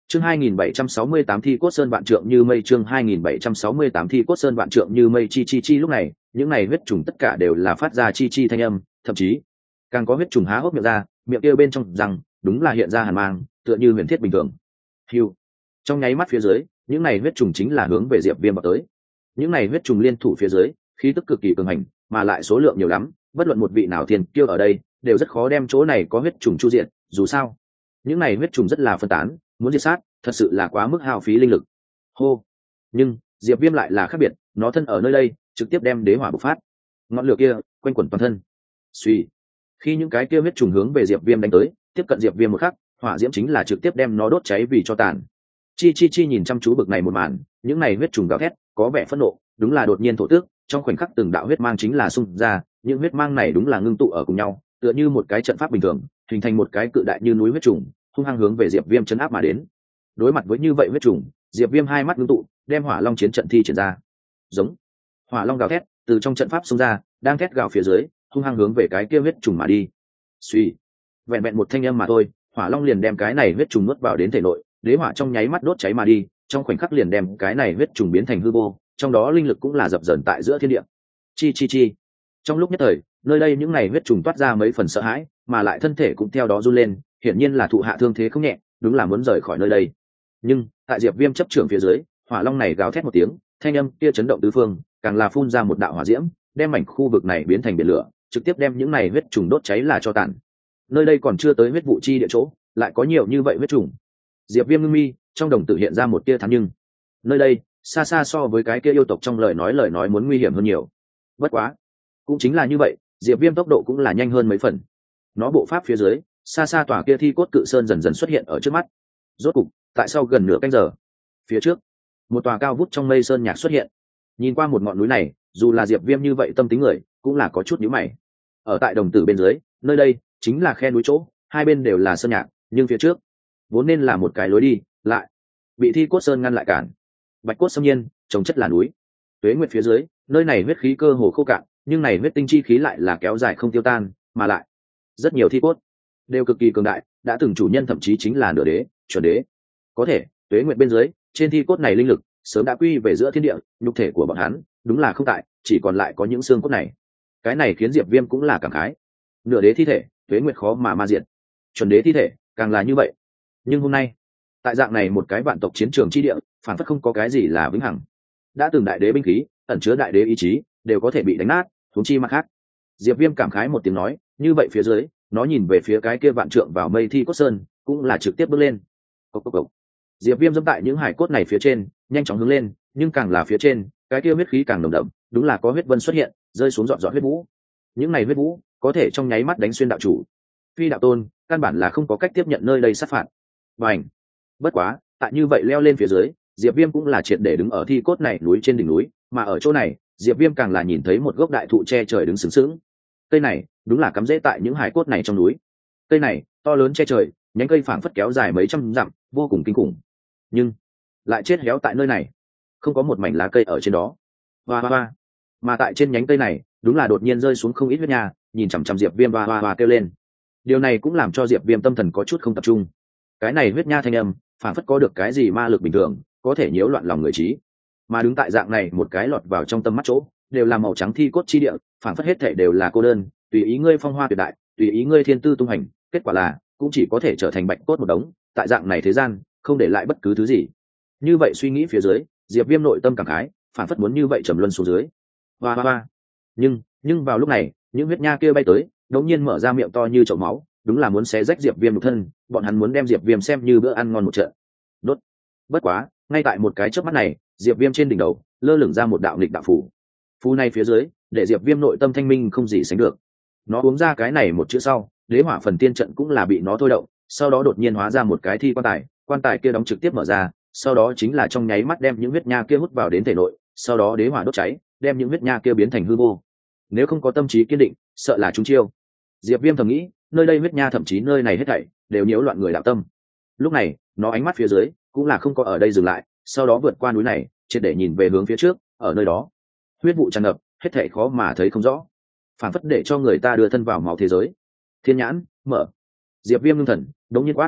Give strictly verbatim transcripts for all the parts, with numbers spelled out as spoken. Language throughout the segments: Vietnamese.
Chương hai nghìn bảy trăm sáu mươi tám thi cốt sơn vạn trượng như mây, chương hai nghìn bảy trăm sáu mươi tám thi cốt sơn vạn trượng như mây, chi chi chi. Lúc này, những này huyết trùng tất cả đều là phát ra chi chi thanh âm, thậm chí càng có huyết trùng há hốc miệng ra, miệng kia bên trong rằng đúng là hiện ra hàn mang, tựa như huyền thiết bình thường. Hưu. Trong nháy mắt phía dưới, những này huyết trùng chính là hướng về Diệp Viêm vào tới. Những này huyết trùng liên thủ phía dưới, khí tức cực kỳ cường hành, mà lại số lượng nhiều lắm, bất luận một vị nào thiên kiêu ở đây, đều rất khó đem chỗ này có huyết trùng chu diện, dù sao, những này huyết trùng rất là phân tán, muốn diệt sát, thật sự là quá mức hao phí linh lực. Hô. Nhưng Diệp Viêm lại là khác biệt, nó thân ở nơi đây, trực tiếp đem đế hỏa bộc phát. Ngọn lửa kia quanh quẩn toàn thân. Suy. Khi những cái kia huyết trùng hướng về Diệp Viêm đánh tới, tiếp cận Diệp Viêm một khắc, hỏa diễm chính là trực tiếp đem nó đốt cháy vì cho tàn. Chi chi chi nhìn chăm chú bực này một màn, những này huyết trùng gào thét, có vẻ phẫn nộ, đúng là đột nhiên thổ tước, trong khoảnh khắc từng đạo huyết mang chính là xung ra, những huyết mang này đúng là ngưng tụ ở cùng nhau, tựa như một cái trận pháp bình thường, hình thành một cái cự đại như núi huyết trùng, hung hăng hướng về Diệp Viêm chấn áp mà đến. Đối mặt với như vậy huyết trùng, Diệp Viêm hai mắt ngưng tụ, đem Hỏa Long chiến trận thi triển ra. Giống. Hỏa Long gào thét, từ trong trận pháp xông ra, đang thét gào phía dưới, hung hăng hướng về cái kia huyết trùng mà đi. Suy. Vẹn vẹn một thanh âm mà thôi, Hỏa Long liền đem cái này huyết trùng nuốt vào đến thể nội, đế hỏa trong nháy mắt đốt cháy mà đi, trong khoảnh khắc liền đem cái này huyết trùng biến thành hư vô, trong đó linh lực cũng là dập dờn tại giữa thiên địa. Chi chi chi. Trong lúc nhất thời, nơi đây những này huyết trùng toát ra mấy phần sợ hãi, mà lại thân thể cũng theo đó run lên, hiển nhiên là thụ hạ thương thế không nhẹ, đúng là muốn rời khỏi nơi đây. Nhưng tại Diệp Viêm chấp trưởng phía dưới, Hỏa Long này gào thét một tiếng, thanh âm kia chấn động tứ phương, càng là phun ra một đạo hỏa diễm, đem mảnh khu vực này biến thành biển lửa, trực tiếp đem những này huyết trùng đốt cháy là cho tàn. Nơi đây còn chưa tới huyết vụ chi địa chỗ, lại có nhiều như vậy huyết trùng. Diệp Viêm ngưng mi, trong đồng tử hiện ra một tia thán, nhưng nơi đây xa xa so với cái kia yêu tộc trong lời nói lời nói muốn nguy hiểm hơn nhiều. Bất quá, cũng chính là như vậy, Diệp Viêm tốc độ cũng là nhanh hơn mấy phần. Nó bộ pháp phía dưới, xa xa tòa kia thi cốt cự sơn dần dần xuất hiện ở trước mắt. Rốt cục, tại sau gần nửa canh giờ, phía trước, một tòa cao vút trong mây sơn nhạc xuất hiện. Nhìn qua một ngọn núi này, dù là Diệp Viêm như vậy tâm tính người, cũng là có chút nhíu mày. Ở tại đồng tử bên dưới, nơi đây chính là khe núi chỗ, hai bên đều là sơn nhạc, nhưng phía trước vốn nên là một cái lối đi, lại bị thi cốt sơn ngăn lại cản. Bạch cốt xâm nhiên, trồng chất là núi. Tuế nguyệt phía dưới, nơi này huyết khí cơ hồ khô cạn, nhưng này huyết tinh chi khí lại là kéo dài không tiêu tan, mà lại rất nhiều thi cốt đều cực kỳ cường đại, đã từng chủ nhân thậm chí chính là nửa đế, chuẩn đế. Có thể, tuế nguyệt bên dưới, trên thi cốt này linh lực sớm đã quy về giữa thiên địa, nhục thể của bọn hắn đúng là không tại, chỉ còn lại có những xương cốt này. Cái này khiến Diệp Viêm cũng là cảm khái. Nửa đế thi thể, tuế nguyệt khó mà ma diệt. Chuẩn đế thi thể, càng là như vậy. Nhưng hôm nay, tại dạng này một cái vạn tộc chiến trường chi địa, phản phất không có cái gì là vĩnh hằng. Đã từng đại đế binh khí, ẩn chứa đại đế ý chí, đều có thể bị đánh nát, huống chi mặt khác. Diệp Viêm cảm khái một tiếng nói, như vậy phía dưới, nó nhìn về phía cái kia vạn trượng vào mây thi cốt sơn, cũng là trực tiếp bước lên. Cốc cốc cốc. Diệp Viêm dẫm tại những hải cốt này phía trên, nhanh chóng hướng lên, nhưng càng là phía trên, cái kia huyết khí càng nồng đậm, đúng là có huyết vân xuất hiện, rơi xuống dọn dọn huyết vũ. Những này huyết vũ, có thể trong nháy mắt đánh xuyên đạo chủ. Phi đạo tôn, căn bản là không có cách tiếp nhận nơi đây sát phạt. Bành. Bất quá, tại như vậy leo lên phía dưới, Diệp Viêm cũng là triệt để đứng ở thi cốt này núi trên đỉnh núi, mà ở chỗ này, Diệp Viêm càng là nhìn thấy một gốc đại thụ che trời đứng sướng sướng. Cây này, đúng là cắm rễ tại những hải cốt này trong núi. Cây này, to lớn che trời, nhánh cây phảng phất kéo dài mấy trăm dặm, vô cùng kinh khủng. Nhưng lại chết héo tại nơi này, không có một mảnh lá cây ở trên đó. Hoa hoa hoa. Mà tại trên nhánh cây này, đúng là đột nhiên rơi xuống không ít huyết nha, nhìn chằm chằm Diệp Viêm hoa hoa hoa kêu lên. Điều này cũng làm cho Diệp Viêm tâm thần có chút không tập trung. Cái này huyết nha thanh âm, phảng phất có được cái gì ma lực bình thường, có thể nhiễu loạn lòng người trí. Mà đứng tại dạng này một cái lọt vào trong tâm mắt chỗ, đều là màu trắng thi cốt chi địa, phảng phất hết thảy đều là cô đơn, tùy ý ngươi phong hoa tuyệt đại, tùy ý ngươi thiên tư tung hành, kết quả là cũng chỉ có thể trở thành bạch cốt một đống, tại dạng này thế gian, không để lại bất cứ thứ gì. Như vậy suy nghĩ phía dưới, Diệp Viêm nội tâm cảm khái, phảng phất muốn như vậy trầm luân xuống dưới. Hoa hoa hoa. Nhưng, nhưng vào lúc này, những huyết nha kia bay tới, đột nhiên mở ra miệng to như chậu máu, đúng là muốn xé rách Diệp Viêm nhục thân, bọn hắn muốn đem Diệp Viêm xem như bữa ăn ngon một trận. Đốt. Bất quá, ngay tại một cái chớp mắt này, Diệp Viêm trên đỉnh đầu lơ lửng ra một đạo nghịch đạo phù. Phù này phía dưới, để Diệp Viêm nội tâm thanh minh không gì sánh được. Nó uống ra cái này một chữ sau, đế hỏa phần tiên trận cũng là bị nó thôi động, sau đó đột nhiên hóa ra một cái thi quan tài, quan tài kia đóng trực tiếp mở ra, sau đó chính là trong nháy mắt đem những huyết nha kia hút vào đến thể nội, sau đó đế hỏa đốt cháy, đem những huyết nha kia biến thành hư vô. Nếu không có tâm trí kiên định, sợ là chúng chiêu. Diệp Viêm thầm nghĩ, nơi đây huyết nha thậm chí nơi này hết thảy đều nhiễu loạn người đạo tâm. Lúc này, nó ánh mắt phía dưới cũng là không có ở đây dừng lại, sau đó vượt qua núi này, triệt để nhìn về hướng phía trước, ở nơi đó, huyết vụ tràn ngập, hết thảy khó mà thấy không rõ, phản phất để cho người ta đưa thân vào máu thế giới. Thiên nhãn mở. Diệp Viêm ngưng thần, đống nhiên quát.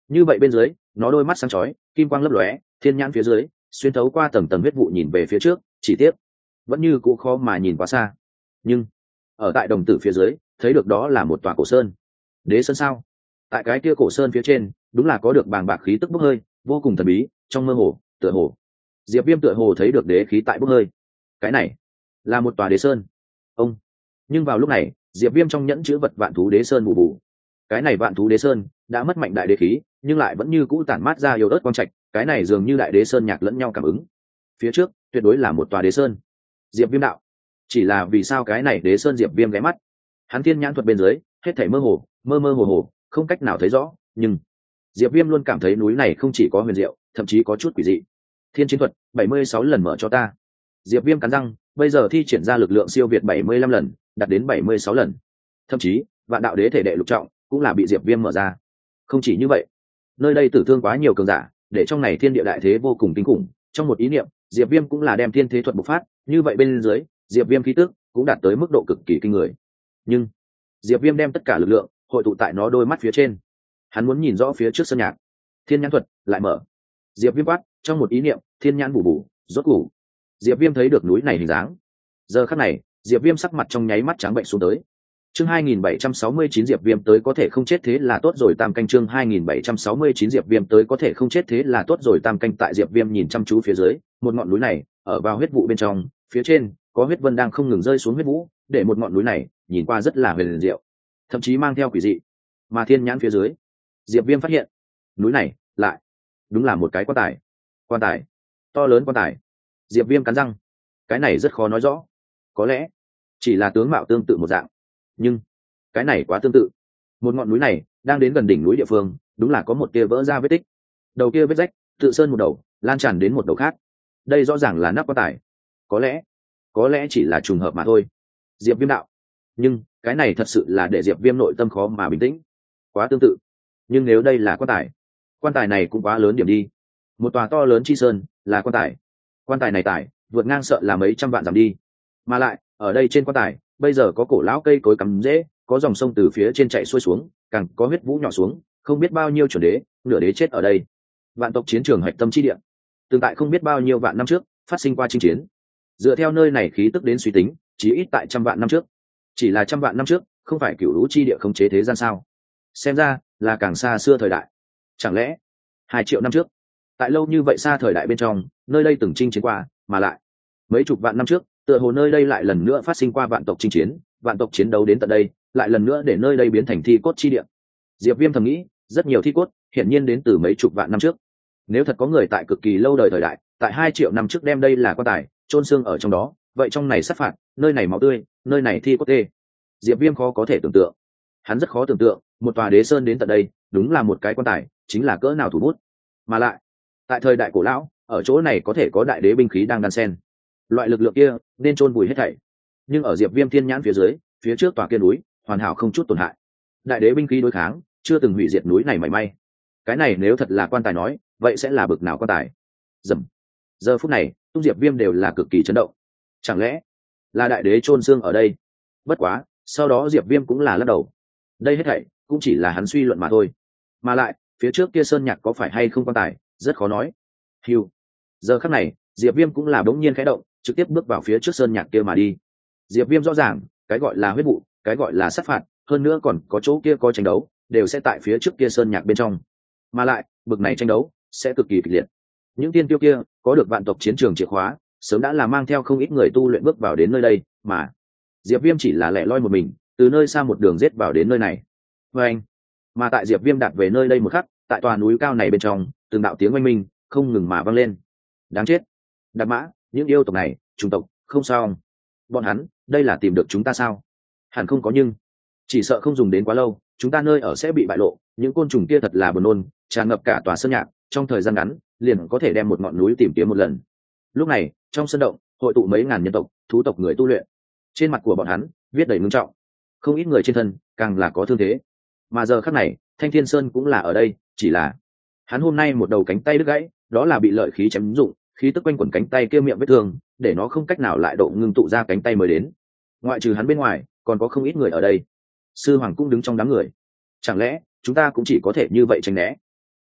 như vậy bên dưới nó đôi mắt sáng chói kim quang lấp lóe, thiên nhãn phía dưới xuyên thấu qua tầng tầng huyết vụ nhìn về phía trước, chỉ tiếc vẫn như cũ khó mà nhìn quá xa. Nhưng ở tại đồng tử phía dưới thấy được đó là một tòa cổ sơn. Đế sơn sao? Tại cái kia cổ sơn phía trên đúng là có được bàng bạc khí tức bốc hơi, vô cùng thần bí. Trong mơ hồ tựa hồ diệp viêm tựa hồ thấy được đế khí tại bốc hơi. Cái này là một tòa đế sơn. Ông nhưng vào lúc này diệp viêm trong nhẫn chữ vật vạn thú đế sơn bù bù. Cái này vạn thú đế sơn đã mất mạnh đại đế khí, nhưng lại vẫn như cũ tản mát ra yếu ớt quang trạch. Cái này dường như đại đế sơn nhạc lẫn nhau cảm ứng. Phía trước tuyệt đối là một tòa đế sơn. Diệp viêm đạo, chỉ là vì sao cái này đế sơn diệp viêm ghé mắt. Hắn thiên nhãn thuật bên dưới hết thảy mơ hồ mơ mơ hồ hồ, không cách nào thấy rõ, nhưng diệp viêm luôn cảm thấy núi này không chỉ có huyền diệu, thậm chí có chút quỷ dị. Thiên chiến thuật bảy mươi sáu lần mở cho ta. Diệp viêm cắn răng, bây giờ thi triển ra lực lượng siêu việt bảy mươi lăm lần, đạt đến bảy mươi sáu lần. Thậm chí vạn đạo đế thể đệ lục trọng cũng là bị diệp viêm mở ra. Không chỉ như vậy, nơi đây tử thương quá nhiều cường giả, để trong này thiên địa đại thế vô cùng kinh khủng. Trong một ý niệm diệp viêm cũng là đem thiên thế thuật bộc phát, như vậy bên dưới diệp viêm khí tức cũng đạt tới mức độ cực kỳ kinh người. Nhưng diệp viêm đem tất cả lực lượng hội tụ tại nó đôi mắt phía trên. Hắn muốn nhìn rõ phía trước sơn nhạc. Thiên nhãn thuật lại mở. Diệp viêm quát, trong một ý niệm thiên nhãn bù bù rốt củ. Diệp viêm thấy được núi này hình dáng. Giờ khắc này diệp viêm sắc mặt trong nháy mắt trắng bệnh xuống tới. Chương hai nghìn bảy trăm sáu mươi chín diệp viêm tới có thể không chết thế là tốt rồi tam canh. Chương hai nghìn bảy trăm sáu mươi chín diệp viêm tới có thể không chết thế là tốt rồi tam canh. Tại diệp viêm nhìn chăm chú phía dưới một ngọn núi này, ở vào huyết vụ bên trong, phía trên có huyết vân đang không ngừng rơi xuống huyết vũ, để một ngọn núi này nhìn qua rất là huyền diệu, thậm chí mang theo quỷ dị. Mà thiên nhãn phía dưới diệp viêm phát hiện núi này lại đúng là một cái quan tài. Quan tài, to lớn quan tài. Diệp viêm cắn răng, cái này rất khó nói rõ, có lẽ chỉ là tướng mạo tương tự một dạng, nhưng cái này quá tương tự. Một ngọn núi này đang đến gần đỉnh núi địa phương, đúng là có một tia vỡ ra vết tích, đầu kia vết rách tự sơn một đầu lan tràn đến một đầu khác. Đây rõ ràng là nắp quan tài, có lẽ có lẽ chỉ là trùng hợp mà thôi. Diệp viêm đạo, nhưng cái này thật sự là để diệp viêm nội tâm khó mà bình tĩnh. Quá tương tự, nhưng nếu đây là quan tài, quan tài này cũng quá lớn điểm đi. Một tòa to lớn chi sơn là quan tài, quan tài này tải vượt ngang sợ là mấy trăm vạn dặm đi. Mà lại ở đây trên quan tài bây giờ có cổ lão cây cối cắm rễ, có dòng sông từ phía trên chạy xuôi xuống, càng có huyết vũ nhỏ xuống, không biết bao nhiêu chuẩn đế nửa đế chết ở đây. Vạn tộc chiến trường hạch tâm chi địa, tương tại không biết bao nhiêu vạn năm trước phát sinh qua chinh chiến. Dựa theo nơi này khí tức đến suy tính, chỉ ít tại trăm vạn năm trước. Chỉ là trăm vạn năm trước không phải cửu lũ chi địa khống chế thế gian sao? Xem ra là càng xa xưa thời đại. Chẳng lẽ hai triệu năm trước, tại lâu như vậy xa thời đại bên trong, nơi đây từng chinh chiến qua, mà lại mấy chục vạn năm trước tựa hồ nơi đây lại lần nữa phát sinh qua vạn tộc chinh chiến, vạn tộc chiến đấu đến tận đây, lại lần nữa để nơi đây biến thành thi cốt chi địa. Diệp viêm thầm nghĩ, rất nhiều thi cốt hiển nhiên đến từ mấy chục vạn năm trước. Nếu thật có người tại cực kỳ lâu đời thời đại, tại hai triệu năm trước đem đây là quan tài chôn xương ở trong đó, vậy trong này sát phạt, nơi này máu tươi, nơi này thi cốt tê. Diệp viêm khó có thể tưởng tượng, hắn rất khó tưởng tượng một tòa đế sơn đến tận đây đúng là một cái quan tài, chính là cỡ nào thủ bút. Mà lại tại thời đại cổ lão, ở chỗ này có thể có đại đế binh khí đang đan sen, loại lực lượng kia nên chôn vùi hết thảy. Nhưng ở diệp viêm thiên nhãn phía dưới, phía trước tòa kia núi hoàn hảo không chút tổn hại, đại đế binh khí đối kháng chưa từng hủy diệt núi này mảy may. Cái này nếu thật là quan tài nói, vậy sẽ là bực nào quan tài. Dầm. Giờ phút này tung diệp viêm đều là cực kỳ chấn động. Chẳng lẽ là đại đế chôn xương ở đây? Bất quá sau đó diệp viêm cũng là lắc đầu, đây hết thảy cũng chỉ là hắn suy luận mà thôi. Mà lại phía trước kia sơn nhạc có phải hay không quan tài rất khó nói. Hiu. Giờ khắc này diệp viêm cũng là bỗng nhiên khẽ động, trực tiếp bước vào phía trước sơn nhạc kia mà đi. Diệp viêm rõ ràng cái gọi là huyết vụ, cái gọi là sát phạt, hơn nữa còn có chỗ kia có tranh đấu, đều sẽ tại phía trước kia sơn nhạc bên trong. Mà lại bực này tranh đấu sẽ cực kỳ kịch liệt. Những tiên tiêu kia có được vạn tộc chiến trường chìa khóa, sớm đã là mang theo không ít người tu luyện bước vào đến nơi đây, mà diệp viêm chỉ là lẻ loi một mình từ nơi xa một đường rết vào đến nơi này. Và anh mà tại diệp viêm đạt về nơi đây một khắc, tại tòa núi cao này bên trong từng đạo tiếng oanh minh không ngừng mà vang lên. Đáng chết, Đạp Mã, những yêu tộc này, chủng tộc, không sao. Bọn hắn đây là tìm được chúng ta sao? Hẳn không có, nhưng chỉ sợ không dùng đến quá lâu, chúng ta nơi ở sẽ bị bại lộ. Những côn trùng kia thật là buồn nôn, tràn ngập cả tòa sơn nhạc, trong thời gian ngắn liền có thể đem một ngọn núi tìm kiếm một lần. Lúc này trong sân động hội tụ mấy ngàn nhân tộc, thú tộc người tu luyện, trên mặt của bọn hắn viết đầy ngưng trọng, không ít người trên thân càng là có thương thế. Mà giờ khắc này Thanh Thiên Sơn cũng là ở đây, chỉ là hắn hôm nay một đầu cánh tay đứt gãy, đó là bị lợi khí chém dụng, khí tức quanh quẩn cánh tay kia miệng vết thương, để nó không cách nào lại độ ngưng tụ ra cánh tay mới đến. Ngoại trừ hắn bên ngoài còn có không ít người ở đây. Sư Hoàng cũng đứng trong đám người. Chẳng lẽ chúng ta cũng chỉ có thể như vậy tránh né?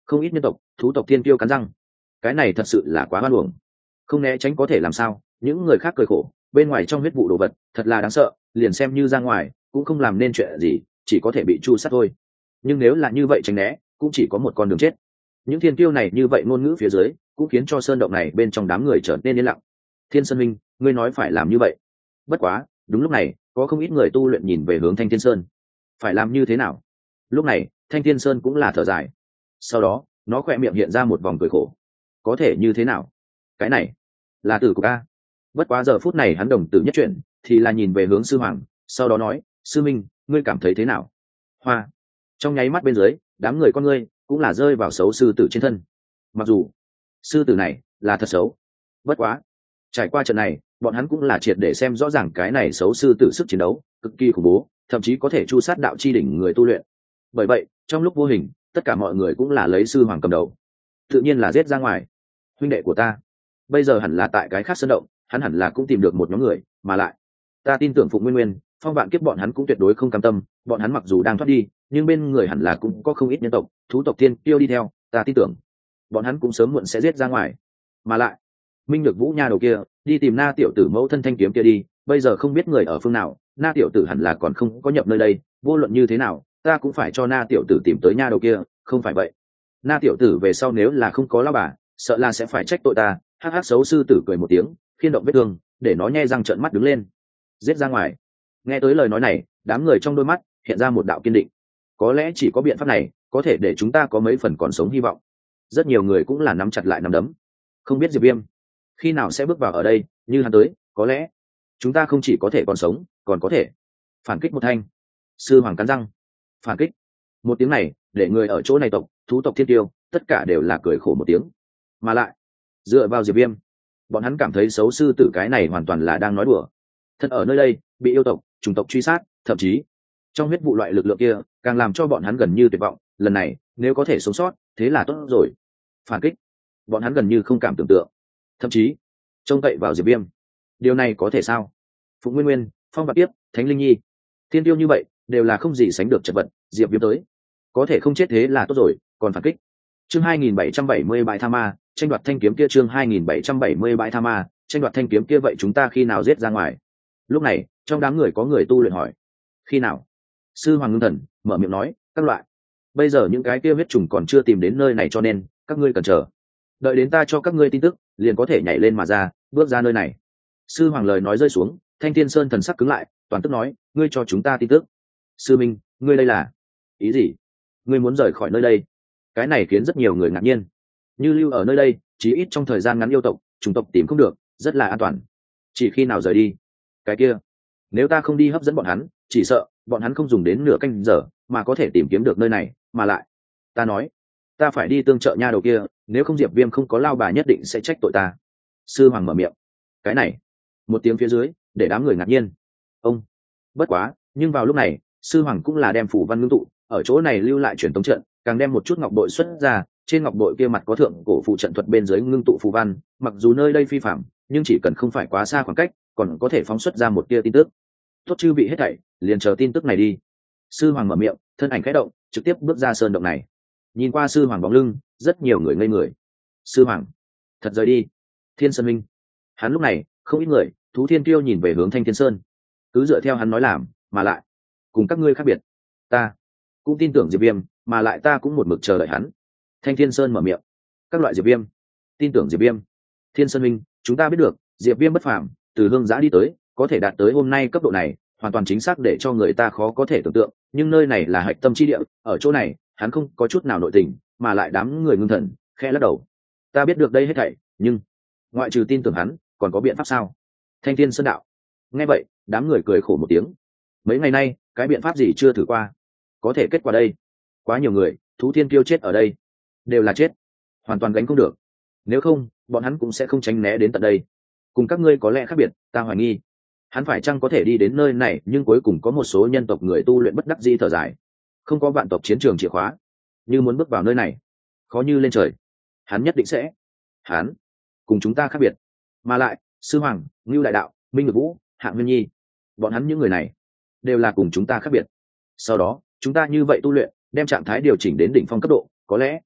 không ít nhân tộc thú tộc thiên kiêu cắn răng, cái này thật sự là quá hoan uổng, không né tránh có thể làm sao, những người khác cười khổ, bên ngoài trong huyết vụ đồ vật thật là đáng sợ, liền xem như ra ngoài cũng không làm nên chuyện gì, chỉ có thể bị chu sát thôi. Nhưng nếu là như vậy tránh né cũng chỉ có một con đường chết. Những thiên kiêu này như vậy ngôn ngữ phía dưới cũng khiến cho sơn động này bên trong đám người trở nên yên lặng. Thiên Sơn Minh, ngươi nói phải làm như vậy. Bất quá đúng lúc này có không ít người tu luyện nhìn về hướng Thanh Thiên Sơn, phải làm như thế nào? Lúc này Thanh Thiên Sơn cũng là thở dài, sau đó nó khỏe miệng hiện ra một vòng cười khổ. Có thể như thế nào? Cái này là tử của ca. Bất quá giờ phút này hắn đồng tử nhất chuyển thì là nhìn về hướng sư hoàng, sau đó nói, sư minh, ngươi cảm thấy thế nào? Hoa. Trong nháy mắt bên dưới đám người con ngươi cũng là rơi vào xấu sư tử trên thân. Mặc dù sư tử này là thật xấu, bất quá trải qua trận này bọn hắn cũng là triệt để xem rõ ràng cái này xấu sư tử sức chiến đấu cực kỳ khủng bố, thậm chí có thể chu sát đạo chi đỉnh người tu luyện. Bởi vậy trong lúc vô hình tất cả mọi người cũng là lấy sư hoàng cầm đầu, tự nhiên là giết ra ngoài. Huynh đệ của ta bây giờ hẳn là tại cái khác sơn động, hắn hẳn là cũng tìm được một nhóm người, mà lại ta tin tưởng Phụng Nguyên Nguyên, Phong Vạn Kiếp bọn hắn cũng tuyệt đối không cam tâm, bọn hắn mặc dù đang thoát đi nhưng bên người hẳn là cũng có không ít nhân tộc thú tộc tiên tiêu đi theo, ta tin tưởng bọn hắn cũng sớm muộn sẽ giết ra ngoài. Mà lại Minh Nhược Vũ nha đầu kia đi tìm Na tiểu tử mẫu thân thanh kiếm kia đi, bây giờ không biết người ở phương nào, Na tiểu tử hẳn là còn không có nhập nơi đây, vô luận như thế nào ta cũng phải cho Na tiểu tử tìm tới nha đầu kia, không phải vậy Na tiểu tử về sau nếu là không có lao bà sợ là sẽ phải trách tội ta. Hắc hắc xấu sư tử cười một tiếng, khiên động vết thương để nó nhe răng trợn mắt đứng lên, giết ra ngoài. Nghe tới lời nói này đám người trong đôi mắt hiện ra một đạo kiên định, có lẽ chỉ có biện pháp này có thể để chúng ta có mấy phần còn sống hy vọng. Rất nhiều người cũng là nắm chặt lại nắm đấm, không biết Diệp Viêm khi nào sẽ bước vào ở đây, như hắn tới có lẽ chúng ta không chỉ có thể còn sống còn có thể phản kích một thanh. Sư hoàng cắn răng phản kích, một tiếng này để người ở chỗ này tộc thú tộc thiên tiêu tất cả đều là cười khổ một tiếng. Mà lại dựa vào Diệp Viêm bọn hắn cảm thấy xấu sư tử cái này hoàn toàn là đang nói đùa. Thật ở nơi đây bị yêu tộc chủng tộc truy sát, thậm chí trong huyết vụ loại lực lượng kia càng làm cho bọn hắn gần như tuyệt vọng. Lần này nếu có thể sống sót thế là tốt rồi. Phản kích bọn hắn gần như không cảm tưởng tượng, thậm chí trông cậy vào Diệp Viêm. Điều này có thể sao? Phụng Nguyên Nguyên, Phong Vạn Kiếp, Thánh Linh Nhi thiên tiêu như vậy đều là không gì sánh được chật vật, Diệp Viêm tới có thể không chết thế là tốt rồi, còn phản kích. Chương hai nghìn bảy trăm bảy mươi bãi tha ma tranh đoạt thanh kiếm kia. Chương hai nghìn bảy trăm bảy mươi bãi tha ma tranh đoạt thanh kiếm kia. Vậy chúng ta khi nào giết ra ngoài? Lúc này trong đám người có người tu luyện hỏi. Khi nào? Sư hoàng ngưng thần mở miệng nói, các loại bây giờ những cái kia huyết trùng còn chưa tìm đến nơi này, cho nên các ngươi cần chờ, đợi đến ta cho các ngươi tin tức liền có thể nhảy lên mà ra, bước ra nơi này. Sư hoàng lời nói rơi xuống, Thanh Thiên Sơn thần sắc cứng lại, toàn tức nói, ngươi cho chúng ta tin tức? Sư minh, ngươi đây là ý gì? Ngươi muốn rời khỏi nơi đây? Cái này khiến rất nhiều người ngạc nhiên. Như lưu ở nơi đây chí ít trong thời gian ngắn yêu tộc chủng tộc tìm không được, rất là an toàn. Chỉ khi nào rời đi? Cái kia nếu ta không đi hấp dẫn bọn hắn chỉ sợ bọn hắn không dùng đến nửa canh giờ mà có thể tìm kiếm được nơi này. Mà lại ta nói ta phải đi tương trợ nha đầu kia, nếu không Diệp Viêm không có lao bà nhất định sẽ trách tội ta. Sư hoàng mở miệng. Cái này một tiếng phía dưới để đám người ngạc nhiên. Ông bất quá nhưng vào lúc này sư hoàng cũng là đem phủ văn ngưng tụ ở chỗ này lưu lại truyền tống trận, càng đem một chút ngọc bội xuất ra, trên ngọc bội kia mặt có thượng cổ phụ trận thuật, bên dưới ngưng tụ phù văn. Mặc dù nơi đây phi phạm nhưng chỉ cần không phải quá xa khoảng cách còn có thể phóng xuất ra một tia tin tức. Tốt chư bị hết thảy liền chờ tin tức này đi. Sư hoàng mở miệng, thân ảnh khẽ động trực tiếp bước ra sơn động này. Nhìn qua sư hoàng bóng lưng rất nhiều người ngây người. Sư hoàng thật rời đi? Thiên Sơn Minh hắn lúc này không ít người thú thiên kiêu nhìn về hướng Thanh Thiên Sơn, cứ dựa theo hắn nói làm. Mà lại cùng các ngươi khác biệt, ta cũng tin tưởng Diệp Viêm, mà lại ta cũng một mực chờ đợi hắn. Thanh Thiên Sơn mở miệng. Các loại Diệp Viêm? Tin tưởng Diệp Viêm? Thiên Sơn Minh, chúng ta biết được Diệp Viêm bất phàm, từ hương giã đi tới có thể đạt tới hôm nay cấp độ này hoàn toàn chính xác để cho người ta khó có thể tưởng tượng, nhưng nơi này là hạch tâm chi địa, ở chỗ này hắn không có chút nào nội tình, mà lại đám người ngưng thần khẽ lắc đầu. Ta biết được đây hết thảy, nhưng ngoại trừ tin tưởng hắn còn có biện pháp sao? Thanh Thiên Sơn đạo. Nghe vậy đám người cười khổ một tiếng. Mấy ngày nay cái biện pháp gì chưa thử qua, có thể kết quả đây quá nhiều người thú thiên kiêu chết ở đây đều là chết hoàn toàn gánh không được, nếu không bọn hắn cũng sẽ không tránh né đến tận đây. Cùng các ngươi có lẽ khác biệt, ta hoài nghi hắn phải chăng có thể đi đến nơi này, nhưng cuối cùng có một số nhân tộc người tu luyện bất đắc dĩ thở dài, không có vạn tộc chiến trường chìa khóa, như muốn bước vào nơi này khó như lên trời. Hắn nhất định sẽ hắn cùng chúng ta khác biệt. Mà lại sư hoàng, ngưu đại đạo, Minh Ngược Vũ, Hạng Nguyên Nhi, bọn hắn những người này đều là cùng chúng ta khác biệt. Sau đó chúng ta như vậy tu luyện đem trạng thái điều chỉnh đến đỉnh phong cấp độ, có lẽ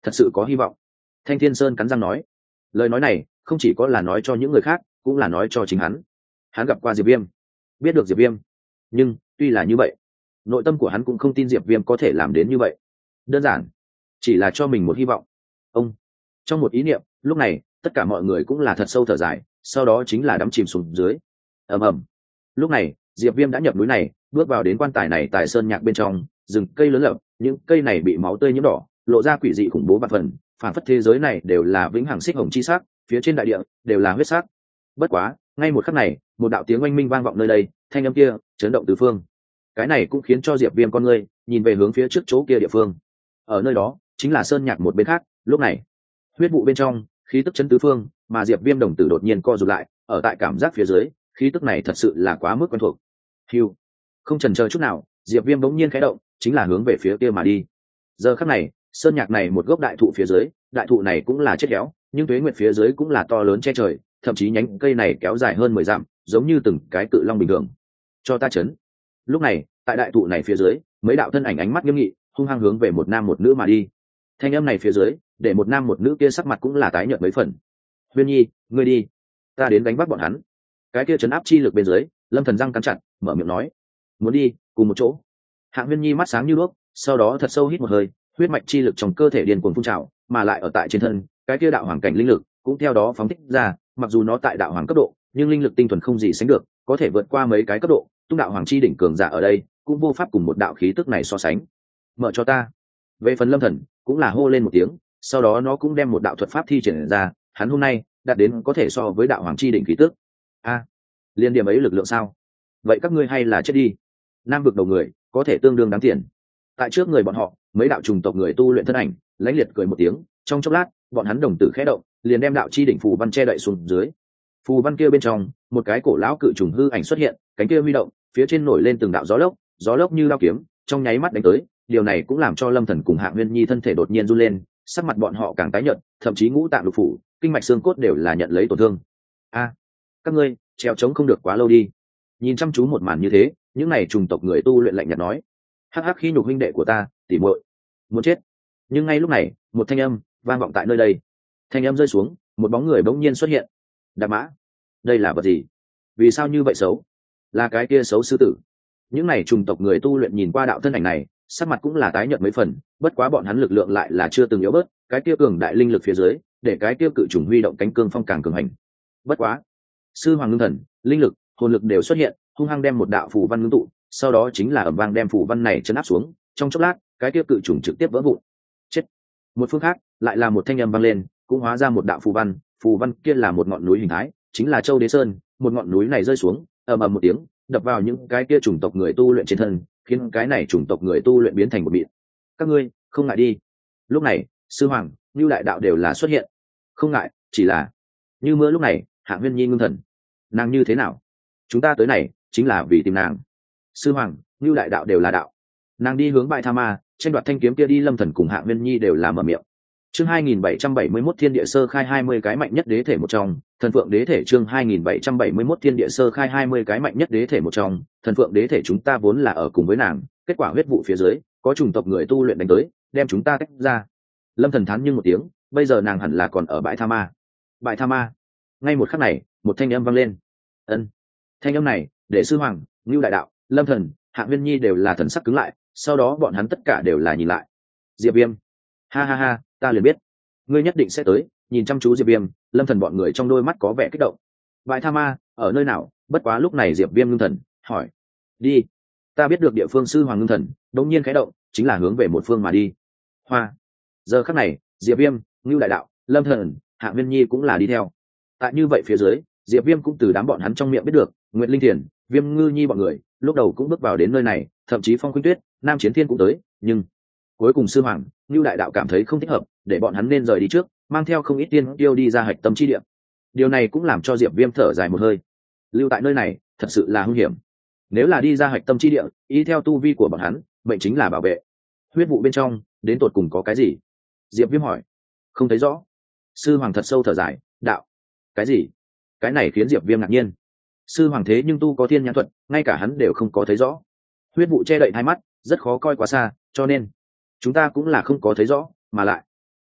thật sự có hy vọng. Thanh Thiên Sơn cắn răng nói, lời nói này không chỉ có là nói cho những người khác, cũng là nói cho chính hắn. Hắn gặp qua Diệp Viêm, biết được Diệp Viêm, nhưng tuy là như vậy, nội tâm của hắn cũng không tin Diệp Viêm có thể làm đến như vậy. Đơn giản chỉ là cho mình một hy vọng. Ông trong một ý niệm, lúc này tất cả mọi người cũng là thật sâu thở dài, sau đó chính là đắm chìm xuống dưới. Ầm ầm. Lúc này Diệp Viêm đã nhập núi này, bước vào đến quan tài này tại sơn nhạc bên trong, rừng cây lớn lập, những cây này bị máu tươi nhiễm đỏ, lộ ra quỷ dị khủng bố vạn phần, phản phất thế giới này đều là vĩnh hằng xích hồng chi sắc, phía trên đại địa đều là huyết sắc. Bất quá, ngay một khắc này, một đạo tiếng oanh minh vang vọng nơi đây, thanh âm kia chấn động tứ phương. Cái này cũng khiến cho Diệp Viêm con người nhìn về hướng phía trước chỗ kia địa phương. Ở nơi đó chính là sơn nhạc một bên khác. Lúc này huyết vụ bên trong khí tức chấn tứ phương, mà Diệp Viêm đồng tử đột nhiên co rụt lại, ở tại cảm giác phía dưới, khí tức này thật sự là quá mức quen thuộc. Hưu, không chần chờ chút nào, Diệp Viêm bỗng nhiên khẽ động, chính là hướng về phía kia mà đi. Giờ khắc này, sơn nhạc này một gốc đại thụ phía dưới, đại thụ này cũng là chết héo, nhưng tuế nguyệt phía dưới cũng là to lớn che trời, thậm chí nhánh cây này kéo dài hơn mười dặm, giống như từng cái cự long bình thường. Cho ta chấn. Lúc này, tại đại thụ này phía dưới, mấy đạo thân ảnh ánh mắt nghiêm nghị, hung hăng hướng về một nam một nữ mà đi. Thanh âm này phía dưới, để một nam một nữ kia sắc mặt cũng là tái nhợt mấy phần. Huyên Nhi, ngươi đi, ta đến đánh bắt bọn hắn. Cái kia chấn áp chi lực bên dưới, Lâm Thần răng cắn chặt, mở miệng nói, muốn đi cùng một chỗ. Hạng Huyên Nhi mắt sáng như đuốc, sau đó thật sâu hít một hơi, huyết mạch chi lực trong cơ thể điên cuồng phun trào, mà lại ở tại trên thân, cái kia đạo hoàng cảnh linh lực cũng theo đó phóng thích ra, mặc dù nó tại đạo hoàng cấp độ, nhưng linh lực tinh thuần không gì sánh được, có thể vượt qua mấy cái cấp độ, tung đạo hoàng chi đỉnh cường giả ở đây, cũng vô pháp cùng một đạo khí tức này so sánh. Mở cho ta. Về phần Lâm Thần, cũng là hô lên một tiếng, sau đó nó cũng đem một đạo thuật pháp thi triển ra, hắn hôm nay đạt đến có thể so với đạo hoàng chi đỉnh khí tức. A, liên điểm ấy lực lượng sao? Vậy các ngươi hay là chết đi. Nam vực đầu người, có thể tương đương đáng tiền. Tại trước người bọn họ, mấy đạo trùng tộc người tu luyện thân ảnh, lãnh liệt cười một tiếng, trong chốc lát, bọn hắn đồng tử khẽ động, liền đem đạo chi đỉnh phù văn che đậy xuống dưới. Phù văn kia bên trong, một cái cổ lão cự trùng hư ảnh xuất hiện, cánh kia huy động, phía trên nổi lên từng đạo gió lốc, gió lốc như lao kiếm, trong nháy mắt đánh tới, điều này cũng làm cho Lâm Thần cùng Hạng Nguyên Nhi thân thể đột nhiên run lên, sắc mặt bọn họ càng tái nhợt, thậm chí ngũ tạng lục phủ, kinh mạch xương cốt đều là nhận lấy tổn thương. A, các ngươi treo trống không được quá lâu đi. Nhìn chăm chú một màn như thế, những này trùng tộc người tu luyện lạnh nhạt nói, hắc hắc khi nhục huynh đệ của ta, tỉ muội, muốn chết. Nhưng ngay lúc này, một thanh âm vang vọng tại nơi đây. Thanh âm rơi xuống, một bóng người bỗng nhiên xuất hiện. Đạp mã, đây là vật gì? Vì sao như vậy xấu? Là cái kia xấu sư tử. Những này trùng tộc người tu luyện nhìn qua đạo thân ảnh này, sắc mặt cũng là tái nhợt mấy phần, bất quá bọn hắn lực lượng lại là chưa từng yếu bớt, cái kia cường đại linh lực phía dưới, để cái kia cự trùng huy động cánh cương phong càng cường hành. Bất quá, sư hoàng ngưng thần, linh lực, hồn lực đều xuất hiện, hung hăng đem một đạo phù văn ngưng tụ, sau đó chính là ầm vang đem phù văn này chấn áp xuống, trong chốc lát, cái kia cự trùng trực tiếp vỡ vụn. Chết. Một phương khác, lại là một thanh âm vang lên, cũng hóa ra một đạo phù văn, phù văn kia là một ngọn núi hình thái, chính là Châu Đế Sơn, một ngọn núi này rơi xuống, ầm ầm một tiếng, đập vào những cái kia chủng tộc người tu luyện trên thân, khiến cái này chủng tộc người tu luyện biến thành một mịn. Các ngươi, không ngại đi. Lúc này, sư hoàng, Nưu đại đạo đều là xuất hiện. Không ngại, chỉ là như mưa lúc này, Hạng Huyên Nhi ngưng thần. Nàng như thế nào? Chúng ta tới này chính là vì tìm nàng. Sư hoàng, Nưu đại đạo đều là đạo. Nàng đi hướng bại Tha Ma, tranh đoạt thanh kiếm kia đi. Lâm Thần cùng Hạng Huyên Nhi đều là mở miệng. Chương hai nghìn bảy trăm bảy mươi mốt Thiên Địa Sơ Khai hai mươi cái mạnh nhất đế thể một trong, Thần Phượng Đế thể. Chương hai nghìn bảy trăm bảy mươi mốt Thiên Địa Sơ Khai hai mươi cái mạnh nhất đế thể một trong, Thần Phượng Đế thể. Chúng ta vốn là ở cùng với nàng, kết quả huyết vụ phía dưới, có chủng tộc người tu luyện đánh tới, đem chúng ta tách ra. Lâm Thần thán nhưng một tiếng, bây giờ nàng hẳn là còn ở bãi Tha Ma. Bãi Tha Ma. Ngay một khắc này, một thanh âm vang lên. Ân. Thanh âm này, để sư hoàng, Nưu đại đạo, Lâm Thần, Hạng Viên Nhi đều là thần sắc cứng lại, sau đó bọn hắn tất cả đều là nhìn lại. Diệp Viêm. Ha ha ha, ta liền biết, ngươi nhất định sẽ tới. Nhìn chăm chú Diệp Viêm, Lâm Thần bọn người trong đôi mắt có vẻ kích động. Bãi Tha Ma, ở nơi nào? Bất quá lúc này Diệp Viêm ngưng thần, hỏi. Đi. Ta biết được địa phương. Sư hoàng ngưng thần, đột nhiên khẽ động, chính là hướng về một phương mà đi. Hoa. Giờ khắc này, Diệp Viêm, Nưu đại đạo, Lâm Thần, Hạng Viên Nhi cũng là đi theo. Tại như vậy phía dưới, Diệp Viêm cũng từ đám bọn hắn trong miệng biết được, Nguyệt Linh Thiền, Viêm Ngư Nhi bọn người, lúc đầu cũng bước vào đến nơi này, thậm chí Phong Khuynh Tuyết, Nam Chiến Thiên cũng tới, nhưng cuối cùng sư hoàng, Nưu đại đạo cảm thấy không thích hợp, để bọn hắn nên rời đi trước, mang theo không ít tiên tiêu đi ra hạch tâm chi địa. Điều này cũng làm cho Diệp Viêm thở dài một hơi. Lưu tại nơi này, thật sự là nguy hiểm. Nếu là đi ra hạch tâm chi địa, y theo tu vi của bọn hắn, mệnh chính là bảo vệ. Huyết vụ bên trong, đến tột cùng có cái gì? Diệp Viêm hỏi. Không thấy rõ. Sư hoàng thật sâu thở dài, đạo. Cái gì? Cái này khiến Diệp Viêm ngạc nhiên. Sư hoàng thế nhưng tu có thiên nhãn thuật, ngay cả hắn đều không có thấy rõ. Huyết vụ che đậy hai mắt, rất khó coi quá xa, cho nên chúng ta cũng là không có thấy rõ, mà lại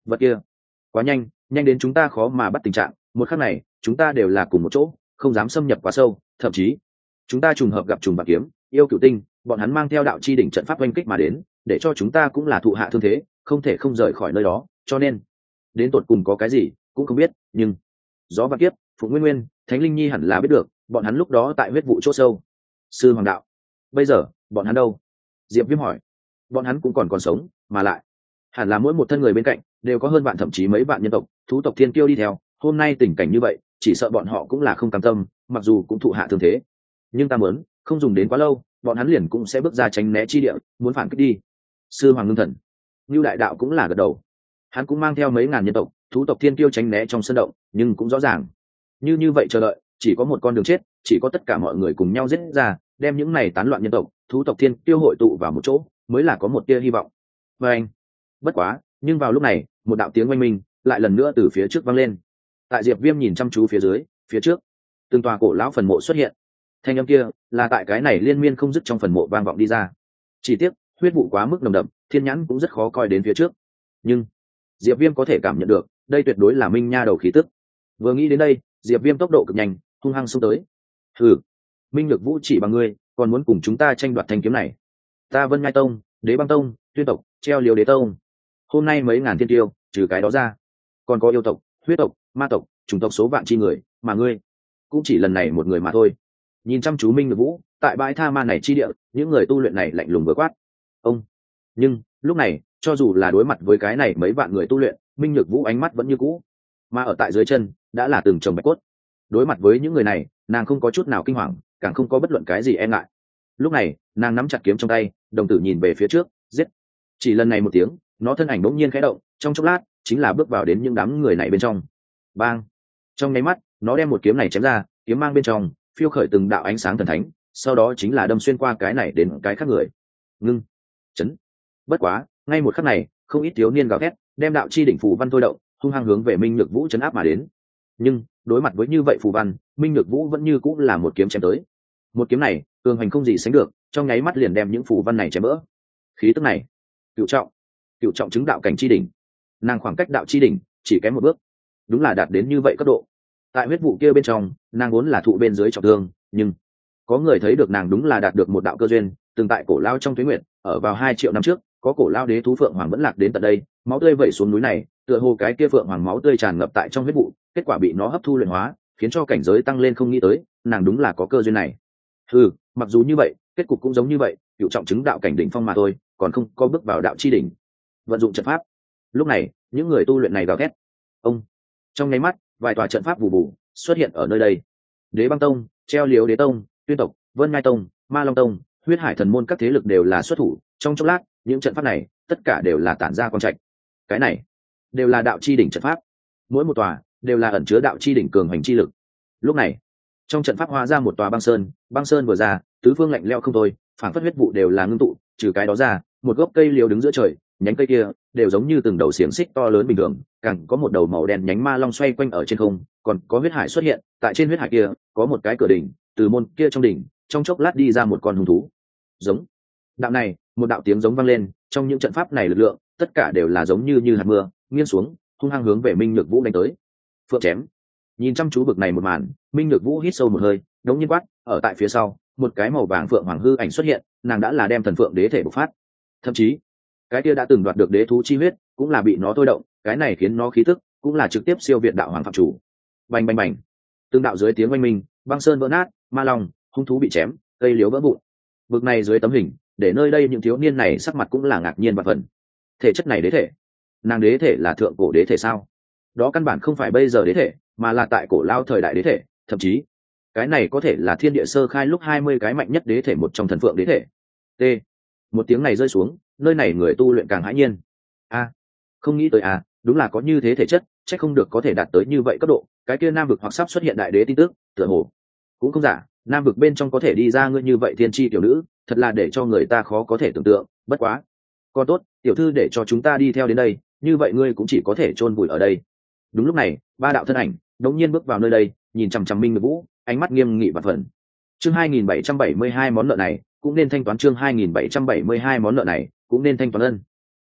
vật kia quá nhanh, nhanh đến chúng ta khó mà bắt tình trạng. Một khắc này chúng ta đều là cùng một chỗ, không dám xâm nhập quá sâu, thậm chí chúng ta trùng hợp gặp trùng bạc kiếm yêu cựu tinh, bọn hắn mang theo đạo chi đỉnh trận pháp oanh kích mà đến, để cho chúng ta cũng là thụ hạ thương thế, không thể không rời khỏi nơi đó. Cho nên đến tột cùng có cái gì cũng không biết, nhưng gió và kiếp, phụ nguyên nguyên, thánh linh nhi hẳn là biết được, bọn hắn lúc đó tại huyết vụ chỗ sâu. Sư hoàng đạo, bây giờ bọn hắn đâu? Diệp Viêm hỏi. Bọn hắn cũng còn còn sống, mà lại hẳn là mỗi một thân người bên cạnh đều có hơn bạn, thậm chí mấy bạn nhân tộc, thú tộc thiên kiêu đi theo. Hôm nay tình cảnh như vậy, chỉ sợ bọn họ cũng là không cam tâm, mặc dù cũng thụ hạ thương thế, nhưng ta muốn không dùng đến quá lâu, bọn hắn liền cũng sẽ bước ra tránh né chi địa, muốn phản kích đi. Sư hoàng ngưng thần, Nưu đại đạo cũng là gật đầu. Hắn cũng mang theo mấy ngàn nhân tộc, thú tộc thiên kiêu tránh né trong sân động, nhưng cũng rõ ràng như như vậy chờ đợi chỉ có một con đường chết, chỉ có tất cả mọi người cùng nhau giết ra, đem những này tán loạn nhân tộc, thú tộc thiên kiêu hội tụ vào một chỗ, mới là có một tia hy vọng. Và anh, bất quá, nhưng vào lúc này, một đạo tiếng oanh minh lại lần nữa từ phía trước vang lên. Tại Diệp Viêm nhìn chăm chú phía dưới, phía trước, từng tòa cổ lão phần mộ xuất hiện. Thanh âm kia là tại cái này liên miên không dứt trong phần mộ vang vọng đi ra. Chỉ tiếc, huyết vụ quá mức nồng đậm, thiên nhãn cũng rất khó coi đến phía trước. Nhưng Diệp Viêm có thể cảm nhận được, đây tuyệt đối là Minh Nha đầu khí tức. Vừa nghĩ đến đây, Diệp Viêm tốc độ cực nhanh, hung hăng xông tới. Hừ, Minh Nhược Vũ chỉ bằng ngươi, còn muốn cùng chúng ta tranh đoạt thanh kiếm này? Ta Vân Ngai Tông, Đế Băng Tông, Tuyên tộc, Treo Liếu Đế Tông, hôm nay mấy ngàn thiên tiêu, trừ cái đó ra, còn có yêu tộc, huyết tộc, ma tộc, chủng tộc số vạn chi người, mà ngươi cũng chỉ lần này một người mà thôi. Nhìn chăm chú Minh Nhược Vũ, tại bãi tha ma này chi địa, những người tu luyện này lạnh lùng vừa quát. Ông, nhưng lúc này, cho dù là đối mặt với cái này mấy vạn người tu luyện, Minh Nhược Vũ ánh mắt vẫn như cũ, mà ở tại dưới chân đã là từng chồng bạch cốt. Đối mặt với những người này, nàng không có chút nào kinh hoàng, càng không có bất luận cái gì e ngại. Lúc này, nàng nắm chặt kiếm trong tay, đồng tử nhìn về phía trước, giết. Chỉ lần này một tiếng, nó thân ảnh bỗng nhiên khẽ động, trong chốc lát, chính là bước vào đến những đám người này bên trong. Bang! Trong nháy mắt, nó đem một kiếm này chém ra, kiếm mang bên trong phiêu khởi từng đạo ánh sáng thần thánh, sau đó chính là đâm xuyên qua cái này đến cái khác người. Ngưng, chấn. Bất quá, ngay một khắc này, không ít thiếu niên gào thét, đem đạo chi đỉnh phù văn thôi động, hung hăng hướng về Minh Nhược Vũ chấn áp mà đến. Nhưng đối mặt với như vậy phù văn, Minh Nhược Vũ vẫn như cũng là một kiếm chém tới. Một kiếm này cường hành không gì sánh được, trong nháy mắt liền đem những phù văn này chém vỡ. Khí tức này, cựu trọng, cựu trọng chứng đạo cảnh chi đỉnh. Nàng khoảng cách đạo chi đỉnh chỉ kém một bước, đúng là đạt đến như vậy cấp độ. Tại huyết vụ kia bên trong, nàng vốn là thụ bên dưới trọng thương, nhưng có người thấy được nàng đúng là đạt được một đạo cơ duyên, từng tại cổ lao trong tuế nguyệt, ở vào hai triệu năm trước, có cổ lao đế thú phượng hoàng vẫn lạc đến tận đây, máu tươi vẩy xuống núi này, tựa hồ cái kia phượng hoàng máu tươi tràn ngập tại trong huyết vụ, kết quả bị nó hấp thu luyện hóa, khiến cho cảnh giới tăng lên không nghĩ tới, nàng đúng là có cơ duyên này. Ừ, mặc dù như vậy, kết cục cũng giống như vậy, cựu trọng chứng đạo cảnh đỉnh phong mà thôi, còn không có bước vào đạo chi đỉnh. Vận dụng trận pháp. Lúc này, những người tu luyện này gào thét. Ông, trong nháy mắt, vài tòa trận pháp vụ vụ xuất hiện ở nơi đây. Đế Băng Tông, Treo Liếu Đế Tông, Tuyên tộc, Vân Ngai Tông, Ma Long Tông, Huyết Hải Thần môn các thế lực đều là xuất thủ, trong chốc lát, những trận pháp này tất cả đều là tản ra quang trạch. Cái này đều là đạo chi đỉnh trận pháp, mỗi một tòa đều là ẩn chứa đạo chi đỉnh cường hành chi lực. Lúc này, trong trận pháp hóa ra một tòa băng sơn, băng sơn vừa ra, tứ phương lạnh lẽo không thôi, phản phất huyết vụ đều là ngưng tụ, trừ cái đó ra, một gốc cây liễu đứng giữa trời, nhánh cây kia đều giống như từng đầu xiềng xích to lớn bình thường, càng có một đầu màu đen nhánh ma long xoay quanh ở trên không, còn có huyết hải xuất hiện, tại trên huyết hải kia có một cái cửa đỉnh, từ môn kia trong đỉnh, trong chốc lát đi ra một con hung thú. Giống. Đạo này, một đạo tiếng giống vang lên, trong những trận pháp này lực lượng, tất cả đều là giống như như hạt mưa, nghiêng xuống, hung hăng hướng về Minh Nhược Vũ đánh tới. Phượng chém. Nhìn chăm chú bực này một màn, Minh Nhược Vũ hít sâu một hơi, đống nhiên quát, ở tại phía sau, một cái màu vàng phượng hoàng hư ảnh xuất hiện, nàng đã là đem thần phượng đế thể bộc phát. Thậm chí, cái kia đã từng đoạt được đế thú chi huyết, cũng là bị nó thôi động, cái này khiến nó khí tức cũng là trực tiếp siêu việt đạo hoàng phạm chủ. Bành bành bành. Từng đạo dưới tiếng oanh minh, băng sơn vỡ nát, ma long, hung thú bị chém, cây liễu vỡ vụn. Bực này dưới tấm hình, để nơi đây những thiếu niên này sắc mặt cũng là ngạc nhiên và phần. Thể chất này đế thể, nàng đế thể là thượng cổ đế thể sao? Đó căn bản không phải bây giờ đế thể, mà là tại cổ lao thời đại đế thể, thậm chí cái này có thể là thiên địa sơ khai lúc hai mươi cái mạnh nhất đế thể một trong thần phượng đế thể. T. Một tiếng này rơi xuống, nơi này người tu luyện càng hãi nhiên. A, không nghĩ tới à, đúng là có như thế thể chất, chắc không được có thể đạt tới như vậy cấp độ, cái kia nam vực hoặc sắp xuất hiện đại đế tin tức, tựa hồ cũng không giả, nam vực bên trong có thể đi ra ngươi như vậy thiên chi tiểu nữ, thật là để cho người ta khó có thể tưởng tượng. Bất quá, còn tốt, tiểu thư để cho chúng ta đi theo đến đây, như vậy ngươi cũng chỉ có thể chôn vùi ở đây. Đúng lúc này, ba đạo thân ảnh đống nhiên bước vào nơi đây, nhìn chằm chằm Minh Nhược Vũ, ánh mắt nghiêm nghị và phần. Chương hai nghìn bảy trăm bảy mươi hai món nợ này cũng nên thanh toán, chương hai nghìn bảy trăm bảy mươi hai món nợ này cũng nên thanh toán ân.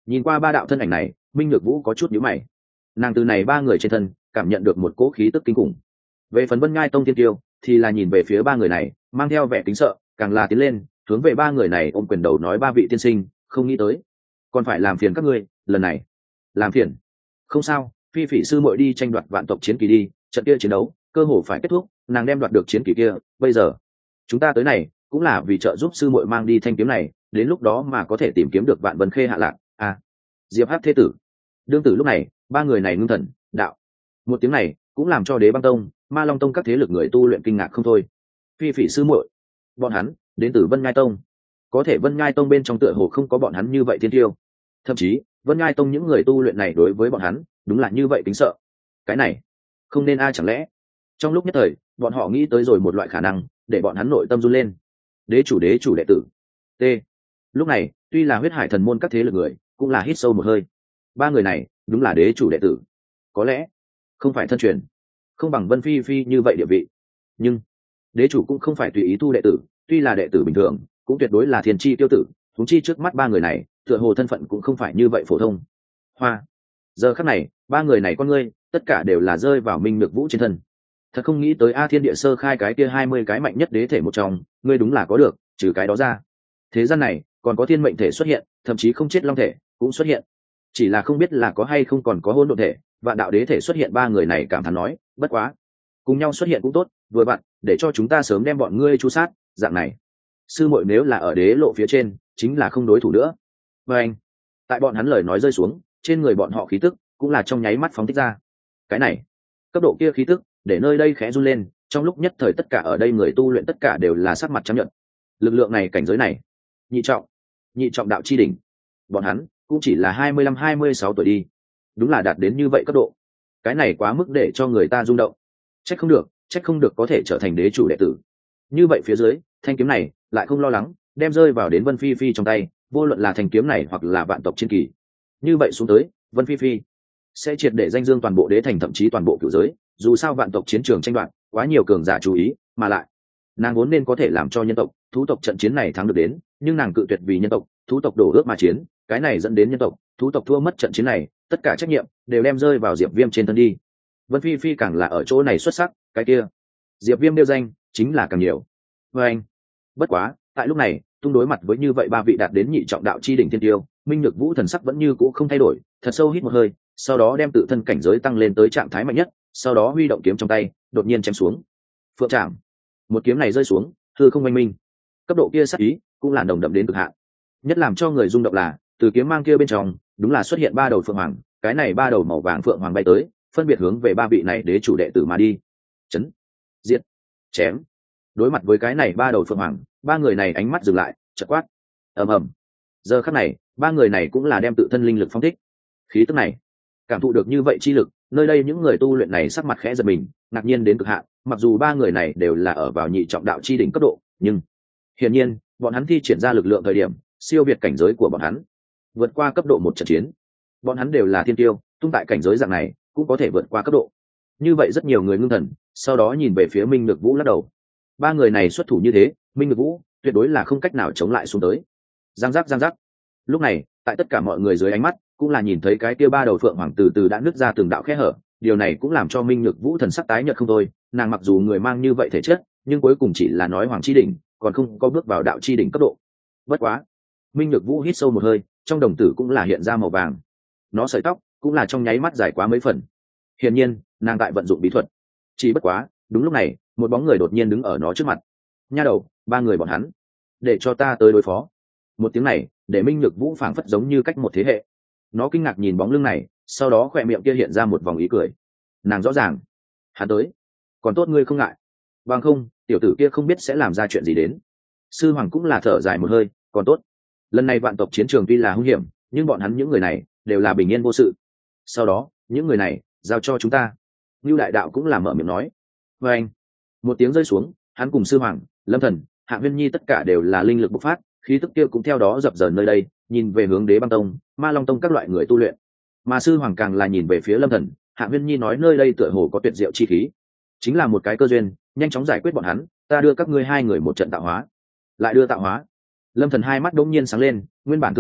Nhìn qua ba đạo thân ảnh này, Minh Nhược Vũ có chút nhíu mày. Nàng từ này ba người trên thân cảm nhận được một cỗ khí tức kinh khủng. Về phần Vân Ngai Tông Tiên Tiêu thì là nhìn về phía ba người này, mang theo vẻ kính sợ, càng là tiến lên, hướng về ba người này ôm quyền đầu nói: ba vị tiên sinh, không nghĩ tới, còn phải làm phiền các ngươi, lần này làm phiền. Không sao, Phi Phỉ sư muội đi tranh đoạt vạn tộc chiến kỳ đi, trận kia chiến đấu cơ hồ phải kết thúc, nàng đem đoạt được chiến kỳ kia, bây giờ chúng ta tới này cũng là vì trợ giúp sư muội mang đi thanh kiếm này, đến lúc đó mà có thể tìm kiếm được Vạn Vân Khê hạ lạc. À, Diệp Hắc thế tử, đương tử lúc này, ba người này ngưng thần đạo một tiếng này cũng làm cho Đế Băng Tông, Ma Long Tông các thế lực người tu luyện kinh ngạc không thôi. Phi Phỉ sư muội, bọn hắn đến từ Vân Ngai Tông, có thể Vân Ngai Tông bên trong tựa hồ không có bọn hắn như vậy thiên tiêu, thậm chí Vân Ngai Tông những người tu luyện này đối với bọn hắn đúng là như vậy kính sợ. Cái này không nên ai chẳng lẽ? Trong lúc nhất thời, bọn họ nghĩ tới rồi một loại khả năng để bọn hắn nội tâm run lên. Đế chủ đế chủ đệ tử. T. Lúc này, tuy là huyết hải thần môn các thế lực người, cũng là hít sâu một hơi. Ba người này đúng là đế chủ đệ tử. Có lẽ không phải thân truyền, không bằng Vân Phi Phi như vậy địa vị, nhưng đế chủ cũng không phải tùy ý thu đệ tử, tuy là đệ tử bình thường, cũng tuyệt đối là thiên chi tiêu tử. Huống chi trước mắt ba người này, tựa hồ thân phận cũng không phải như vậy phổ thông. Hoa. Giờ khắc này, ba người này con ngươi, tất cả đều là rơi vào Minh Nhược Vũ trên thân. Thật không nghĩ tới A Thiên Địa sơ khai cái kia hai mươi cái mạnh nhất đế thể một trong, ngươi đúng là có được, trừ cái đó ra, thế gian này còn có thiên mệnh thể xuất hiện, thậm chí không chết long thể cũng xuất hiện, chỉ là không biết là có hay không còn có hỗn độn thể. Vạn đạo đế thể xuất hiện, ba người này cảm thán nói: bất quá cùng nhau xuất hiện cũng tốt, vừa vặn để cho chúng ta sớm đem bọn ngươi chu sát, dạng này sư muội nếu là ở đế lộ phía trên chính là không đối thủ nữa. Và anh, tại bọn hắn lời nói rơi xuống, trên người bọn họ khí tức cũng là trong nháy mắt phóng thích ra. Cái này cấp độ kia khí tức để nơi đây khẽ run lên, trong lúc nhất thời tất cả ở đây người tu luyện tất cả đều là sắc mặt chấp nhận. Lực lượng này, cảnh giới này, nhị trọng nhị trọng đạo chi đỉnh, bọn hắn cũng chỉ là hai mươi lăm hai mươi sáu tuổi đi, đúng là đạt đến như vậy cấp độ. Cái này quá mức để cho người ta rung động. Trách không được, trách không được có thể trở thành đế chủ đệ tử. Như vậy phía dưới, thanh kiếm này lại không lo lắng đem rơi vào đến Vân Phi Phi trong tay, vô luận là thanh kiếm này hoặc là vạn tộc chiến kỳ. Như vậy xuống tới, Vân Phi Phi sẽ triệt để danh dương toàn bộ đế thành, thậm chí toàn bộ cửu giới. Dù sao vạn tộc chiến trường tranh đoạt, quá nhiều cường giả chú ý, mà lại nàng vốn nên có thể làm cho nhân tộc, thú tộc trận chiến này thắng được đến, nhưng nàng cự tuyệt vì nhân tộc, thú tộc đổ ước mà chiến, cái này dẫn đến nhân tộc, thú tộc thua mất trận chiến này, tất cả trách nhiệm đều đem rơi vào Diệp Viêm trên thân đi. Vân Phi Phi càng là ở chỗ này xuất sắc, cái kia Diệp Viêm nêu danh chính là càng nhiều. Và anh, bất quá, tại lúc này, tung đối mặt với như vậy ba vị đạt đến nhị trọng đạo chi đỉnh thiên tiêu, Minh Nhược Vũ thần sắc vẫn như cũ không thay đổi, thật sâu hít một hơi, sau đó đem tự thân cảnh giới tăng lên tới trạng thái mạnh nhất, sau đó huy động kiếm trong tay, đột nhiên chém xuống. Phượng Trảm. Một kiếm này rơi xuống, hư không oanh minh. Cấp độ kia sát ý cũng là nồng đậm đến cực hạn. Nhất làm cho người rung động là, từ kiếm mang kia bên trong, đúng là xuất hiện ba đầu phượng hoàng, cái này ba đầu màu vàng phượng hoàng bay tới, phân biệt hướng về ba vị này đế chủ đệ tử mà đi. Chấn, diệt, chém. Đối mặt với cái này ba đầu phượng hoàng, ba người này ánh mắt dừng lại, chợt quát: ầm ầm. Giờ khắc này, ba người này cũng là đem tự thân linh lực phóng thích. Khí tức này, cảm thụ được như vậy chi lực, nơi đây những người tu luyện này sắc mặt khẽ giật mình, ngạc nhiên đến cực hạn. Mặc dù ba người này đều là ở vào nhị trọng đạo chi đỉnh cấp độ, nhưng hiển nhiên bọn hắn thi triển ra lực lượng thời điểm siêu việt cảnh giới của bọn hắn, vượt qua cấp độ một trận chiến. Bọn hắn đều là thiên tiêu, tung tại cảnh giới dạng này cũng có thể vượt qua cấp độ. Như vậy rất nhiều người ngưng thần, sau đó nhìn về phía Minh Nhược Vũ lắc đầu. Ba người này xuất thủ như thế, Minh Nhược Vũ tuyệt đối là không cách nào chống lại xuống tới. Giang giác giang giác. Lúc này, tại tất cả mọi người dưới ánh mắt, cũng là nhìn thấy cái kia ba đầu phượng hoàng từ từ đã nứt ra từng đạo khe hở. Điều này cũng làm cho Minh Nhược Vũ thần sắc tái nhợt không thôi. Nàng mặc dù người mang như vậy thể chất, nhưng cuối cùng chỉ là nói hoàng chi đỉnh, còn không có bước vào đạo chi đỉnh cấp độ. Bất quá, Minh Nhược Vũ hít sâu một hơi, trong đồng tử cũng là hiện ra màu vàng. Nó sợi tóc cũng là trong nháy mắt dài quá mấy phần. Hiển nhiên, nàng tại vận dụng bí thuật. Chỉ bất quá, đúng lúc này, một bóng người đột nhiên đứng ở nó trước mặt. Nha đầu, ba người bọn hắn, để cho ta tới đối phó. Một tiếng này, để Minh Nhược Vũ phảng phất giống như cách một thế hệ. Nó kinh ngạc nhìn bóng lưng này, sau đó khỏe miệng kia hiện ra một vòng ý cười. Nàng rõ ràng, hắn tới, còn tốt ngươi không ngại. Bằng không, tiểu tử kia không biết sẽ làm ra chuyện gì đến. Sư Hoàng cũng là thở dài một hơi, còn tốt. Lần này vạn tộc chiến trường tuy là hung hiểm, nhưng bọn hắn những người này đều là bình yên vô sự. Sau đó, những người này giao cho chúng ta. Như Đại Đạo cũng là mở miệng nói. Và anh, một tiếng rơi xuống, hắn cùng Sư Hoàng, Lâm Thần, Hạ Huyên Nhi tất cả đều là linh lực bộc phát, khí tức kia cũng theo đó dập dờn nơi đây, nhìn về hướng Đế Băng Tông, Ma Long Tông các loại người tu luyện. Mà Sư Hoàng càng là nhìn về phía Lâm Thần, Hạ Huyên Nhi nói nơi đây tựa hồ có tuyệt diệu chi khí, chính là một cái cơ duyên, nhanh chóng giải quyết bọn hắn, ta đưa các ngươi hai người một trận tạo hóa. Lại đưa tạo hóa. Lâm Thần hai mắt đống nhiên sáng lên, nguyên bản thương thế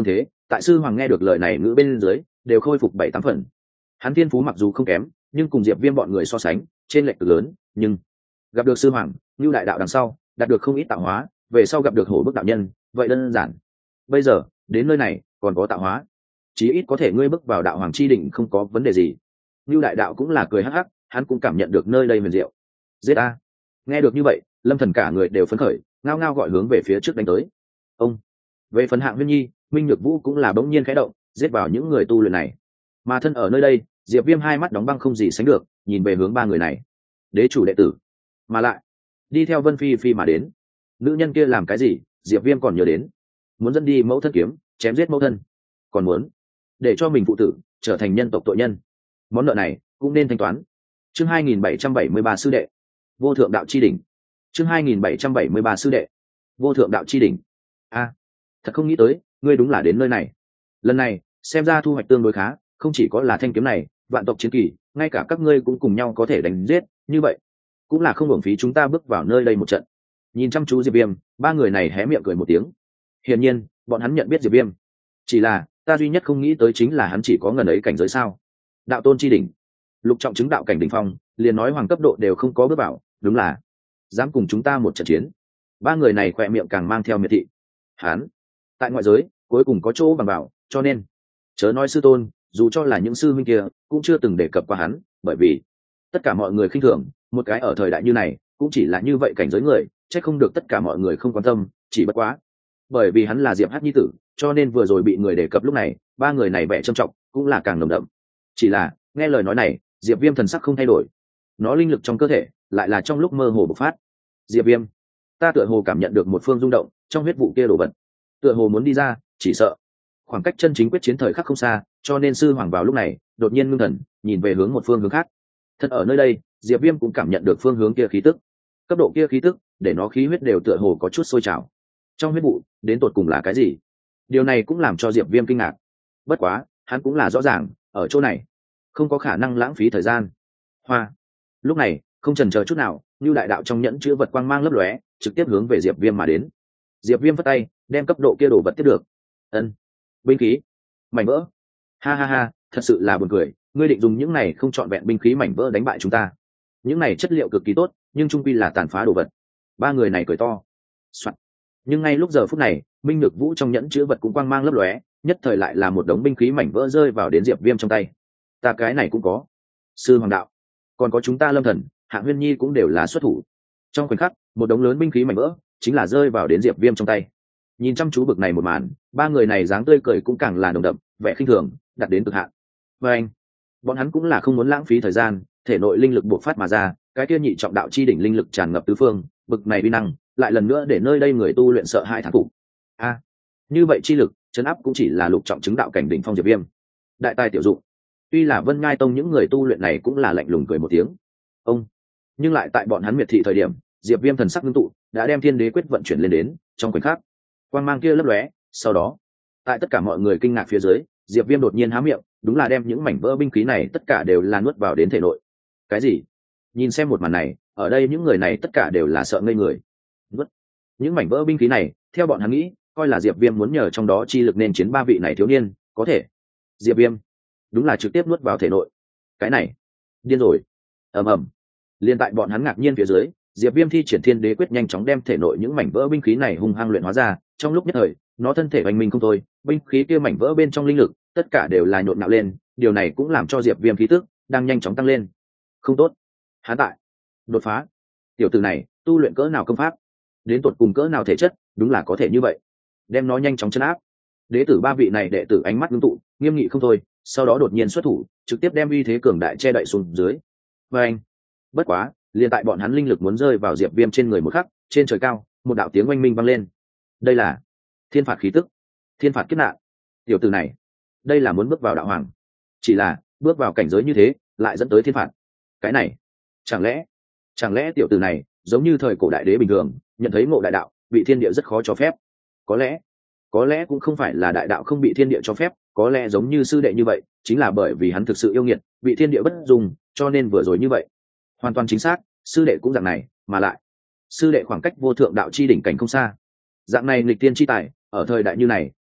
tại sư hoàng nghe được lời này ngữ bên dưới đều khôi phục bảy tám phần. Hắn thiên phú mặc dù không kém, nhưng cùng Diệp Viêm bọn người so sánh trên lệch cực lớn, nhưng gặp được sư hoàng Nưu đại đạo đằng sau đạt được không ít tạo hóa, về sau gặp được hổ bức đạo nhân, vậy đơn giản. Bây giờ đến nơi này còn có tạo hóa, chí ít có thể ngươi bước vào đạo hoàng chi đỉnh không có vấn đề gì. Nưu đại đạo cũng là cười hắc hắc, hắn cũng cảm nhận được nơi đây huyền diệu. Giết a! Nghe được như vậy, Lâm Thần cả người đều phấn khởi, ngao ngao gọi hướng về phía trước đánh tới. Ông về phần Hạng Huyên Nhi, Minh Nhược Vũ cũng là bỗng nhiên khẽ động, giết vào những người tu luyện này. Mà thân ở nơi đây, Diệp Viêm hai mắt đóng băng không gì sánh được, nhìn về hướng ba người này. Đế chủ đệ tử, mà lại đi theo Vân Phi Phi mà đến. Nữ nhân kia làm cái gì, Diệp Viêm còn nhớ đến. Muốn dẫn đi mẫu thân kiếm, chém giết mẫu thân, còn muốn để cho mình phụ tử trở thành nhân tộc tội nhân. Món nợ này cũng nên thanh toán. Chương hai nghìn bảy trăm bảy mươi ba sư đệ, Vô Thượng Đạo chi đỉnh. Chương hai nghìn bảy trăm bảy mươi ba sư đệ, Vô Thượng Đạo chi đỉnh. A, thật không nghĩ tới, ngươi đúng là đến nơi này. Lần này, xem ra thu hoạch tương đối khá, không chỉ có là thanh kiếm này, vạn tộc chiến kỳ, ngay cả các ngươi cũng cùng nhau có thể đánh giết, như vậy, cũng là không uổng phí chúng ta bước vào nơi đây một trận. Nhìn chăm chú Diệp Viêm, ba người này hé miệng cười một tiếng. Hiển nhiên, bọn hắn nhận biết Diệp Viêm. Chỉ là, ta duy nhất không nghĩ tới chính là hắn chỉ có ngần ấy cảnh giới sao? Đạo tôn chi đỉnh, lục trọng chứng đạo cảnh đỉnh phong, liền nói hoàng cấp độ đều không có bước vào, đúng là dám cùng chúng ta một trận chiến. Ba người này khỏe miệng càng mang theo miệt thị. Hắn tại ngoại giới cuối cùng có chỗ bằng bảo, cho nên chớ nói sư tôn, dù cho là những sư huynh kia cũng chưa từng đề cập qua hắn, bởi vì tất cả mọi người khinh thường một cái ở thời đại như này cũng chỉ là như vậy cảnh giới người, chắc không được tất cả mọi người không quan tâm, chỉ bất quá bởi vì hắn là Diệp Hát nhi tử, cho nên vừa rồi bị người đề cập lúc này, ba người này vẻ trầm trọng cũng là càng nồng đậm. Chỉ là nghe lời nói này, Diệp Viêm thần sắc không thay đổi, nó linh lực trong cơ thể lại là trong lúc mơ hồ bộc phát. Diệp Viêm, ta tựa hồ cảm nhận được một phương rung động trong huyết vụ kia đổ vật, tựa hồ muốn đi ra, chỉ sợ khoảng cách chân chính quyết chiến thời khắc không xa, cho nên sư hoàng vào lúc này đột nhiên ngưng thần nhìn về hướng một phương hướng khác. Thật ở nơi đây, Diệp Viêm cũng cảm nhận được phương hướng kia khí tức, cấp độ kia khí tức để nó khí huyết đều tựa hồ có chút sôi trào. Trong huyết vụ đến tột cùng là cái gì? Điều này cũng làm cho Diệp Viêm kinh ngạc. Bất quá hắn cũng là rõ ràng, ở chỗ này không có khả năng lãng phí thời gian. Hoa. Lúc này không chần chờ chút nào, Nưu đại đạo trong nhẫn chứa vật quang mang lấp lóe, trực tiếp hướng về Diệp Viêm mà đến. Diệp Viêm vất tay đem cấp độ kia đồ vật tiếp được. Ân, binh khí mảnh vỡ. Ha ha ha, thật sự là buồn cười, ngươi định dùng những này không trọn vẹn binh khí mảnh vỡ đánh bại chúng ta? Những này chất liệu cực kỳ tốt, nhưng trung quy là tàn phá đồ vật. Ba người này cười to. Soạn. Nhưng ngay lúc giờ phút này, Minh Nhược Vũ trong nhẫn chứa vật cũng quang mang lấp lóe, nhất thời lại là một đống binh khí mảnh vỡ rơi vào đến Diệp Viêm trong tay. Ta cái này cũng có. Sư hoàng đạo, còn có chúng ta Lâm Thần, Hạng Huyên Nhi cũng đều là xuất thủ. Trong khoảnh khắc, một đống lớn binh khí mảnh vỡ chính là rơi vào đến Diệp Viêm trong tay. Nhìn chăm chú bực này một màn, ba người này dáng tươi cười cũng càng là nồng đậm, vẻ khinh thường đạt đến cực hạn. Và anh, bọn hắn cũng là không muốn lãng phí thời gian, thể nội linh lực bộc phát mà ra, cái kia nhị trọng đạo chi đỉnh linh lực tràn ngập tứ phương, bực này uy năng lại lần nữa để nơi đây người tu luyện sợ hãi thán phục. A, như vậy chi lực chấn áp cũng chỉ là lục trọng chứng đạo cảnh đỉnh phong Diệp Viêm. Đại tài tiểu dụng. Tuy là Vân Ngai Tông những người tu luyện này cũng là lạnh lùng cười một tiếng. Ông, nhưng lại tại bọn hắn miệt thị thời điểm, Diệp Viêm thần sắc ngưng tụ, đã đem Thiên Đế quyết vận chuyển lên đến, trong khoảnh khắc, quang mang kia lấp lóe, sau đó, tại tất cả mọi người kinh ngạc phía dưới, Diệp Viêm đột nhiên há miệng, đúng là đem những mảnh vỡ binh khí này tất cả đều là nuốt vào đến thể nội. Cái gì? Nhìn xem một màn này, ở đây những người này tất cả đều là sợ ngây người. Nuốt những mảnh vỡ binh khí này, theo bọn hắn nghĩ, coi là Diệp Viêm muốn nhờ trong đó chi lực nên chiến ba vị này thiếu niên, có thể. Diệp Viêm đúng là trực tiếp nuốt vào thể nội. Cái này, điên rồi. Ầm ầm. Liên tại bọn hắn ngạc nhiên phía dưới, Diệp Viêm thi triển Thiên Đế quyết nhanh chóng đem thể nội những mảnh vỡ binh khí này hung hăng luyện hóa ra, trong lúc nhất thời, nó thân thể hoành minh không thôi, binh khí kia mảnh vỡ bên trong linh lực, tất cả đều là nhộn nhạo lên, điều này cũng làm cho Diệp Viêm khí tức đang nhanh chóng tăng lên. Không tốt, hắn tại đột phá. Tiểu tử này, tu luyện cỡ nào công pháp, đến tột cùng cỡ nào thể chất, đúng là có thể như vậy. Đem nó nhanh chóng trấn áp. Đệ tử ba vị này đệ tử ánh mắt ngưng tụ, nghiêm nghị không thôi, sau đó đột nhiên xuất thủ, trực tiếp đem uy thế cường đại che đậy xuống dưới. Và anh, bất quá, liền tại bọn hắn linh lực muốn rơi vào Diệp Viêm trên người một khắc, trên trời cao, một đạo tiếng oanh minh vang lên. Đây là thiên phạt khí tức, thiên phạt kiếp nạn. Tiểu tử này, đây là muốn bước vào đạo hoàng, chỉ là bước vào cảnh giới như thế, lại dẫn tới thiên phạt. Cái này, chẳng lẽ, chẳng lẽ tiểu tử này giống như thời cổ đại đế bình thường, nhận thấy ngộ đại đạo, bị thiên địa rất khó cho phép? Có lẽ, có lẽ cũng không phải là đại đạo không bị thiên địa cho phép, có lẽ giống như sư đệ như vậy, chính là bởi vì hắn thực sự yêu nghiệt, bị thiên địa bất dung, cho nên vừa rồi như vậy. Hoàn toàn chính xác, sư đệ cũng dạng này, mà lại, sư đệ khoảng cách vô thượng đạo chi đỉnh cảnh không xa. Dạng này nghịch tiên chi tài, ở thời đại như này,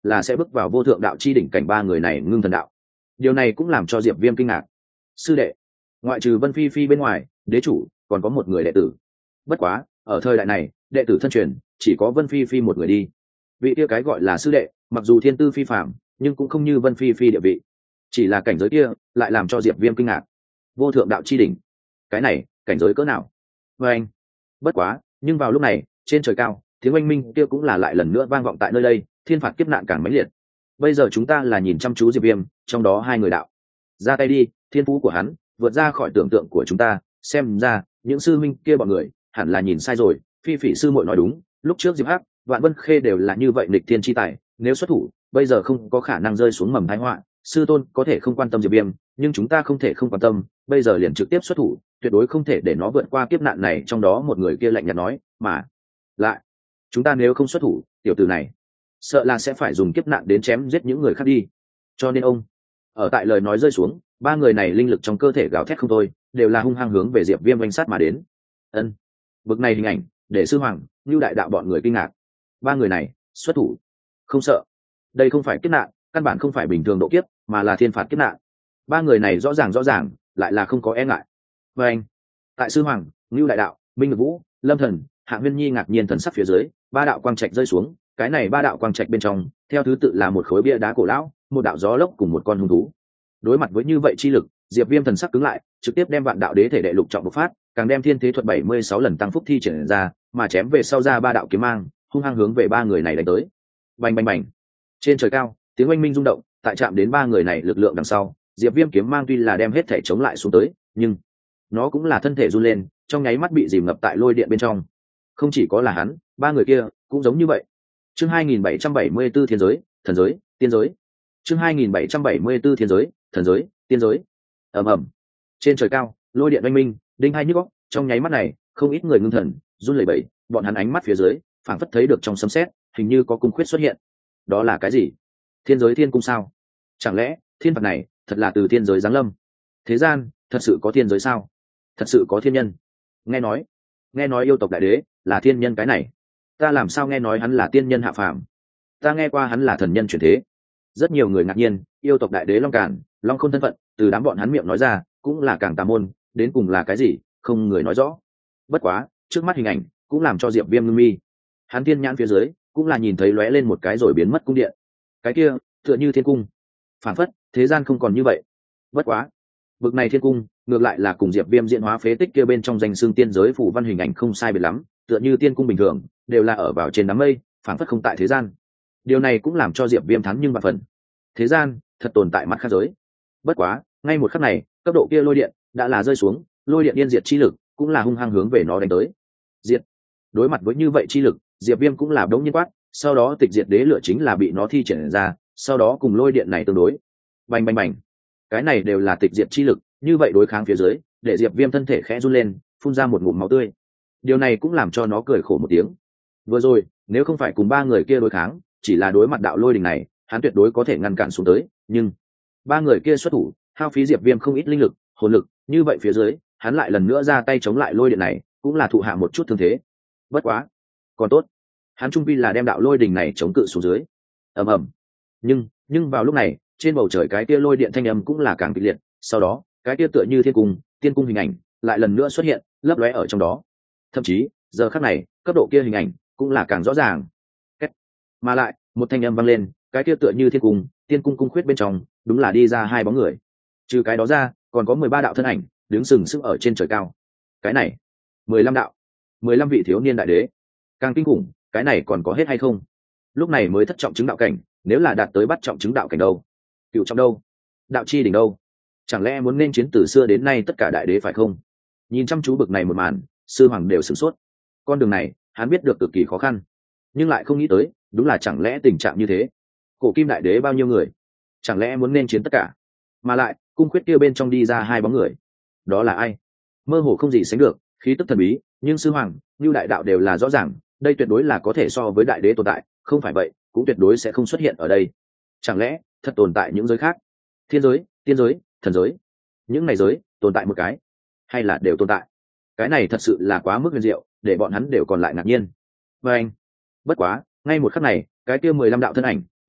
là sẽ bước vào vô thượng đạo chi đỉnh cảnh ba người này ngưng thần đạo. Điều này cũng làm cho Diệp Viêm kinh ngạc. Sư đệ, ngoại trừ Vân Phi Phi bên ngoài, đế chủ còn có một người đệ tử. Bất quá, ở thời đại này, đệ tử thân truyền chỉ có Vân Phi Phi một người đi. Vị kia cái gọi là sư đệ, mặc dù thiên tư phi phàm, nhưng cũng không như Vân Phi Phi địa vị. Chỉ là cảnh giới kia, lại làm cho Diệp Viêm kinh ngạc. Vô thượng đạo chi đỉnh, cái này, cảnh giới cỡ nào? Và anh, bất quá, nhưng vào lúc này, trên trời cao, tiếng oanh minh kia cũng là lại lần nữa vang vọng tại nơi đây, thiên phạt kiếp nạn càng mãnh liệt. Bây giờ chúng ta là nhìn chăm chú Diệp Viêm, trong đó hai người đạo. Ra tay đi, thiên phú của hắn vượt ra khỏi tưởng tượng của chúng ta, xem ra, những sư minh kia bọn người hẳn là nhìn sai rồi. Phi Phỉ sư muội nói đúng, lúc trước Diệp Hắc, Vạn Vân Khê đều là như vậy nghịch thiên chi tài, nếu xuất thủ, bây giờ không có khả năng rơi xuống mầm tai họa. Sư tôn có thể không quan tâm Diệp Viêm, nhưng chúng ta không thể không quan tâm, bây giờ liền trực tiếp xuất thủ, tuyệt đối không thể để nó vượt qua kiếp nạn này. Trong đó một người kia lạnh nhạt nói, mà lại, chúng ta nếu không xuất thủ, tiểu tử này sợ là sẽ phải dùng kiếp nạn đến chém giết những người khác đi. Cho nên ông, ở tại lời nói rơi xuống, ba người này linh lực trong cơ thể gào thét không thôi, đều là hung hăng hướng về Diệp Viêm oanh sát mà đến. Ân, bực này hình ảnh để sư hoàng, Nưu đại đạo bọn người kinh ngạc. Ba người này xuất thủ không sợ, đây không phải kiếp nạn, căn bản không phải bình thường độ kiếp, mà là thiên phạt kiếp nạn. Ba người này rõ ràng rõ ràng lại là không có e ngại. Và anh, tại sư hoàng, Nưu đại đạo, Minh Ngự Vũ, Lâm Thần, Hạ Nguyên Nhi ngạc nhiên thần sắc phía dưới, ba đạo quang trạch rơi xuống. Cái này ba đạo quang trạch bên trong, theo thứ tự là một khối bia đá cổ lão, một đạo gió lốc cùng một con hung thú. Đối mặt với như vậy chi lực, Diệp Viêm thần sắc cứng lại, trực tiếp đem vạn đạo đế thể đệ lục trọng bộc phát, càng đem thiên thế thuật bảy mươi sáu lần tăng phúc thi triển ra, mà chém về sau ra ba đạo kiếm mang, hung hăng hướng về ba người này đánh tới. Bành bành bành. Trên trời cao, tiếng oanh minh rung động, tại chạm đến ba người này lực lượng đằng sau, Diệp Viêm kiếm mang tuy là đem hết thể chống lại xuống tới, nhưng nó cũng là thân thể run lên, trong nháy mắt bị dìm ngập tại lôi điện bên trong. Không chỉ có là hắn, ba người kia cũng giống như vậy. Chương hai nghìn bảy trăm bảy mươi tư thiên giới, thần giới, tiên giới. Chương hai nghìn bảy trăm bảy mươi tư thiên giới, thần giới, tiên giới. Ầm ầm. Trên trời cao, lôi điện oanh minh, đinh hai nhức óc, trong nháy mắt này, không ít người ngưng thần, run lẩy bẩy, bọn hắn ánh mắt phía dưới, phảng phất thấy được trong sấm sét, hình như có cung khuyết xuất hiện. Đó là cái gì? Thiên giới thiên cung sao? Chẳng lẽ, thiên phạt này thật là từ thiên giới giáng lâm? Thế gian, thật sự có thiên giới sao? Thật sự có thiên nhân? Nghe nói, nghe nói yêu tộc đại đế là thiên nhân cái này. Ta làm sao nghe nói hắn là tiên nhân hạ phàm? Ta nghe qua hắn là thần nhân chuyển thế. Rất nhiều người ngạc nhiên, yêu tộc đại đế Long Càn, Long Khôn thân phận, từ đám bọn hắn miệng nói ra, cũng là càng tà môn, đến cùng là cái gì, không người nói rõ. Bất quá, trước mắt hình ảnh cũng làm cho Diệp Viêm ngưng mi. Hắn tiên nhãn phía dưới, cũng là nhìn thấy lóe lên một cái rồi biến mất cung điện. Cái kia, tựa như thiên cung. Phản phất, thế gian không còn như vậy. Bất quá, bực này thiên cung, ngược lại là cùng Diệp Viêm diễn hóa phế tích kia bên trong danh xương tiên giới phủ văn hình ảnh không sai biệt lắm, tựa như tiên cung bình thường, đều là ở vào trên đám mây, phản phất không tại thế gian. Điều này cũng làm cho Diệp Viêm thắng nhưng vạn phần. Thế gian thật tồn tại mặt khác giới. Bất quá, ngay một khắc này, cấp độ kia lôi điện đã là rơi xuống, lôi điện yên diệt chi lực cũng là hung hăng hướng về nó đánh tới. Diệt. Đối mặt với như vậy chi lực, Diệp Viêm cũng là đống nhiên quát, sau đó tịch diệt đế lửa chính là bị nó thi triển ra, sau đó cùng lôi điện này tương đối. Bành bành bành. Cái này đều là tịch diệt chi lực, như vậy đối kháng phía dưới, để Diệp Viêm thân thể khẽ run lên, phun ra một ngụm máu tươi. Điều này cũng làm cho nó cười khổ một tiếng. Vừa rồi, nếu không phải cùng ba người kia đối kháng, chỉ là đối mặt đạo lôi đình này, hắn tuyệt đối có thể ngăn cản xuống tới, nhưng ba người kia xuất thủ, hao phí Diệp Viêm không ít linh lực, hồn lực, như vậy phía dưới, hắn lại lần nữa ra tay chống lại lôi điện này, cũng là thụ hạ một chút thương thế. Bất quá, còn tốt, hắn trung vi là đem đạo lôi đình này chống cự xuống dưới. Ầm ầm. Nhưng, nhưng vào lúc này, trên bầu trời cái kia lôi điện thanh âm cũng là càng kịch liệt, sau đó, cái kia tựa như thiên cung, tiên cung hình ảnh, lại lần nữa xuất hiện, lấp lóe ở trong đó. Thậm chí, giờ khắc này, cấp độ kia hình ảnh cũng là càng rõ ràng. Kết. Mà lại, một thanh âm vang lên, cái kia tựa như thiên cung, tiên cung cung khuyết bên trong, đúng là đi ra hai bóng người. Trừ cái đó ra, còn có mười ba đạo thân ảnh, đứng sừng sững ở trên trời cao. Cái này, mười lăm đạo, mười lăm vị thiếu niên đại đế. Càng kinh khủng, cái này còn có hết hay không? Lúc này mới thất trọng chứng đạo cảnh, nếu là đạt tới bắt trọng chứng đạo cảnh đâu? Cựu trọng đâu? Đạo chi đỉnh đâu? Chẳng lẽ muốn nên chiến từ xưa đến nay tất cả đại đế phải không? Nhìn chăm chú bực này một màn, sư hoàng đều sửng sốt. Con đường này, hắn biết được cực kỳ khó khăn, nhưng lại không nghĩ tới, đúng là chẳng lẽ tình trạng như thế. Cổ kim đại đế bao nhiêu người, chẳng lẽ muốn nên chiến tất cả? Mà lại, cung khuyết kia bên trong đi ra hai bóng người, đó là ai? Mơ hồ không gì sánh được, khí tức thần bí, nhưng sư hoàng, như đại đạo đều là rõ ràng, đây tuyệt đối là có thể so với đại đế tồn tại, không phải vậy, cũng tuyệt đối sẽ không xuất hiện ở đây. Chẳng lẽ thật tồn tại những giới khác? Thiên giới, tiên giới, thần giới, những này giới tồn tại một cái, hay là đều tồn tại? Cái này thật sự là quá mức huyền diệu, để bọn hắn đều còn lại ngạc nhiên. Và anh, bất quá, ngay một khắc này, cái kia mười lăm đạo thân ảnh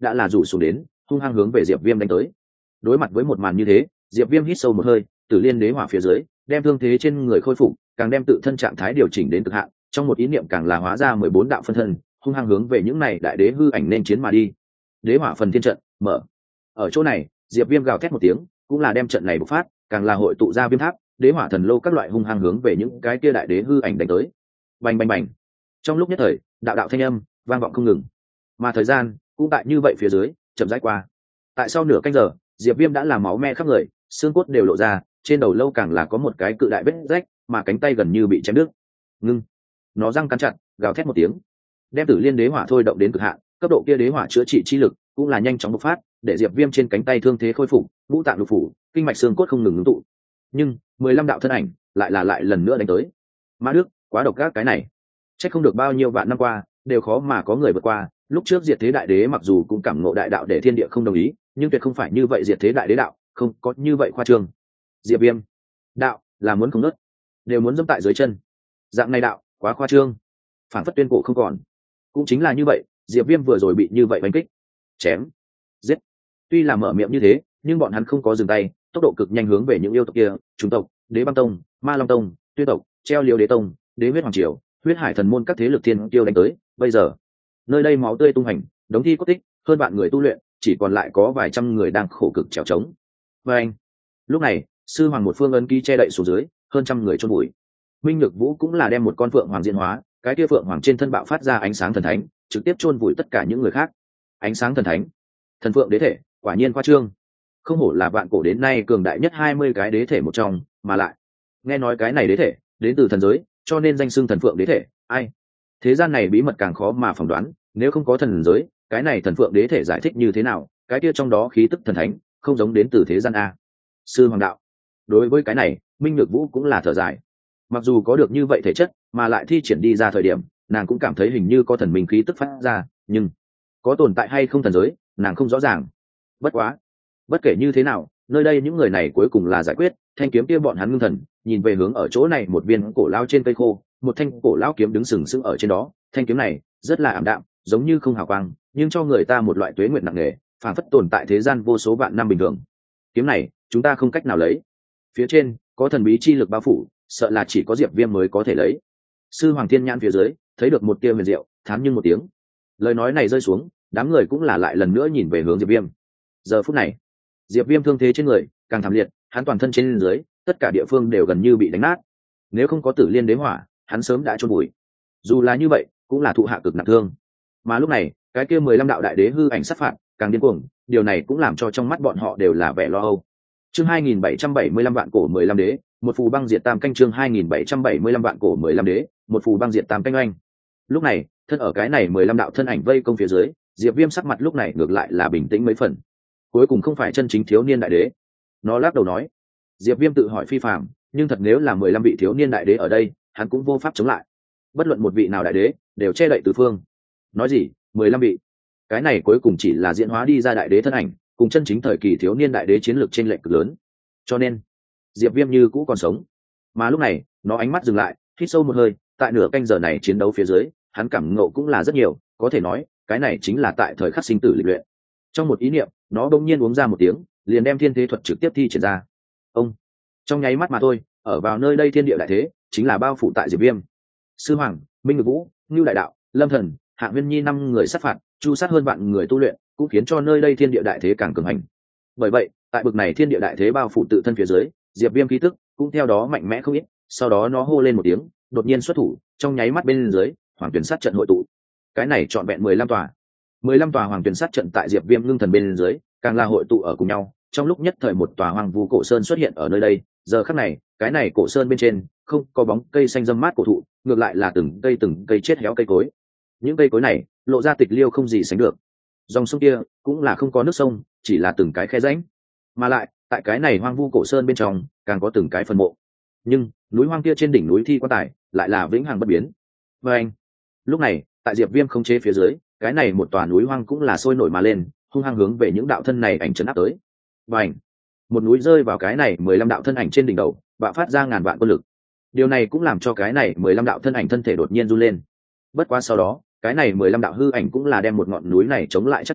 đã là rủ xuống đến hung hăng hướng về Diệp Viêm đánh tới. Đối mặt với một màn như thế, Diệp Viêm hít sâu một hơi, Tử Liên Đế Hỏa phía dưới, đem thương thế trên người khôi phục, càng đem tự thân trạng thái điều chỉnh đến cực hạn, trong một ý niệm càng là hóa ra mười bốn đạo phân thân, hung hăng hướng về những này đại đế hư ảnh nên chiến mà đi. Đế Hỏa phần thiên trận mở. Ở chỗ này, Diệp Viêm gào thét một tiếng, cũng là đem trận này bộc phát, càng là hội tụ ra viêm tháp, đế hỏa thần lô các loại hung hăng hướng về những cái kia đại đế hư ảnh đánh tới. Bành bành bành. Trong lúc nhất thời, đạo đạo thanh âm vang vọng không ngừng. Mà thời gian cũng tại như vậy phía dưới, chậm rãi qua. Tại sau nửa canh giờ, Diệp Viêm đã làm máu me khắp người, xương cốt đều lộ ra, trên đầu lâu càng là có một cái cự đại vết rách, mà cánh tay gần như bị chém đứt. Ngưng. Nó răng cắn chặt, gào thét một tiếng, đem Tử Liên Đế Hỏa thôi động đến cực hạn, cấp độ kia đế hỏa chữa trị chi lực cũng là nhanh chóng bộc phát, để Diệp Viêm trên cánh tay thương thế khôi phục, ngũ tạng lục phủ, kinh mạch xương cốt không ngừng ngưng tụ. Nhưng mười lăm đạo thân ảnh lại là lại lần nữa đánh tới. Ma Đức, quá độc ác cái này. Chắc không được bao nhiêu vạn năm qua, đều khó mà có người vượt qua. Lúc trước diệt thế đại đế mặc dù cũng cảm ngộ đại đạo để thiên địa không đồng ý, nhưng tuyệt không phải như vậy diệt thế đại đế đạo, không có như vậy khoa trương. Diệp Viêm, đạo là muốn không nứt, đều muốn dẫm tại dưới chân. Dạng này đạo, quá khoa trương. Phản phất tuyên cổ không còn. Cũng chính là như vậy, Diệp Viêm vừa rồi bị như vậy đánh kích, chém, giết. Tuy là mở miệng như thế, nhưng bọn hắn không có dừng tay, tốc độ cực nhanh hướng về những yêu tộc kia, Trung tộc, Đế Băng Tông, Ma Long Tông, Tuyết tộc, Treo Liêu Đế Tông, Đế Huyết Hoàng Triều, Huyết Hải Thần môn các thế lực thiên tiêu đánh tới. Bây giờ, nơi đây máu tươi tung hành, đống thi cốt tích, hơn bạn người tu luyện, chỉ còn lại có vài trăm người đang khổ cực trèo trống. Và anh, lúc này, sư hoàng một phương ấn ký che đậy xuống dưới, hơn trăm người chôn bụi. Minh Nhược Vũ cũng là đem một con phượng hoàng diễn hóa, cái kia phượng hoàng trên thân bạo phát ra ánh sáng thần thánh, trực tiếp chôn vùi tất cả những người khác. Ánh sáng thần thánh, thần phượng đế thể, quả nhiên khoa trương. Không hổ là vạn cổ đến nay cường đại nhất hai mươi cái đế thể một trong, mà lại nghe nói cái này đế thể đến từ thần giới, cho nên danh xưng thần phượng đế thể. Ai? Thế gian này bí mật càng khó mà phỏng đoán, nếu không có thần giới, cái này thần phượng đế thể giải thích như thế nào, cái kia trong đó khí tức thần thánh, không giống đến từ thế gian a. Sư hoàng đạo. Đối với cái này, Minh Nhược Vũ cũng là thở dài. Mặc dù có được như vậy thể chất, mà lại thi triển đi ra thời điểm, nàng cũng cảm thấy hình như có thần minh khí tức phát ra, nhưng có tồn tại hay không thần giới, nàng không rõ ràng. Bất quá, bất kể như thế nào, nơi đây những người này cuối cùng là giải quyết, thanh kiếm kia bọn hắn ngưng thần, nhìn về hướng ở chỗ này một viên cổ lao trên cây khô, một thanh cổ lao kiếm đứng sừng sững ở trên đó, thanh kiếm này rất là ảm đạm, giống như không hào quang, nhưng cho người ta một loại tuế nguyệt nặng nề, phản phất tồn tại thế gian vô số vạn năm bình thường. Kiếm này, chúng ta không cách nào lấy. Phía trên có thần bí chi lực bao phủ, sợ là chỉ có Diệp Viêm mới có thể lấy. Sư Hoàng Thiên Nhãn phía dưới thấy được một tia huyền diệu, thám nhưng một tiếng. Lời nói này rơi xuống, đám người cũng là lại lần nữa nhìn về hướng Diệp Viêm. Giờ phút này, Diệp Viêm thương thế trên người càng thảm liệt, hắn toàn thân trên dưới, tất cả địa phương đều gần như bị đánh nát. Nếu không có Tử Liên Đế Hỏa, hắn sớm đã chôn bụi. Dù là như vậy, cũng là thụ hạ cực nặng thương. Mà lúc này, cái kia mười lăm đạo đại đế hư ảnh sát phạt, càng điên cuồng, điều này cũng làm cho trong mắt bọn họ đều là vẻ lo âu. Chương hai nghìn bảy trăm bảy mươi lăm vạn cổ mười lăm đế, một phù băng diệt tam canh. Chương hai nghìn bảy trăm bảy mươi lăm vạn cổ mười lăm đế, một phù băng diệt tam canh oanh. Lúc này, thân ở cái này mười lăm đạo thân ảnh vây công phía dưới, Diệp Viêm sắc mặt lúc này ngược lại là bình tĩnh mấy phần. Cuối cùng không phải chân chính thiếu niên đại đế. Nó lắc đầu nói. Diệp Viêm tự hỏi phi phàm, nhưng thật nếu là mười lăm vị thiếu niên đại đế ở đây, hắn cũng vô pháp chống lại. Bất luận một vị nào đại đế, đều che đậy tứ phương. Nói gì, mười lăm vị. Cái này cuối cùng chỉ là diễn hóa đi ra đại đế thân ảnh, cùng chân chính thời kỳ thiếu niên đại đế chiến lược chênh lệch cực lớn. Cho nên, Diệp Viêm như cũ còn sống. Mà lúc này, nó ánh mắt dừng lại, hít sâu một hơi, tại nửa canh giờ này chiến đấu phía dưới, hắn cảm ngộ cũng là rất nhiều, có thể nói, cái này chính là tại thời khắc sinh tử lịch luyện. Trong một ý niệm, nó bỗng nhiên uống ra một tiếng, liền đem thiên thế thuật trực tiếp thi triển ra. Ông, trong nháy mắt mà thôi, ở vào nơi đây thiên địa đại thế, chính là bao phủ tại Diệp Viêm. Sư Hoàng, Minh Ngự Vũ, Ngưu Đại Đạo, Lâm Thần, Hạ Nguyên Nhi năm người sát phạt, chu sát hơn vạn người tu luyện, cũng khiến cho nơi đây thiên địa đại thế càng cường hành. Bởi vậy, tại bực này thiên địa đại thế bao phủ tự thân phía dưới, Diệp Viêm khí tức cũng theo đó mạnh mẽ không ít. Sau đó nó hô lên một tiếng, đột nhiên xuất thủ, trong nháy mắt bên dưới, Hoàng Tuyển sát trận hội tụ. Cái này trọn vẹn mười lăm tòa, mười lăm tòa Hoàng Tuyển sát trận tại Diệp Viêm ngưng thần bên dưới, càng là hội tụ ở cùng nhau. Trong lúc nhất thời một tòa Hoàng Vu cổ sơn xuất hiện ở nơi đây. Giờ khắc này, cái này cổ sơn bên trên không có bóng cây xanh râm mát cổ thụ, ngược lại là từng cây từng cây chết héo cây cối. Những cây cối này lộ ra tịch liêu không gì sánh được. Dòng sông kia cũng là không có nước sông, chỉ là từng cái khe rãnh. Mà lại, tại cái này Hoang Vu cổ sơn bên trong, càng có từng cái phần mộ. Nhưng núi hoang kia trên đỉnh núi thi quan tài lại là vĩnh hằng bất biến. Và anh, lúc này, tại Diệp Viêm không chế phía dưới, cái này một tòa núi hoang cũng là sôi nổi mà lên, hung hăng hướng về những đạo thân này ảnh trấn áp tới. Và ảnh, một núi rơi vào cái này mười lăm đạo thân ảnh trên đỉnh đầu, bạo phát ra ngàn vạn quân lực. Điều này cũng làm cho cái này mười lăm đạo thân ảnh thân thể đột nhiên run lên. Bất quá sau đó, cái này mười lăm đạo hư ảnh cũng là đem một ngọn núi này chống lại chắc chắn,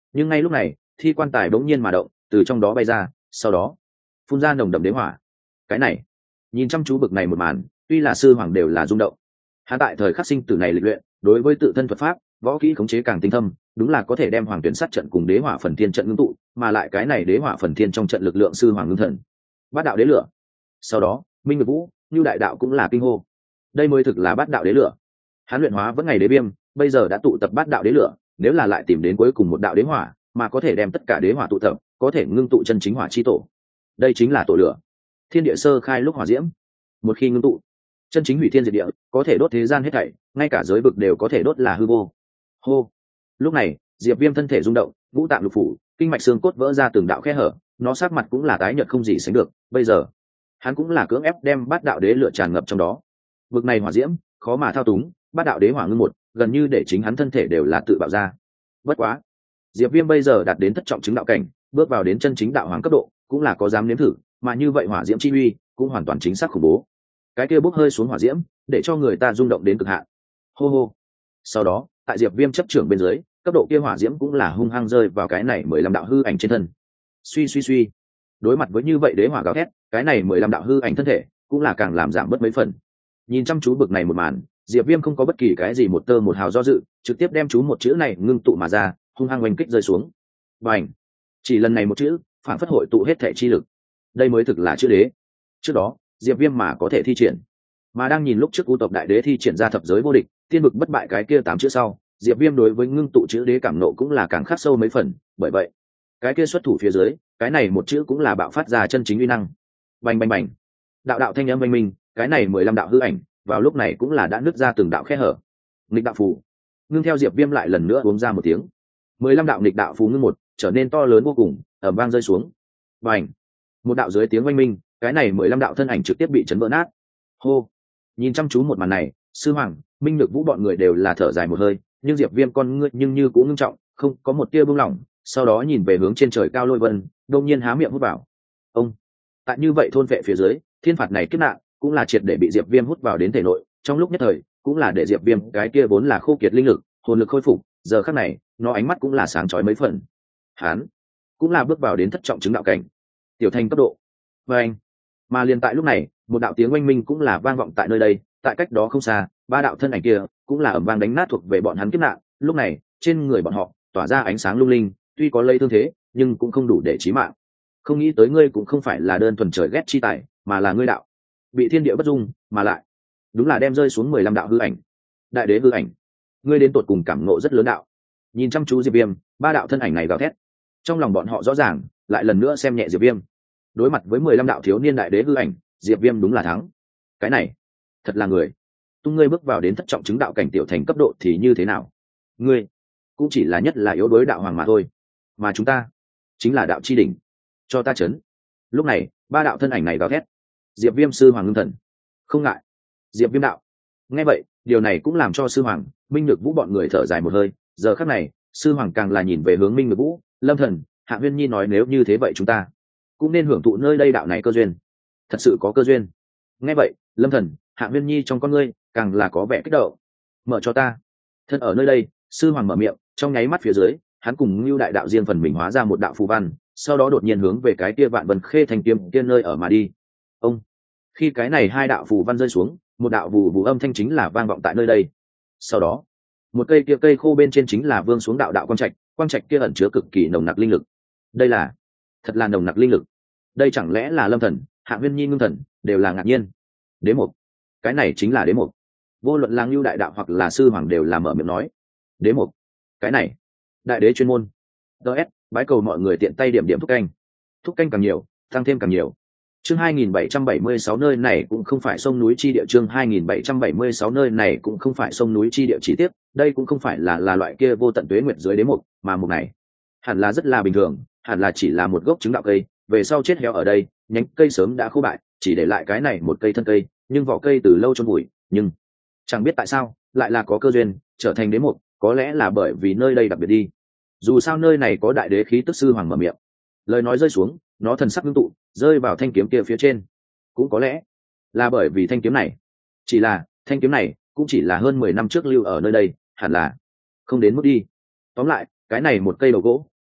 nhưng ngay lúc này thi quan tài bỗng nhiên mà động, từ trong đó bay ra, sau đó phun ra nồng đậm đế hỏa. Cái này, nhìn chăm chú bực này một màn, tuy là sư hoàng đều là rung động. Hắn tại thời khắc sinh tử này lịch luyện, đối với tự thân thuật pháp, võ kỹ khống chế càng tinh thâm, đúng là có thể đem hoàng tuyển sát trận cùng đế hỏa phần thiên trận ngưng tụ, mà lại cái này đế hỏa phần thiên trong trận lực lượng sư hoàng ngưng thần. Bát đạo đế lửa. Sau đó, Minh Ngự Vũ, Nưu Đại Đạo cũng là kinh hô. Đây mới thực là bát đạo đế lửa. Hắn luyện hóa vẫn ngày đế viêm, bây giờ đã tụ tập bát đạo đế lửa, nếu là lại tìm đến cuối cùng một đạo đế hỏa, mà có thể đem tất cả đế hỏa tụ tập, có thể ngưng tụ chân chính hỏa chi tổ. Đây chính là tổ lửa. Thiên địa sơ khai lúc hỏa diễm, một khi ngưng tụ, chân chính hủy thiên diệt địa, có thể đốt thế gian hết thảy, ngay cả giới vực đều có thể đốt là hư vô. Hô. Lúc này, Diệp Viêm thân thể rung động, ngũ tạng lục phủ, kinh mạch xương cốt vỡ ra từng đạo khe hở, nó sắc mặt cũng là tái nhợt không gì sánh được, bây giờ, hắn cũng là cưỡng ép đem bát đạo đế lửa tràn ngập trong đó. Vực này hỏa diễm, khó mà thao túng, bát đạo đế hỏa ngưng một, gần như để chính hắn thân thể đều là tự bạo ra. Bất quá, Diệp Viêm bây giờ đạt đến thất trọng chứng đạo cảnh, bước vào đến chân chính đạo hoàng cấp độ, cũng là có dám nếm thử, mà như vậy hỏa diễm chi uy, cũng hoàn toàn chính xác khủng bố. Cái kia bốc hơi xuống hỏa diễm, để cho người ta rung động đến cực hạn. Hô hô. Sau đó, tại Diệp Viêm chấp trưởng bên dưới, cấp độ kia hỏa diễm cũng là hung hăng rơi vào cái này mười lăm đạo hư ảnh trên thân. Suy suy suy. Đối mặt với như vậy đế hỏa gào thét, cái này mười lăm đạo hư ảnh thân thể, cũng là càng làm giảm bớt mấy phần. Nhìn chăm chú bực này một màn, Diệp Viêm không có bất kỳ cái gì một tơ một hào do dự, trực tiếp đem chú một chữ này ngưng tụ mà ra, hung hăng oanh kích rơi xuống. Bành! Chỉ lần này một chữ, phản phất hội tụ hết thể chi lực. Đây mới thực là chữ đế. Trước đó, Diệp Viêm mà có thể thi triển, mà đang nhìn lúc trước U tộc đại đế thi triển ra thập giới vô địch, tiên vực bất bại cái kia tám chữ sau, Diệp Viêm đối với ngưng tụ chữ đế cảm nộ cũng là càng khắc sâu mấy phần, bởi vậy, cái kia xuất thủ phía dưới, cái này một chữ cũng là bạo phát ra chân chính uy năng. Bành bành bành. Đạo đạo thanh âm vang minh, cái này mười lăm đạo hư ảnh, vào lúc này cũng là đã nứt ra từng đạo khe hở. Nghịch đạo phù. Ngưng theo Diệp Viêm lại lần nữa uống ra một tiếng. mười lăm đạo nghịch đạo phù ngưng một, trở nên to lớn vô cùng, ầm vang rơi xuống. Bành. Một đạo dưới tiếng vang minh, cái này mười lăm đạo thân ảnh trực tiếp bị chấn vỡ nát. Hô. Nhìn chăm chú một màn này, sư hoàng, Minh Nhược Vũ bọn người đều là thở dài một hơi, nhưng Diệp Viêm con ngươi nhưng như cũng ngưng trọng, không có một tia buông lỏng, sau đó nhìn về hướng trên trời cao lôi vân, đột nhiên há miệng hút vào. Ông. Tại như vậy thôn vệ phía dưới, thiên phạt này kiếp nạn, cũng là triệt để bị Diệp Viêm hút vào đến thể nội, trong lúc nhất thời, cũng là để Diệp Viêm cái kia vốn là khô kiệt linh lực, hồn lực khôi phục, giờ khắc này, nó ánh mắt cũng là sáng chói mấy phần. Hắn cũng là bước vào đến thất trọng chứng đạo cảnh, tiểu thành cấp độ. Và anh, mà liền tại lúc này, một đạo tiếng oanh minh cũng là vang vọng tại nơi đây, tại cách đó không xa, ba đạo thân ảnh kia cũng là ầm vang đánh nát thuộc về bọn hắn kiếp nạn, lúc này, trên người bọn họ tỏa ra ánh sáng lung linh, tuy có lây thương thế, nhưng cũng không đủ để chí mạng. Không nghĩ tới ngươi cũng không phải là đơn thuần trời ghét chi tài, mà là ngươi đạo bị thiên địa bất dung, mà lại đúng là đem rơi xuống mười lăm đạo hư ảnh. Đại đế hư ảnh, ngươi đến tột cùng cảm ngộ rất lớn đạo. Nhìn chăm chú Diệp Viêm, ba đạo thân ảnh này gào thét. Trong lòng bọn họ rõ ràng, lại lần nữa xem nhẹ Diệp Viêm. Đối mặt với mười lăm đạo thiếu niên đại đế hư ảnh, Diệp Viêm đúng là thắng. Cái này, thật là người. Tung ngươi bước vào đến thất trọng chứng đạo cảnh tiểu thành cấp độ thì như thế nào? Ngươi cũng chỉ là nhất là yếu đối đạo hoàng mà thôi. Mà chúng ta chính là đạo chi đỉnh. Cho ta chấn. Lúc này, ba đạo thân ảnh này gào thét. Diệp Viêm sư hoàng ngưng thần. Không ngại. Diệp Viêm đạo. Nghe vậy, điều này cũng làm cho sư hoàng, Minh Nhược Vũ bọn người thở dài một hơi. Giờ khắc này, sư hoàng càng là nhìn về hướng Minh Nhược Vũ, Lâm Thần, Hạ Huyên Nhi nói nếu như thế vậy chúng ta cũng nên hưởng thụ nơi đây đạo này cơ duyên. Thật sự có cơ duyên. Nghe vậy, Lâm Thần, Hạ Huyên Nhi trong con ngươi càng là có vẻ kích động. Mở cho ta. Thân ở nơi đây, sư hoàng mở miệng, trong nháy mắt phía dưới, hắn cùng Nưu Đại Đạo riêng phần mình hóa ra một đạo phù văn, sau đó đột nhiên hướng về cái kia Vạn Vân Khê thành kiếm kia nơi ở mà đi. Ông. Khi cái này hai đạo phù văn rơi xuống, một đạo vù vù âm thanh chính là vang vọng tại nơi đây. Sau đó, một cây kia cây khô bên trên chính là vương xuống đạo đạo quang trạch, quang trạch kia ẩn chứa cực kỳ nồng nặc linh lực. Đây là, thật là nồng nặc linh lực. Đây chẳng lẽ là Lâm Thần, Hạ Huyên Nhi ngưng thần, đều là ngạc nhiên. Đế mục, cái này chính là đế mục. Vô luận là Nưu Đại Đạo hoặc là sư hoàng đều là mở miệng nói. Đế mục, cái này, đại đế chuyên môn. ds bái cầu mọi người tiện tay điểm điểm thúc canh, thúc canh càng nhiều tăng thêm càng nhiều. Chương hai nghìn bảy trăm bảy mươi sáu nơi này cũng không phải sông núi chi địa. Chương hai nghìn bảy trăm bảy mươi sáu nơi này cũng không phải sông núi chi địa. Chỉ tiếp, đây cũng không phải là là loại kia vô tận tuế nguyệt dưới đế mục, mà mục này hẳn là rất là bình thường, hẳn là chỉ là một gốc trứng đạo cây, về sau chết héo ở đây, nhánh cây sớm đã khô bại, chỉ để lại cái này một cây thân cây, nhưng vỏ cây từ lâu chôn vùi, nhưng chẳng biết tại sao lại là có cơ duyên trở thành đế mục, có lẽ là bởi vì nơi đây đặc biệt đi. Dù sao nơi này có đại đế khí tức. Sư hoàng mở miệng, lời nói rơi xuống, nó thần sắc ngưng tụ, rơi vào thanh kiếm kia phía trên. Cũng có lẽ là bởi vì thanh kiếm này, chỉ là thanh kiếm này cũng chỉ là hơn mười năm trước lưu ở nơi đây, hẳn là không đến mức đi. Tóm lại, cái này một cây đầu gỗ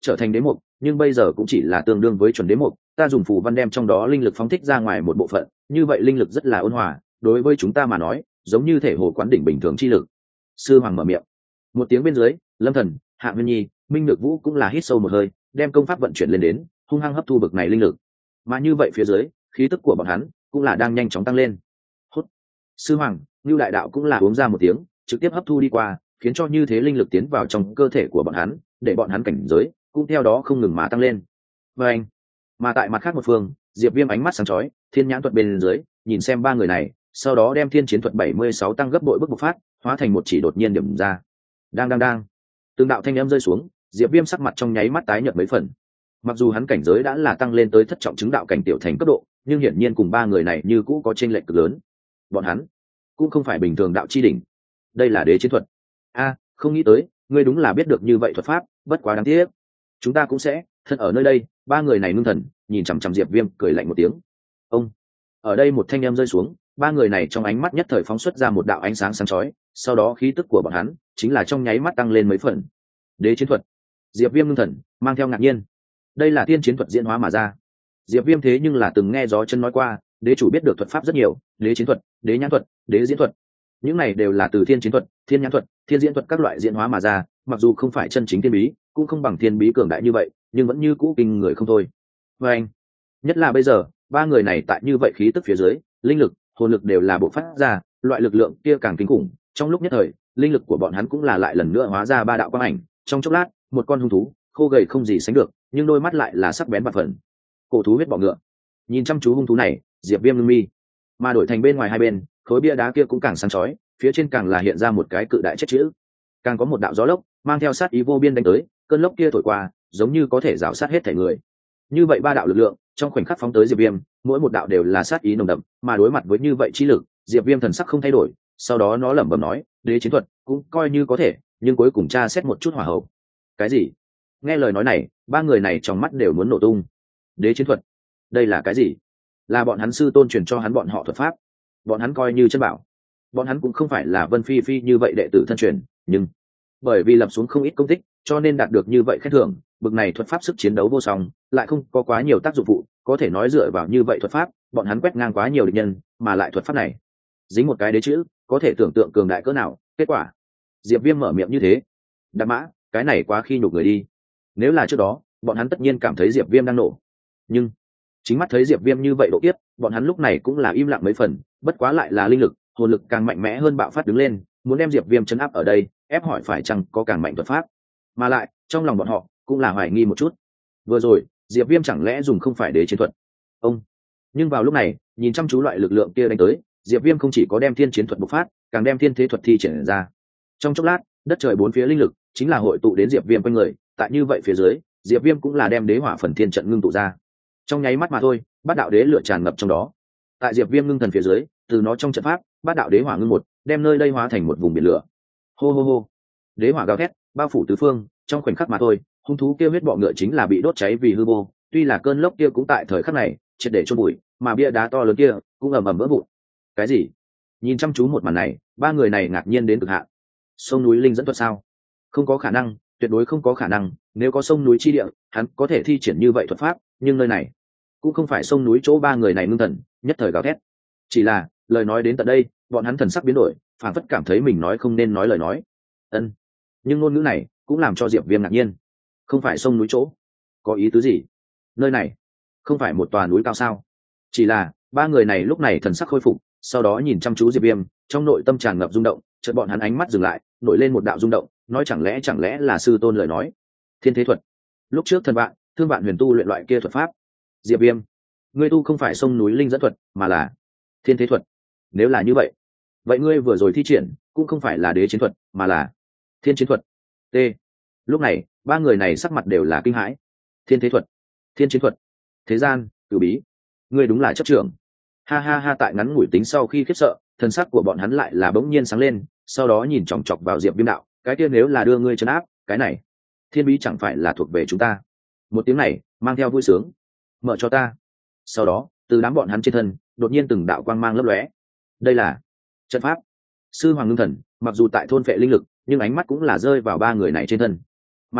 trở thành đế mục, nhưng bây giờ cũng chỉ là tương đương với chuẩn đế mục. Ta dùng phù văn đem trong đó linh lực phóng thích ra ngoài một bộ phận, như vậy linh lực rất là ôn hòa, đối với chúng ta mà nói giống như thể hồ quán đỉnh bình thường chi lực. Sư hoàng mở miệng. Một tiếng bên dưới, Lâm Thần, Hạ Nguyên Nhi, Minh Nhược Vũ cũng là hít sâu một hơi, đem công pháp vận chuyển lên đến, hung hăng hấp thu bực này linh lực. Mà như vậy phía dưới, khí tức của bọn hắn cũng là đang nhanh chóng tăng lên. Hút. Sư hoàng, Nưu đại đạo cũng là uống ra một tiếng, trực tiếp hấp thu đi qua, khiến cho như thế linh lực tiến vào trong cơ thể của bọn hắn, để bọn hắn cảnh giới cũng theo đó không ngừng mà tăng lên. Và anh, mà tại mặt khác một phương, Diệp Viêm ánh mắt sáng chói, thiên nhãn thuật bên dưới, nhìn xem ba người này, sau đó đem thiên chiến thuật bảy mươi sáu tăng gấp bội bức bộc phát, hóa thành một chỉ đột nhiên điểm ra. Đang đang đang. Từng đạo thanh âm rơi xuống, Diệp Viêm sắc mặt trong nháy mắt tái nhợt mấy phần. Mặc dù hắn cảnh giới đã là tăng lên tới thất trọng chứng đạo cảnh tiểu thành cấp độ, nhưng hiển nhiên cùng ba người này như cũ có chênh lệch cực lớn. Bọn hắn cũng không phải bình thường đạo chi đỉnh. Đây là đế chiến thuật. A, không nghĩ tới, ngươi đúng là biết được như vậy thuật pháp, bất quá đáng tiếc. Chúng ta cũng sẽ thân ở nơi đây. Ba người này ngưng thần, nhìn chằm chằm Diệp Viêm, cười lạnh một tiếng. Ông. Ở đây một thanh âm rơi xuống, ba người này trong ánh mắt nhất thời phóng xuất ra một đạo ánh sáng sáng chói, sau đó khí tức của bọn hắn chính là trong nháy mắt tăng lên mấy phần. Đế chiến thuật. Diệp Viêm ngưng thần, mang theo ngạc nhiên. Đây là tiên chiến thuật diễn hóa mà ra. Diệp Viêm thế nhưng là từng nghe gió chân nói qua, đế chủ biết được thuật pháp rất nhiều, đế chiến thuật, đế nhãn thuật, đế diễn thuật. Những này đều là từ thiên chiến thuật, thiên nhãn thuật, thiên diễn thuật các loại diễn hóa mà ra, mặc dù không phải chân chính thiên bí, cũng không bằng thiên bí cường đại như vậy, nhưng vẫn như cũ kinh người không thôi. Và anh, nhất là bây giờ, ba người này tại như vậy khí tức phía dưới, linh lực, hồn lực đều là bộc phát ra, loại lực lượng kia càng kinh khủng. Trong lúc nhất thời, linh lực của bọn hắn cũng là lại lần nữa hóa ra ba đạo quang ảnh, trong chốc lát, một con hung thú, khô gầy không gì sánh được, nhưng đôi mắt lại là sắc bén bạc phần. Cổ thú huyết bọ ngựa. Nhìn chăm chú hung thú này, Diệp Viêm lưng mi, mà đổi thành bên ngoài hai bên, khối bia đá kia cũng càng sáng chói, phía trên càng là hiện ra một cái cự đại chết chữ, càng có một đạo gió lốc mang theo sát ý vô biên đánh tới, cơn lốc kia thổi qua, giống như có thể rào sát hết thể người. Như vậy ba đạo lực lượng trong khoảnh khắc phóng tới Diệp Viêm, mỗi một đạo đều là sát ý nồng đậm, mà đối mặt với như vậy chi lực, Diệp Viêm thần sắc không thay đổi, sau đó nó lẩm bẩm nói, đế chiến thuật cũng coi như có thể, nhưng cuối cùng tra xét một chút hỏa hậu. Cái gì? Nghe lời nói này, ba người này trong mắt đều muốn nổ tung. Đế chiến thuật, đây là cái gì? Là bọn hắn sư tôn truyền cho hắn bọn họ thuật pháp, bọn hắn coi như chân bảo. Bọn hắn cũng không phải là Vân Phi Phi như vậy đệ tử thân truyền, nhưng bởi vì lập xuống không ít công tích, cho nên đạt được như vậy khen thưởng. Bực này thuật pháp sức chiến đấu vô song, lại không có quá nhiều tác dụng phụ, có thể nói dựa vào như vậy thuật pháp, bọn hắn quét ngang quá nhiều địch nhân, mà lại thuật pháp này dính một cái đế chữ, có thể tưởng tượng cường đại cỡ nào. Kết quả, Diệp Viêm mở miệng như thế, đạp mã, cái này quá khi nhục người đi. Nếu là trước đó, bọn hắn tất nhiên cảm thấy Diệp Viêm đang nổ, nhưng chính mắt thấy Diệp Viêm như vậy độ kiếp, bọn hắn lúc này cũng là im lặng mấy phần, bất quá lại là linh lực, hồn lực càng mạnh mẽ hơn bạo phát đứng lên, muốn đem Diệp Viêm trấn áp ở đây, ép hỏi phải chăng có càng mạnh thuật pháp. Mà lại, trong lòng bọn họ cũng là hoài nghi một chút. Vừa rồi, Diệp Viêm chẳng lẽ dùng không phải đế chiến thuật? Ông. Nhưng vào lúc này, nhìn chăm chú loại lực lượng kia đánh tới, Diệp Viêm không chỉ có đem thiên chiến thuật bộc phát, càng đem thiên thế thuật thi triển ra. Trong chốc lát, đất trời bốn phía linh lực chính là hội tụ đến Diệp Viêm quanh người, tại như vậy phía dưới, Diệp Viêm cũng là đem đế hỏa phần thiên trận ngưng tụ ra. Trong nháy mắt mà thôi, bát đạo đế lửa tràn ngập trong đó. Tại Diệp Viêm ngưng thần phía dưới, từ nó trong trận pháp, bát đạo đế hỏa ngưng một, đem nơi đây hóa thành một vùng biển lửa. Hô hô hô. Đế hỏa gào thét, bao phủ tứ phương, trong khoảnh khắc mà thôi, hung thú kia huyết bọ ngựa chính là bị đốt cháy vì hư vô, tuy là cơn lốc kia cũng tại thời khắc này triệt để chôn bụi, mà bia đá to lớn kia cũng ầm ầm vỡ vụn. Cái gì? Nhìn chăm chú một màn này, ba người này ngạc nhiên đến cực hạn. Sông núi linh dẫn thuật sao? Không có khả năng, tuyệt đối không có khả năng, nếu có sông núi chi địa, hắn có thể thi triển như vậy thuật pháp, nhưng nơi này cũng không phải sông núi chỗ ba người này ngưng thần, nhất thời gào thét. Chỉ là, lời nói đến tận đây, bọn hắn thần sắc biến đổi, phản phất cảm thấy mình nói không nên nói lời nói. Ân. Nhưng ngôn ngữ này cũng làm cho Diệp Viêm ngạc nhiên. Không phải sông núi chỗ, có ý tứ gì? Nơi này không phải một tòa núi cao sao? Chỉ là, ba người này lúc này thần sắc khôi phục, sau đó nhìn chăm chú Diệp Viêm, trong nội tâm tràn ngập rung động, chợt bọn hắn ánh mắt dừng lại, nổi lên một đạo rung động, nói chẳng lẽ chẳng lẽ là sư tôn lời nói. Thiên thế thuật. Lúc trước thần bạn, thương bạn huyền tu luyện loại kia thuật pháp. Diệp Viêm, ngươi tu không phải sông núi linh dẫn thuật, mà là thiên thế thuật. Nếu là như vậy, vậy ngươi vừa rồi thi triển cũng không phải là đế chiến thuật, mà là thiên chiến thuật. T. Lúc này, ba người này sắc mặt đều là kinh hãi. Thiên thế thuật, thiên chiến thuật, thế gian, cử bí, ngươi đúng là chấp trưởng. Ha ha ha. Tại ngắn ngủi tính sau khi khiếp sợ, thần sắc của bọn hắn lại là bỗng nhiên sáng lên, sau đó nhìn chòng chọc vào Diệp Viêm đạo, cái kia nếu là đưa ngươi trấn áp, cái này thiên bí chẳng phải là thuộc về chúng ta? Một tiếng này mang theo vui sướng. Mở cho ta. Sau đó, từ đám bọn hắn trên thân đột nhiên từng đạo quang mang lấp lóe. Đây là trận pháp. Sư hoàng ngưng thần, mặc dù tại thôn phệ linh lực, nhưng ánh mắt cũng là rơi vào ba người này trên thân, mà lại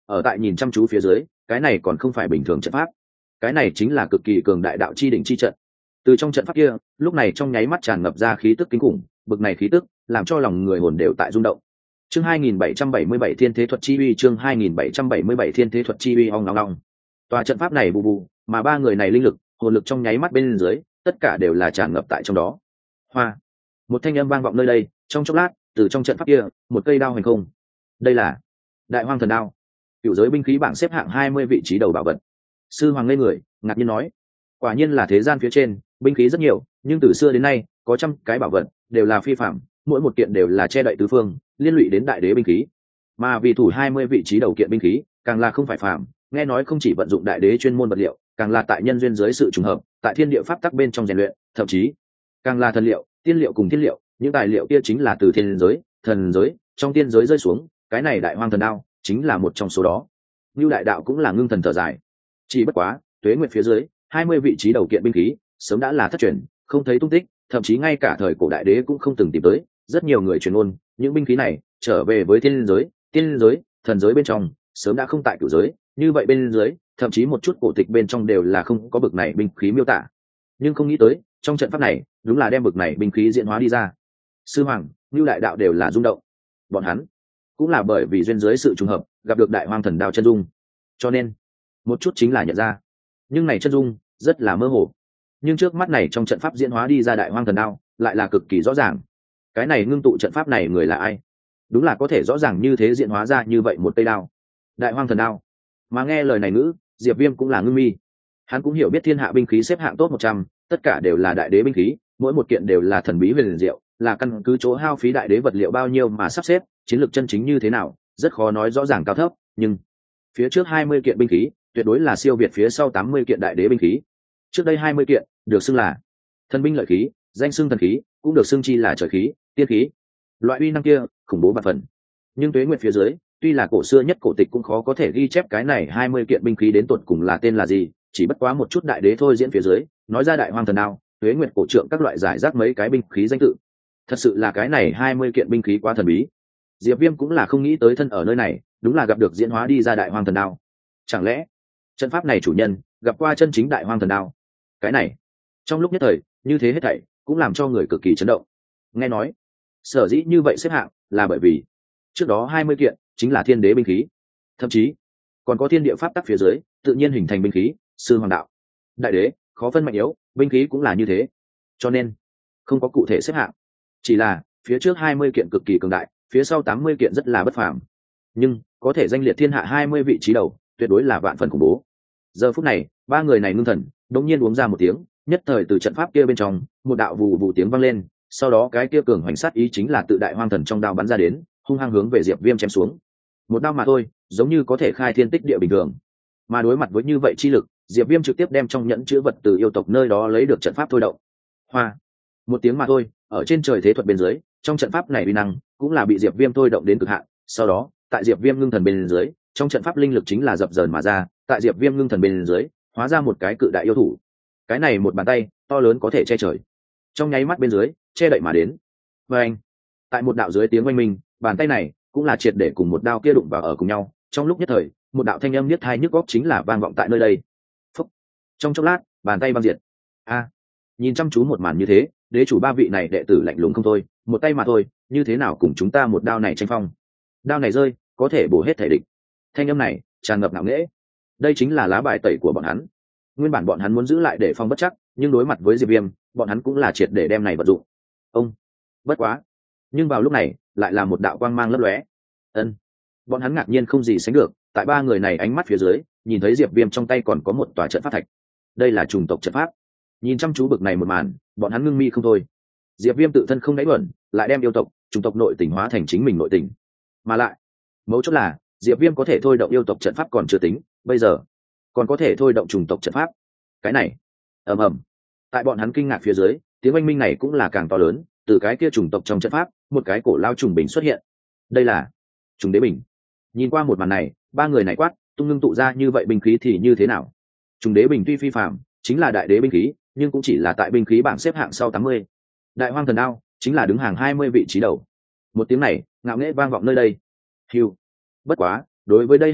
ở tại nhìn chăm chú phía dưới, cái này còn không phải bình thường trận pháp, cái này chính là cực kỳ cường đại đạo chi đỉnh chi trận. Từ trong trận pháp kia, lúc này trong nháy mắt tràn ngập ra khí tức kinh khủng, bực này khí tức làm cho lòng người hồn đều tại rung động. Chương hai nghìn bảy trăm bảy mươi bảy Thiên Thế Thuật Chi Uy, chương hai nghìn bảy trăm bảy mươi bảy Thiên Thế Thuật Chi Uy ong ong ong. Tòa trận pháp này bù bù, mà ba người này linh lực, hồn lực trong nháy mắt bên dưới, tất cả đều là tràn ngập tại trong đó. Hoa, một thanh âm vang vọng nơi đây, trong chốc lát, từ trong trận pháp kia, một cây đao hành không. Đây là Đại Hoang Thần Đao, cựu giới binh khí bảng xếp hạng hai mươi vị trí đầu bảo vật. Sư Hoàng ngây người, ngạc nhiên nói, quả nhiên là thế gian phía trên, binh khí rất nhiều, nhưng từ xưa đến nay, có trăm cái bảo vật đều là phi phạm, mỗi một kiện đều là che đậy tứ phương, liên lụy đến đại đế binh khí. Mà vì thủ hai mươi vị trí đầu kiện binh khí, càng là không phải phạm, nghe nói không chỉ vận dụng đại đế chuyên môn vật liệu, càng là tại nhân duyên dưới sự trùng hợp, tại thiên địa pháp tắc bên trong rèn luyện, thậm chí càng là thần liệu, tiên liệu cùng thiên liệu, những tài liệu kia chính là từ thiên giới, thần giới, trong tiên giới rơi xuống, cái này Đại Hoang Thần Đao chính là một trong số đó. Như đại đạo cũng là ngưng thần thở dài, chỉ bất quá, tuế nguyệt phía dưới, hai mươi vị trí đầu kiện binh khí, sớm đã là thất truyền, không thấy tung tích, thậm chí ngay cả thời cổ đại đế cũng không từng tìm tới, rất nhiều người truyền ngôn, những binh khí này trở về với thiên giới, tiên giới, thần giới bên trong, sớm đã không tại cửu giới, như vậy bên dưới, thậm chí một chút cổ tịch bên trong đều là không có bực này binh khí miêu tả. Nhưng không nghĩ tới, trong trận pháp này, đúng là đem bực này binh khí diễn hóa đi ra. Sư Hoàng, Như đại đạo đều là rung động. Bọn hắn cũng là bởi vì duyên dưới sự trùng hợp, gặp được Đại Hoang Thần Đao chân dung, cho nên một chút chính là nhận ra. Nhưng này chân dung rất là mơ hồ. Nhưng trước mắt này trong trận pháp diễn hóa đi ra Đại Hoang Thần Đao, lại là cực kỳ rõ ràng. Cái này ngưng tụ trận pháp này người là ai? Đúng là có thể rõ ràng như thế diễn hóa ra như vậy một cây đao. Đại Hoang Thần Đao. Mà nghe lời này ngữ, Diệp Viêm cũng là ngưng mi. Hắn cũng hiểu biết thiên hạ binh khí xếp hạng top một trăm, tất cả đều là đại đế binh khí, mỗi một kiện đều là thần bí huyền diệu, là căn cứ chỗ hao phí đại đế vật liệu bao nhiêu mà sắp xếp, chiến lược chân chính như thế nào, rất khó nói rõ ràng cao thấp, nhưng phía trước hai mươi kiện binh khí, tuyệt đối là siêu việt phía sau tám mươi kiện đại đế binh khí. Trước đây hai mươi kiện, được xưng là thần binh lợi khí, danh xưng thần khí, cũng được xưng chi là trời khí, tiên khí. Loại uy năng kia, khủng bố bạt phần. Nhưng tuế nguyệt phía dưới, tuy là cổ xưa nhất cổ tịch cũng khó có thể ghi chép cái này hai mươi kiện binh khí đến tột cùng là tên là gì, chỉ bất quá một chút đại đế thôi diễn phía dưới, nói ra Đại Hoang Thần Đao, tuế nguyệt cổ trượng các loại giải rác mấy cái binh khí danh tự. Thật sự là cái này hai mươi kiện binh khí quá thần bí. Diệp Viêm cũng là không nghĩ tới thân ở nơi này, đúng là gặp được diễn hóa đi ra Đại Hoang Thần Đao. Chẳng lẽ trận pháp này chủ nhân gặp qua chân chính Đại Hoang Thần Đao? Cái này, trong lúc nhất thời, như thế hết thảy cũng làm cho người cực kỳ chấn động. Nghe nói, sở dĩ như vậy xếp hạng là bởi vì trước đó hai mươi kiện chính là thiên đế binh khí, thậm chí còn có thiên địa pháp tắc phía dưới tự nhiên hình thành binh khí, sư hoàng đạo, đại đế khó phân mạnh yếu, binh khí cũng là như thế, cho nên không có cụ thể xếp hạng, chỉ là phía trước hai mươi kiện cực kỳ cường đại, phía sau tám mươi kiện rất là bất phàm, nhưng có thể danh liệt thiên hạ hai mươi vị trí đầu, tuyệt đối là vạn phần khủng bố. Giờ phút này, ba người này ngưng thần, đống nhiên uống ra một tiếng, nhất thời từ trận pháp kia bên trong, một đạo vù vù tiếng vang lên, sau đó cái kia cường hoành sát ý chính là tự Đại Hoang Thần trong đao bắn ra đến, hung hăng hướng về Diệp Viêm chém xuống. Một đao mà thôi, giống như có thể khai thiên tích địa bình thường. Mà đối mặt với như vậy chi lực, Diệp Viêm trực tiếp đem trong nhẫn chứa vật từ yêu tộc nơi đó lấy được trận pháp thôi động. Hoa, một tiếng mà thôi, ở trên trời thế thuật bên dưới, trong trận pháp này uy năng cũng là bị Diệp Viêm thôi động đến cực hạn. Sau đó, tại Diệp Viêm ngưng thần bên dưới, trong trận pháp linh lực chính là dập dờn mà ra, tại Diệp Viêm ngưng thần bên dưới, hóa ra một cái cự đại yêu thủ. Cái này một bàn tay to lớn có thể che trời, trong nháy mắt bên dưới che đậy mà đến. Và anh, tại một đạo dưới tiếng oanh minh, bàn tay này cũng là triệt để cùng một đao kia đụng vào ở cùng nhau. Trong lúc nhất thời, một đạo thanh âm niết tai nhức óc chính là vang vọng tại nơi đây. Phúc. Trong chốc lát, bàn tay băng diệt. A, nhìn chăm chú một màn như thế, đế chủ ba vị này đệ tử lạnh lùng không thôi, một tay mà thôi, như thế nào cùng chúng ta một đao này tranh phong? Đao này rơi, có thể bổ hết thể địch. Thanh âm này tràn ngập ngạo nghễ. Đây chính là lá bài tẩy của bọn hắn. Nguyên bản bọn hắn muốn giữ lại để phong bất chắc, nhưng đối mặt với Diệp Viêm, bọn hắn cũng là triệt để đem này vận dụng. Ông, bất quá, nhưng vào lúc này, lại là một đạo quang mang lấp lóe. Ân, bọn hắn ngạc nhiên không gì sánh được, tại ba người này ánh mắt phía dưới, nhìn thấy Diệp Viêm trong tay còn có một tòa trận pháp thạch. Đây là chủng tộc trận pháp. Nhìn chăm chú bực này một màn, bọn hắn ngưng mi không thôi. Diệp Viêm tự thân không đáy bẩn, lại đem yêu tộc, chủng tộc nội tình hóa thành chính mình nội tình. Mà lại, mấu chốt là, Diệp Viêm có thể thôi động yêu tộc trận pháp còn chưa tính, bây giờ còn có thể thôi động chủng tộc trận pháp. Cái này, ầm ầm. Tại bọn hắn kinh ngạc phía dưới, tiếng oanh minh này cũng là càng to lớn, từ cái kia chủng tộc trong trận pháp, một cái cổ lao trùng bình xuất hiện. Đây là trùng đế bình. Nhìn qua một màn này, ba người này quát, tung ngưng tụ ra như vậy binh khí thì như thế nào? Trùng đế bình tuy phi phàm, chính là đại đế binh khí, nhưng cũng chỉ là tại binh khí bảng xếp hạng sau tám mươi. Đại Hoang Thần Đao chính là đứng hàng hai mươi vị trí đầu. Một tiếng này, ngạo nghễ vang vọng nơi đây. Hưu. Bất quá, đối với đây hết thảy,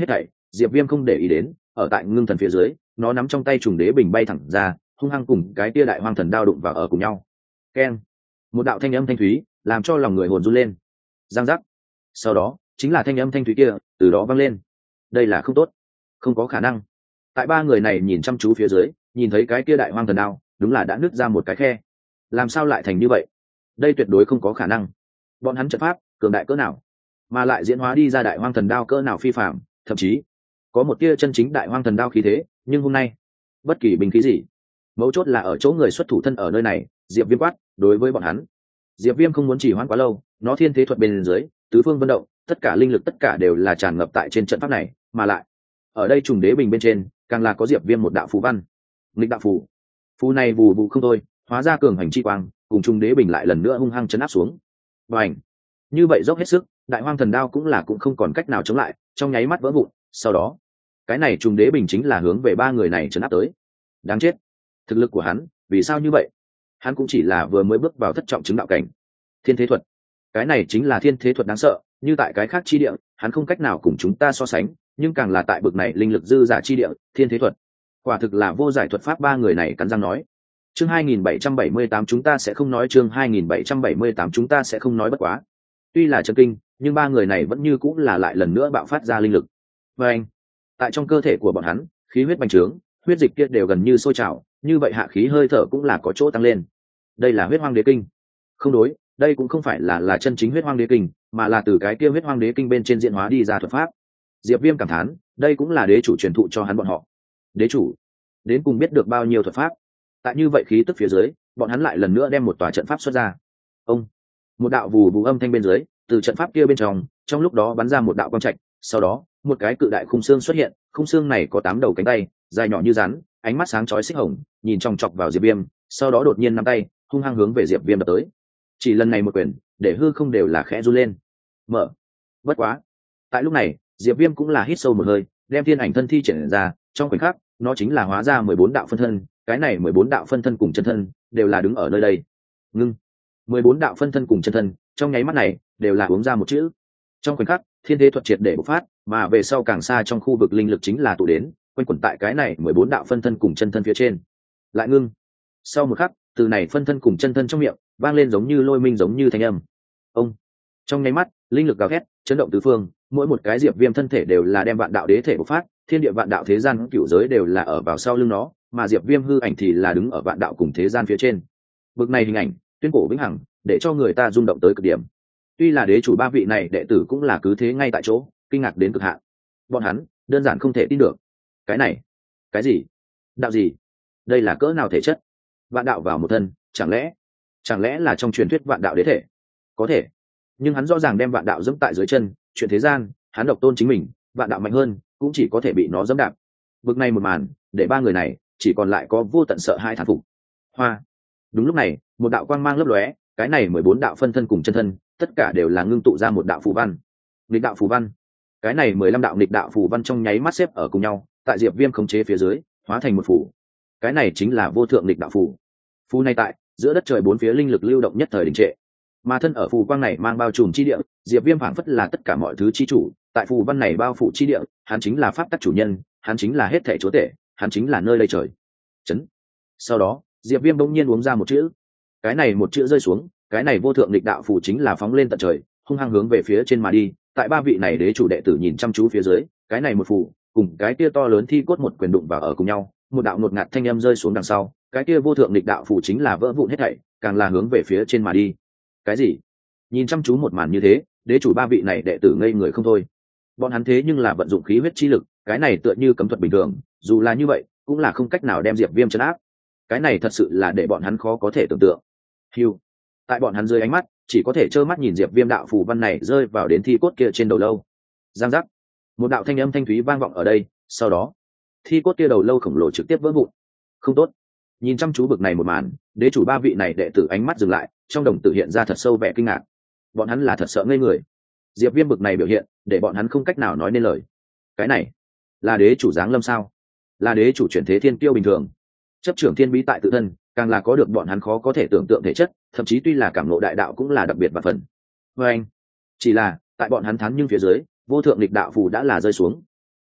Diệp Viêm không để ý đến, ở tại ngưng thần phía dưới, nó nắm trong tay trùng đế bình bay thẳng ra, hung hăng cùng cái tia đại hoang thần đao đụng vào ở cùng nhau. Keng, một đạo thanh âm thanh thúy, làm cho lòng người hồn run lên. Giang giác. Sau đó, chính là thanh âm thanh thúy kia, từ đó vang lên. Đây là không tốt, không có khả năng. Tại ba người này nhìn chăm chú phía dưới, nhìn thấy cái kia đại hoang thần đao, đúng là đã nứt ra một cái khe. Làm sao lại thành như vậy? Đây tuyệt đối không có khả năng. Bọn hắn trận pháp cường đại cỡ nào, mà lại diễn hóa đi ra đại hoang thần đao cỡ nào phi phạm, thậm chí có một tia chân chính đại hoang thần đao khí thế. Nhưng hôm nay, bất kỳ binh khí gì, mấu chốt là ở chỗ người xuất thủ thân ở nơi này. Diệp Viêm quát đối với bọn hắn. Diệp Viêm không muốn chỉ hoãn quá lâu, nó thiên thế thuật bên dưới, tứ phương vận động, tất cả linh lực tất cả đều là tràn ngập tại trên trận pháp này, mà lại ở đây trùng đế bình bên trên càng là có Diệp Viêm một đạo phù văn, nghịch đạo phù. Phù này vù vù không thôi, hóa ra cường hành chi quang, cùng trùng đế bình lại lần nữa hung hăng chấn áp xuống. Bành! Như vậy dốc hết sức, đại hoang thần đao cũng là cũng không còn cách nào chống lại, trong nháy mắt vỡ vụn. Sau đó, cái này trùng đế bình chính là hướng về ba người này chấn áp tới. Đáng chết! Thực lực của hắn, vì sao như vậy? Hắn cũng chỉ là vừa mới bước vào thất trọng chứng đạo cảnh. Thiên thế thuật, cái này chính là thiên thế thuật đáng sợ, như tại cái khác chi địa, hắn không cách nào cùng chúng ta so sánh, nhưng càng là tại bực này linh lực dư giả chi địa, thiên thế thuật, quả thực là vô giải thuật pháp. Ba người này cắn răng nói. Chương hai nghìn bảy trăm bảy mươi tám chúng ta sẽ không nói, chương hai nghìn bảy trăm bảy mươi tám chúng ta sẽ không nói bất quá. Tuy là chấn kinh, nhưng ba người này vẫn như cũng là lại lần nữa bạo phát ra linh lực. Và anh, tại trong cơ thể của bọn hắn, khí huyết bành trướng, huyết dịch kia đều gần như sôi trào, như vậy hạ khí hơi thở cũng là có chỗ tăng lên. Đây là huyết hoang đế kinh. Không đối, đây cũng không phải là là chân chính huyết hoang đế kinh, mà là từ cái kia huyết hoang đế kinh bên trên diễn hóa đi ra thuật pháp. Diệp Viêm cảm thán, đây cũng là đế chủ truyền thụ cho hắn bọn họ. Đế chủ đến cùng biết được bao nhiêu thuật pháp? Tại như vậy khí tức phía dưới, bọn hắn lại lần nữa đem một tòa trận pháp xuất ra. Ông, một đạo vù vù âm thanh bên dưới, từ trận pháp kia bên trong, trong lúc đó bắn ra một đạo quang trạch, sau đó, một cái cự đại khung xương xuất hiện, khung xương này có tám đầu cánh tay, dài nhỏ như rắn, ánh mắt sáng chói xích hồng, nhìn chòng chọc vào Diệp Viêm, sau đó đột nhiên nắm tay, hung hăng hướng về Diệp Viêm đập tới. Chỉ lần này một quyền, để hư không đều là khẽ run lên. Mở. Bất quá, tại lúc này, Diệp Viêm cũng là hít sâu một hơi, đem thiên ảnh thân thi triển ra, trong khoảnh khắc, nó chính là hóa ra mười bốn đạo phân thân, cái này mười bốn đạo phân thân cùng chân thân đều là đứng ở nơi đây. Ngưng. mười bốn đạo phân thân cùng chân thân, trong nháy mắt này, đều là uống ra một chữ. Trong khoảnh khắc, thiên thế thuật triệt để bộc phát, mà về sau càng xa trong khu vực linh lực chính là tụ đến, quanh quẩn tại cái này mười bốn đạo phân thân cùng chân thân phía trên. Lại ngưng. Sau một khắc, từ này phân thân cùng chân thân trong miệng vang lên giống như lôi minh giống như thanh âm. Ông. Trong nháy mắt, linh lực gào thét, chấn động tứ phương, mỗi một cái Diệp Viêm thân thể đều là đem vạn đạo đế thể bộc phát, thiên địa vạn đạo thế gian cửu giới đều là ở vào sau lưng nó, mà Diệp Viêm hư ảnh thì là đứng ở vạn đạo cùng thế gian phía trên. Bực này hình ảnh, tuyên cổ vĩnh hằng, để cho người ta rung động tới cực điểm. Tuy là đế chủ ba vị này đệ tử cũng là cứ thế ngay tại chỗ, kinh ngạc đến cực hạn. Bọn hắn đơn giản không thể tin được. Cái này, cái gì? Đạo gì? Đây là cỡ nào thể chất? Vạn đạo vào một thân, chẳng lẽ chẳng lẽ là trong truyền thuyết vạn đạo đế thể? Có thể, nhưng hắn rõ ràng đem vạn đạo dẫm tại dưới chân, chuyện thế gian, hắn độc tôn chính mình, vạn đạo mạnh hơn, cũng chỉ có thể bị nó dẫm đạp. Bực này một màn, để ba người này chỉ còn lại có vô tận sợ hai thán phục. Hoa. Đúng lúc này, một đạo quang mang lấp lóe, cái này mười bốn đạo phân thân cùng chân thân, tất cả đều là ngưng tụ ra một đạo phù văn. Nghịch đạo phù văn. Cái này mười lăm đạo nghịch đạo phù văn trong nháy mắt xếp ở cùng nhau, tại Diệp Viêm khống chế phía dưới, hóa thành một phù. Cái này chính là vô thượng nghịch đạo phù. Phù này tại giữa đất trời bốn phía linh lực lưu động nhất thời đình trệ, mà thân ở phù quang này mang bao trùm chi địa, Diệp Viêm phảng phất là tất cả mọi thứ chi chủ, tại phù văn này bao phủ chi địa, hắn chính là pháp tắc chủ nhân, hắn chính là hết thảy chúa tể, hắn chính là nơi lây trời. Chấn. Sau đó, Diệp Viêm bỗng nhiên uống ra một chữ. Cái này một chữ rơi xuống, cái này vô thượng nghịch đạo phù chính là phóng lên tận trời, hung hăng hướng về phía trên mà đi. Tại ba vị này đế chủ đệ tử nhìn chăm chú phía dưới, cái này một phù cùng cái kia to lớn thi cốt một quyền đụng vào ở cùng nhau, một đạo ngột ngạt thanh âm rơi xuống đằng sau, cái kia vô thượng nghịch đạo phù chính là vỡ vụn hết thảy, càng là hướng về phía trên mà đi. Cái gì? Nhìn chăm chú một màn như thế, đế chủ ba vị này đệ tử ngây người không thôi. Bọn hắn thế nhưng là vận dụng khí huyết chi lực, cái này tựa như cấm thuật bình thường, dù là như vậy, cũng là không cách nào đem Diệp Viêm trấn áp. Cái này thật sự là để bọn hắn khó có thể tưởng tượng. Hưu. Tại bọn hắn dưới ánh mắt, chỉ có thể trơ mắt nhìn Diệp Viêm đạo phù văn này rơi vào đến thi cốt kia trên đầu lâu. Giang giác. Một đạo thanh âm thanh thúy vang vọng ở đây, sau đó, thi cốt kia đầu lâu khổng lồ trực tiếp vỡ vụn. Không tốt. Nhìn chăm chú bực này một màn, đế chủ ba vị này đệ tử ánh mắt dừng lại, trong đồng tử hiện ra thật sâu vẻ kinh ngạc. Bọn hắn là thật sợ ngây người. Diệp Viêm bực này biểu hiện, để bọn hắn không cách nào nói nên lời. Cái này, là đế chủ giáng lâm sao? Là đế chủ chuyển thế thiên kiêu bình thường. Chấp trưởng thiên bí tại tự thân, càng là có được bọn hắn khó có thể tưởng tượng thể chất, thậm chí tuy là cảm ngộ đại đạo cũng là đặc biệt và phần. Và anh, chỉ là tại bọn hắn thắng nhưng phía dưới, vô thượng nghịch đạo phù đã là rơi xuống.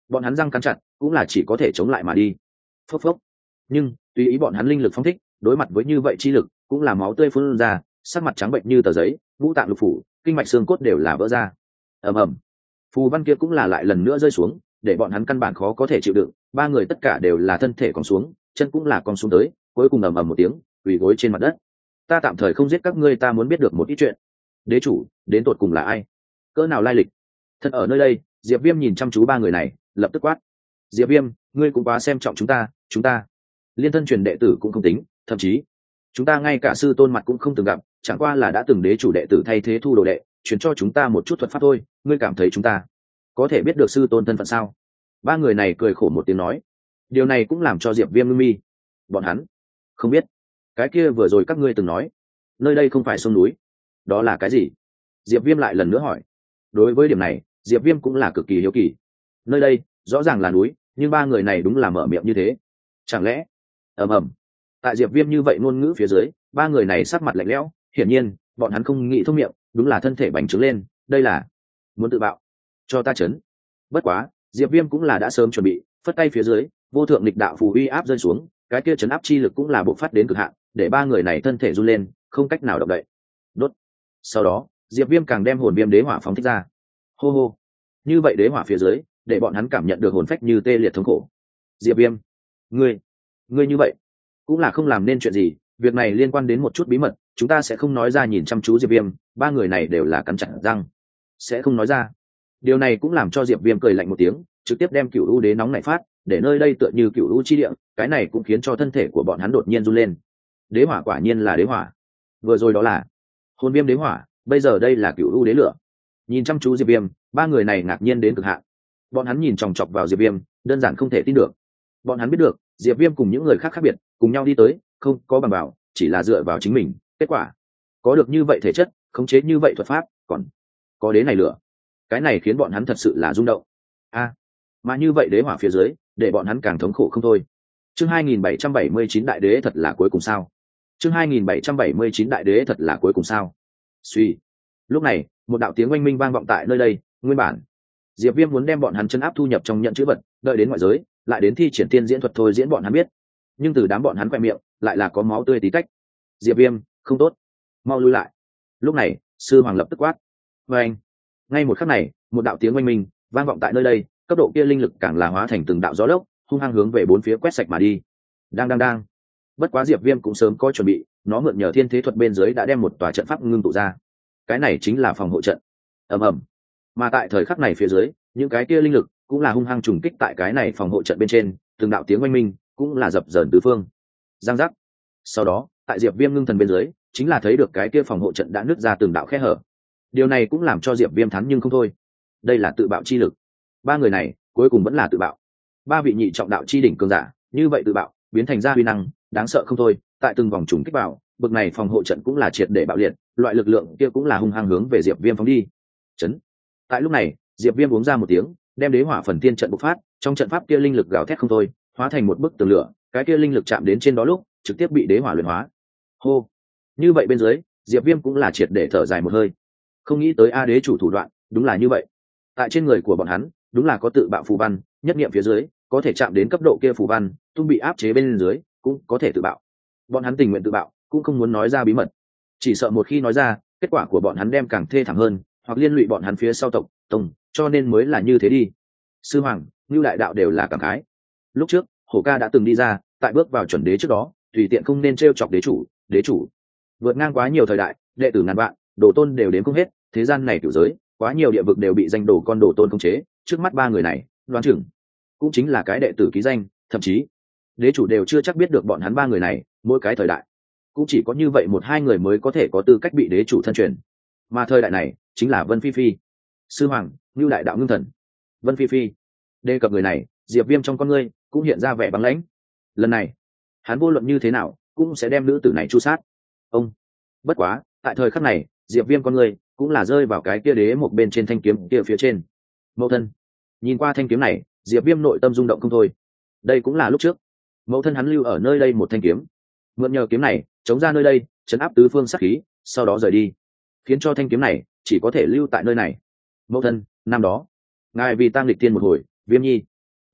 bọn hắn răng cắn chặt cũng là chỉ có thể chống lại mà đi. Phốc phốc. Nhưng tùy ý bọn hắn linh lực phóng thích, đối mặt với như vậy chi lực cũng là máu tươi phun ra, sắc mặt trắng bệnh như tờ giấy, ngũ tạng lục phủ, kinh mạch xương cốt đều là vỡ ra. Ầm ầm. Phù văn kia cũng là lại lần nữa rơi xuống, để bọn hắn căn bản khó có thể chịu đựng, ba người tất cả đều là thân thể còn xuống, chân cũng là còn xuống tới, cuối cùng ầm ầm một tiếng, quỳ gối trên mặt đất. Ta tạm thời không giết các ngươi, ta muốn biết được một ít chuyện. Đế chủ đến tột cùng là ai, cỡ nào lai lịch? Thật ở nơi đây, Diệp Viêm nhìn chăm chú ba người này, lập tức quát: Diệp Viêm, ngươi cũng quá xem trọng chúng ta, chúng ta liên thân truyền đệ tử cũng không tính, thậm chí chúng ta ngay cả sư tôn mặt cũng không từng gặp, chẳng qua là đã từng đế chủ đệ tử thay thế thu đồ đệ, truyền cho chúng ta một chút thuật pháp thôi, ngươi cảm thấy chúng ta có thể biết được sư tôn thân phận sao? Ba người này cười khổ một tiếng nói. Điều này cũng làm cho Diệp Viêm ngưng mi. Bọn hắn không biết. Cái kia vừa rồi các ngươi từng nói, nơi đây không phải sông núi, đó là cái gì? Diệp Viêm lại lần nữa hỏi. Đối với điểm này, Diệp Viêm cũng là cực kỳ hiếu kỳ. Nơi đây rõ ràng là núi, nhưng ba người này đúng là mở miệng như thế. Chẳng lẽ? Ầm ầm. Tại Diệp Viêm như vậy ngôn ngữ phía dưới, ba người này sắc mặt lạnh lẽo, hiển nhiên bọn hắn không nghĩ thông miệng, đúng là thân thể bành trướng lên, đây là muốn tự bạo. Cho ta chấn. Bất quá, Diệp Viêm cũng là đã sớm chuẩn bị, phất tay phía dưới, vô thượng nghịch đạo phù uy áp rơi xuống, cái kia chấn áp chi lực cũng là bộc phát đến cực hạn, để ba người này thân thể run lên, không cách nào động đậy. Đốt. Sau đó, Diệp Viêm càng đem hồn viêm đế hỏa phóng thích ra. Hô hô. Như vậy đế hỏa phía dưới, để bọn hắn cảm nhận được hồn phách như tê liệt thống khổ. Diệp Viêm, ngươi, ngươi như vậy, cũng là không làm nên chuyện gì, việc này liên quan đến một chút bí mật, chúng ta sẽ không nói ra. Nhìn chăm chú Diệp Viêm, ba người này đều là cắn chặt răng, sẽ không nói ra. Điều này cũng làm cho Diệp Viêm cười lạnh một tiếng, trực tiếp đem Cửu U Đế nóng này phát, để nơi đây tựa như Cửu U chi địa, cái này cũng khiến cho thân thể của bọn hắn đột nhiên run lên. Đế hỏa quả nhiên là đế hỏa. Vừa rồi đó là hồn viêm đế hỏa, bây giờ đây là Cửu U Đế lửa. Nhìn chăm chú Diệp Viêm, ba người này ngạc nhiên đến cực hạn. Bọn hắn nhìn chòng chọc vào Diệp Viêm, đơn giản không thể tin được. Bọn hắn biết được, Diệp Viêm cùng những người khác khác biệt, cùng nhau đi tới, không có bằng bảo, chỉ là dựa vào chính mình. Kết quả, có được như vậy thể chất, khống chế như vậy thuật pháp, còn có đế này lửa. Cái này khiến bọn hắn thật sự là rung động. A, à, mà như vậy đế hỏa phía dưới, để bọn hắn càng thống khổ không thôi. Chương hai nghìn bảy trăm bảy mươi chín đại đế thật là cuối cùng sao? Chương hai nghìn bảy trăm bảy mươi chín đại đế thật là cuối cùng sao? Suy. Lúc này, một đạo tiếng oanh minh vang vọng tại nơi đây, nguyên bản Diệp Viêm muốn đem bọn hắn chân áp thu nhập trong nhận chữ vật, đợi đến ngoại giới, lại đến thi triển tiên diễn thuật thôi diễn bọn hắn biết. Nhưng từ đám bọn hắn quẹt miệng, lại là có máu tươi tí tách. Diệp Viêm, không tốt, mau lui lại. Lúc này, sư hoàng lập tức quát. Và anh, ngay một khắc này, một đạo tiếng oanh minh vang vọng tại nơi đây, cấp độ kia linh lực càng là hóa thành từng đạo gió lốc, hung hăng hướng về bốn phía quét sạch mà đi. Đang đang đang. Bất quá Diệp Viêm cũng sớm có chuẩn bị, nó mượn nhờ thiên thế thuật bên dưới đã đem một tòa trận pháp ngưng tụ ra. Cái này chính là phòng hộ trận. Ầm ầm. Mà tại thời khắc này phía dưới, những cái kia linh lực cũng là hung hăng trùng kích tại cái này phòng hộ trận bên trên, từng đạo tiếng oanh minh cũng là dập dờn tứ phương. Giang giác. Sau đó, tại Diệp Viêm ngưng thần bên dưới, chính là thấy được cái kia phòng hộ trận đã nứt ra từng đạo khe hở. Điều này cũng làm cho Diệp Viêm thắng nhưng không thôi. Đây là tự bạo chi lực. Ba người này cuối cùng vẫn là tự bạo. Ba vị nhị trọng đạo chi đỉnh cường giả, như vậy tự bạo, biến thành ra uy năng, đáng sợ không thôi. Tại từng vòng trùng kích vào, bực này phòng hộ trận cũng là triệt để bạo liệt, loại lực lượng kia cũng là hung hăng hướng về Diệp Viêm phóng đi. Chấn. Tại lúc này, Diệp Viêm uống ra một tiếng, đem đế hỏa phần tiên trận bộc phát, trong trận pháp kia linh lực gào thét không thôi, hóa thành một bức tường lửa, cái kia linh lực chạm đến trên đó lúc, trực tiếp bị đế hỏa luyện hóa. Hô. Như vậy bên dưới, Diệp Viêm cũng là triệt để thở dài một hơi. Không nghĩ tới a đế chủ thủ đoạn, đúng là như vậy. Tại trên người của bọn hắn, đúng là có tự bạo phù văn, nhất niệm phía dưới, có thể chạm đến cấp độ kia phù văn, tung bị áp chế bên dưới, cũng có thể tự bạo. Bọn hắn tình nguyện tự bạo, cũng không muốn nói ra bí mật. Chỉ sợ một khi nói ra, kết quả của bọn hắn đem càng thê thảm hơn, hoặc liên lụy bọn hắn phía sau tộc tông, cho nên mới là như thế đi. Sư hoàng, Nưu đại đạo đều là cảm khái. Lúc trước, Hổ Ca đã từng đi ra, tại bước vào chuẩn đế trước đó, tùy tiện không nên trêu chọc đế chủ, đế chủ vượt ngang quá nhiều thời đại, đệ tử ngàn vạn, đồ tôn đều đến không hết, thế gian này cửu giới, quá nhiều địa vực đều bị danh đồ con đồ tôn khống chế, trước mắt ba người này, đoán chừng cũng chính là cái đệ tử ký danh, thậm chí đế chủ đều chưa chắc biết được bọn hắn ba người này, mỗi cái thời đại cũng chỉ có như vậy một hai người mới có thể có tư cách bị đế chủ thân truyền, mà thời đại này chính là Vân Phi Phi. Sư hoàng, Nưu đại đạo ngưng thần. Vân Phi Phi đề cập người này, Diệp Viêm trong con ngươi cũng hiện ra vẻ băng lãnh. Lần này hắn vô luận như thế nào cũng sẽ đem nữ tử này tru sát. Ông. Bất quá, tại thời khắc này, Diệp Viêm con ngươi cũng là rơi vào cái kia đế một bên trên thanh kiếm kia phía trên. Mẫu thân. Nhìn qua thanh kiếm này, Diệp Viêm nội tâm rung động không thôi. Đây cũng là lúc trước mẫu thân hắn lưu ở nơi đây một thanh kiếm, mượn nhờ kiếm này chống ra nơi đây, trấn áp tứ phương sát khí, sau đó rời đi, khiến cho thanh kiếm này chỉ có thể lưu tại nơi này. Mẫu thân, năm đó ngài vì tang lịch tiên một hồi, Viêm nhi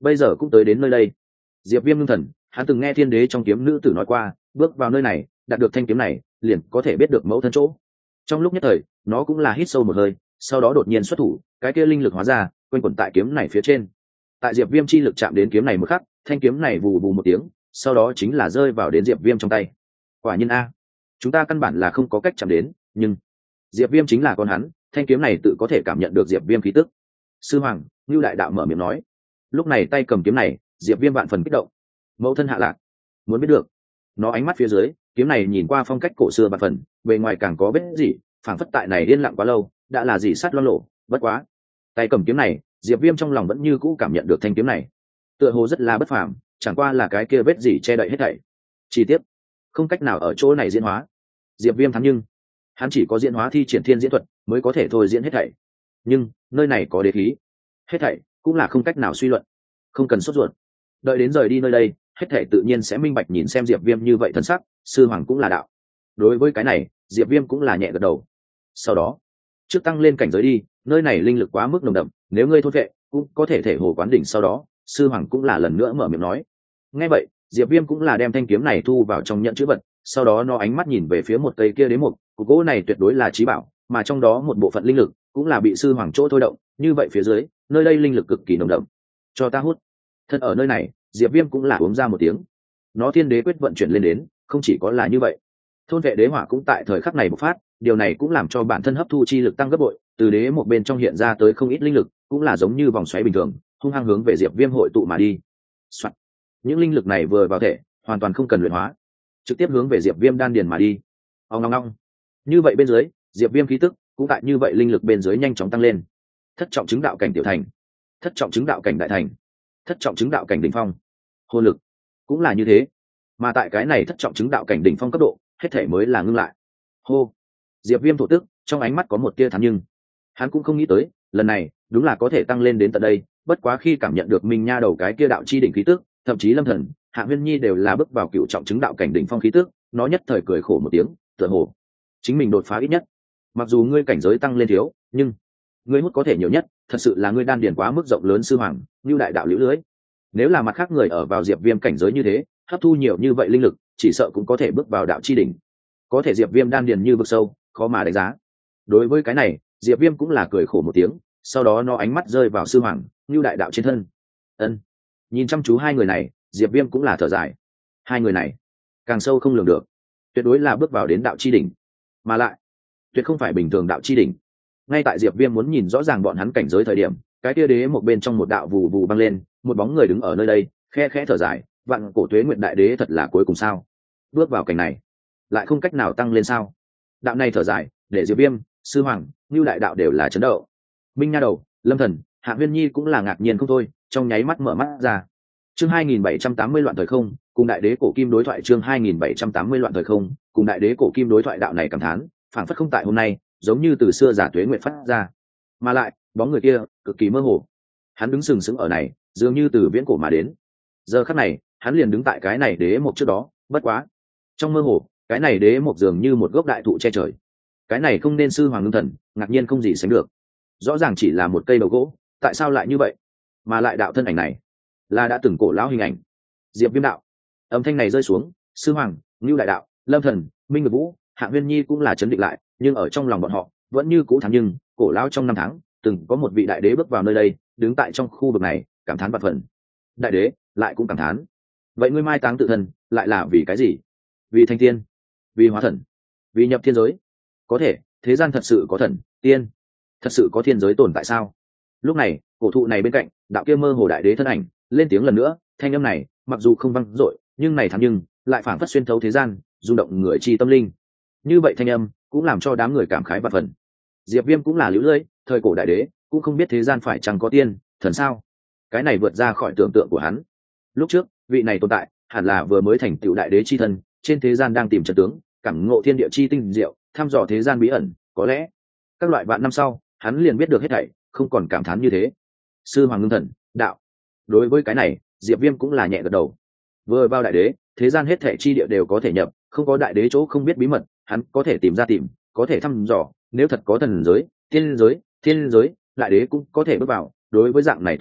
bây giờ cũng tới đến nơi đây. Diệp Viêm ngưng thần, hắn từng nghe thiên đế trong kiếm nữ tử nói qua, bước vào nơi này, đạt được thanh kiếm này, liền có thể biết được mẫu thân chỗ. Trong lúc nhất thời, nó cũng là hít sâu một hơi, sau đó đột nhiên xuất thủ, cái kia linh lực hóa ra, quanh quẩn tại kiếm này phía trên. Tại Diệp Viêm chi lực chạm đến kiếm này một khắc, thanh kiếm này vù vù một tiếng, sau đó chính là rơi vào đến Diệp Viêm trong tay. Quả nhiên a, chúng ta căn bản là không có cách chạm đến, nhưng Diệp Viêm chính là con hắn, thanh kiếm này tự có thể cảm nhận được Diệp Viêm khí tức. Sư hoàng, Nưu đại đạo mở miệng nói. Lúc này tay cầm kiếm này, Diệp Viêm vạn phần kích động. Mẫu thân hạ lạc, muốn biết được. Nó ánh mắt phía dưới, kiếm này nhìn qua phong cách cổ xưa vạn phần, bề ngoài càng có vết gì, phảng phất tại này yên lặng quá lâu, đã là gì sát lo lộ, bất quá. Tay cầm kiếm này, Diệp Viêm trong lòng vẫn như cũ cảm nhận được thanh kiếm này, tựa hồ rất là bất phàm, chẳng qua là cái kia vết gì che đậy hết thảy. Chi tiết không cách nào ở chỗ này diễn hóa. Diệp Viêm thắng nhưng hắn chỉ có diễn hóa thi triển thiên diễn thuật mới có thể thôi diễn hết thảy. Nhưng nơi này có đế khí, hết thảy cũng là không cách nào suy luận, không cần sốt ruột. Đợi đến rời đi nơi đây, hết thảy tự nhiên sẽ minh bạch. Nhìn xem Diệp Viêm như vậy thần sắc, sư hoàng cũng là đạo. Đối với cái này, Diệp Viêm cũng là nhẹ gật đầu. Sau đó, trước tăng lên cảnh giới đi, nơi này linh lực quá mức nồng đậm, nếu ngươi thôn vệ, cũng có thể thể hồ quán đỉnh. Sau đó, sư hoàng cũng là lần nữa mở miệng nói. Nghe vậy, Diệp Viêm cũng là đem thanh kiếm này thu vào trong nhẫn chữ vật, sau đó nó ánh mắt nhìn về phía một cây kia đế mục, cục gỗ này tuyệt đối là chí bảo, mà trong đó một bộ phận linh lực cũng là bị sư hoàng chỗ thôi động, như vậy phía dưới, nơi đây linh lực cực kỳ nồng đậm. Cho ta hút. Thân ở nơi này, Diệp Viêm cũng là uống ra một tiếng. Nó thiên đế quyết vận chuyển lên đến, không chỉ có là như vậy. Thôn vệ đế hỏa cũng tại thời khắc này bộc phát, điều này cũng làm cho bản thân hấp thu chi lực tăng gấp bội, từ đế một bên trong hiện ra tới không ít linh lực, cũng là giống như vòng xoáy bình thường, hung hăng hướng về Diệp Viêm hội tụ mà đi. Soạn. Những linh lực này vừa vào thể, hoàn toàn không cần luyện hóa, trực tiếp hướng về Diệp Viêm đan điền mà đi. Ong ong ong. Như vậy bên dưới, Diệp Viêm khí tức cũng tại như vậy linh lực bên dưới nhanh chóng tăng lên. Thất trọng chứng đạo cảnh tiểu thành, thất trọng chứng đạo cảnh đại thành, thất trọng chứng đạo cảnh đỉnh phong. Hồn lực cũng là như thế, mà tại cái này thất trọng chứng đạo cảnh đỉnh phong cấp độ, hết thể mới là ngưng lại. Hô. Diệp Viêm thổ tức, trong ánh mắt có một tia thán, nhưng hắn cũng không nghĩ tới, lần này đúng là có thể tăng lên đến tận đây. Bất quá khi cảm nhận được Minh Nha đầu cái kia đạo chi đỉnh khí tức, thậm chí Lâm Thần, Hạ Huyên Nhi đều là bước vào cựu trọng chứng đạo cảnh đỉnh phong khí tức, nó nhất thời cười khổ một tiếng, tựa hồ chính mình đột phá ít nhất. Mặc dù ngươi cảnh giới tăng lên thiếu, nhưng ngươi hút có thể nhiều nhất, thật sự là ngươi đan điền quá mức rộng lớn. Sư hoàng, Nưu đại đạo liễu lưới. Nếu là mặt khác người ở vào Diệp Viêm cảnh giới như thế, hấp thu nhiều như vậy linh lực, chỉ sợ cũng có thể bước vào đạo chi đỉnh. Có thể Diệp Viêm đan điền như vực sâu, khó mà đánh giá. Đối với cái này, Diệp Viêm cũng là cười khổ một tiếng, sau đó nó ánh mắt rơi vào sư hoàng, Nưu đại đạo trên thân. Ân. Nhìn chăm chú hai người này, Diệp Viêm cũng là thở dài. Hai người này, càng sâu không lường được, tuyệt đối là bước vào đến đạo chi đỉnh, mà lại tuyệt không phải bình thường đạo chi đỉnh. Ngay tại Diệp Viêm muốn nhìn rõ ràng bọn hắn cảnh giới thời điểm, cái tia đế một bên trong một đạo vù vù băng lên, một bóng người đứng ở nơi đây, khe khẽ thở dài, vạn cổ tuế nguyện đại đế thật là cuối cùng sao? Bước vào cảnh này, lại không cách nào tăng lên sao? Đạo này thở dài, để Diệp Viêm, sư hoàng, Nưu đại đạo đều là chấn động. Minh Nha đầu, Lâm Thần, Hạ Huyên Nhi cũng là ngạc nhiên không thôi, trong nháy mắt mở mắt ra. Chương hai nghìn bảy trăm tám mươi loạn thời không, cùng đại đế cổ kim đối thoại. Chương hai nghìn bảy trăm tám mươi loạn thời không, cùng đại đế cổ kim đối thoại. Đạo này cảm thán, phảng phất không tại hôm nay, giống như từ xưa giả tuế nguyện phát ra. Mà lại, bóng người kia cực kỳ mơ hồ. Hắn đứng sừng sững ở này, dường như từ viễn cổ mà đến. Giờ khắc này, hắn liền đứng tại cái này đế một trước đó, bất quá, trong mơ hồ, cái này đế một dường như một gốc đại thụ che trời. Cái này không nên sư hoàng ngưng thần, ngạc nhiên không gì sánh được. Rõ ràng chỉ là một cây đầu gỗ, tại sao lại như vậy? Mà lại đạo thân ảnh này, là đã từng cổ lão hình ảnh. Diệp Viêm đạo. Âm thanh này rơi xuống, sư hoàng, Nưu đại đạo, Lâm Thần, Minh Nguyệt Vũ, Hạ Huyên Nhi cũng là chấn định lại, nhưng ở trong lòng bọn họ vẫn như cũ thắng. Nhưng cổ lão trong năm tháng, từng có một vị đại đế bước vào nơi đây, đứng tại trong khu vực này, cảm thán vạn phần. Đại đế lại cũng cảm thán. Vậy ngươi mai táng tự thân, lại là vì cái gì? Vì thanh tiên, vì hóa thần, vì nhập thiên giới. Có thể, thế gian thật sự có thần, tiên, thật sự có thiên giới tồn tại sao? Lúc này, cổ thụ này bên cạnh, đạo kia mơ hồ đại đế thân ảnh lên tiếng lần nữa. Thanh âm này mặc dù không vang dội, nhưng này thắng nhưng lại phảng phất xuyên thấu thế gian, rung động người chi tâm linh. Như vậy thanh âm cũng làm cho đám người cảm khái vạn phần. Diệp Viêm cũng là liễu lưỡi, thời cổ đại đế cũng không biết thế gian phải chẳng có tiên thần sao? Cái này vượt ra khỏi tưởng tượng của hắn. Lúc trước, vị này tồn tại hẳn là vừa mới thành tựu đại đế chi thân, trên thế gian đang tìm trận tướng, cảm ngộ thiên địa chi tinh diệu, thăm dò thế gian bí ẩn. Có lẽ các loại vạn năm sau, hắn liền biết được hết thảy, không còn cảm thán như thế. Sư hoàng ngưng thần, đạo. Đối với cái này, Diệp Viêm cũng là nhẹ gật đầu. Vừa vào đại đế, thế gian hết thảy chi địa đều có thể nhập, không có đại đế chỗ không biết bí mật, hắn có thể tìm ra tìm, có thể thăm dò. Nếu thật có thần giới, tiên giới, thiên giới, đại đế cũng có thể bước vào. Đối với dạng này tồn tại,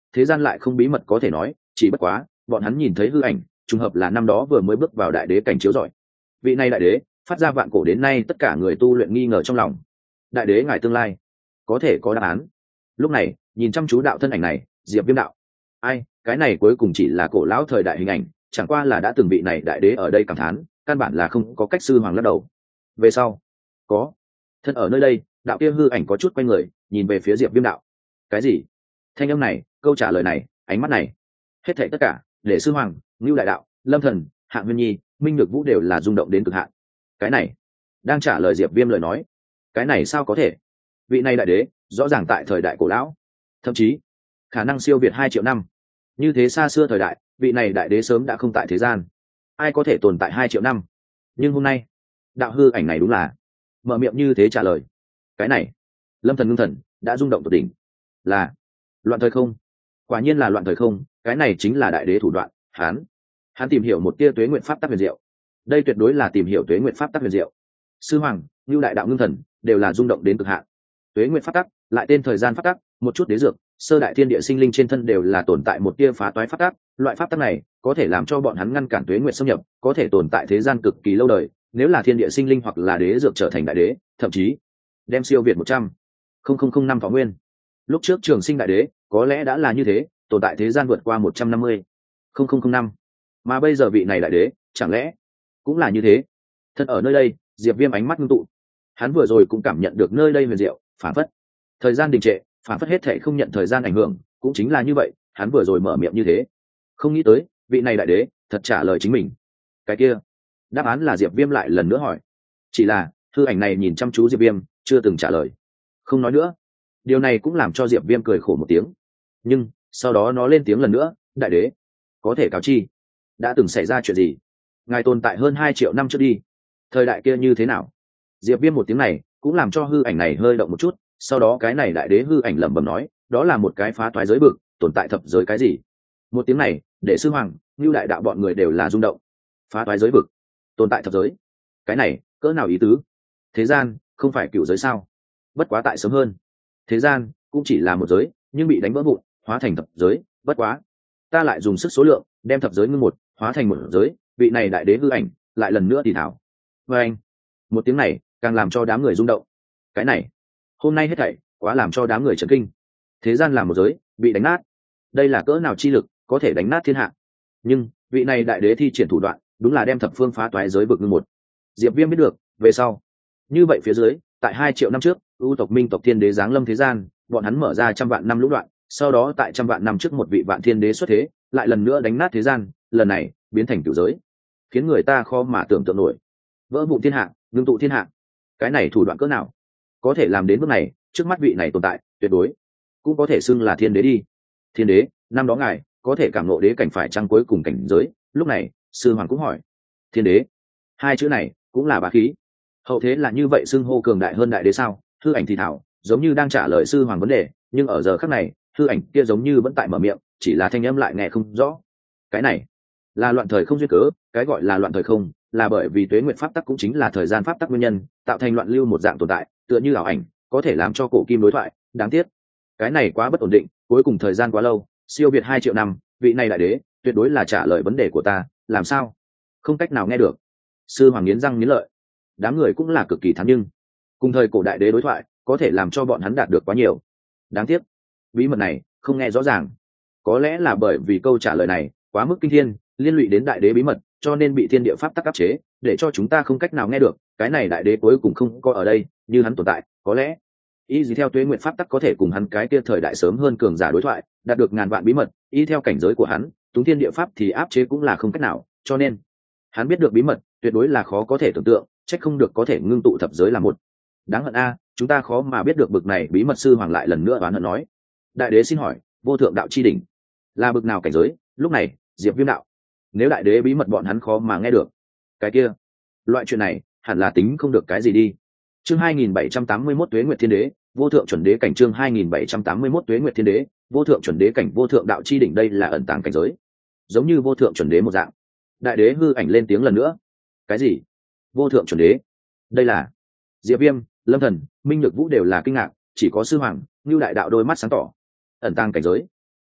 thế gian lại không bí mật có thể nói, chỉ bất quá bọn hắn nhìn thấy hư ảnh trùng hợp là năm đó vừa mới bước vào đại đế cảnh chiếu rọi. Vị này đại đế phát ra vạn cổ đến nay tất cả người tu luyện nghi ngờ trong lòng. Đại đế ngài tương lai có thể có đáp án. Lúc này nhìn chăm chú đạo thân ảnh này, Diệp Viêm đạo: ai, cái này cuối cùng chỉ là cổ lão thời đại hình ảnh, chẳng qua là đã từng vị này đại đế ở đây cảm thán, căn bản là không có cách. Sư hoàng lắc đầu. Về sau có thân ở nơi đây, đạo kia hư ảnh có chút quay người nhìn về phía Diệp Viêm đạo: cái gì? Thanh âm này, câu trả lời này, ánh mắt này, hết thảy tất cả để sư hoàng, Ngưu đại đạo, Lâm Thần, Hạng Nguyên Nhi, Minh Nhược Vũ đều là rung động đến cực hạn. Cái này đang trả lời Diệp Viêm lời nói. Cái này sao có thể? Vị này đại đế rõ ràng tại thời đại cổ lão, thậm chí khả năng siêu việt hai triệu năm. Như thế xa xưa thời đại, vị này đại đế sớm đã không tại thế gian. Ai có thể tồn tại hai triệu năm? Nhưng hôm nay đạo hư ảnh này đúng là mở miệng như thế trả lời. Cái này Lâm Thần ngưng thần đã rung động tột đỉnh. Là loạn thời không? Quả nhiên là loạn thời không. Cái này chính là đại đế thủ đoạn. Hắn hắn tìm hiểu một tia tuế nguyện pháp tắc huyền diệu. Đây tuyệt đối là tìm hiểu tuế nguyện pháp tắc huyền diệu. Sư hoàng, Ngưu đại đạo ngưng thần đều là rung động đến cực hạn. Tuế nguyện pháp tắc lại tên thời gian pháp tắc, một chút đế dược, sơ đại thiên địa sinh linh trên thân đều là tồn tại một tia phá toái pháp tắc. Loại pháp tắc này có thể làm cho bọn hắn ngăn cản tuế nguyện xâm nhập, có thể tồn tại thế gian cực kỳ lâu đời. Nếu là thiên địa sinh linh hoặc là đế dược trở thành đại đế, thậm chí đem siêu việt một trăm không năm thọ nguyên. Lúc trước Trường Sinh đại đế có lẽ đã là như thế, tồn tại thế gian vượt qua một trăm năm mươi không năm, mà bây giờ vị này đại đế chẳng lẽ cũng là như thế? Thân ở nơi đây, Diệp Viêm ánh mắt ngưng tụ. Hắn vừa rồi cũng cảm nhận được nơi đây huyền diệu, phản phất thời gian đình trệ, phản phất hết thể không nhận thời gian ảnh hưởng. Cũng chính là như vậy, hắn vừa rồi mở miệng như thế, không nghĩ tới vị này đại đế thật trả lời chính mình. Cái kia đáp án là Diệp Viêm lại lần nữa hỏi. Chỉ là hư ảnh này nhìn chăm chú Diệp Viêm, chưa từng trả lời, không nói nữa. Điều này cũng làm cho Diệp Viêm cười khổ một tiếng. Nhưng sau đó nó lên tiếng lần nữa: đại đế có thể cáo chi, đã từng xảy ra chuyện gì? Ngài tồn tại hơn hai triệu năm trước đi, thời đại kia như thế nào? Diệp Viêm một tiếng này cũng làm cho hư ảnh này hơi động một chút. Sau đó cái này đại đế hư ảnh lẩm bẩm nói: đó là một cái phá toái giới vực, tồn tại thập giới cái gì? Một tiếng này để sư hoàng, Ngưu đại đạo bọn người đều là rung động. Phá toái giới vực, tồn tại thập giới, cái này cỡ nào ý tứ? Thế gian không phải cựu giới sao? Bất quá tại sớm hơn, thế gian cũng chỉ là một giới, nhưng bị đánh vỡ vụn, hóa thành thập giới. Bất quá ta lại dùng sức số lượng đem thập giới ngưng một, hóa thành một giới. Vị này đại đế hư ảnh lại lần nữa thì thảo. Và anh một tiếng này càng làm cho đám người rung động. Cái này hôm nay hết thảy quá làm cho đám người chấn kinh. Thế gian là một giới bị đánh nát, đây là cỡ nào chi lực có thể đánh nát thiên hạ? Nhưng vị này đại đế thi triển thủ đoạn đúng là đem thập phương phá toái giới vực ngưng một. Diệp Viêm biết được về sau, như vậy phía dưới tại hai triệu năm trước, ưu tộc Minh tộc thiên đế giáng lâm thế gian, bọn hắn mở ra trăm vạn năm lũ đoạn. Sau đó tại trăm vạn năm trước một vị vạn thiên đế xuất thế, lại lần nữa đánh nát thế gian, lần này biến thành cửu giới, khiến người ta khó mà tưởng tượng nổi. Vỡ vụn thiên hạ, ngưng tụ thiên hạ, cái này thủ đoạn cỡ nào có thể làm đến bước này? Trước mắt vị này tồn tại tuyệt đối cũng có thể xưng là thiên đế đi. Thiên đế, năm đó ngài có thể cảm ngộ đế cảnh phải chăng cuối cùng cảnh giới? Lúc này sư hoàng cũng hỏi. Thiên đế, hai chữ này cũng là bá khí. Hậu thế là như vậy xưng hô cường đại hơn đại đế sao? Hư ảnh thì thảo giống như đang trả lời sư hoàng vấn đề, nhưng ở giờ khắc này hư ảnh kia giống như vẫn tại mở miệng, chỉ là thanh âm lại nghe không rõ. Cái này là loạn thời không duyên cớ. Cái gọi là loạn thời không là bởi vì tuế nguyện pháp tắc cũng chính là thời gian pháp tắc nguyên nhân, tạo thành loạn lưu một dạng tồn tại, tựa như ảo ảnh, có thể làm cho cổ kim đối thoại. Đáng tiếc cái này quá bất ổn định, cuối cùng thời gian quá lâu, siêu việt hai triệu năm. Vị này đại đế tuyệt đối là trả lời vấn đề của ta, làm sao không cách nào nghe được? Sư hoàng nghiến răng nghiến lợi. Đám người cũng là cực kỳ thán, nhưng cùng thời cổ đại đế đối thoại có thể làm cho bọn hắn đạt được quá nhiều. Đáng tiếc bí mật này không nghe rõ ràng. Có lẽ là bởi vì câu trả lời này quá mức kinh thiên, liên lụy đến đại đế bí mật, cho nên bị thiên địa pháp tắc áp chế, để cho chúng ta không cách nào nghe được. Cái này đại đế cuối cùng không có ở đây, như hắn tồn tại, có lẽ y gì theo tuế nguyện pháp tắc có thể cùng hắn cái kia thời đại sớm hơn cường giả đối thoại, đạt được ngàn vạn bí mật. Y theo cảnh giới của hắn, túng thiên địa pháp thì áp chế cũng là không cách nào, cho nên hắn biết được bí mật tuyệt đối là khó có thể tưởng tượng, trách không được có thể ngưng tụ thập giới là một. Đáng hận a, chúng ta khó mà biết được bực này bí mật. Sư hoàng lại lần nữa oán hận nói. Đại đế xin hỏi, vô thượng đạo chi đỉnh là bực nào cảnh giới? Lúc này Diệp Viêm đạo: nếu đại đế bí mật bọn hắn khó mà nghe được, cái kia loại chuyện này hẳn là tính không được cái gì đi. Chương hai nghìn bảy trăm tám mươi mốt Tuế Nguyệt Thiên Đế, vô thượng chuẩn đế cảnh. Chương hai nghìn bảy trăm tám mươi mốt Tuế Nguyệt Thiên Đế, vô thượng chuẩn đế cảnh. Vô thượng đạo chi đỉnh, đây là ẩn tàng cảnh giới, giống như vô thượng chuẩn đế một dạng. Đại đế hư ảnh lên tiếng lần nữa. Cái gì? Vô thượng chuẩn đế? Đây là... Diệp Viêm, Lâm Thần, Minh Nhược Vũ đều là kinh ngạc, chỉ có sư hoàng, Ngưu đại đạo đôi mắt sáng tỏ. Ẩn tàng cảnh giới?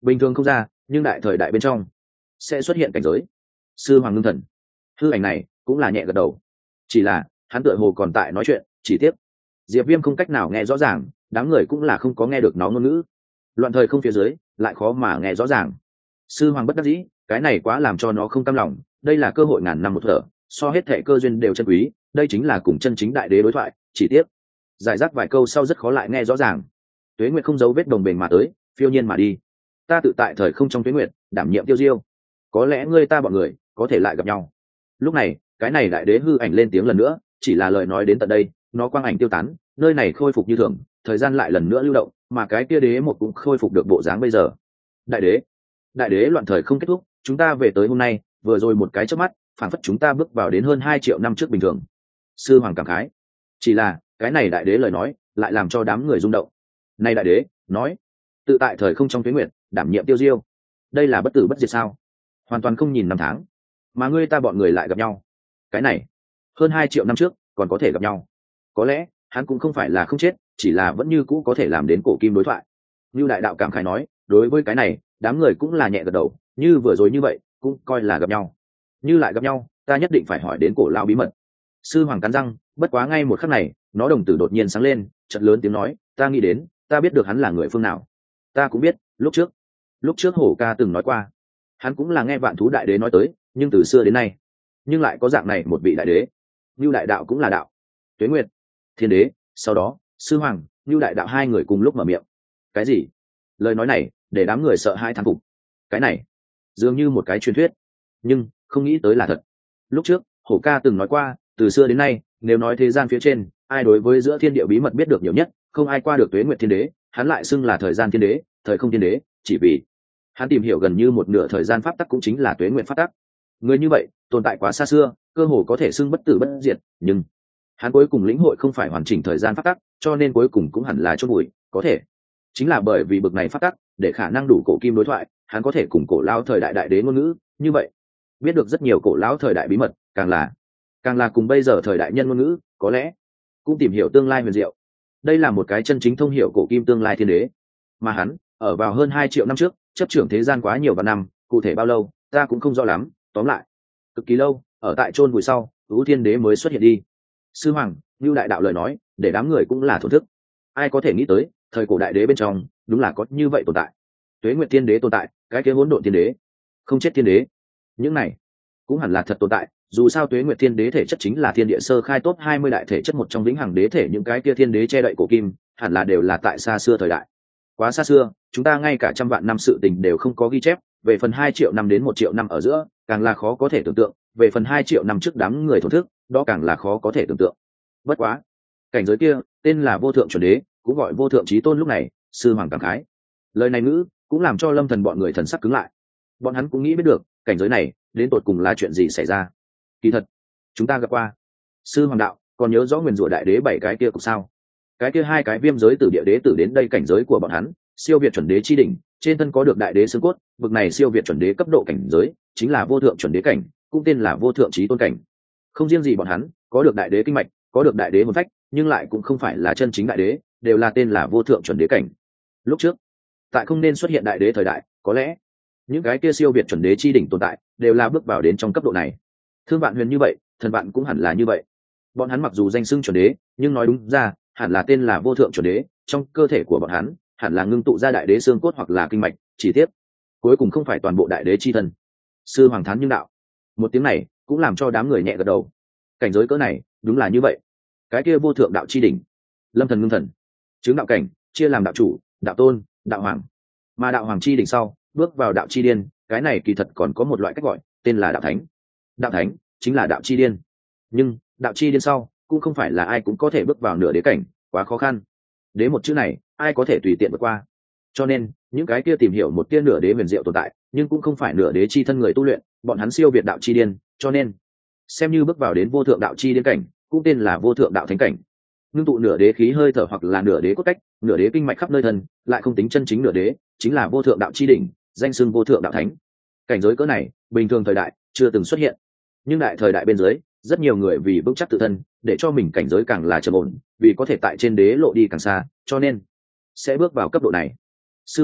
bình thường không ra, nhưng đại thời đại bên trong sẽ xuất hiện cảnh giới. Sư hoàng ngưng thần, hư ảnh này cũng là nhẹ gật đầu, chỉ là hắn tựa hồ còn tại nói chuyện. Chỉ tiếp Diệp Viêm không cách nào nghe rõ ràng, đám người cũng là không có nghe được nó ngôn ngữ. Loạn thời không phía dưới lại khó mà nghe rõ ràng. Sư hoàng bất đắc dĩ, cái này quá làm cho nó không cam lòng. Đây là cơ hội ngàn năm một thở, so hết thệ cơ duyên đều chân quý. Đây chính là cùng chân chính đại đế đối thoại. Chỉ tiếp giải rác vài câu sau rất khó lại nghe rõ ràng. Tuế Nguyệt không giấu vết đồng bền mà tới, phiêu nhiên mà đi. Ta tự tại thời không trong Tuế Nguyệt đảm nhiệm tiêu diêu, có lẽ ngươi ta bọn người có thể lại gặp nhau. Lúc này cái này đại đế hư ảnh lên tiếng lần nữa, chỉ là lời nói đến tận đây, nó quang ảnh tiêu tán, nơi này khôi phục như thường, thời gian lại lần nữa lưu động, mà cái kia đế một cũng khôi phục được bộ dáng bây giờ. Đại đế, đại đế loạn thời không kết thúc, chúng ta về tới hôm nay, vừa rồi một cái chớp mắt, phảng phất chúng ta bước vào đến hơn hai triệu năm trước bình thường. Sư hoàng cảm khái. Chỉ là cái này đại đế lời nói lại làm cho đám người rung động. Này đại đế nói, tự tại thời không trong Tuế Nguyệt đảm nhiệm tiêu diêu, đây là bất tử bất diệt sao? Hoàn toàn không nhìn năm tháng, mà ngươi ta bọn người lại gặp nhau. Cái này hơn hai triệu năm trước còn có thể gặp nhau, có lẽ hắn cũng không phải là không chết, chỉ là vẫn như cũ có thể làm đến cổ kim đối thoại. Như đại đạo cảm khái nói, đối với cái này đám người cũng là nhẹ gật đầu, như vừa rồi như vậy cũng coi là gặp nhau. Như lại gặp nhau, ta nhất định phải hỏi đến cổ lão bí mật. Sư hoàng cắn răng, bất quá ngay một khắc này, nó đồng tử đột nhiên sáng lên, chợt lớn tiếng nói, ta nghĩ đến, ta biết được hắn là người phương nào. Ta cũng biết, lúc trước, lúc trước hổ ca từng nói qua, hắn cũng là nghe vạn thú đại đế nói tới, nhưng từ xưa đến nay, nhưng lại có dạng này một vị đại đế. Như đại đạo cũng là đạo, Tuế Nguyệt, thiên đế. Sau đó sư hoàng, như đại đạo hai người cùng lúc mở miệng. Cái gì? Lời nói này để đám người sợ hãi thán phục. Cái này dường như một cái truyền thuyết, nhưng không nghĩ tới là thật. Lúc trước hổ ca từng nói qua, từ xưa đến nay, nếu nói thế gian phía trên ai đối với giữa thiên địa bí mật biết được nhiều nhất, không ai qua được Tuế Nguyệt thiên đế. Hắn lại xưng là thời gian thiên đế, thời không thiên đế, chỉ vì hắn tìm hiểu gần như một nửa thời gian pháp tắc, cũng chính là Tuế Nguyệt pháp tắc. Người như vậy tồn tại quá xa xưa, cơ hồ có thể xưng bất tử bất diệt, nhưng hắn cuối cùng lĩnh hội không phải hoàn chỉnh thời gian pháp tắc, cho nên cuối cùng cũng hẳn là chôn bụi. Có thể chính là bởi vì bực này pháp tắc, để khả năng đủ cổ kim đối thoại, hắn có thể cùng cổ lão thời đại đại đế ngôn ngữ, như vậy biết được rất nhiều cổ lão thời đại bí mật, càng là càng là cùng bây giờ thời đại nhân ngôn ngữ, có lẽ cũng tìm hiểu tương lai huyền diệu. Đây là một cái chân chính thông hiểu cổ kim tương lai thiên đế, mà hắn ở vào hơn hai triệu năm trước, chấp trưởng thế gian quá nhiều vạn năm, cụ thể bao lâu ta cũng không rõ lắm, tóm lại cực kỳ lâu, ở tại chôn vùi sau, ưu thiên đế mới xuất hiện đi. Sư hoàng, như đại đạo lời nói để đám người cũng là thổn thức. Ai có thể nghĩ tới thời cổ đại đế bên trong đúng là có như vậy tồn tại. Tuế Nguyệt thiên đế tồn tại, cái kia hỗn độn thiên đế, không chết thiên đế, những này cũng hẳn là thật tồn tại. Dù sao Tuế Nguyệt thiên đế thể chất chính là thiên địa sơ khai top hai mươi đại thể chất một trong vĩnh hằng đế thể, những cái kia thiên đế che đậy cổ kim hẳn là đều là tại xa xưa thời đại. Quá xa xưa, chúng ta ngay cả trăm vạn năm sự tình đều không có ghi chép, về phần hai triệu năm đến một triệu năm ở giữa càng là khó có thể tưởng tượng, về phần hai triệu năm trước đám người thổn thức, đó càng là khó có thể tưởng tượng. Bất quá cảnh giới kia tên là vô thượng chuẩn đế, cũng gọi vô thượng chí tôn. Lúc này sư hoàng cảm khái, lời này ngữ cũng làm cho lâm thần bọn người thần sắc cứng lại. Bọn hắn cũng nghĩ biết được cảnh giới này đến tột cùng là chuyện gì xảy ra. Kỳ thật chúng ta gặp qua. Sư hoàng đạo, còn nhớ rõ nguyền rủa đại đế bảy cái kia cục sao? Cái kia hai cái viêm giới tử địa đế tử đến đây, cảnh giới của bọn hắn siêu việt chuẩn đế chi đỉnh, trên thân có được đại đế xương cốt, bực này siêu việt chuẩn đế cấp độ cảnh giới chính là vô thượng chuẩn đế cảnh, cũng tên là vô thượng chí tôn cảnh. Không riêng gì bọn hắn có được đại đế kinh mạch, có được đại đế hồn phách, nhưng lại cũng không phải là chân chính đại đế, đều là tên là vô thượng chuẩn đế cảnh. Lúc trước tại không nên xuất hiện đại đế thời đại, có lẽ những cái kia siêu việt chuẩn đế chi đỉnh tồn tại đều là bước vào đến trong cấp độ này. Thương Vạn Huyền như vậy, Thần Vạn cũng hẳn là như vậy. Bọn hắn mặc dù danh xưng chuẩn đế, nhưng nói đúng ra hẳn là tên là vô thượng chuẩn đế, trong cơ thể của bọn hắn hẳn là ngưng tụ ra đại đế xương cốt hoặc là kinh mạch, chỉ tiếp cuối cùng không phải toàn bộ đại đế chi thân. Sư hoàng thán nhưng đạo, một tiếng này cũng làm cho đám người nhẹ gật đầu. Cảnh giới cỡ này đúng là như vậy. Cái kia vô thượng đạo chi đỉnh, lâm thần ngưng thần, chứng đạo cảnh chia làm đạo chủ, đạo tôn, đạo hoàng, mà đạo hoàng chi đỉnh sau bước vào đạo chi điên. Cái này kỳ thật còn có một loại cách gọi, tên là đạo thánh. Đạo thánh chính là đạo chi điên, nhưng đạo chi điên sau cũng không phải là ai cũng có thể bước vào nửa đế cảnh, quá khó khăn. Đế một chữ này ai có thể tùy tiện vượt qua, cho nên những cái kia tìm hiểu một tia nửa đế huyền diệu tồn tại, nhưng cũng không phải nửa đế chi thân người tu luyện, bọn hắn siêu việt đạo chi điên, cho nên xem như bước vào đến vô thượng đạo chi điên cảnh, cũng tên là vô thượng đạo thánh cảnh. Ngưng tụ nửa đế khí hơi thở hoặc là nửa đế cốt cách, nửa đế kinh mạch khắp nơi thân, lại không tính chân chính nửa đế, chính là vô thượng đạo chi đỉnh, danh xưng vô thượng đạo thánh. Cảnh giới cỡ này bình thường thời đại chưa từng xuất hiện, nhưng đại thời đại bên dưới, rất nhiều người vì vững chắc tự thân, để cho mình cảnh giới càng là trầm ổn, vì có thể tại trên đế lộ đi càng xa, cho nên sẽ bước vào cấp độ này. Sư hoàng,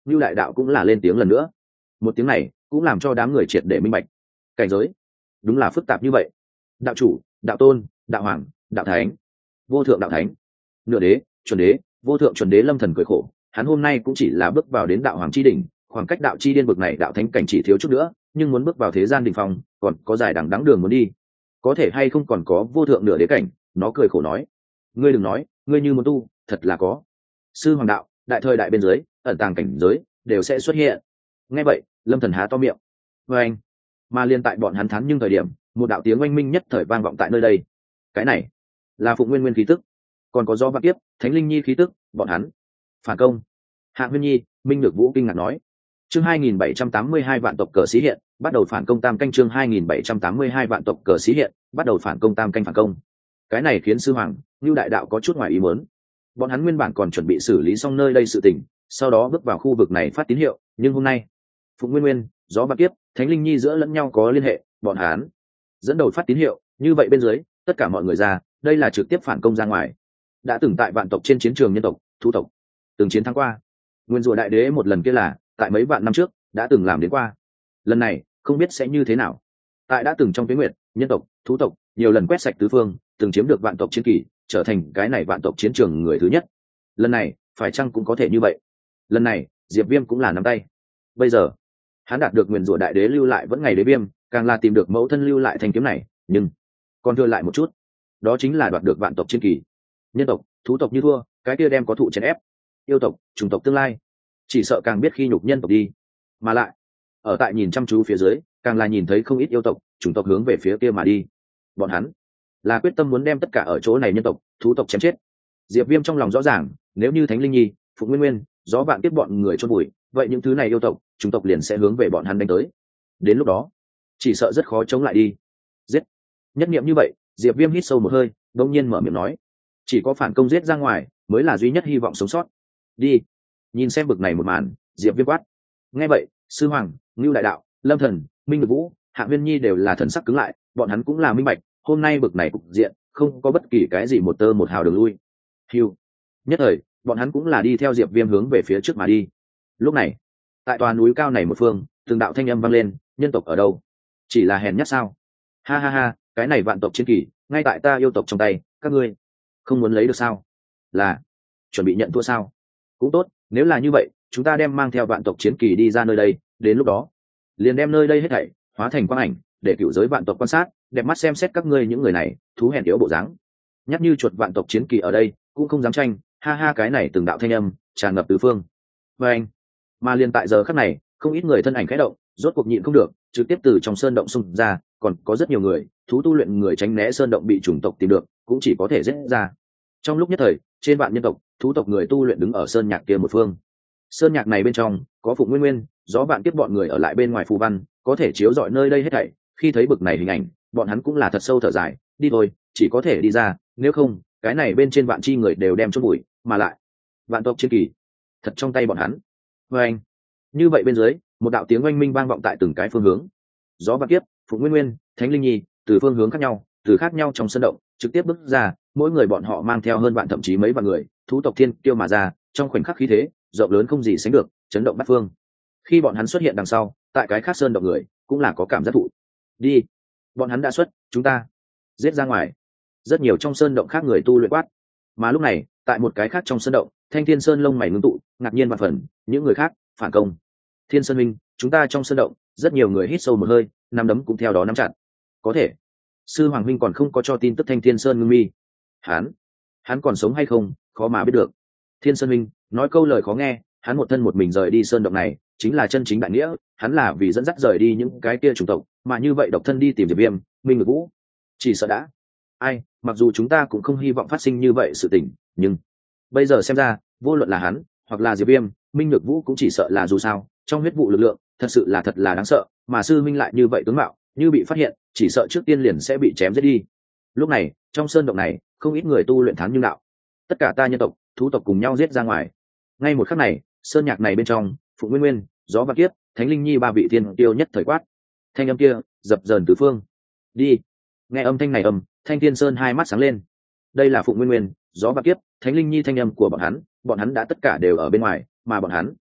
Ngưu đại đạo cũng là lên tiếng lần nữa. Một tiếng này cũng làm cho đám người triệt để minh bạch. Cảnh giới đúng là phức tạp như vậy. Đạo chủ, đạo tôn, đạo hoàng, đạo thánh, vô thượng đạo thánh, nửa đế, chuẩn đế, vô thượng chuẩn đế. Lâm Thần cười khổ, hắn hôm nay cũng chỉ là bước vào đến đạo hoàng chi đỉnh, khoảng cách đạo chi điên bực này đạo thánh cảnh chỉ thiếu chút nữa, nhưng muốn bước vào thế gian đỉnh phong còn có dài đằng đẵng đường muốn đi. Có thể hay không còn có vô thượng nửa đế cảnh. Nó cười khổ nói, ngươi đừng nói, ngươi như muốn tu thật là có. Sư hoàng đạo, đại thời đại bên dưới ẩn tàng cảnh giới đều sẽ xuất hiện. Nghe vậy Lâm Thần há to miệng. Với anh mà liên tại bọn hắn thán nhưng thời điểm một đạo tiếng oanh minh nhất thời vang vọng tại nơi đây. Cái này là Phụng Nguyên Nguyên khí tức, còn có do vạn kiếp Thánh Linh Nhi khí tức. Bọn hắn phản công. Hạ Nguyên Nhi, Minh Nhược Vũ kinh ngạc nói. Chương hai nghìn bảy trăm tám mươi hai vạn tộc cờ xí hiện, bắt đầu phản công tam canh. Chương hai nghìn bảy trăm tám mươi hai vạn tộc cờ xí hiện, bắt đầu phản công tam canh. Phản công. Cái này khiến sư hoàng Nưu đại đạo có chút ngoài ý muốn. Bọn hắn nguyên bản còn chuẩn bị xử lý xong nơi đây sự tình, sau đó bước vào khu vực này phát tín hiệu, nhưng hôm nay Phụng Nguyên Nguyên, gió bạc kiếp Thánh Linh Nhi giữa lẫn nhau có liên hệ, bọn hắn dẫn đầu phát tín hiệu, như vậy bên dưới tất cả mọi người ra, đây là trực tiếp phản công ra ngoài. Đã từng tại vạn tộc trên chiến trường nhân tộc, thú tộc từng chiến thắng qua. Nguyên rùa đại đế một lần kia là tại mấy vạn năm trước đã từng làm đến qua, lần này không biết sẽ như thế nào. Tại đã từng trong tuyến nguyệt, nhân tộc, thú tộc nhiều lần quét sạch tứ phương, từng chiếm được vạn tộc chiến kỳ, trở thành cái này vạn tộc chiến trường người thứ nhất. Lần này phải chăng cũng có thể như vậy? Lần này Diệp Viêm cũng là nắm tay. Bây giờ hắn đạt được nguyền rủa đại đế lưu lại vẫn ngày đế viêm, càng là tìm được mẫu thân lưu lại thanh kiếm này, nhưng còn đưa lại một chút, đó chính là đoạt được vạn tộc chiến kỳ. Nhân tộc, thú tộc như thua, cái kia đem có thụ chèn ép. Yêu tộc, chủng tộc tương lai chỉ sợ càng biết khi nhục nhân tộc đi. Mà lại ở tại nhìn chăm chú phía dưới, càng là nhìn thấy không ít yêu tộc, chủng tộc hướng về phía kia mà đi. Bọn hắn là quyết tâm muốn đem tất cả ở chỗ này nhân tộc, thú tộc chém chết. Diệp Viêm trong lòng rõ ràng, nếu như Thánh Linh Nhi, Phụng Nguyên Nguyên, gió vạn tiếp bọn người chôn bụi, vậy những thứ này yêu tộc, chủng tộc liền sẽ hướng về bọn hắn đánh tới. Đến lúc đó chỉ sợ rất khó chống lại đi. Giết. Nhất niệm như vậy, Diệp Viêm hít sâu một hơi, đột nhiên mở miệng nói, chỉ có phản công giết ra ngoài mới là duy nhất hy vọng sống sót. Đi. Nhìn xem bực này một màn, Diệp Viêm quát. Nghe vậy, sư hoàng, Ngưu đại đạo, Lâm Thần, Minh Nhược Vũ, Hạ Nguyên Nhi đều là thần sắc cứng lại, bọn hắn cũng là minh bạch, hôm nay bực này cục diện, không có bất kỳ cái gì một tơ một hào đường lui. Hưu. Nhất thời, bọn hắn cũng là đi theo Diệp Viêm hướng về phía trước mà đi. Lúc này, tại tòa núi cao này một phương, từng đạo thanh âm vang lên, nhân tộc ở đâu? Chỉ là hèn nhát sao? Ha ha ha, cái này vạn tộc chiến kỳ, ngay tại ta yêu tộc trong tay, các ngươi không muốn lấy được sao? Là chuẩn bị nhận thua sao? Cũng tốt, nếu là như vậy, chúng ta đem mang theo vạn tộc chiến kỳ đi ra nơi đây, đến lúc đó liền đem nơi đây hết thảy hóa thành quang ảnh, để cựu giới vạn tộc quan sát, đẹp mắt xem xét các ngươi những người này, thú hèn yếu bộ dáng. Nhắc như chuột vạn tộc chiến kỳ ở đây, cũng không dám tranh, ha ha. Cái này từng đạo thanh âm tràn ngập tứ phương. Và anh, mà liền tại giờ khắc này, không ít người thân ảnh khẽ động, rốt cuộc nhịn không được, trực tiếp từ trong sơn động xung ra, còn có rất nhiều người, thú tu luyện người tránh né sơn động bị chủng tộc tìm được, cũng chỉ có thể giết ra. Trong lúc nhất thời, trên vạn nhân tộc, thú tộc người tu luyện đứng ở sơn nhạc kia một phương. Sơn nhạc này bên trong có Phụng Nguyên Nguyên, gió vạn kiếp bọn người ở lại bên ngoài phù văn, có thể chiếu rọi nơi đây hết thảy. Khi thấy bực này hình ảnh, bọn hắn cũng là thật sâu thở dài, đi thôi, chỉ có thể đi ra, nếu không cái này bên trên vạn chi người đều đem chôn bụi, mà lại vạn tộc chiến kỳ thật trong tay bọn hắn. Và anh, như vậy bên dưới, một đạo tiếng oanh minh vang vọng tại từng cái phương hướng. Gió vạn kiếp, Phụng Nguyên Nguyên, Thánh Linh Nhi từ phương hướng khác nhau, từ khác nhau trong sân động trực tiếp bước ra, mỗi người bọn họ mang theo hơn vạn thậm chí mấy vạn người, thú tộc thiên kiêu mà ra, trong khoảnh khắc khí thế rộng lớn không gì sánh được, chấn động bát phương. Khi bọn hắn xuất hiện đằng sau, tại cái khác sơn động người cũng là có cảm giác thụ. Đi, bọn hắn đã xuất, chúng ta giết ra ngoài. Rất nhiều trong sơn động khác người tu luyện quát. Mà lúc này, tại một cái khác trong sơn động, Thanh Thiên Sơn lông mày ngưng tụ, ngạc nhiên và phần, những người khác phản công. Thiên Sơn Minh, chúng ta trong sơn động, rất nhiều người hít sâu một hơi, nắm đấm cũng theo đó nắm chặt. Có thể, sư hoàng minh còn không có cho tin tức Thanh Thiên Sơn ngưng mi. Hắn, hắn còn sống hay không, khó mà biết được. Thiên Sơn Minh nói câu lời khó nghe, hắn một thân một mình rời đi sơn động này, chính là chân chính đại nghĩa, hắn là vì dẫn dắt rời đi những cái kia chủng tộc, mà như vậy độc thân đi tìm Diệp Viêm, Minh Ngược Vũ, chỉ sợ đã. Ai, mặc dù chúng ta cũng không hy vọng phát sinh như vậy sự tình, nhưng bây giờ xem ra, vô luận là hắn, hoặc là Diệp Viêm, Minh Ngược Vũ cũng chỉ sợ là dù sao, trong huyết vụ lực lượng, thật sự là thật là đáng sợ, mà sư minh lại như vậy tướng mạo, như bị phát hiện, chỉ sợ trước tiên liền sẽ bị chém giết đi. Lúc này, trong sơn động này, không ít người tu luyện thắng nhưng đạo. Tất cả ta nhân tộc, thú tộc cùng nhau giết ra ngoài. Ngay một khắc này, sơn nhạc này bên trong, Phụng Nguyên Nguyên, gió vạn kiếp, Thánh Linh Nhi ba vị thiên tiêu nhất thời quát. Thanh âm kia dập dờn tứ phương. Đi. Nghe âm thanh này âm, Thanh Thiên Sơn hai mắt sáng lên. Đây là Phụng Nguyên Nguyên, gió vạn kiếp, Thánh Linh Nhi thanh âm của bọn hắn, bọn hắn đã tất cả đều ở bên ngoài, mà bọn hắn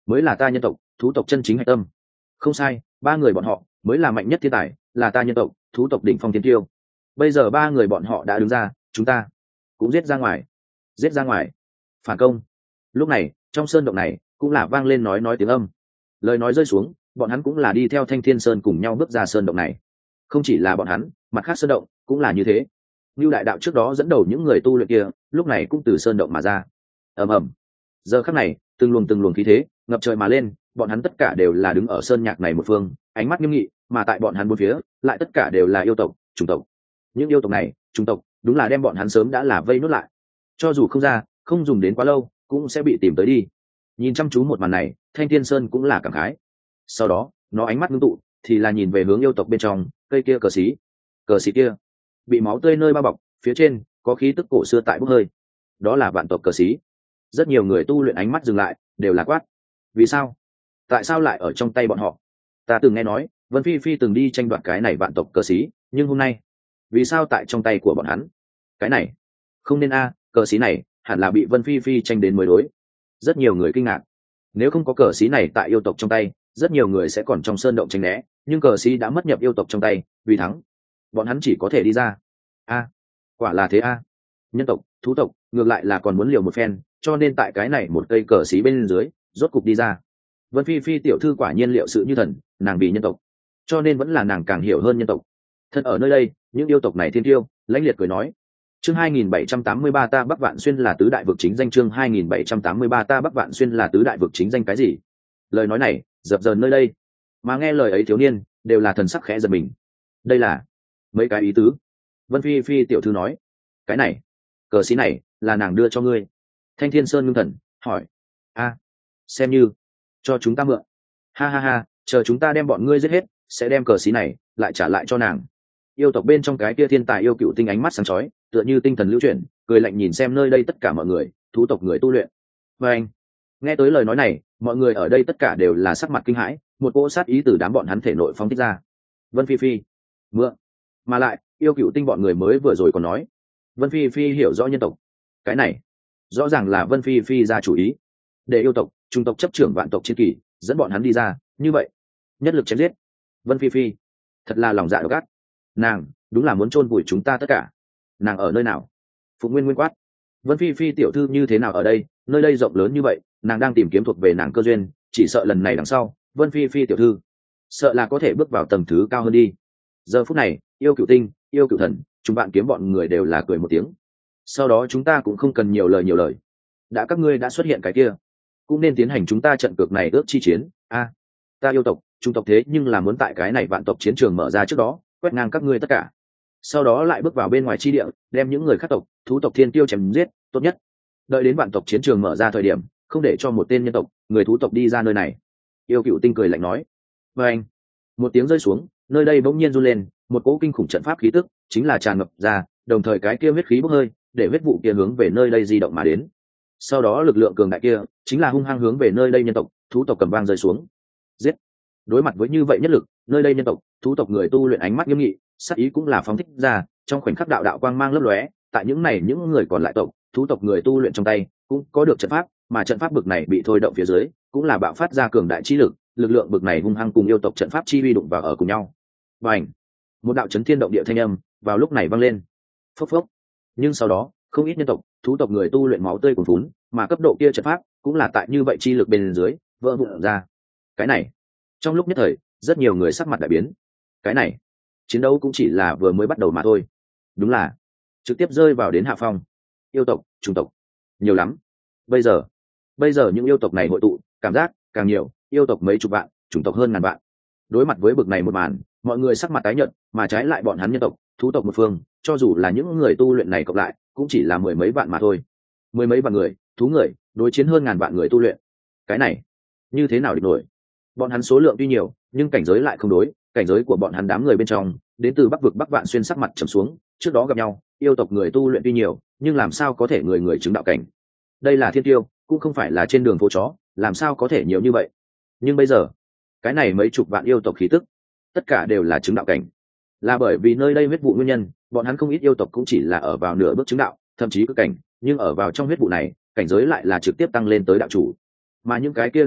mới là ta nhân tộc thú tộc chân chính hạch tâm. Không sai, ba người bọn họ mới là mạnh nhất thiên tài, là ta nhân tộc thú tộc đỉnh phong thiên tiêu. Bây giờ ba người bọn họ đã đứng ra, chúng ta cũng giết ra ngoài, giết ra ngoài, phản công. Lúc này trong sơn động này cũng là vang lên nói nói tiếng âm. Lời nói rơi xuống, bọn hắn cũng là đi theo Thanh Thiên Sơn cùng nhau bước ra sơn động này. Không chỉ là bọn hắn, mặt khác sơn động cũng là như thế. Như đại đạo trước đó dẫn đầu những người tu luyện kia, lúc này cũng từ sơn động mà ra. Ầm ầm. Giờ khắc này, từng luồng từng luồng khí thế ngập trời mà lên, bọn hắn tất cả đều là đứng ở sơn nhạc này một phương, ánh mắt nghiêm nghị, mà tại bọn hắn bốn phía, lại tất cả đều là yêu tộc, chủng tộc. Những yêu tộc này, chủng tộc, đúng là đem bọn hắn sớm đã là vây nốt lại. Cho dù không ra, không dùng đến quá lâu, cũng sẽ bị tìm tới đi. Nhìn chăm chú một màn này, Thanh Thiên Sơn cũng là cảm khái. Sau đó, nó ánh mắt ngưng tụ, thì là nhìn về hướng yêu tộc bên trong, cây kia cờ xí. Cờ xí kia, bị máu tươi nơi bao bọc, phía trên có khí tức cổ xưa tại bốc hơi. Đó là vạn tộc cờ xí. Rất nhiều người tu luyện ánh mắt dừng lại, đều là quát. Vì sao? Tại sao lại ở trong tay bọn họ? Ta từng nghe nói, Vân Phi Phi từng đi tranh đoạt cái này vạn tộc cờ xí, nhưng hôm nay, vì sao tại trong tay của bọn hắn? Cái này, không nên a, cờ xí này hẳn là bị Vân Phi Phi tranh đến mới đối. Rất nhiều người kinh ngạc. Nếu không có cờ xí này tại yêu tộc trong tay, rất nhiều người sẽ còn trong sơn động tránh né, nhưng cờ xí đã mất nhập yêu tộc trong tay, vì thắng, bọn hắn chỉ có thể đi ra. A, quả là thế a. Nhân tộc, thú tộc, ngược lại là còn muốn liều một phen, cho nên tại cái này một cây cờ xí bên dưới, rốt cục đi ra. Vân Phi Phi tiểu thư quả nhiên liệu sự như thần, nàng vì nhân tộc, cho nên vẫn là nàng càng hiểu hơn nhân tộc. Thân ở nơi đây, những yêu tộc này thiên tiêu, lãnh liệt cười nói. Chương hai nghìn bảy trăm tám mươi ba ta Bắc Vạn Xuyên là tứ đại vực chính danh. Chương hai nghìn bảy trăm tám mươi ba ta Bắc Vạn Xuyên là tứ đại vực chính danh. Cái gì? Lời nói này dập dờn nơi đây, mà nghe lời ấy thiếu niên đều là thần sắc khẽ giật mình. Đây là mấy cái ý tứ? Vân Phi Phi tiểu thư nói, cái này cờ xí này là nàng đưa cho ngươi. Thanh Thiên Sơn ngưng thần hỏi. A, xem như cho chúng ta mượn. Ha ha ha, chờ chúng ta đem bọn ngươi giết hết, sẽ đem cờ xí này lại trả lại cho nàng. Yêu tộc bên trong cái kia thiên tài yêu cựu tinh ánh mắt sáng chói, tựa như tinh thần lưu chuyển, cười lạnh nhìn xem nơi đây tất cả mọi người, thú tộc người tu luyện. Và anh, nghe tới lời nói này, mọi người ở đây tất cả đều là sắc mặt kinh hãi, một cỗ sát ý từ đám bọn hắn thể nội phóng thích ra. Vân Phi Phi, mượn. Mà lại, yêu cựu tinh bọn người mới vừa rồi còn nói, Vân Phi Phi hiểu rõ nhân tộc. Cái này, rõ ràng là Vân Phi Phi ra chủ ý, để yêu tộc, trung tộc chấp trưởng vạn tộc chiến kỳ, dẫn bọn hắn đi ra, như vậy, nhất lực chém giết. Vân Phi Phi, thật là lòng dạ độc ác. Nàng đúng là muốn chôn vùi chúng ta tất cả. Nàng ở nơi nào? Phụng Nguyên Nguyên quát. Vân Phi Phi tiểu thư như thế nào ở đây? Nơi đây rộng lớn như vậy, nàng đang tìm kiếm thuộc về nàng cơ duyên, chỉ sợ lần này đằng sau, Vân Phi Phi tiểu thư sợ là có thể bước vào tầng thứ cao hơn đi. Giờ phút này, yêu cựu tinh, yêu cựu thần, chúng bạn kiếm bọn người đều là cười một tiếng. Sau đó chúng ta cũng không cần nhiều lời nhiều lời. Đã các ngươi đã xuất hiện cái kia, cũng nên tiến hành chúng ta trận cược này ước chi chiến. A, ta yêu tộc, trung tộc thế nhưng là muốn tại cái này vạn tộc chiến trường mở ra trước đó, quét ngang các ngươi tất cả. Sau đó lại bước vào bên ngoài chi địa, đem những người khác tộc, thú tộc thiên tiêu chém giết, tốt nhất. Đợi đến vạn tộc chiến trường mở ra thời điểm, không để cho một tên nhân tộc, người thú tộc đi ra nơi này. Yêu cựu tinh cười lạnh nói. Và anh, một tiếng rơi xuống, nơi đây bỗng nhiên run lên, một cỗ kinh khủng trận pháp khí tức chính là tràn ngập ra, đồng thời cái kia huyết khí bốc hơi, để huyết vụ kia hướng về nơi đây di động mà đến. Sau đó lực lượng cường đại kia chính là hung hăng hướng về nơi đây nhân tộc, thú tộc cầm vang rơi xuống. Giết! Đối mặt với như vậy nhất lực, nơi đây nhân tộc, thú tộc người tu luyện ánh mắt nghiêm nghị, sát ý cũng là phóng thích ra, trong khoảnh khắc đạo đạo quang mang lấp lóe, tại những này những người còn lại tộc, thú tộc người tu luyện trong tay cũng có được trận pháp, mà trận pháp bực này bị thôi động phía dưới, cũng là bạo phát ra cường đại chi lực, lực lượng bực này hung hăng cùng yêu tộc trận pháp chi uy đụng vào ở cùng nhau. Bành! Một đạo chấn thiên động địa thanh âm vào lúc này vang lên. Phốc phốc. Nhưng sau đó, không ít nhân tộc, thú tộc người tu luyện máu tươi cuồn phún, mà cấp độ kia trận pháp cũng là tại như vậy chi lực bên dưới vỡ vụn ra. Cái này, trong lúc nhất thời, rất nhiều người sắc mặt đại biến. Cái này, chiến đấu cũng chỉ là vừa mới bắt đầu mà thôi. Đúng là trực tiếp rơi vào đến hạ phong. Yêu tộc, chủng tộc, nhiều lắm. Bây giờ, bây giờ những yêu tộc này hội tụ, cảm giác càng nhiều, yêu tộc mấy chục vạn, chủng tộc hơn ngàn vạn. Đối mặt với bực này một màn, mọi người sắc mặt tái nhợt, mà trái lại bọn hắn nhân tộc, thú tộc một phương, cho dù là những người tu luyện này cộng lại, cũng chỉ là mười mấy vạn mà thôi. Mười mấy vạn người, thú người, đối chiến hơn ngàn vạn người tu luyện. Cái này, như thế nào địch nổi? Bọn hắn số lượng tuy nhiều, nhưng cảnh giới lại không đối, cảnh giới của bọn hắn đám người bên trong, đến từ Bắc vực Bắc Vạn Xuyên sắc mặt trầm xuống, trước đó gặp nhau, yêu tộc người tu luyện tuy nhiều, nhưng làm sao có thể người người chứng đạo cảnh? Đây là thiên tiêu, cũng không phải là trên đường phố chó, làm sao có thể nhiều như vậy? Nhưng bây giờ, cái này mấy chục vạn yêu tộc khí tức, tất cả đều là chứng đạo cảnh. Là bởi vì nơi đây huyết vụ nguyên nhân, bọn hắn không ít yêu tộc cũng chỉ là ở vào nửa bước chứng đạo, thậm chí cực cảnh, nhưng ở vào trong huyết vụ này, cảnh giới lại là trực tiếp tăng lên tới đạo chủ. Mà những cái kia đạo chủ,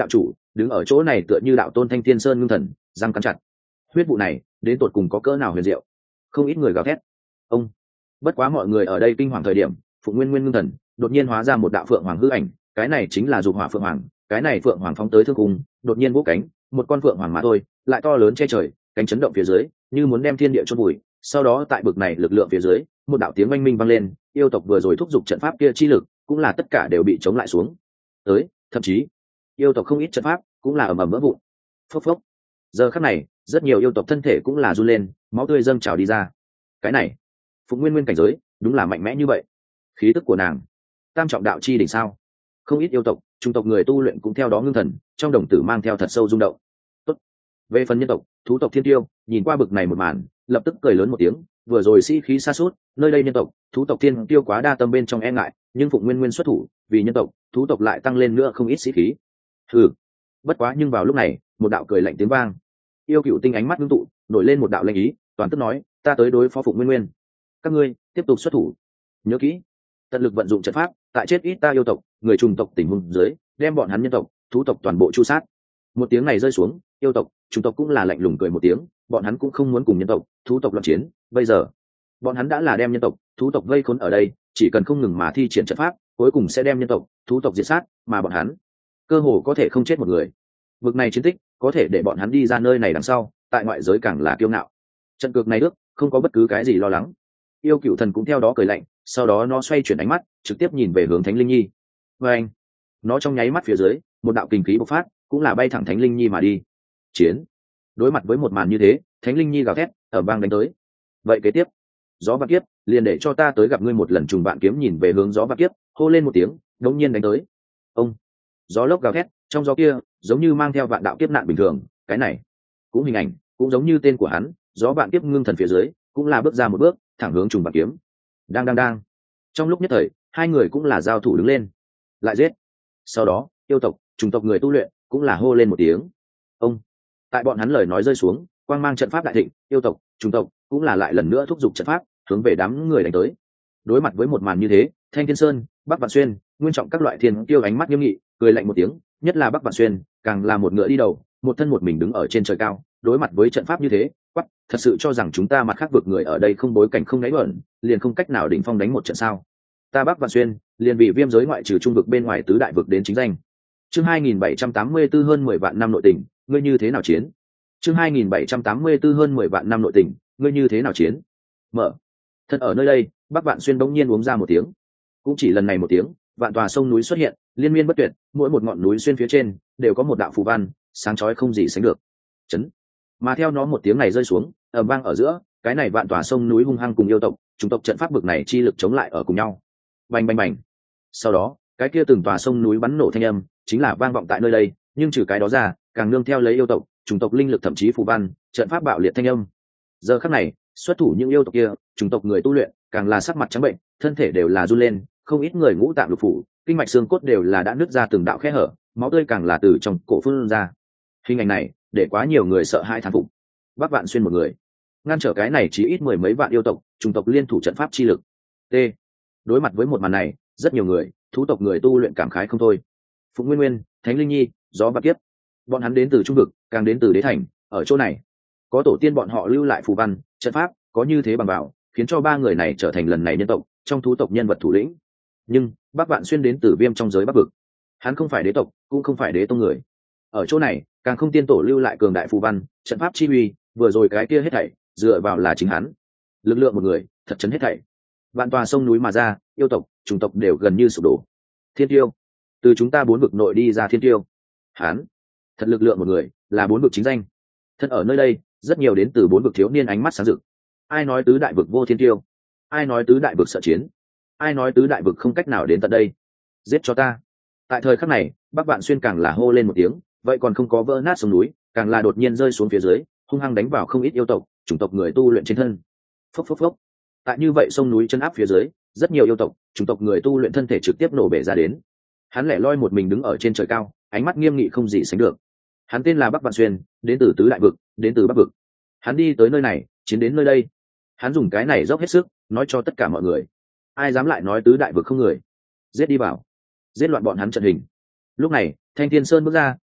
đứng ở chỗ này tựa như đạo tôn thanh thiên sơn ngưng thần, răng cắn chặt. Huyết vụ này đến tột cùng có cỡ nào huyền diệu? Không ít người gào thét. Ông. Bất quá mọi người ở đây kinh hoàng thời điểm, Phụng Nguyên Nguyên ngưng thần, đột nhiên hóa ra một đạo phượng hoàng hư ảnh, cái này chính là dục hỏa phượng hoàng, cái này phượng hoàng phóng tới thương cung, đột nhiên vỗ cánh, một con phượng hoàng mà thôi, lại to lớn che trời, cánh chấn động phía dưới, như muốn đem thiên địa chôn vùi. Sau đó tại bực này lực lượng phía dưới, một đạo tiếng oanh minh vang lên, yêu tộc vừa rồi thúc giục trận pháp kia chi lực, cũng là tất cả đều bị chống lại xuống. Tới, thậm chí, yêu tộc không ít trận pháp cũng là ầm ầm vỡ vụn. Phốc phốc. Giờ khắc này, rất nhiều yêu tộc thân thể cũng là run lên, máu tươi dâng trào đi ra. Cái này, Phụng Nguyên Nguyên cảnh giới, đúng là mạnh mẽ như vậy. Khí tức của nàng, tam trọng đạo chi đỉnh sao? Không ít yêu tộc, trung tộc người tu luyện cũng theo đó ngưng thần, trong đồng tử mang theo thật sâu rung động. Tốt. Về phần nhân tộc, thú tộc Thiên Tiêu, nhìn qua bực này một màn, lập tức cười lớn một tiếng, vừa rồi sĩ khí sa sút, nơi đây nhân tộc, thú tộc Thiên Tiêu quá đa tâm bên trong e ngại, nhưng Phụng Nguyên Nguyên xuất thủ, vì nhân tộc, thú tộc lại tăng lên nữa không ít sĩ khí. Hừ. Bất quá nhưng vào lúc này, một đạo cười lạnh tiếng vang. Yêu Cựu Tinh ánh mắt ngưng tụ, nổi lên một đạo lệnh ý, toàn tức nói, ta tới đối phó Phụng Nguyên Nguyên. Các ngươi tiếp tục xuất thủ. Nhớ kỹ, tận lực vận dụng trận pháp, tại chết ít ta yêu tộc, người trùng tộc tình huống dưới, đem bọn hắn nhân tộc, thú tộc toàn bộ chu sát. Một tiếng này rơi xuống, yêu tộc, trùng tộc cũng là lạnh lùng cười một tiếng, bọn hắn cũng không muốn cùng nhân tộc, thú tộc loạn chiến, bây giờ, bọn hắn đã là đem nhân tộc, thú tộc vây khốn ở đây, chỉ cần không ngừng mà thi triển trận pháp, cuối cùng sẽ đem nhân tộc, thú tộc diệt sát, mà bọn hắn, cơ hồ có thể không chết một người. Vực này chiến tích, có thể để bọn hắn đi ra nơi này đằng sau, tại ngoại giới càng là kiêu ngạo. Trận cược này ước, không có bất cứ cái gì lo lắng. Yêu Cựu Thần cũng theo đó cười lạnh, sau đó nó xoay chuyển ánh mắt, trực tiếp nhìn về hướng Thánh Linh Nhi. Và anh, nó trong nháy mắt phía dưới, một đạo kình khí bộc phát, cũng là bay thẳng Thánh Linh Nhi mà đi. Chiến. Đối mặt với một màn như thế, Thánh Linh Nhi gào thét, ở bang đánh tới. Vậy kế tiếp, gió vạn kiếp, liền để cho ta tới gặp ngươi một lần. Trùng vạn kiếm nhìn về hướng gió vạn kiếp, hô lên một tiếng, đột nhiên đánh tới. Ông. Gió lốc gào thét, trong gió kia, giống như mang theo vạn đạo kiếp nạn bình thường, cái này, cũng hình ảnh, cũng giống như tên của hắn, gió vạn kiếp ngưng thần phía dưới, cũng là bước ra một bước, thẳng hướng trùng vạn kiếm. Đang đang đang. Trong lúc nhất thời, hai người cũng là giao thủ đứng lên, lại giết. Sau đó, yêu tộc, trùng tộc người tu luyện cũng là hô lên một tiếng. Ông. Tại bọn hắn lời nói rơi xuống, quang mang trận pháp đại thịnh, yêu tộc, trùng tộc cũng là lại lần nữa thúc giục trận pháp, hướng về đám người đánh tới. Đối mặt với một màn như thế, Thanh Thiên Sơn, Bắc Vạn Xuyên, Nguyên Trọng các loại thiên tiêu ánh mắt nghiêm nghị, cười lạnh một tiếng, nhất là Bắc Vạn Xuyên, càng là một ngựa đi đầu, một thân một mình đứng ở trên trời cao, đối mặt với trận pháp như thế, quắc, thật sự cho rằng chúng ta mặt khác vực người ở đây không bối cảnh không đáy bẩn, liền không cách nào đỉnh phong đánh một trận sao? Ta Bắc Vạn Xuyên, liền bị viêm giới ngoại trừ trung vực bên ngoài tứ đại vực đến chính danh. Chương hai nghìn bảy trăm tám mươi tư hơn mười vạn năm nội tình, ngươi như thế nào chiến? Chương hai nghìn bảy trăm tám mươi tư hơn mười vạn năm nội tình, ngươi như thế nào chiến? Mở. Thật ở nơi đây, Bắc Vạn Xuyên bỗng nhiên uống ra một tiếng. Cũng chỉ lần này một tiếng, vạn tòa sông núi xuất hiện, liên miên bất tuyệt, mỗi một ngọn núi xuyên phía trên đều có một đạo phù văn, sáng chói không gì sánh được. Chấn. Mà theo nó một tiếng này rơi xuống, ầm vang ở giữa, cái này vạn tòa sông núi hung hăng cùng yêu tộc, chủng tộc trận pháp bực này chi lực chống lại ở cùng nhau. Bành bành bành. Sau đó, cái kia từng tòa sông núi bắn nổ thanh âm, chính là vang vọng tại nơi đây, nhưng trừ cái đó ra, càng nương theo lấy yêu tộc, chủng tộc linh lực thậm chí phù văn, trận pháp bạo liệt thanh âm. Giờ khắc này, xuất thủ những yêu tộc kia, chủng tộc người tu luyện, càng là sắc mặt trắng bệnh, thân thể đều là run lên, không ít người ngũ tạng lục phủ, kinh mạch xương cốt đều là đã nứt ra từng đạo khe hở, máu tươi càng là từ trong cổ phun ra. Hình ảnh này, để quá nhiều người sợ hãi thán phục. Bắc Vạn Xuyên một người, ngăn trở cái này chỉ ít mười mấy vạn yêu tộc, chủng tộc liên thủ trận pháp chi lực. T. Đối mặt với một màn này, rất nhiều người, thú tộc người tu luyện cảm khái không thôi. Phụng Nguyên Nguyên, Thánh Linh Nhi, Gió Vạn Kiếp, bọn hắn đến từ trung vực, càng đến từ đế thành, ở chỗ này, có tổ tiên bọn họ lưu lại phù văn, trận pháp, có như thế bằng vào, khiến cho ba người này trở thành lần này nhân tộc, trong thú tộc nhân vật thủ lĩnh. Nhưng, Bắc Vạn Xuyên đến từ viêm trong giới Bắc vực. Hắn không phải đế tộc, cũng không phải đế tông người. Ở chỗ này, càng không tiên tổ lưu lại cường đại phù văn, trận pháp chi uy, vừa rồi cái kia hết thảy, dựa vào là chính hắn. Lực lượng một người, thật chấn hết thảy. Vạn tòa sông núi mà ra, yêu tộc, chủng tộc đều gần như sụp đổ. Thiên tiêu, từ chúng ta bốn vực nội đi ra thiên tiêu. Hắn, thật lực lượng một người, là bốn vực chính danh. Thật ở nơi đây, rất nhiều đến từ bốn vực thiếu niên ánh mắt sáng rực. Ai nói tứ đại vực vô thiên tiêu? Ai nói tứ đại vực sợ chiến? Ai nói tứ đại vực không cách nào đến tận đây? Giết cho ta! Tại thời khắc này, Bắc Vạn Xuyên càng là hô lên một tiếng, vậy còn không có vỡ nát sông núi, càng là đột nhiên rơi xuống phía dưới, hung hăng đánh vào không ít yêu tộc, chủng tộc người tu luyện trên thân. Phốc phốc phốc. Tại như vậy sông núi chân áp phía dưới, rất nhiều yêu tộc, chủng tộc người tu luyện thân thể trực tiếp nổ bể ra đến. Hắn lẻ loi một mình đứng ở trên trời cao, ánh mắt nghiêm nghị không gì sánh được. Hắn tên là Bắc Vạn Xuyên, đến từ tứ đại vực, đến từ Bắc vực. Hắn đi tới nơi này, chiến đến nơi đây. Hắn dùng cái này dốc hết sức, nói cho tất cả mọi người. Ai dám lại nói tứ đại vực không người, giết đi vào, giết loạn bọn hắn trận hình. Lúc này, Thanh Thiên Sơn bước ra,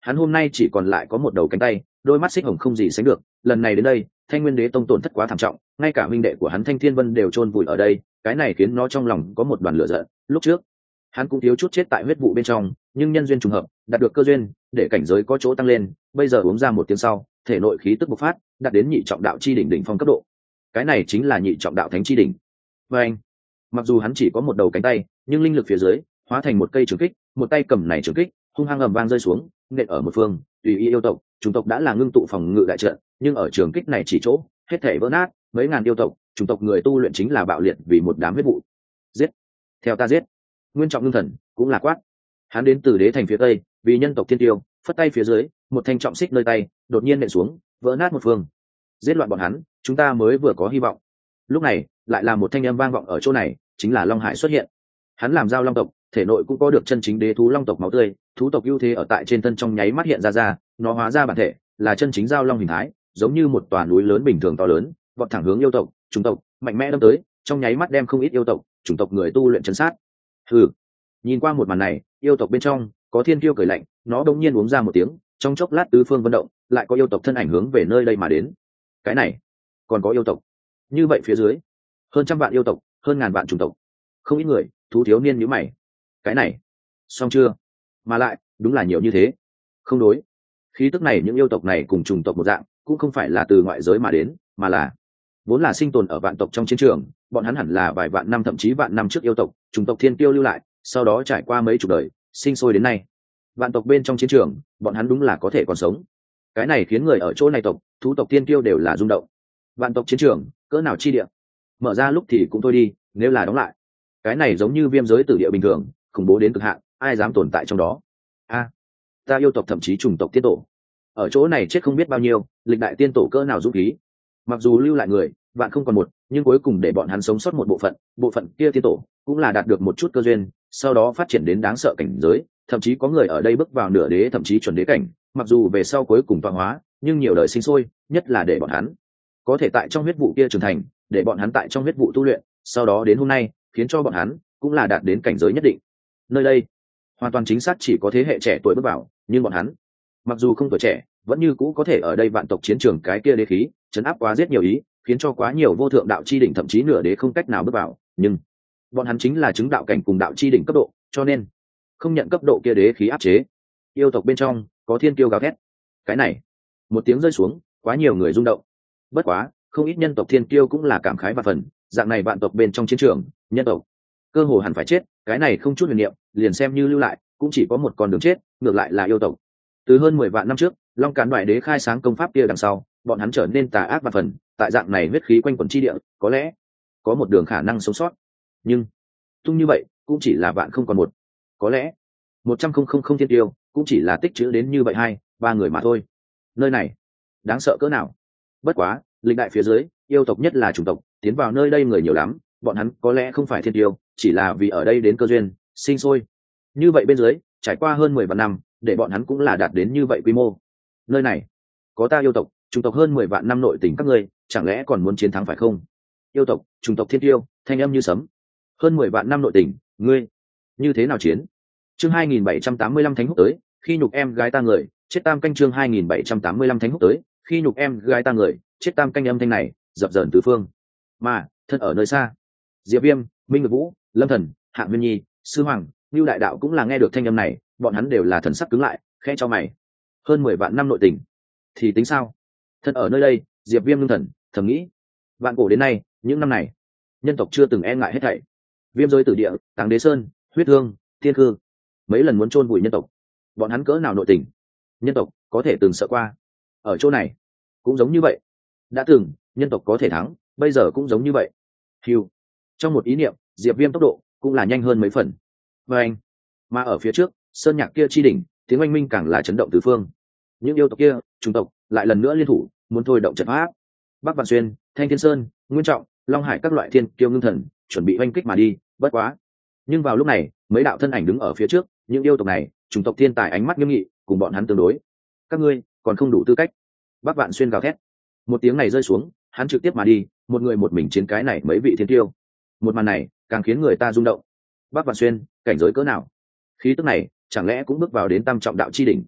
hắn hôm nay chỉ còn lại có một đầu cánh tay, đôi mắt xích hồng không gì sánh được. Lần này đến đây, Thanh Nguyên Đế tông tổn thất quá thảm trọng, ngay cả huynh đệ của hắn Thanh Thiên Vân đều chôn vùi ở đây, cái này khiến nó trong lòng có một đoàn lửa giận. Lúc trước hắn cũng thiếu chút chết tại huyết vụ bên trong, nhưng nhân duyên trùng hợp, đạt được cơ duyên, để cảnh giới có chỗ tăng lên. Bây giờ uống ra một tiếng sau, thể nội khí tức bộc phát, đạt đến nhị trọng đạo chi đỉnh đỉnh phong cấp độ. Cái này chính là nhị trọng đạo thánh chi đỉnh. Và anh, mặc dù hắn chỉ có một đầu cánh tay, nhưng linh lực phía dưới hóa thành một cây trường kích, một tay cầm này trường kích, hung hăng ầm vang rơi xuống, nện ở một phương. Tùy ý yêu tộc, chủng tộc đã là ngưng tụ phòng ngự đại trận, nhưng ở trường kích này chỉ chỗ, hết thảy vỡ nát, mấy ngàn yêu tộc, chủng tộc người tu luyện chính là bạo liệt vì một đám huyết vụ. Giết, theo ta giết. Nguyên Trọng Ngưng Thần cũng là quát. Hắn đến từ đế thành phía tây, vì nhân tộc thiên tiêu, phất tay phía dưới, một thanh trọng xích nơi tay, đột nhiên nện xuống, vỡ nát một phương. Giết loạn bọn hắn, chúng ta mới vừa có hy vọng. Lúc này, lại là một thanh âm vang vọng ở chỗ này, chính là Long Hải xuất hiện. Hắn làm giao long tộc, thể nội cũng có được chân chính đế thú long tộc máu tươi, thú tộc ưu thế ở tại trên thân trong nháy mắt hiện ra ra, nó hóa ra bản thể, là chân chính giao long hình thái, giống như một tòa núi lớn bình thường to lớn, vọt thẳng hướng yêu tộc, chủng tộc, mạnh mẽ đâm tới, trong nháy mắt đem không ít yêu tộc, chủng tộc người tu luyện chấn sát. Hừ. Nhìn qua một màn này, yêu tộc bên trong có thiên kiêu cười lạnh, nó đột nhiên uống ra một tiếng, trong chốc lát tứ phương vận động, lại có yêu tộc thân ảnh hướng về nơi đây mà đến. Cái này, còn có yêu tộc. Như vậy phía dưới, hơn trăm vạn yêu tộc, hơn ngàn vạn chủng tộc, không ít người, thú thiếu niên nhíu mày. Cái này, xong chưa? Mà lại, đúng là nhiều như thế. Không đối. Khí tức này những yêu tộc này cùng chủng tộc một dạng, cũng không phải là từ ngoại giới mà đến, mà là vốn là sinh tồn ở vạn tộc trong chiến trường, bọn hắn hẳn là vài vạn năm thậm chí vạn năm trước yêu tộc, chủng tộc thiên kiêu lưu lại, sau đó trải qua mấy chục đời, sinh sôi đến nay. Vạn tộc bên trong chiến trường, bọn hắn đúng là có thể còn sống. Cái này khiến người ở chỗ này tộc, thú tộc thiên kiêu đều là rung động. Vạn tộc chiến trường, cỡ nào chi địa? Mở ra lúc thì cũng thôi đi, nếu là đóng lại, cái này giống như viêm giới tử địa bình thường, khủng bố đến cực hạn, ai dám tồn tại trong đó? A, ta yêu tộc thậm chí chủng tộc tiên tổ, ở chỗ này chết không biết bao nhiêu, lịch đại tiên tổ cỡ nào dũng khí. Mặc dù lưu lại người vạn không còn một, nhưng cuối cùng để bọn hắn sống sót một bộ phận, bộ phận kia tiên tổ cũng là đạt được một chút cơ duyên, sau đó phát triển đến đáng sợ cảnh giới, thậm chí có người ở đây bước vào nửa đế thậm chí chuẩn đế cảnh. Mặc dù về sau cuối cùng tọa hóa, nhưng nhiều đời sinh sôi, nhất là để bọn hắn có thể tại trong huyết vụ kia trưởng thành, để bọn hắn tại trong huyết vụ tu luyện, sau đó đến hôm nay, khiến cho bọn hắn cũng là đạt đến cảnh giới nhất định. Nơi đây hoàn toàn chính xác chỉ có thế hệ trẻ tuổi bước vào, nhưng bọn hắn mặc dù không tuổi trẻ, vẫn như cũ có thể ở đây vạn tộc chiến trường cái kia đế khí chấn áp quá giết nhiều ý, khiến cho quá nhiều vô thượng đạo chi đỉnh thậm chí nửa đế không cách nào bước vào. Nhưng bọn hắn chính là chứng đạo cảnh cùng đạo chi đỉnh cấp độ, cho nên không nhận cấp độ kia đế khí áp chế. Yêu tộc bên trong có thiên kiêu gào thét. Cái này, một tiếng rơi xuống, quá nhiều người rung động. Bất quá, không ít nhân tộc thiên kiêu cũng là cảm khái và phần, dạng này vạn tộc bên trong chiến trường, nhân tộc cơ hồ hẳn phải chết, cái này không chút huyền niệm, liền xem như lưu lại, cũng chỉ có một con đường chết, ngược lại là yêu tộc. Từ hơn mười vạn năm trước, Long Càn Đoại Đế khai sáng công pháp kia đằng sau, bọn hắn trở nên tà ác và phần, tại dạng này huyết khí quanh quẩn chi địa, có lẽ có một đường khả năng sống sót. Nhưng tung như vậy, cũng chỉ là vạn không còn một. Có lẽ một trăm không không không thiên tiêu, cũng chỉ là tích trữ đến như vậy hai, ba người mà thôi. Nơi này đáng sợ cỡ nào? Bất quá, lịch đại phía dưới, yêu tộc nhất là chủng tộc, tiến vào nơi đây người nhiều lắm, bọn hắn có lẽ không phải thiên tiêu, chỉ là vì ở đây đến cơ duyên, sinh sôi. Như vậy bên dưới, trải qua hơn mười vạn năm, để bọn hắn cũng là đạt đến như vậy quy mô. Nơi này có ta yêu tộc, chủng tộc hơn mười vạn năm nội tình các ngươi, chẳng lẽ còn muốn chiến thắng phải không? Yêu tộc, chủng tộc thiên tiêu, thanh âm như sấm. Hơn mười vạn năm nội tình, ngươi như thế nào chiến? Chương hai nghìn bảy trăm tám mươi lăm Thánh Húc tới, khi nhục em gái ta người, chết tam canh. Chương hai nghìn bảy trăm tám mươi lăm Thánh Húc tới, khi nhục em gái ta người, chết tam canh. Âm thanh này dập dờn tứ phương. Mà thân ở nơi xa, Diệp Viêm, Minh Ngự Vũ, Lâm Thần, Hạng Nguyên Nhi, Sư Hoàng, Nưu Đại Đạo cũng là nghe được thanh âm này, bọn hắn đều là thần sắc cứng lại, khẽ cho mày. Hơn mười vạn năm nội tình, thì tính sao? Thân ở nơi đây, Diệp Viêm ngưng thần, thầm nghĩ, vạn cổ đến nay, những năm này, nhân tộc chưa từng e ngại hết thảy. Viêm giới tử địa, Táng Đế Sơn, huyết thương, thiên cư, mấy lần muốn chôn vùi nhân tộc, bọn hắn cỡ nào nội tình, nhân tộc có thể từng sợ qua. Ở chỗ này, cũng giống như vậy. Đã từng, nhân tộc có thể thắng, bây giờ cũng giống như vậy. Hưu. Trong một ý niệm, Diệp Viêm tốc độ cũng là nhanh hơn mấy phần. Và anh, mà ở phía trước, sơn nhạc kia chi đỉnh, tiếng oanh minh càng là chấn động tứ phương. Những yêu tộc kia, chủng tộc lại lần nữa liên thủ, muốn thôi động trận pháp. Bắc Vạn Xuyên, Thanh Thiên Sơn, Nguyên Trọng, Long Hải các loại thiên kiêu ngưng thần, chuẩn bị oanh kích mà đi. Bất quá, nhưng vào lúc này, mấy đạo thân ảnh đứng ở phía trước, những yêu tộc này, chủng tộc thiên tài ánh mắt nghiêm nghị, cùng bọn hắn tương đối. Các ngươi còn không đủ tư cách. Bắc Vạn Xuyên gào thét. Một tiếng này rơi xuống, hắn trực tiếp mà đi, một người một mình chiến cái này mấy vị thiên kiêu. Một màn này càng khiến người ta rung động. Bắc Vạn Xuyên, cảnh giới cỡ nào? Khí tức này, chẳng lẽ cũng bước vào đến tam trọng đạo chi đỉnh?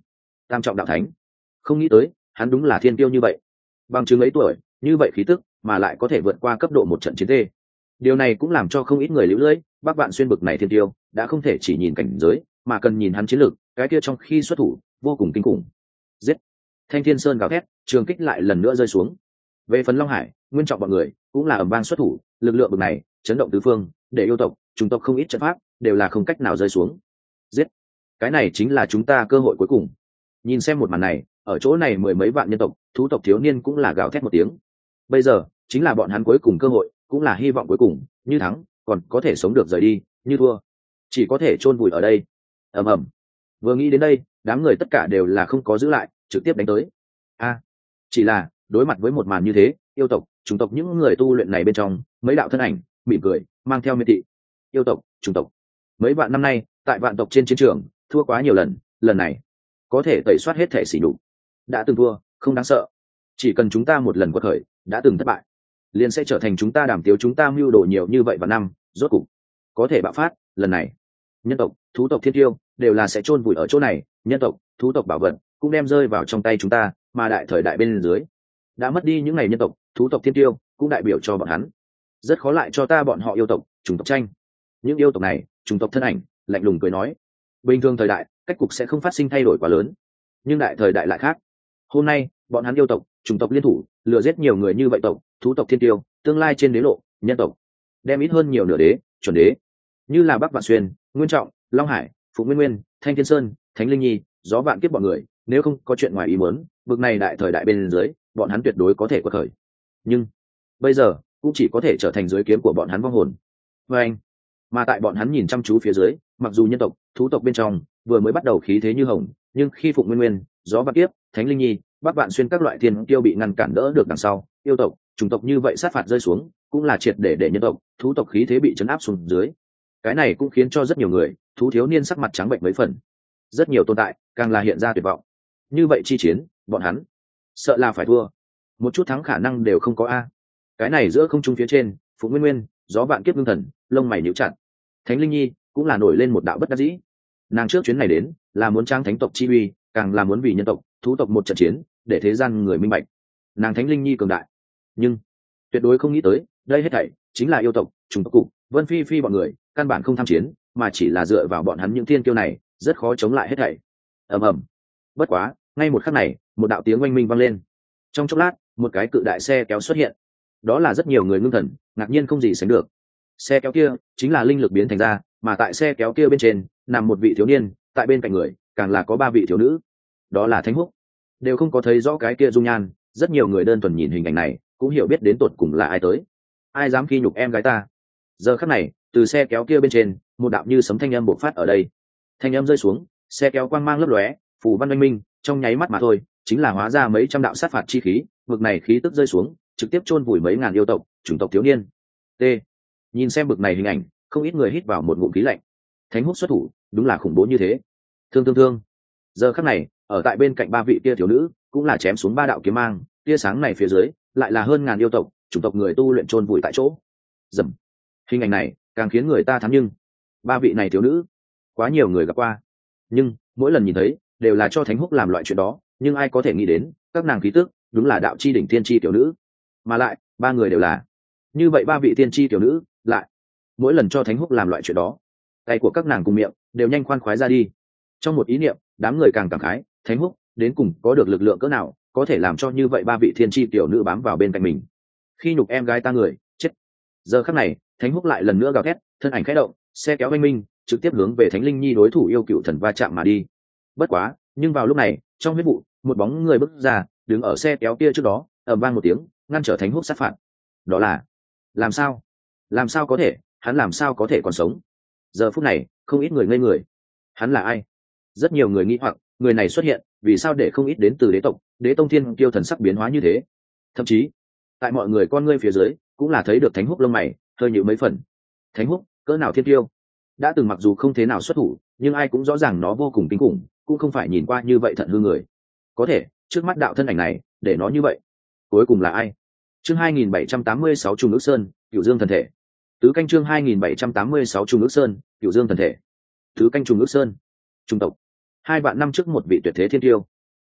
tam trọng đạo thánh. Không nghĩ tới hắn đúng là thiên tiêu như vậy, bằng chứng ấy tuổi như vậy khí tức mà lại có thể vượt qua cấp độ một trận chiến tê. Điều này cũng làm cho không ít người liễu lưỡi, bác bạn xuyên bực này thiên tiêu đã không thể chỉ nhìn cảnh giới mà cần nhìn hắn chiến lược, cái kia trong khi xuất thủ vô cùng kinh khủng. Giết! Thanh Thiên Sơn gào thét, trường kích lại lần nữa rơi xuống. Về phần Long Hải, Nguyên Trọng bọn người cũng là ầm vang xuất thủ, lực lượng bực này chấn động tứ phương, để yêu tộc, chủng tộc không ít trận pháp đều là không cách nào rơi xuống. Giết! Cái này chính là chúng ta cơ hội cuối cùng. Nhìn xem một màn này, ở chỗ này mười mấy vạn nhân tộc, thú tộc thiếu niên cũng là gào thét một tiếng. Bây giờ chính là bọn hắn cuối cùng cơ hội, cũng là hy vọng cuối cùng, như thắng còn có thể sống được rời đi, như thua chỉ có thể chôn vùi ở đây. Ầm ầm. Vừa nghĩ đến đây, đám người tất cả đều là không có giữ lại, trực tiếp đánh tới. A, chỉ là đối mặt với một màn như thế, yêu tộc, chủng tộc những người tu luyện này bên trong, mấy đạo thân ảnh mỉm cười, mang theo miệt thị. Yêu tộc, chủng tộc, mấy vạn năm nay, tại vạn tộc trên chiến trường, thua quá nhiều lần, lần này có thể tẩy soát hết thể sỉ nhục. Đã từng thua, không đáng sợ. Chỉ cần chúng ta một lần quật khởi, đã từng thất bại, liền sẽ trở thành chúng ta đảm tiếu chúng ta mưu đồ nhiều như vậy và năm, rốt cục có thể bạo phát. Lần này, nhân tộc, thú tộc thiên tiêu đều là sẽ chôn vùi ở chỗ này, nhân tộc, thú tộc bảo vật cũng đem rơi vào trong tay chúng ta, mà đại thời đại bên dưới đã mất đi những ngày nhân tộc, thú tộc thiên tiêu cũng đại biểu cho bọn hắn, rất khó lại cho ta bọn họ yêu tộc, chủng tộc tranh. Những yêu tộc này, chủng tộc thân ảnh lạnh lùng cười nói, bình thường thời đại cách cục sẽ không phát sinh thay đổi quá lớn, nhưng đại thời đại lại khác. Hôm nay bọn hắn yêu tộc, chủng tộc liên thủ lừa giết nhiều người như vậy tộc, thú tộc thiên tiêu, tương lai trên đế lộ, nhân tộc đem ít hơn nhiều nửa đế, chuẩn đế, như là Bắc Vạn Xuyên, Nguyên Trọng, Long Hải, Phụ Nguyên Nguyên, Thanh Thiên Sơn, Thánh Linh Nhi, Gió Vạn Kiếp bọn người, nếu không có chuyện ngoài ý muốn, vực này đại thời đại bên dưới, bọn hắn tuyệt đối có thể quật khởi. Nhưng bây giờ cũng chỉ có thể trở thành dưới kiếm của bọn hắn vong hồn. Và anh, mà tại bọn hắn nhìn chăm chú phía dưới, mặc dù nhân tộc, thú tộc bên trong vừa mới bắt đầu khí thế như hồng, nhưng khi Phụ Nguyên Nguyên, Gió Vạn Kiếp, Thánh Linh Nhi, Bắc Vạn Xuyên các loại thiên tiêu bị ngăn cản đỡ được đằng sau, yêu tộc, chủng tộc như vậy sát phạt rơi xuống, cũng là triệt để để nhân tộc, thú tộc khí thế bị chấn áp xuống dưới. Cái này cũng khiến cho rất nhiều người, thú thiếu niên sắc mặt trắng bệnh mấy phần. Rất nhiều tồn tại càng là hiện ra tuyệt vọng. Như vậy chi chiến, bọn hắn sợ là phải thua, một chút thắng khả năng đều không có a. Cái này giữa không trung phía trên, Phụ Nguyên Nguyên, Gió Vạn Kiếp ngưng thần, lông mày nhíu chặt. Thánh Linh Nhi cũng là nổi lên một đạo bất đắc dĩ. Nàng trước chuyến này đến, là muốn trang thánh tộc chi uy, càng là muốn vì nhân tộc, thú tộc một trận chiến, để thế gian người minh bạch. Nàng Thánh Linh Nhi cường đại, nhưng tuyệt đối không nghĩ tới, đây hết thảy chính là yêu tộc, chủng tộc cục, Vân Phi Phi bọn người, căn bản không tham chiến, mà chỉ là dựa vào bọn hắn những thiên kiêu này, rất khó chống lại hết thảy. Ầm ầm. Bất quá, ngay một khắc này, một đạo tiếng oanh minh vang lên. Trong chốc lát, một cái cự đại xe kéo xuất hiện. Đó là rất nhiều người ngưng thần, ngạc nhiên không gì sánh được. Xe kéo kia chính là linh lực biến thành ra, mà tại xe kéo kia bên trên nằm một vị thiếu niên, tại bên cạnh người càng là có ba vị thiếu nữ. Đó là Thánh Húc. Đều không có thấy rõ cái kia dung nhan, rất nhiều người đơn thuần nhìn hình ảnh này, cũng hiểu biết đến tột cùng là ai tới. Ai dám khi nhục em gái ta? Giờ khắc này, từ xe kéo kia bên trên, một đạo như sấm thanh âm bộc phát ở đây. Thanh âm rơi xuống, xe kéo quang mang lấp lóe, phù văn oanh minh, trong nháy mắt mà thôi, chính là hóa ra mấy trăm đạo sát phạt chi khí, vực này khí tức rơi xuống, trực tiếp chôn vùi mấy ngàn yêu tộc, chủng tộc thiếu niên. T. Nhìn xem bực này hình ảnh, không ít người hít vào một ngụm khí lạnh. Thánh Húc xuất thủ, đúng là khủng bố như thế. Thương thương thương. Giờ khắc này, ở tại bên cạnh ba vị kia thiếu nữ, cũng là chém xuống ba đạo kiếm mang, tia sáng này phía dưới, lại là hơn ngàn yêu tộc, chủng tộc người tu luyện chôn vùi tại chỗ. Dầm. Hình ảnh này càng khiến người ta thán, nhưng ba vị này thiếu nữ, quá nhiều người gặp qua, nhưng mỗi lần nhìn thấy đều là cho Thánh Húc làm loại chuyện đó, nhưng ai có thể nghĩ đến các nàng khí tức đúng là đạo chi đỉnh tiên chi tiểu nữ, mà lại ba người đều là như vậy. Ba vị tiên chi tiểu nữ lại mỗi lần cho Thánh Húc làm loại chuyện đó, tay của các nàng cùng miệng đều nhanh khoan khoái ra đi. Trong một ý niệm, đám người càng cảm khái, Thánh Húc đến cùng có được lực lượng cỡ nào, có thể làm cho như vậy ba vị thiên chi tiểu nữ bám vào bên cạnh mình, khi nhục em gái ta người chết. Giờ khắc này, Thánh Húc lại lần nữa gào thét, thân ảnh khẽ động, xe kéo oanh minh, trực tiếp hướng về Thánh Linh Nhi đối thủ yêu cựu thần va chạm mà đi. Bất quá, nhưng vào lúc này, trong huyết vụ, một bóng người bước ra, đứng ở xe kéo kia trước đó, ầm vang một tiếng, ngăn trở Thánh Húc sát phạt. Đó là, làm sao? Làm sao có thể? Hắn làm sao có thể còn sống? Giờ phút này, không ít người ngây người. Hắn là ai? Rất nhiều người nghĩ hoặc, người này xuất hiện, vì sao để không ít đến từ đế tộc, đế tông thiên kiêu thần sắc biến hóa như thế? Thậm chí, tại mọi người con ngươi phía dưới, cũng là thấy được Thánh Húc lông mày hơi nhíu mấy phần. Thánh Húc cỡ nào thiên kiêu, đã từng mặc dù không thế nào xuất thủ, nhưng ai cũng rõ ràng nó vô cùng kinh khủng, cũng không phải nhìn qua như vậy thận hư người. Có thể trước mắt đạo thân ảnh này để nó như vậy, cuối cùng là ai? Chương hai nghìn bảy trăm tám mươi sáu Trung Ước Sơn, Cửu Dương thần thể. Tứ canh chương hai nghìn bảy trăm tám mươi sáu Trung Ước Sơn, Cửu Dương thần thể. Tứ canh Trung Ước Sơn, trung tộc. Hai vạn năm trước một vị tuyệt thế thiên kiêu,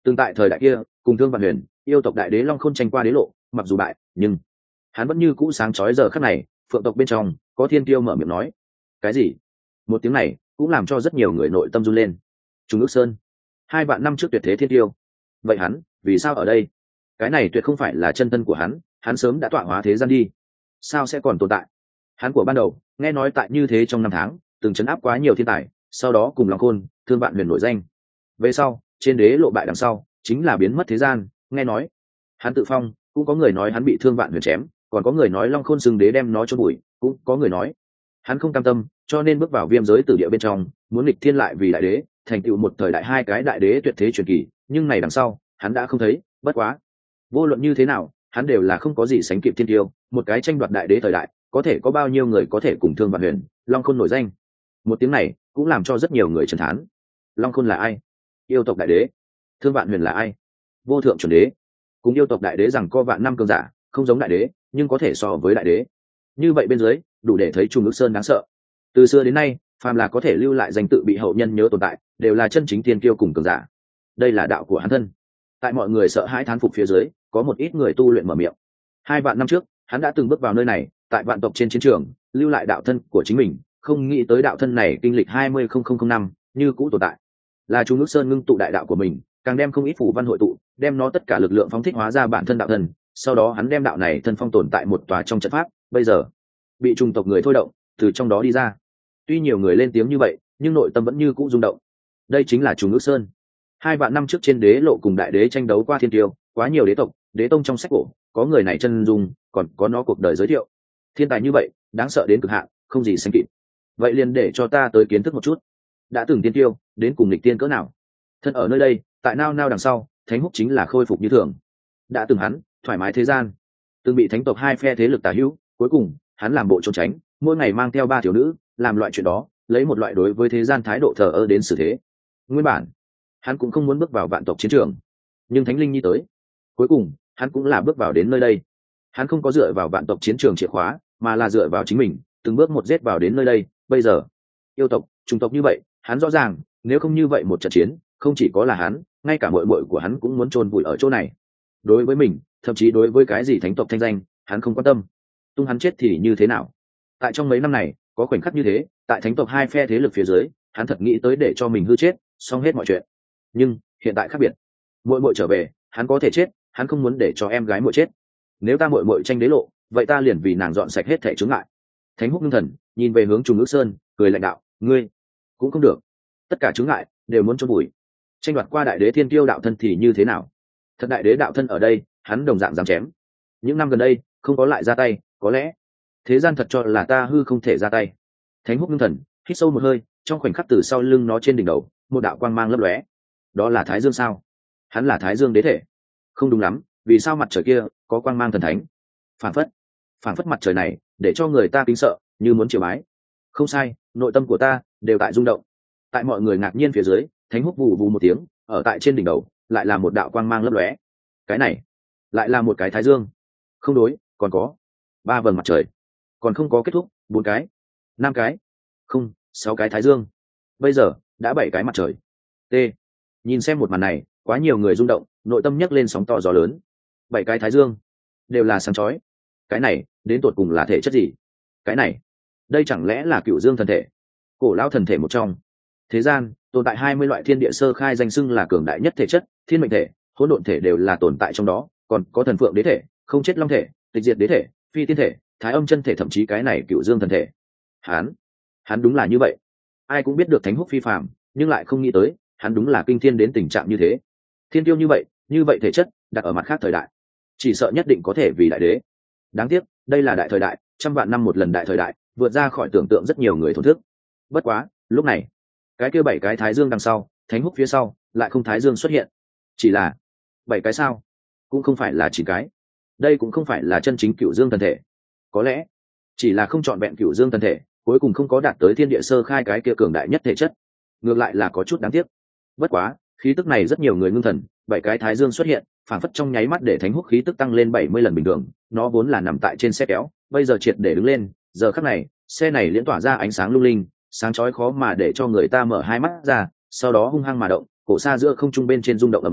Tương tại thời đại kia cùng Thương Vạn Huyền, yêu tộc đại đế Long Khôn tranh qua đế lộ, mặc dù bại nhưng hắn vẫn như cũ sáng chói. Giờ khắc này phượng tộc bên trong có thiên tiêu mở miệng nói cái gì, một tiếng này cũng làm cho rất nhiều người nội tâm run lên. Trùng ước sơn, hai vạn năm trước tuyệt thế thiên tiêu, vậy hắn vì sao ở đây? Cái này tuyệt không phải là chân thân của hắn, hắn sớm đã tọa hóa thế gian đi, sao sẽ còn tồn tại? Hắn của ban đầu nghe nói tại như thế trong năm tháng từng chấn áp quá nhiều thiên tài, sau đó cùng Long Khôn, Thương Vạn Huyền nổi danh, về sau trên đế lộ bại đằng sau chính là biến mất thế gian. Nghe nói hắn tự phong, cũng có người nói hắn bị Thương Vạn Huyền chém, còn có người nói Long Khôn xưng đế đem nó cho bụi, cũng có người nói hắn không cam tâm cho nên bước vào viêm giới tử địa bên trong, muốn nghịch thiên lại vì đại đế, thành tựu một thời đại hai cái đại đế tuyệt thế truyền kỳ. Nhưng này đằng sau hắn đã không thấy. Bất quá vô luận như thế nào hắn đều là không có gì sánh kịp thiên tiêu, một cái tranh đoạt đại đế thời đại có thể có bao nhiêu người có thể cùng Thương Vạn Huyền, Long Khôn nổi danh? Một tiếng này cũng làm cho rất nhiều người trấn thán. Long Khôn là ai? Yêu tộc đại đế. Thương Vạn Huyền là ai? Vô thượng chuẩn đế. Cùng yêu tộc đại đế rằng co vạn năm cường giả, không giống đại đế nhưng có thể so với đại đế. Như vậy bên dưới đủ để thấy Trùng Ước Sơn đáng sợ. Từ xưa đến nay phàm là có thể lưu lại danh tự bị hậu nhân nhớ tồn tại đều là chân chính tiên kiêu cùng cường giả. Đây là đạo của hắn thân. Tại mọi người sợ hãi thán phục phía dưới, có một ít người tu luyện mở miệng. Hai vạn năm trước hắn đã từng bước vào nơi này, tại vạn tộc trên chiến trường lưu lại đạo thân của chính mình, không nghĩ tới đạo thân này kinh lịch hai mươi năm như cũ tồn tại. Là Trùng Ước Sơn ngưng tụ đại đạo của mình, càng đem không ít phù văn hội tụ, đem nó tất cả lực lượng phóng thích hóa ra bản thân đạo thân. Sau đó hắn đem đạo này thân phong tồn tại một tòa trong trận pháp, bây giờ bị trùng tộc người thôi động, từ trong đó đi ra. Tuy nhiều người lên tiếng như vậy nhưng nội tâm vẫn như cũ rung động. Đây chính là Trùng Ước Sơn. Hai vạn năm trước trên đế lộ cùng đại đế tranh đấu qua thiên tiêu, quá nhiều đế tộc đế tông trong sách cổ có người này chân dung, còn có nó cuộc đời giới thiệu. Thiên tài như vậy đáng sợ đến cực hạn, không gì sánh kịp. Vậy liền để cho ta tới kiến thức một chút đã từng tiên tiêu đến cùng lịch tiên cỡ nào. Thân ở nơi đây, tại nao nao đằng sau, Thánh Húc chính là khôi phục như thường. Đã từng hắn thoải mái thế gian, từng bị thánh tộc hai phe thế lực tả hữu, cuối cùng hắn làm bộ trốn tránh, mỗi ngày mang theo ba thiếu nữ làm loại chuyện đó, lấy một loại đối với thế gian thái độ thờ ơ đến xử thế. Nguyên bản hắn cũng không muốn bước vào vạn tộc chiến trường, nhưng Thánh Linh Nhi tới, cuối cùng hắn cũng là bước vào đến nơi đây. Hắn không có dựa vào vạn tộc chiến trường chìa khóa, mà là dựa vào chính mình, từng bước một giết vào đến nơi đây. Bây giờ yêu tộc chủng tộc như vậy, hắn rõ ràng nếu không như vậy một trận chiến, không chỉ có là hắn, ngay cả muội muội của hắn cũng muốn chôn vùi ở chỗ này. Đối với mình, thậm chí đối với cái gì thánh tộc thanh danh, hắn không quan tâm. Tung hắn chết thì như thế nào? Tại trong mấy năm này có khoảnh khắc như thế, tại thánh tộc hai phe thế lực phía dưới, hắn thật nghĩ tới để cho mình hư chết, xong hết mọi chuyện. Nhưng hiện tại khác biệt, muội muội trở về, hắn có thể chết, hắn không muốn để cho em gái muội chết. Nếu ta muội muội tranh đế lộ, vậy ta liền vì nàng dọn sạch hết thảy chướng ngại. Thánh Húc ngưng thần nhìn về hướng Trùng Ước Sơn, cười lạnh đạo: ngươi cũng không được, tất cả chướng ngại đều muốn chôn bụi. Tranh đoạt qua đại đế thiên tiêu đạo thân thì như thế nào? Thật đại đế đạo thân ở đây, hắn đồng dạng dám chém. Những năm gần đây không có lại ra tay, có lẽ thế gian thật cho là ta hư không thể ra tay. Thánh Húc ngưng thần hít sâu một hơi, trong khoảnh khắc từ sau lưng nó trên đỉnh đầu một đạo quang mang lấp lóe. Đó là Thái Dương sao? Hắn là Thái Dương đế thể? Không đúng lắm, vì sao mặt trời kia có quang mang thần thánh? Phản phất phản phất mặt trời này để cho người ta kính sợ, như muốn triều bái. Không sai, nội tâm của ta đều tại rung động. Tại mọi người ngạc nhiên phía dưới, Thánh Húc vù vù một tiếng, ở tại trên đỉnh đầu lại là một đạo quang mang lấp lóe. Cái này lại là một cái Thái Dương. Không đối, còn có ba vầng mặt trời, còn không có kết thúc, bốn cái, năm cái, không, sáu cái Thái Dương. Bây giờ đã bảy cái mặt trời. T. Nhìn xem một màn này, quá nhiều người rung động, nội tâm nhấc lên sóng to gió lớn. Bảy cái Thái Dương đều là sáng chói. Cái này đến tột cùng là thể chất gì? Cái này, đây chẳng lẽ là Cựu Dương thần thể, cổ lão thần thể một trong? Thế gian tồn tại hai mươi loại thiên địa sơ khai danh xưng là cường đại nhất thể chất, thiên mệnh thể, hỗn độn thể đều là tồn tại trong đó, còn có thần phượng đế thể, không chết long thể, tịch diệt đế thể, phi tiên thể, thái âm chân thể, thậm chí cái này Cựu Dương thần thể. Hắn, hắn đúng là như vậy. Ai cũng biết được Thánh Húc phi phàm, nhưng lại không nghĩ tới hắn đúng là kinh thiên đến tình trạng như thế. Thiên tiêu như vậy, như vậy thể chất, đặt ở mặt khác thời đại, chỉ sợ nhất định có thể vì đại đế. Đáng tiếc, đây là đại thời đại, trăm vạn năm một lần đại thời đại, vượt ra khỏi tưởng tượng rất nhiều người thổn thức. Bất quá, lúc này, cái kia bảy cái Thái Dương đằng sau, Thánh Húc phía sau, lại không Thái Dương xuất hiện. Chỉ là bảy cái sao? Cũng không phải là chín cái. Đây cũng không phải là chân chính Cựu Dương thần thể. Có lẽ chỉ là không chọn vẹn Cựu Dương thần thể, cuối cùng không có đạt tới thiên địa sơ khai cái kia cường đại nhất thể chất. Ngược lại là có chút đáng tiếc. Bất quá, khí tức này rất nhiều người ngưng thần, bảy cái Thái Dương xuất hiện, phản phất trong nháy mắt để Thánh Húc khí tức tăng lên bảy mươi lần bình thường. Nó vốn là nằm tại trên xe kéo, bây giờ triệt để đứng lên, giờ khắc này, xe này liễn tỏa ra ánh sáng lung linh, sáng chói khó mà để cho người ta mở hai mắt ra, sau đó hung hăng mà động, cổ xa giữa không trung bên trên rung động ầm ầm,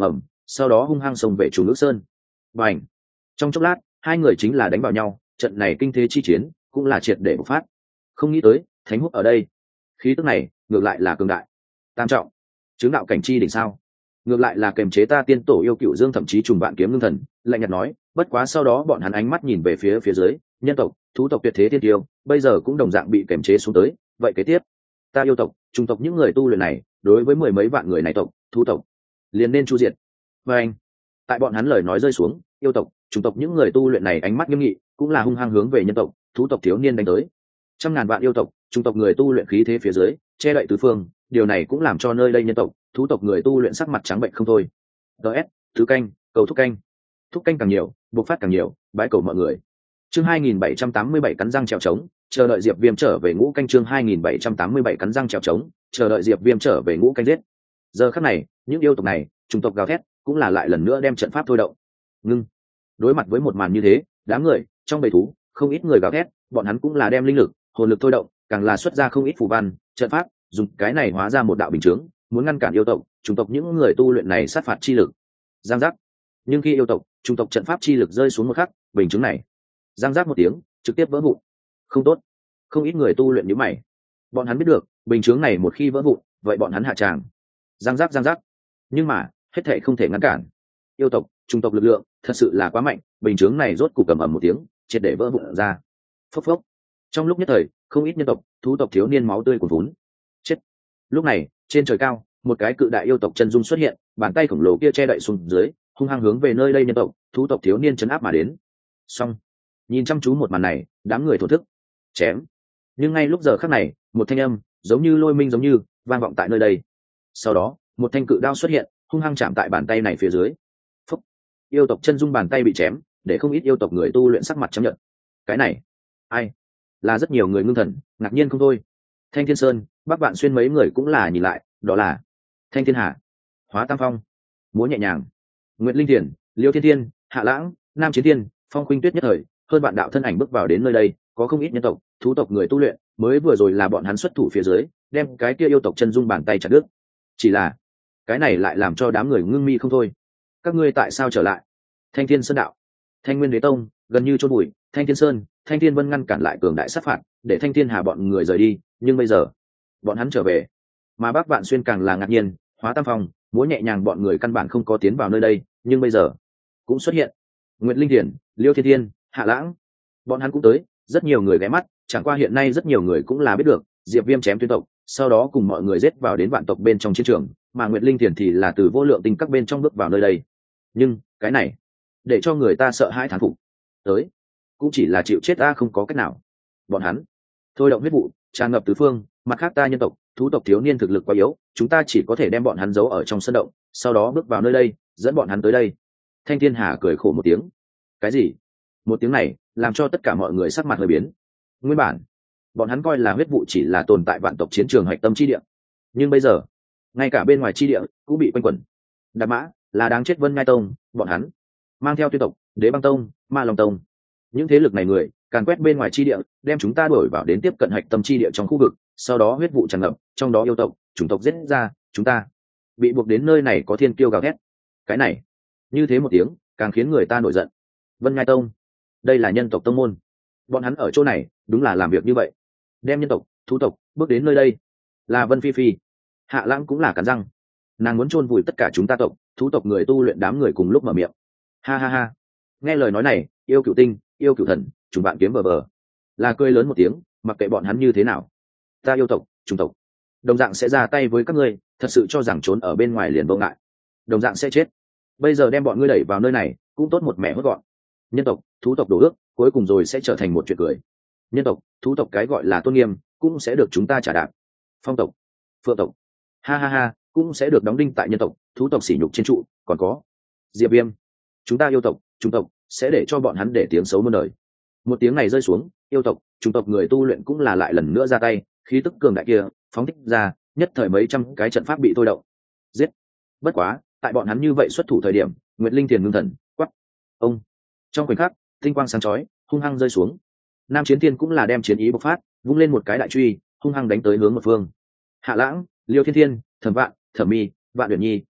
sau đó hung hăng xông về chủ nữ sơn. Và ảnh trong chốc lát hai người chính là đánh vào nhau, trận này kinh thế chi chiến cũng là triệt để bộc phát. Không nghĩ tới thánh húc ở đây, khí tức này ngược lại là cường đại tam trọng chứng đạo cảnh chi đỉnh sao, ngược lại là kềm chế ta tiên tổ yêu cựu dương, thậm chí trùng vạn kiếm ngưng thần. Lạnh nhạt nói, bất quá sau đó bọn hắn ánh mắt nhìn về phía phía dưới, nhân tộc thú tộc tuyệt thế tiên tiêu bây giờ cũng đồng dạng bị kềm chế xuống tới. Vậy kế tiếp ta yêu tộc trùng tộc những người tu luyện này đối với mười mấy vạn người này tộc thú tộc liền nên chu diệt. Và anh tại bọn hắn lời nói rơi xuống, yêu tộc trùng tộc những người tu luyện này ánh mắt nghiêm nghị, cũng là hung hăng hướng về nhân tộc thú tộc thiếu niên đánh tới. Trăm ngàn vạn yêu tộc trùng tộc người tu luyện khí thế phía dưới che đậy tứ phương, điều này cũng làm cho nơi đây nhân tộc thú tộc người tu luyện sắc mặt trắng bệnh không thôi. ts thứ canh cầu thúc canh, thúc canh càng nhiều bộc phát càng nhiều, bái cầu mọi người. Chương hai nghìn bảy trăm tám mươi bảy cắn răng trèo trống, chờ đợi Diệp Viêm trở về ngũ canh. Chương hai nghìn bảy trăm tám mươi bảy cắn răng trèo trống, chờ đợi Diệp Viêm trở về ngũ canh giết. Giờ khắc này, những yêu tộc này, chủng tộc gào thét, cũng là lại lần nữa đem trận pháp thôi động. Ngưng. Đối mặt với một màn như thế, đám người trong bầy thú, không ít người gào thét, bọn hắn cũng là đem linh lực, hồn lực thôi động, càng là xuất ra không ít phù văn, trận pháp, dùng cái này hóa ra một đạo bình chướng, muốn ngăn cản yêu tộc, chủng tộc những người tu luyện này sát phạt chi lực. Giang giác. Nhưng khi yêu tộc, chủng tộc trận pháp chi lực rơi xuống một khắc, bình chướng này giang giác một tiếng trực tiếp vỡ vụn. Không tốt, không ít người tu luyện như mày, bọn hắn biết được bình chướng này một khi vỡ vụn, vậy bọn hắn hạ tràng. Giang giác giang giác, nhưng mà hết thệ không thể ngăn cản. Yêu tộc trung tộc lực lượng thật sự là quá mạnh, bình chướng này rốt cục cầm ầm một tiếng triệt để vỡ vụn ra. Phốc phốc, trong lúc nhất thời không ít nhân tộc thú tộc thiếu niên máu tươi cuồn vốn chết. Lúc này trên trời cao một cái cự đại yêu tộc chân dung xuất hiện, bàn tay khổng lồ kia che đậy xuống dưới, hung hăng hướng về nơi đây nhân tộc thú tộc thiếu niên chấn áp mà đến. Xong, nhìn chăm chú một màn này, đám người thổ thức chém. Nhưng ngay lúc giờ khắc này, một thanh âm giống như lôi minh giống như vang vọng tại nơi đây. Sau đó một thanh cự đao xuất hiện, hung hăng chạm tại bàn tay này phía dưới. Phúc. Yêu tộc chân dung bàn tay bị chém, để không ít yêu tộc người tu luyện sắc mặt chấp nhận. Cái này ai? Là rất nhiều người ngưng thần ngạc nhiên không thôi. Thanh Thiên Sơn, Bắc Vạn Xuyên mấy người cũng là nhìn lại, đó là Thanh Thiên Hà, Hóa Tam Phong, Múa Nhẹ Nhàng, Nguyệt Linh Thiền, Liêu Thiên Thiên, Hạ Lãng, Nam Chiến Thiên, Phong Khuynh Tuyết nhất thời hơn bạn đạo thân ảnh bước vào đến nơi đây. Có không ít nhân tộc thú tộc người tu luyện mới vừa rồi là bọn hắn xuất thủ phía dưới, đem cái kia yêu tộc chân dung bàn tay chặt đứt. Chỉ là cái này lại làm cho đám người ngưng mi không thôi. Các ngươi tại sao trở lại? Thanh Thiên Sơn đạo, Thanh Nguyên Đế Tông gần như chôn bụi, Thanh Thiên Sơn, Thanh Thiên Vân ngăn cản lại cường đại sát phạt, để Thanh Thiên Hà bọn người rời đi. Nhưng bây giờ bọn hắn trở về, mà Bắc Vạn Xuyên càng là ngạc nhiên. Hóa Tam Phong, Múa Nhẹ Nhàng bọn người căn bản không có tiến vào nơi đây, nhưng bây giờ cũng xuất hiện. Nguyệt Linh Thiền, Liêu Thiên Thiên, Hạ Lãng, bọn hắn cũng tới. Rất nhiều người ghé mắt, chẳng qua hiện nay rất nhiều người cũng là biết được Diệp Viêm chém tuyên tộc, sau đó cùng mọi người giết vào đến vạn tộc bên trong chiến trường, mà Nguyệt Linh Thiền thì là từ vô lượng tinh các bên trong bước vào nơi đây. Nhưng cái này để cho người ta sợ hãi thán phục. Tới cũng chỉ là chịu chết, ta không có cách nào. Bọn hắn thôi động huyết vụ tràn ngập tứ phương, mặt khác ta nhân tộc thú tộc thiếu niên thực lực quá yếu, chúng ta chỉ có thể đem bọn hắn giấu ở trong sân động, sau đó bước vào nơi đây, dẫn bọn hắn tới đây. Thanh Thiên Hà cười khổ một tiếng. Cái gì? Một tiếng này làm cho tất cả mọi người sắc mặt hơi biến. Nguyên bản bọn hắn coi là huyết vụ chỉ là tồn tại vạn tộc chiến trường hạch tâm chi địa, nhưng bây giờ ngay cả bên ngoài chi địa cũng bị quanh quẩn. Đạp mã là đáng chết. Vân Ngai Tông bọn hắn mang theo tuyên tộc, Đế Băng Tông, Ma Long Tông, những thế lực này người càn quét bên ngoài chi địa, đem chúng ta đuổi vào đến tiếp cận hạch tâm chi địa trong khu vực, sau đó huyết vụ tràn ngập, trong đó yêu tộc chủng tộc giết ra, chúng ta bị buộc đến nơi này. Có thiên kiêu gào thét. Cái này như thế một tiếng càng khiến người ta nổi giận. Vân Ngai Tông, đây là nhân tộc tông môn, bọn hắn ở chỗ này đúng là làm việc như vậy, đem nhân tộc thú tộc bước đến nơi đây. Là Vân Phi Phi. Hạ Lãng cũng là cắn răng, nàng muốn chôn vùi tất cả chúng ta tộc thú tộc người tu luyện. Đám người cùng lúc mở miệng. Ha ha ha, nghe lời nói này, Yêu Cửu Tinh, Yêu Cửu Thần, Trùng Bạn Kiếm bờ bờ là cười lớn một tiếng, mặc kệ bọn hắn như thế nào, ta yêu tộc trùng tộc đồng dạng sẽ ra tay với các ngươi. Thật sự cho rằng trốn ở bên ngoài liền vô ngại, đồng dạng sẽ chết. Bây giờ đem bọn ngươi đẩy vào nơi này cũng tốt một mẹ hốt gọn. Nhân tộc thú tộc đổ ước cuối cùng rồi sẽ trở thành một chuyện cười. Nhân tộc thú tộc cái gọi là tôn nghiêm cũng sẽ được chúng ta trả đạp. Phong tộc, Phượng tộc, ha ha ha, cũng sẽ được đóng đinh tại nhân tộc thú tộc sỉ nhục trên trụ. Còn có Diệp Viêm, chúng ta yêu tộc chúng tộc sẽ để cho bọn hắn để tiếng xấu muôn đời. Một tiếng này rơi xuống, yêu tộc chúng tộc người tu luyện cũng là lại lần nữa ra tay, khí tức cường đại kia phóng thích ra, nhất thời mấy trăm cái trận pháp bị thôi động. Giết. Bất quá tại bọn hắn như vậy xuất thủ thời điểm, Nguyệt Linh Thiền ngưng thần quắc ông, trong khoảnh khắc tinh quang sáng chói hung hăng rơi xuống. Nam Chiến Thiên cũng là đem chiến ý bộc phát, vung lên một cái đại truy hung hăng đánh tới hướng một phương. Hạ Lãng, Liêu Thiên Thiên, Thẩm Vạn, Thẩm Mi, Vạn Uyển Nhi,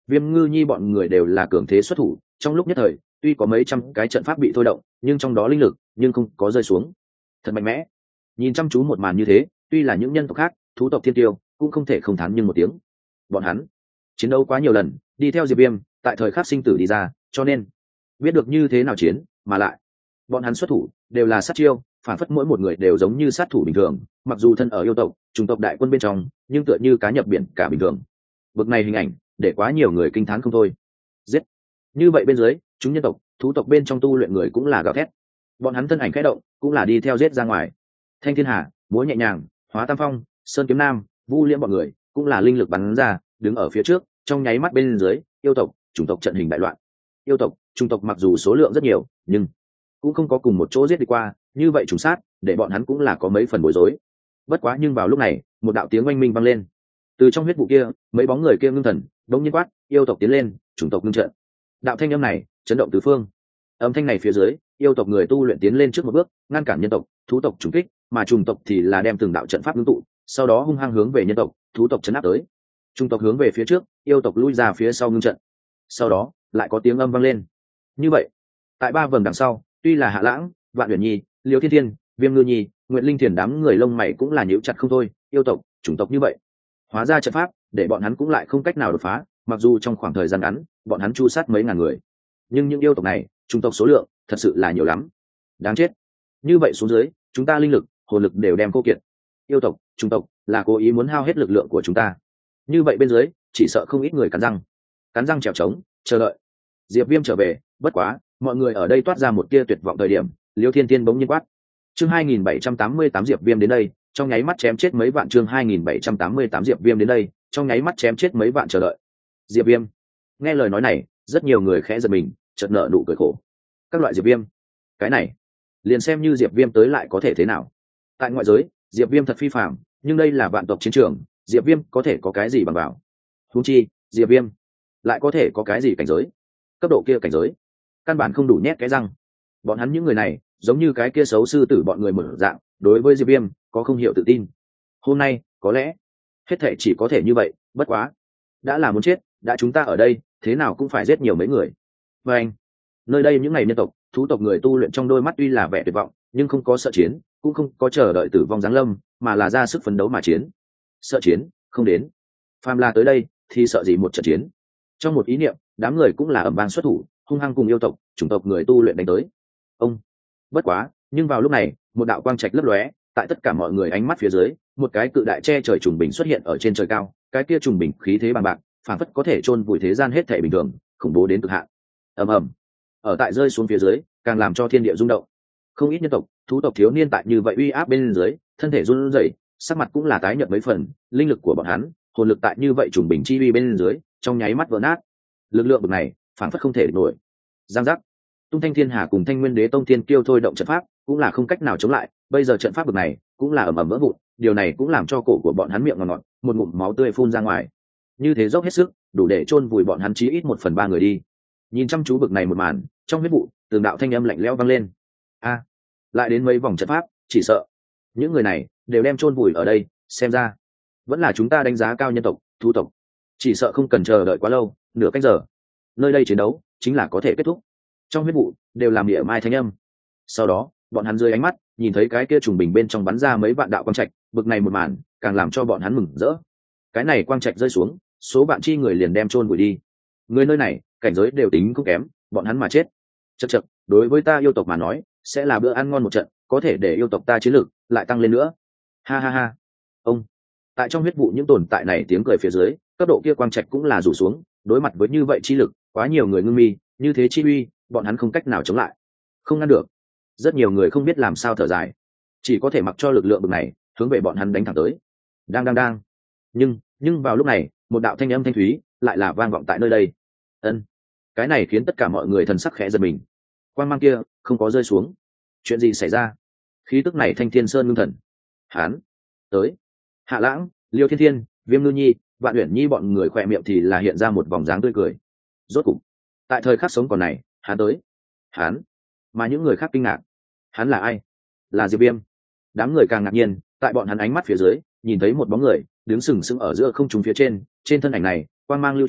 Viêm Ngư Nhi bọn người đều là cường thế xuất thủ, trong lúc nhất thời tuy có mấy trăm cái trận pháp bị thôi động, nhưng trong đó linh lực nhưng không có rơi xuống, thật mạnh mẽ. Nhìn chăm chú một màn như thế, tuy là những nhân tộc khác, thú tộc thiên tiêu cũng không thể không thán nhưng một tiếng. Bọn hắn chiến đấu quá nhiều lần, đi theo Diệp Viêm, tại thời khắc sinh tử đi ra, cho nên biết được như thế nào chiến, mà lại bọn hắn xuất thủ đều là sát chiêu, phản phất mỗi một người đều giống như sát thủ bình thường, mặc dù thân ở yêu tộc, chủng tộc đại quân bên trong, nhưng tựa như cá nhập biển cả bình thường. Bực này hình ảnh, để quá nhiều người kinh thán không thôi. Giết! Như vậy bên dưới, chúng nhân tộc, thú tộc bên trong tu luyện người cũng là gào thét. Bọn hắn thân ảnh khẽ động, cũng là đi theo giết ra ngoài. Thanh Thiên Hà, múa nhẹ nhàng, Hóa Tam Phong, Sơn Kiếm Nam, Vu Liễm bọn người, cũng là linh lực bắn ra, đứng ở phía trước, trong nháy mắt bên dưới, yêu tộc, chủng tộc trận hình đại loạn. Yêu tộc, chủng tộc mặc dù số lượng rất nhiều, nhưng cũng không có cùng một chỗ giết đi qua, như vậy trùng sát, để bọn hắn cũng là có mấy phần bối rối. Bất quá nhưng vào lúc này, một đạo tiếng oanh minh vang lên. Từ trong huyết vụ kia, mấy bóng người kia ngưng thần, đống nhiên quát, yêu tộc tiến lên, chủng tộc ngưng trận. Đạo thanh âm này, chấn động tứ phương. Âm thanh này phía dưới, yêu tộc người tu luyện tiến lên trước một bước, ngăn cản nhân tộc, thú tộc trùng kích, mà chủng tộc thì là đem từng đạo trận pháp ngưng tụ, sau đó hung hăng hướng về nhân tộc, thú tộc chấn áp tới. Chủng tộc hướng về phía trước, yêu tộc lui ra phía sau ngưng trận. Sau đó, lại có tiếng âm vang lên. Như vậy, tại ba vầng đằng sau, tuy là Hạ Lãng, Vạn Uyển Nhi, Liêu Thiên Thiên, Viêm Ngư Nhi, Nguyệt Linh Thiền đám người lông mày cũng là nhíu chặt không thôi, yêu tộc, chủng tộc như vậy, hóa ra trận pháp, để bọn hắn cũng lại không cách nào đột phá, mặc dù trong khoảng thời gian ngắn, bọn hắn chu sát mấy ngàn người, nhưng những yêu tộc này, chủng tộc số lượng thật sự là nhiều lắm. Đáng chết. Như vậy xuống dưới, chúng ta linh lực, hồn lực đều đem cô kiệt. Yêu tộc, chủng tộc là cố ý muốn hao hết lực lượng của chúng ta. Như vậy bên dưới, chỉ sợ không ít người cắn răng, cắn răng trèo trống, chờ đợi Diệp Viêm trở về. Bất quá, mọi người ở đây toát ra một tia tuyệt vọng thời điểm, Liêu Thiên Tiên bỗng nhiên quát. Chương hai nghìn bảy trăm tám mươi tám Diệp Viêm đến đây, trong nháy mắt chém chết mấy vạn. Chương hai nghìn bảy trăm tám mươi tám Diệp Viêm đến đây, trong nháy mắt chém chết mấy vạn chờ đợi. Diệp Viêm. Nghe lời nói này, rất nhiều người khẽ giật mình, chợt nở nụ cười khổ. Các loại Diệp Viêm, cái này, liền xem như Diệp Viêm tới lại có thể thế nào? Tại ngoại giới, Diệp Viêm thật phi phàm, nhưng đây là vạn tộc chiến trường, Diệp Viêm có thể có cái gì bằng vào? Huống chi, Diệp Viêm lại có thể có cái gì cảnh giới? Cấp độ kia cảnh giới, căn bản không đủ nhét cái răng. Bọn hắn những người này, giống như cái kia xấu sư tử bọn người mở dạng, đối với Diệp Viêm có không hiểu tự tin. Hôm nay, có lẽ hết thảy chỉ có thể như vậy, bất quá, đã là muốn chết, đã chúng ta ở đây, thế nào cũng phải giết nhiều mấy người. Và anh, nơi đây những ngày nhân tộc, thú tộc người tu luyện trong đôi mắt tuy là vẻ tuyệt vọng, nhưng không có sợ chiến, cũng không có chờ đợi tử vong giáng lâm, mà là ra sức phấn đấu mà chiến. Sợ chiến, không đến. Phàm là tới đây, thì sợ gì một trận chiến. Trong một ý niệm, đám người cũng là ầm vang xuất thủ, hung hăng cùng yêu tộc, chủng tộc người tu luyện đánh tới. Ông. Bất quá, nhưng vào lúc này, một đạo quang trạch lấp lóe, tại tất cả mọi người ánh mắt phía dưới, một cái cự đại che trời trùng bình xuất hiện ở trên trời cao, cái kia trùng bình khí thế bằng bạc, phản phất có thể chôn vùi thế gian hết thảy bình thường, khủng bố đến cực hạn. Ầm ầm. Ở tại rơi xuống phía dưới, càng làm cho thiên địa rung động. Không ít nhân tộc, thú tộc thiếu niên tại như vậy uy áp bên dưới, thân thể run rẩy, sắc mặt cũng là tái nhợt mấy phần, linh lực của bọn hắn, hồn lực tại như vậy trùng bình chi uy bên dưới, trong nháy mắt vỡ nát. Lực lượng bực này, phản phất không thể nổi. Giang giác. Tung Thanh Thiên Hà cùng Thanh Nguyên Đế Tông Thiên Kiêu thôi động trận pháp, cũng là không cách nào chống lại, bây giờ trận pháp bực này, cũng là ầm ầm vỡ vụn, điều này cũng làm cho cổ của bọn hắn miệng ngọt ngọt, một ngụm máu tươi phun ra ngoài. Như thế dốc hết sức, đủ để chôn vùi bọn hắn chí ít một phần ba người đi. Nhìn chăm chú bực này một màn, trong huyết vụ, từng đạo thanh âm lạnh lẽo vang lên. A, lại đến mấy vòng trận pháp, chỉ sợ những người này đều đem chôn vùi ở đây, xem ra vẫn là chúng ta đánh giá cao nhân tộc, thú tộc, chỉ sợ không cần chờ đợi quá lâu, nửa canh giờ, nơi đây chiến đấu chính là có thể kết thúc. Trong huyết vụ đều làm địa mai thanh âm. Sau đó, bọn hắn dưới ánh mắt nhìn thấy cái kia trùng bình bên trong bắn ra mấy vạn đạo quang trạch, bực này một màn càng làm cho bọn hắn mừng rỡ. Cái này quang trạch rơi xuống, số bạn chi người liền đem chôn vùi đi. Người nơi này, cảnh giới đều tính không kém, bọn hắn mà chết, chậc chậc, đối với ta yêu tộc mà nói, sẽ là bữa ăn ngon một trận, có thể để yêu tộc ta chiến lực lại tăng lên nữa. Ha ha ha. Ông. Tại trong huyết vụ những tồn tại này tiếng cười phía dưới, cấp độ kia quang trạch cũng là rủ xuống, đối mặt với như vậy chi lực, quá nhiều người ngưng mi, như thế chi uy, bọn hắn không cách nào chống lại, không ngăn được. Rất nhiều người không biết làm sao thở dài, chỉ có thể mặc cho lực lượng bực này hướng về bọn hắn đánh thẳng tới. Đang đang đang. Nhưng, nhưng vào lúc này, một đạo thanh âm thanh thúy lại là vang vọng tại nơi đây. Ân. Cái này khiến tất cả mọi người thần sắc khẽ giật mình. Quang mang kia không có rơi xuống. Chuyện gì xảy ra? Khí tức này Thanh Thiên Sơn ngưng thần. Hán. Tới. Hạ Lãng, Liêu Thiên Thiên, Viêm Ngư Nhi, Vạn Uyển Nhi bọn người khỏe miệng thì là hiện ra một vòng dáng tươi cười. Rốt cục, tại thời khắc sống còn này, hắn tới. Hắn. Mà những người khác kinh ngạc. Hắn là ai? Là Diệp Viêm. Đám người càng ngạc nhiên, tại bọn hắn ánh mắt phía dưới, nhìn thấy một bóng người đứng sừng sững ở giữa không trung phía trên, trên thân ảnh này, quang mang lưu chuyển,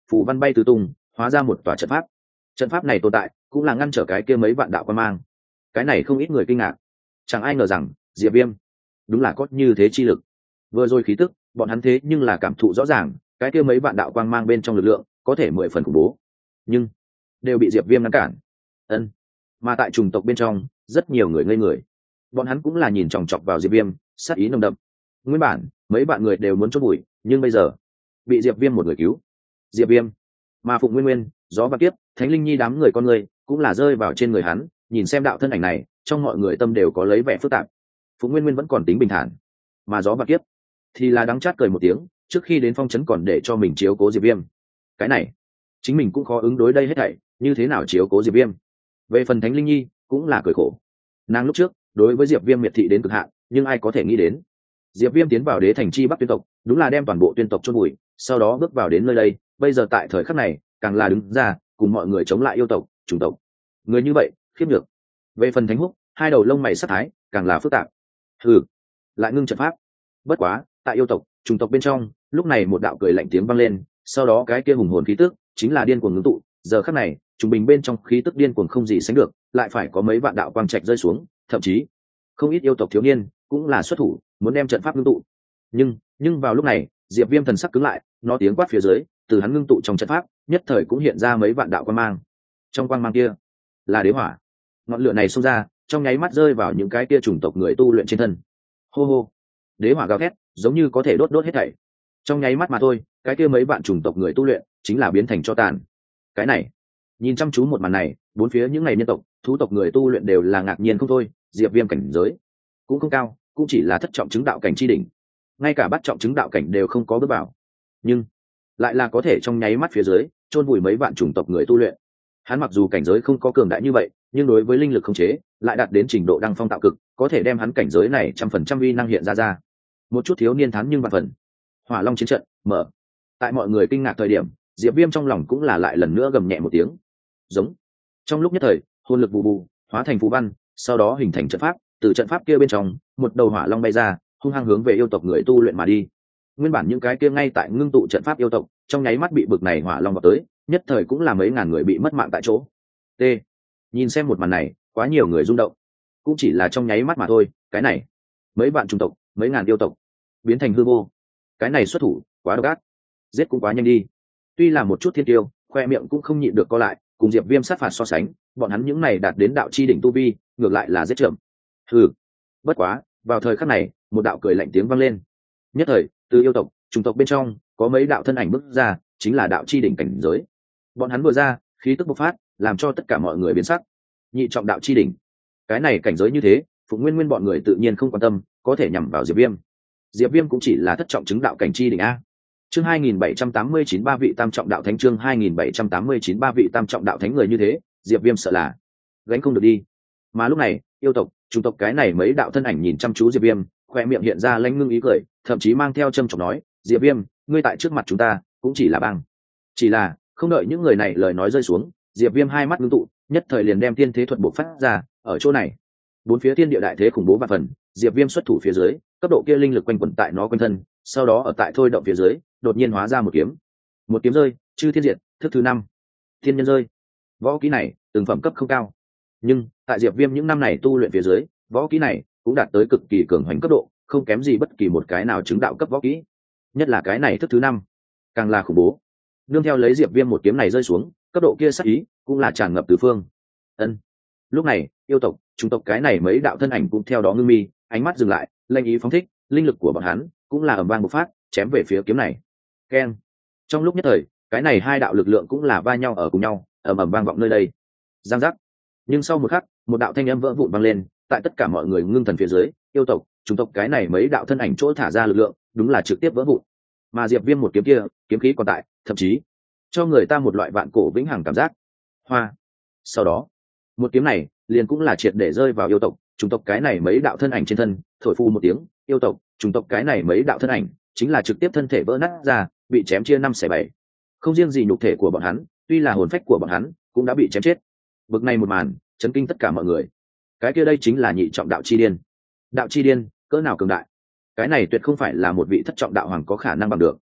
phù văn bay tứ tung, hóa ra một tòa trận pháp. Trận pháp này tồn tại cũng là ngăn trở cái kia mấy vạn đạo quan mang. Cái này không ít người kinh ngạc, chẳng ai ngờ rằng Diệp Viêm đúng là có như thế chi lực. Vừa rồi khí tức, bọn hắn thế nhưng là cảm thụ rõ ràng, cái kia mấy vạn đạo quang mang bên trong lực lượng có thể mười phần khủng bố, nhưng đều bị Diệp Viêm ngăn cản. Ân. Mà tại chủng tộc bên trong, rất nhiều người ngây người. Bọn hắn cũng là nhìn chòng chọc vào Diệp Viêm, sát ý nồng đậm. Nguyên bản, mấy bạn người đều muốn chốt bụi, nhưng bây giờ, bị Diệp Viêm một người cứu. Diệp Viêm, mà Phụng Nguyên Nguyên, Gió Bạc Kiếp, Thánh Linh Nhi đám người con người, cũng là rơi vào trên người hắn, nhìn xem đạo thân ảnh này, trong mọi người tâm đều có lấy vẻ phức tạp. Phụng Nguyên Nguyên vẫn còn tính bình thản, mà Gió Bạc Kiếp thì là đắng chát cười một tiếng, trước khi đến phong trấn còn để cho mình chiếu cố Diệp Viêm. Cái này, chính mình cũng khó ứng đối đây hết thảy, như thế nào chiếu cố Diệp Viêm. Về phần Thánh Linh Nhi, cũng là cười khổ. Nàng lúc trước, đối với Diệp Viêm miệt thị đến cực hạn, nhưng ai có thể nghĩ đến, Diệp Viêm tiến vào đế thành chi Bắc tuyên tộc, đúng là đem toàn bộ tuyên tộc chôn vùi, sau đó bước vào đến nơi đây, bây giờ tại thời khắc này, càng là đứng ra, cùng mọi người chống lại yêu tộc, chủng tộc. Người như vậy, khiếp nhược. Về phần Thánh Húc, hai đầu lông mày sắc thái, càng là phức tạp. Hừ, lại ngưng trận pháp. Bất quá, tại yêu tộc, chủng tộc bên trong, lúc này một đạo cười lạnh tiếng vang lên, sau đó cái kia hùng hồn khí tức, chính là điên cuồng ngưng tụ, giờ khắc này, trung bình bên trong khí tức điên cuồng không gì sánh được, lại phải có mấy vạn đạo quang trạch rơi xuống, thậm chí không ít yêu tộc thiếu niên cũng là xuất thủ, muốn đem trận pháp ngưng tụ. Nhưng, nhưng vào lúc này, Diệp Viêm thần sắc cứng lại, nó tiếng quát phía dưới, từ hắn ngưng tụ trong trận pháp, nhất thời cũng hiện ra mấy vạn đạo quang mang. Trong quang mang kia, là đế hỏa. Ngọn lửa này xông ra, trong nháy mắt rơi vào những cái kia chủng tộc người tu luyện trên thân. Hô hô. Đế hỏa gào thét, giống như có thể đốt đốt hết thảy. Trong nháy mắt mà thôi, cái kia mấy vạn chủng tộc người tu luyện chính là biến thành tro tàn. Cái này, nhìn chăm chú một màn này, bốn phía những ngày nhân tộc, thú tộc người tu luyện đều là ngạc nhiên không thôi. Diệp Viêm cảnh giới cũng không cao, cũng chỉ là thất trọng chứng đạo cảnh chi đỉnh, ngay cả bắt trọng chứng đạo cảnh đều không có bước vào, nhưng lại là có thể trong nháy mắt phía dưới chôn vùi mấy vạn chủng tộc người tu luyện. Hắn mặc dù cảnh giới không có cường đại như vậy, nhưng đối với linh lực khống chế lại đạt đến trình độ đăng phong tạo cực, có thể đem hắn cảnh giới này trăm phần trăm uy năng hiện ra ra. Một chút thiếu niên thán nhưng vạn phần. Hỏa Long chiến trận mở. Tại mọi người kinh ngạc thời điểm, Diệp Viêm trong lòng cũng là lại lần nữa gầm nhẹ một tiếng. Giống. Trong lúc nhất thời, hồn lực bù bù, hóa thành phù văn, sau đó hình thành trận pháp, từ trận pháp kia bên trong, một đầu hỏa long bay ra, hung hăng hướng về yêu tộc người tu luyện mà đi. Nguyên bản những cái kia ngay tại ngưng tụ trận pháp yêu tộc, trong nháy mắt bị bực này hỏa long vọt tới, nhất thời cũng là mấy ngàn người bị mất mạng tại chỗ. T. Nhìn xem một màn này, quá nhiều người rung động. Cũng chỉ là trong nháy mắt mà thôi, cái này, mấy vạn chủng tộc, mấy ngàn yêu tộc biến thành hư vô. Cái này xuất thủ, quá độc ác. Giết cũng quá nhanh đi. Tuy là một chút thiên tiêu, khoe miệng cũng không nhịn được co lại, cùng Diệp Viêm sát phạt so sánh, bọn hắn những này đạt đến đạo chi đỉnh tu vi, ngược lại là giết chậm. Hừ. Bất quá, vào thời khắc này, một đạo cười lạnh tiếng vang lên. Nhất thời, từ yêu tộc, chủng tộc bên trong, có mấy đạo thân ảnh bước ra, chính là đạo chi đỉnh cảnh giới. Bọn hắn vừa ra, khí tức bộc phát, làm cho tất cả mọi người biến sắc. Nhị trọng đạo chi đỉnh. Cái này cảnh giới như thế, Phụng Nguyên Nguyên bọn người tự nhiên không quan tâm, có thể nhằm vào Diệp Viêm. Diệp Viêm cũng chỉ là thất trọng chứng đạo cảnh chi đỉnh a. Chương hai nghìn bảy trăm tám mươi chín ba vị tam trọng đạo thánh, chương hai nghìn bảy trăm tám mươi chín ba vị tam trọng đạo thánh, người như thế, Diệp Viêm sợ là gánh không được đi. Mà lúc này, yêu tộc, chủng tộc cái này mấy đạo thân ảnh nhìn chăm chú Diệp Viêm, khoe miệng hiện ra lanh ngưng ý cười, thậm chí mang theo châm chọc nói, Diệp Viêm, ngươi tại trước mặt chúng ta cũng chỉ là băng. Chỉ là không đợi những người này lời nói rơi xuống, Diệp Viêm hai mắt ngưng tụ, nhất thời liền đem tiên thế thuật bộc phát ra. Ở chỗ này, bốn phía thiên địa đại thế khủng bố vạn phần, Diệp Viêm xuất thủ phía dưới, cấp độ kia linh lực quanh quẩn tại nó quanh thân, sau đó ở tại thôi động phía dưới, đột nhiên hóa ra một kiếm. Một kiếm rơi, chư thiên diệt, thức thứ năm. Thiên nhân rơi. Võ kỹ này, từng phẩm cấp không cao, nhưng tại Diệp Viêm những năm này tu luyện phía dưới, võ kỹ này cũng đạt tới cực kỳ cường hoành cấp độ, không kém gì bất kỳ một cái nào chứng đạo cấp võ kỹ. Nhất là cái này thức thứ năm, càng là khủng bố. Nương theo lấy Diệp Viêm một kiếm này rơi xuống, cấp độ kia sát ý cũng là tràn ngập tứ phương. Ân. Lúc này, yêu tộc, chủng tộc cái này mấy đạo thân ảnh cũng theo đó ngưng mi, ánh mắt dừng lại, lanh ý phóng thích, linh lực của bọn hắn cũng là ầm vang bộc phát, chém về phía kiếm này. Keng. Trong lúc nhất thời, cái này hai đạo lực lượng cũng là va nhau ở cùng nhau, ầm ầm vang vọng nơi đây. Giang giác. Nhưng sau một khắc, một đạo thanh âm vỡ vụn vang lên, tại tất cả mọi người ngưng thần phía dưới, yêu tộc, chủng tộc cái này mấy đạo thân ảnh chỗ thả ra lực lượng, đúng là trực tiếp vỡ vụn. Mà Diệp Viêm một kiếm kia, kiếm khí còn tại, thậm chí cho người ta một loại vạn cổ vĩnh hằng cảm giác. Hoa. Sau đó, một kiếm này liền cũng là triệt để rơi vào yêu tộc, chủng tộc cái này mấy đạo thân ảnh trên thân, thổi phu một tiếng, yêu tộc, chủng tộc cái này mấy đạo thân ảnh, chính là trực tiếp thân thể vỡ nát ra, bị chém chia năm xẻ bảy. Không riêng gì nhục thể của bọn hắn, tuy là hồn phách của bọn hắn cũng đã bị chém chết. Bực này một màn, chấn kinh tất cả mọi người. Cái kia đây chính là nhị trọng đạo chi điên. Đạo chi điên, cỡ nào cường đại. Cái này tuyệt không phải là một vị thất trọng đạo hoàng có khả năng bằng được.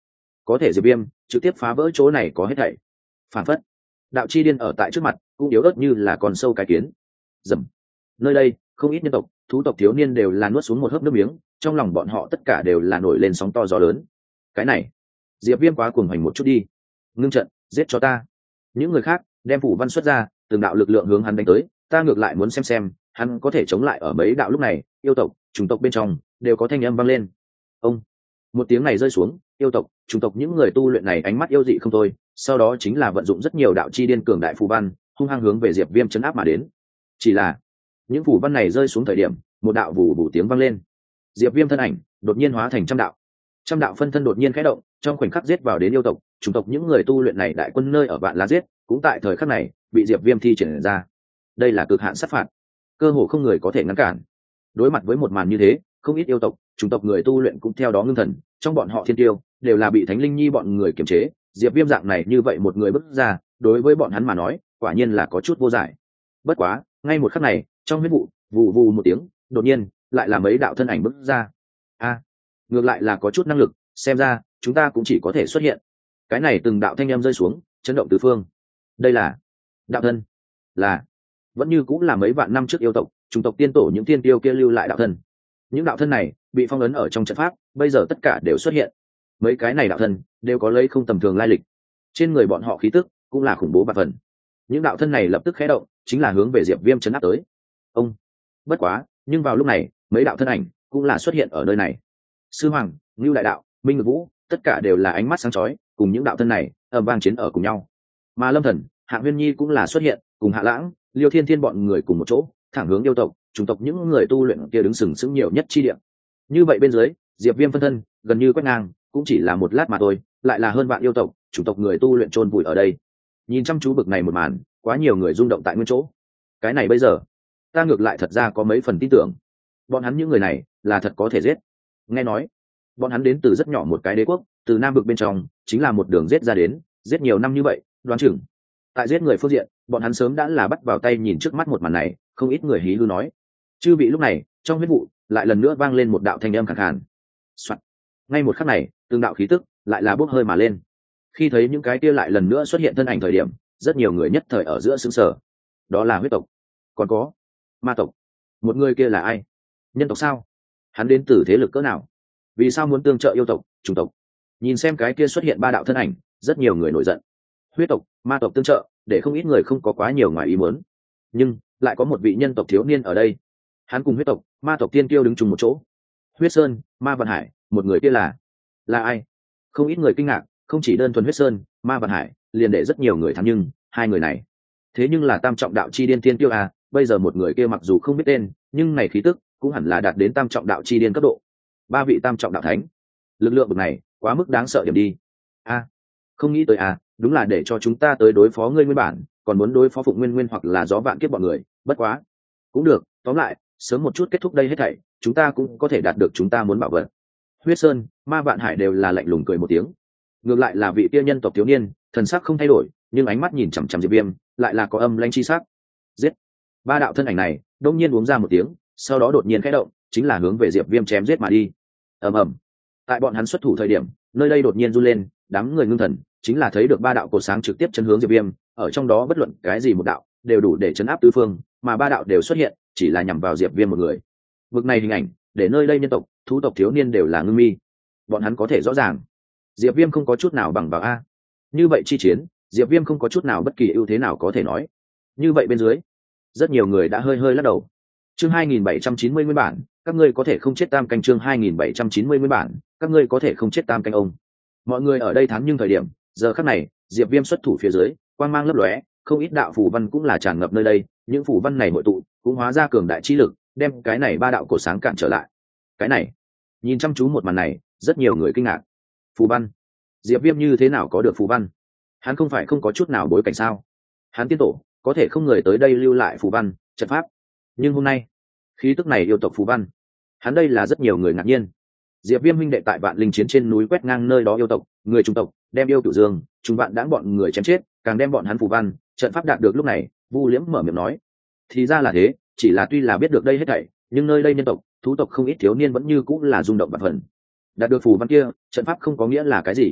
có thể diệp viêm trực tiếp phá vỡ chỗ này có hết thảy. Phản phất đạo chi điên ở tại trước mặt cũng yếu ớt như là con sâu cái kiến. Dầm. Nơi đây không ít nhân tộc thú tộc thiếu niên đều là nuốt xuống một hớp nước miếng, trong lòng bọn họ tất cả đều là nổi lên sóng to gió lớn. Cái này diệp viêm quá cuồng hành một chút đi. Ngưng trận, giết cho ta. Những người khác đem phủ văn xuất ra, từng đạo lực lượng hướng hắn đánh tới, ta ngược lại muốn xem xem hắn có thể chống lại ở mấy đạo. Lúc này yêu tộc chủng tộc bên trong đều có thanh âm vang lên. Ông. Một tiếng này rơi xuống, yêu tộc chủng tộc những người tu luyện này ánh mắt yêu dị không thôi, sau đó chính là vận dụng rất nhiều đạo chi điên cường đại phù văn hung hăng hướng về diệp viêm chấn áp mà đến. Chỉ là những phù văn này rơi xuống thời điểm, một đạo vù vù tiếng vang lên, diệp viêm thân ảnh đột nhiên hóa thành trăm đạo. Trăm đạo phân thân đột nhiên khẽ động, trong khoảnh khắc giết vào đến yêu tộc chủng tộc những người tu luyện này đại quân nơi ở vạn lá giết, cũng tại thời khắc này bị diệp viêm thi triển ra. Đây là cực hạn sát phạt, cơ hồ không người có thể ngăn cản. Đối mặt với một màn như thế, không ít yêu tộc chủng tộc người tu luyện cũng theo đó ngưng thần, trong bọn họ thiên tiêu đều là bị thánh linh nhi bọn người kiềm chế. Diệp viêm dạng này như vậy một người bước ra, đối với bọn hắn mà nói quả nhiên là có chút vô giải. Bất quá ngay một khắc này, trong huyết vụ vù vù một tiếng, đột nhiên lại là mấy đạo thân ảnh bước ra. A, ngược lại là có chút năng lực, xem ra chúng ta cũng chỉ có thể xuất hiện. Cái này từng đạo thanh âm rơi xuống, chấn động tứ phương. Đây là đạo thân, là vẫn như cũng là mấy vạn năm trước yêu tộc chủng tộc tiên tổ những tiên tiêu kia lưu lại đạo thân. Những đạo thân này bị phong ấn ở trong trận pháp, bây giờ tất cả đều xuất hiện. Mấy cái này đạo thân đều có lấy không tầm thường lai lịch, trên người bọn họ khí tức cũng là khủng bố bạt phần. Những đạo thân này lập tức khé động, chính là hướng về diệp viêm chấn áp tới. Ông. Bất quá nhưng vào lúc này, mấy đạo thân ảnh cũng là xuất hiện ở nơi này. Sư hoàng, Ngưu đại đạo, Minh Ngự Vũ, tất cả đều là ánh mắt sáng chói cùng những đạo thân này ầm vang chiến ở cùng nhau. Mà Lâm Thần, Hạ Huyên Nhi cũng là xuất hiện cùng Hạ Lãng, Liêu Thiên Thiên bọn người cùng một chỗ, thẳng hướng yêu tộc chủng tộc những người tu luyện kia đứng sừng sững nhiều nhất chi địa. Như vậy bên dưới, diệp viêm phân thân gần như quét ngang, cũng chỉ là một lát mà thôi, lại là hơn vạn yêu tộc chủng tộc người tu luyện chôn vùi ở đây. Nhìn chăm chú bực này một màn, quá nhiều người rung động tại nguyên chỗ. Cái này bây giờ ta ngược lại thật ra có mấy phần tin tưởng, bọn hắn những người này là thật có thể giết. Nghe nói bọn hắn đến từ rất nhỏ một cái đế quốc, từ nam vực bên trong chính là một đường giết ra đến, giết nhiều năm như vậy, đoán chừng tại giết người phương diện bọn hắn sớm đã là bắt vào tay. Nhìn trước mắt một màn này, không ít người hí hư nói. Chư vị, lúc này trong huyết vụ lại lần nữa vang lên một đạo thanh âm khàn khàn. Ngay một khắc này, từng đạo khí tức lại là bốc hơi mà lên. Khi thấy những cái kia lại lần nữa xuất hiện thân ảnh thời điểm, rất nhiều người nhất thời ở giữa xứng sở. Đó là huyết tộc, còn có ma tộc. Một người kia là ai? Nhân tộc sao? Hắn đến từ thế lực cỡ nào? Vì sao muốn tương trợ yêu tộc chủng tộc? Nhìn xem cái kia xuất hiện ba đạo thân ảnh, rất nhiều người nổi giận. Huyết tộc, ma tộc tương trợ, để không ít người không có quá nhiều ngoài ý muốn. Nhưng lại có một vị nhân tộc thiếu niên ở đây, hắn cùng huyết tộc ma tộc tiên tiêu đứng chung một chỗ. Huyết Sơn, Ma Vạn Hải, một người kia là là ai? Không ít người kinh ngạc, không chỉ đơn thuần Huyết Sơn, Ma Vạn Hải, liền để rất nhiều người thắng, nhưng hai người này thế nhưng là tam trọng đạo chi điên tiên tiêu à. Bây giờ một người kia mặc dù không biết tên, nhưng này khí tức cũng hẳn là đạt đến tam trọng đạo chi điên cấp độ. Ba vị tam trọng đạo thánh, lực lượng bậc này quá mức đáng sợ điểm đi. A, à, không nghĩ tới à, đúng là để cho chúng ta tới đối phó ngươi nguyên bản, còn muốn đối phó Phụng Nguyên Nguyên hoặc là Gió Vạn Kiếp bọn người. Bất quá cũng được, tóm lại sớm một chút kết thúc đây hết thảy, chúng ta cũng có thể đạt được chúng ta muốn bảo vật. Huyết Sơn, Ma Vạn Hải đều là lạnh lùng cười một tiếng. Ngược lại là vị kia nhân tộc thiếu niên, thần sắc không thay đổi, nhưng ánh mắt nhìn chằm chằm diệp viêm lại là có âm lãnh chi sắc. Giết. Ba đạo thân ảnh này đông nhiên uống ra một tiếng, sau đó đột nhiên khẽ động, chính là hướng về diệp viêm chém giết mà đi. Ầm ầm. Tại bọn hắn xuất thủ thời điểm, nơi đây đột nhiên run lên, đám người ngưng thần chính là thấy được ba đạo cột sáng trực tiếp chấn hướng diệp viêm, ở trong đó bất luận cái gì một đạo đều đủ để chấn áp tứ phương, mà ba đạo đều xuất hiện chỉ là nhằm vào diệp viêm một người. Vực này hình ảnh để nơi đây nhân tộc thú tộc thiếu niên đều là ngưng mi. Bọn hắn có thể rõ ràng diệp viêm không có chút nào bằng vào a. Như vậy chi chiến, diệp viêm không có chút nào bất kỳ ưu thế nào có thể nói. Như vậy bên dưới, rất nhiều người đã hơi hơi lắc đầu. Chương hai nghìn bảy trăm chín mươi nguyên bản, các ngươi có thể không chết tam canh. Chương hai nghìn bảy trăm chín mươi nguyên bản, các ngươi có thể không chết tam canh ông. Mọi người ở đây thắng, nhưng thời điểm giờ khắc này diệp viêm xuất thủ phía dưới, quang mang lấp lóe, không ít đạo phù văn cũng là tràn ngập nơi đây. Những phù văn này hội tụ cũng hóa ra cường đại chi lực, đem cái này ba đạo cổ sáng cản trở lại. Cái này, nhìn chăm chú một màn này, rất nhiều người kinh ngạc. Phù văn, diệp viêm như thế nào có được phù văn? Hắn không phải không có chút nào bối cảnh sao? Hắn tiên tổ có thể không người tới đây lưu lại phù văn trận pháp, nhưng hôm nay khí tức này yêu tộc phù văn, hắn đây là rất nhiều người ngạc nhiên. Diệp viêm huynh đệ tại vạn linh chiến trên núi quét ngang nơi đó yêu tộc người trung tộc, đem yêu cửu dương chúng bạn đãng bọn người chém chết, càng đem bọn hắn phù văn trận pháp đạt được. Lúc này Vu Liễm mở miệng nói, thì ra là thế, chỉ là tuy là biết được đây hết thảy, nhưng nơi đây nhân tộc thú tộc không ít thiếu niên vẫn như cũng là rung động bạt phần. Đạt được phù văn kia trận pháp không có nghĩa là cái gì.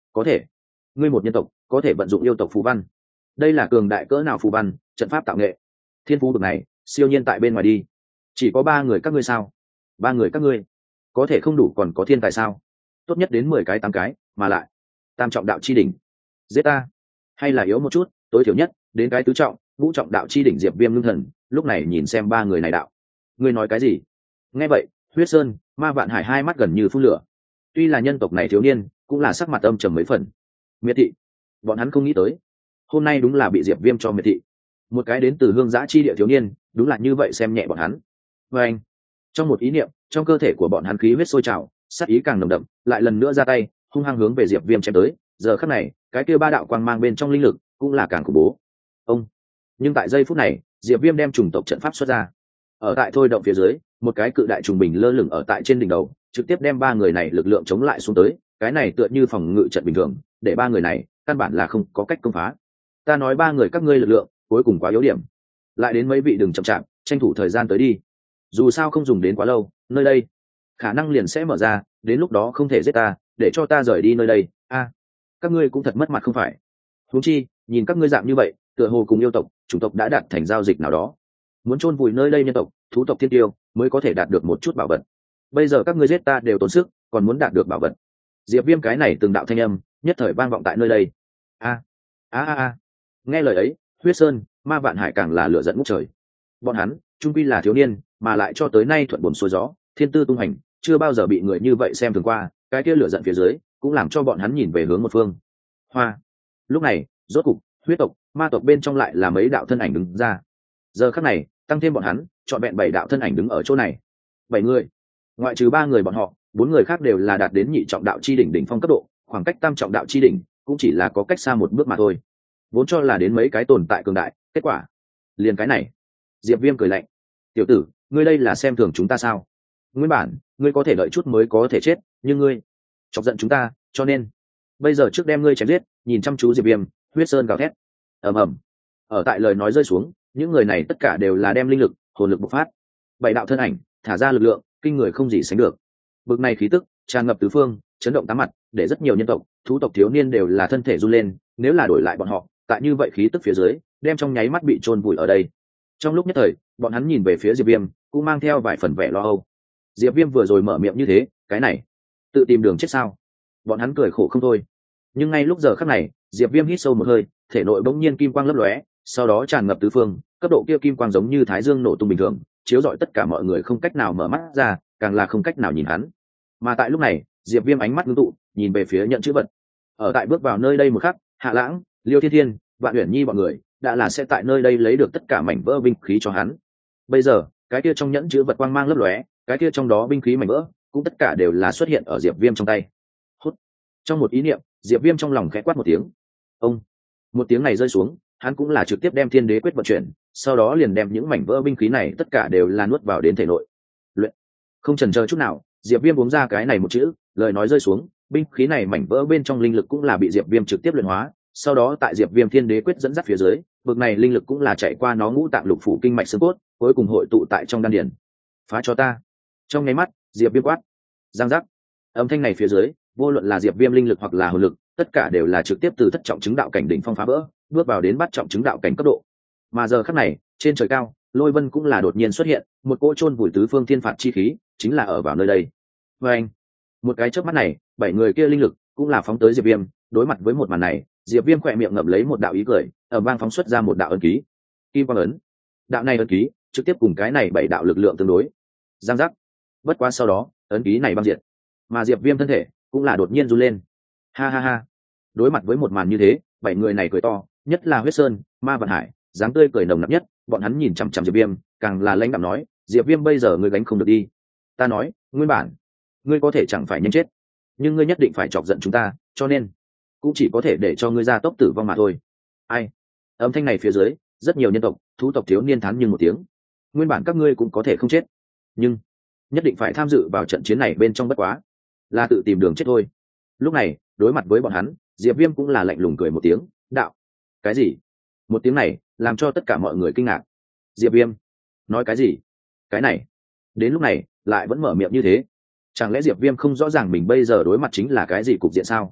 có thể. Ngươi một nhân tộc có thể vận dụng yêu tộc phù văn, đây là cường đại cỡ nào phù văn trận pháp tạo nghệ, thiên phú bậc này siêu nhiên tại bên ngoài đi. Chỉ có ba người các ngươi sao? Ba người các ngươi có thể không đủ còn có thiên tài sao? Tốt nhất đến mười cái tám cái, mà lại tam trọng đạo chi đỉnh giết ta, hay là yếu một chút, tối thiểu nhất đến cái tứ trọng ngũ trọng đạo chi đỉnh. Diệp Viêm ngưng thần lúc này nhìn xem ba người này đạo. Ngươi nói cái gì? Nghe vậy Huyết Sơn, Ma Vạn Hải hai mắt gần như phun lửa. Tuy là nhân tộc này thiếu niên cũng là sắc mặt âm trầm mấy phần. Miệt thị, bọn hắn không nghĩ tới hôm nay đúng là bị Diệp Viêm cho miệt thị. Một cái đến từ hương giã chi địa thiếu niên đúng là như vậy xem nhẹ bọn hắn. Và anh, trong một ý niệm, trong cơ thể của bọn hắn khí huyết sôi trào, sát ý càng nồng đậm, lại lần nữa ra tay hung hăng hướng về Diệp Viêm chém tới. Giờ khắc này cái kia ba đạo quang mang bên trong linh lực cũng là càng khủng bố. Ông, nhưng tại giây phút này Diệp Viêm đem trùng tộc trận pháp xuất ra. Ở tại thôi động phía dưới, một cái cự đại trùng bình lơ lửng ở tại trên đỉnh đầu, trực tiếp đem ba người này lực lượng chống lại xuống tới. Cái này tựa như phòng ngự trận bình thường, để ba người này căn bản là không có cách công phá. Ta nói ba người các ngươi lực lượng cuối cùng quá yếu điểm, lại đến mấy vị đừng chậm chạp, tranh thủ thời gian tới đi. Dù sao không dùng đến quá lâu, nơi đây khả năng liền sẽ mở ra, đến lúc đó không thể giết ta, để cho ta rời đi nơi đây. A, các ngươi cũng thật mất mặt không phải? Huống chi, nhìn các ngươi dạng như vậy, tựa hồ cùng yêu tộc, chủng tộc đã đạt thành giao dịch nào đó, muốn chôn vùi nơi đây nhân tộc, thú tộc thiên tiêu mới có thể đạt được một chút bảo vật. Bây giờ các ngươi giết ta đều tốn sức, còn muốn đạt được bảo vật. Diệp Viêm cái này từng đạo thanh âm nhất thời vang vọng tại nơi đây. A a a a, nghe lời ấy, Huyết Sơn, Ma Vạn Hải càng là lửa giận ngút trời. Bọn hắn trung quy là thiếu niên, mà lại cho tới nay thuận buồm xuôi gió, thiên tư tung hành, chưa bao giờ bị người như vậy xem thường qua. Cái kia lửa giận phía dưới cũng làm cho bọn hắn nhìn về hướng một phương. Hoa. Lúc này rốt cục huyết tộc, ma tộc bên trong lại là mấy đạo thân ảnh đứng ra. Giờ khắc này tăng thêm bọn hắn, chọn vẹn bảy đạo thân ảnh đứng ở chỗ này. Bảy người, ngoại trừ ba người bọn họ, bốn người khác đều là đạt đến nhị trọng đạo chi đỉnh đỉnh phong cấp độ, khoảng cách tam trọng đạo chi đỉnh cũng chỉ là có cách xa một bước mà thôi. Vốn cho là đến mấy cái tồn tại cường đại, kết quả liền cái này. Diệp Viêm cười lạnh, tiểu tử, ngươi đây là xem thường chúng ta sao? Nguyên bản ngươi có thể đợi chút mới có thể chết, nhưng ngươi chọc giận chúng ta, cho nên bây giờ trước đem ngươi chém giết. Nhìn chăm chú Diệp Viêm, Huyết Sơn gào thét. Ầm ầm. Ở tại lời nói rơi xuống, những người này tất cả đều là đem linh lực, hồn lực bộc phát. Bảy đạo thân ảnh thả ra lực lượng kinh người không gì sánh được. Bực này khí tức tràn ngập tứ phương, chấn động tám mặt, để rất nhiều nhân tộc, thú tộc thiếu niên đều là thân thể run lên. Nếu là đổi lại bọn họ, tại như vậy khí tức phía dưới, đem trong nháy mắt bị chôn vùi ở đây. Trong lúc nhất thời, bọn hắn nhìn về phía Diệp Viêm, cũng mang theo vài phần vẻ lo âu. Diệp Viêm vừa rồi mở miệng như thế, cái này tự tìm đường chết sao? Bọn hắn cười khổ không thôi. Nhưng ngay lúc giờ khắc này, Diệp Viêm hít sâu một hơi, thể nội bỗng nhiên kim quang lấp lóe, sau đó tràn ngập tứ phương, cấp độ kia kim quang giống như thái dương nổ tung bình thường, chiếu rọi tất cả mọi người không cách nào mở mắt ra, càng là không cách nào nhìn hắn. Mà tại lúc này, Diệp Viêm ánh mắt ngưng tụ, nhìn về phía nhận chữ vật. Ở tại bước vào nơi đây một khắc, Hạ Lãng, Liêu Thiên Thiên, Vạn Uyển Nhi bọn người đã là sẽ tại nơi đây lấy được tất cả mảnh vỡ binh khí cho hắn. Bây giờ, cái kia trong nhẫn chữ vật quang mang lấp lóe, cái kia trong đó binh khí mảnh vỡ cũng tất cả đều là xuất hiện ở Diệp Viêm trong tay. Hút. Trong một ý niệm, Diệp Viêm trong lòng khẽ quát một tiếng. Ông. Một tiếng này rơi xuống, hắn cũng là trực tiếp đem Thiên Đế quyết vận chuyển, sau đó liền đem những mảnh vỡ binh khí này tất cả đều là nuốt vào đến thể nội. Luyện. Không chần chờ chút nào, Diệp Viêm uống ra cái này một chữ, lời nói rơi xuống, binh khí này mảnh vỡ bên trong linh lực cũng là bị Diệp Viêm trực tiếp luyện hóa, sau đó tại Diệp Viêm Thiên Đế quyết dẫn dắt phía dưới, bực này linh lực cũng là chạy qua nó ngũ tạng lục phủ kinh mạch xương cốt, cuối cùng hội tụ tại trong đan điền. Phá cho ta. Trong nháy mắt, Diệp Viêm quát. Giang giác. Âm thanh này phía dưới, vô luận là Diệp Viêm linh lực hoặc là hồn lực, tất cả đều là trực tiếp từ thất trọng chứng đạo cảnh đỉnh phong phá vỡ, bước vào đến bát trọng chứng đạo cảnh cấp độ. Mà giờ khắc này, trên trời cao, Lôi Vân cũng là đột nhiên xuất hiện, một cỗ chôn vùi tứ phương thiên phạt chi khí, chính là ở vào nơi đây. Và anh, một cái chớp mắt này, bảy người kia linh lực cũng là phóng tới Diệp Viêm, đối mặt với một màn này, Diệp Viêm khẽ miệng ngậm lấy một đạo ý cười, ở vang phóng xuất ra một đạo ấn ký. Kim quang ấn. Đạo này ấn ký, trực tiếp cùng cái này bảy đạo lực lượng tương đối. Giang giác. Bất quá sau đó, ấn ký này băng diệt. Mà Diệp Viêm thân thể cũng là đột nhiên run lên. Ha ha ha. Đối mặt với một màn như thế, bảy người này cười to, nhất là Huyết Sơn, Ma Vạn Hải, dáng tươi cười nồng nặc nhất, bọn hắn nhìn chằm chằm Diệp Viêm, càng là lãnh đạm nói, Diệp Viêm bây giờ ngươi gánh không được đi. Ta nói, nguyên bản, ngươi có thể chẳng phải nhanh chết, nhưng ngươi nhất định phải chọc giận chúng ta, cho nên cũng chỉ có thể để cho ngươi ra tốc tử vong mà thôi. Ai? Âm thanh này phía dưới, rất nhiều nhân tộc, thú tộc thiếu niên thán nhưng một tiếng. Nguyên bản các ngươi cũng có thể không chết, nhưng nhất định phải tham dự vào trận chiến này bên trong, bất quá là tự tìm đường chết thôi. Lúc này, đối mặt với bọn hắn, Diệp Viêm cũng là lạnh lùng cười một tiếng, đạo. Cái gì? Một tiếng này làm cho tất cả mọi người kinh ngạc. Diệp Viêm nói cái gì? Cái này đến lúc này lại vẫn mở miệng như thế, chẳng lẽ Diệp Viêm không rõ ràng mình bây giờ đối mặt chính là cái gì cục diện sao?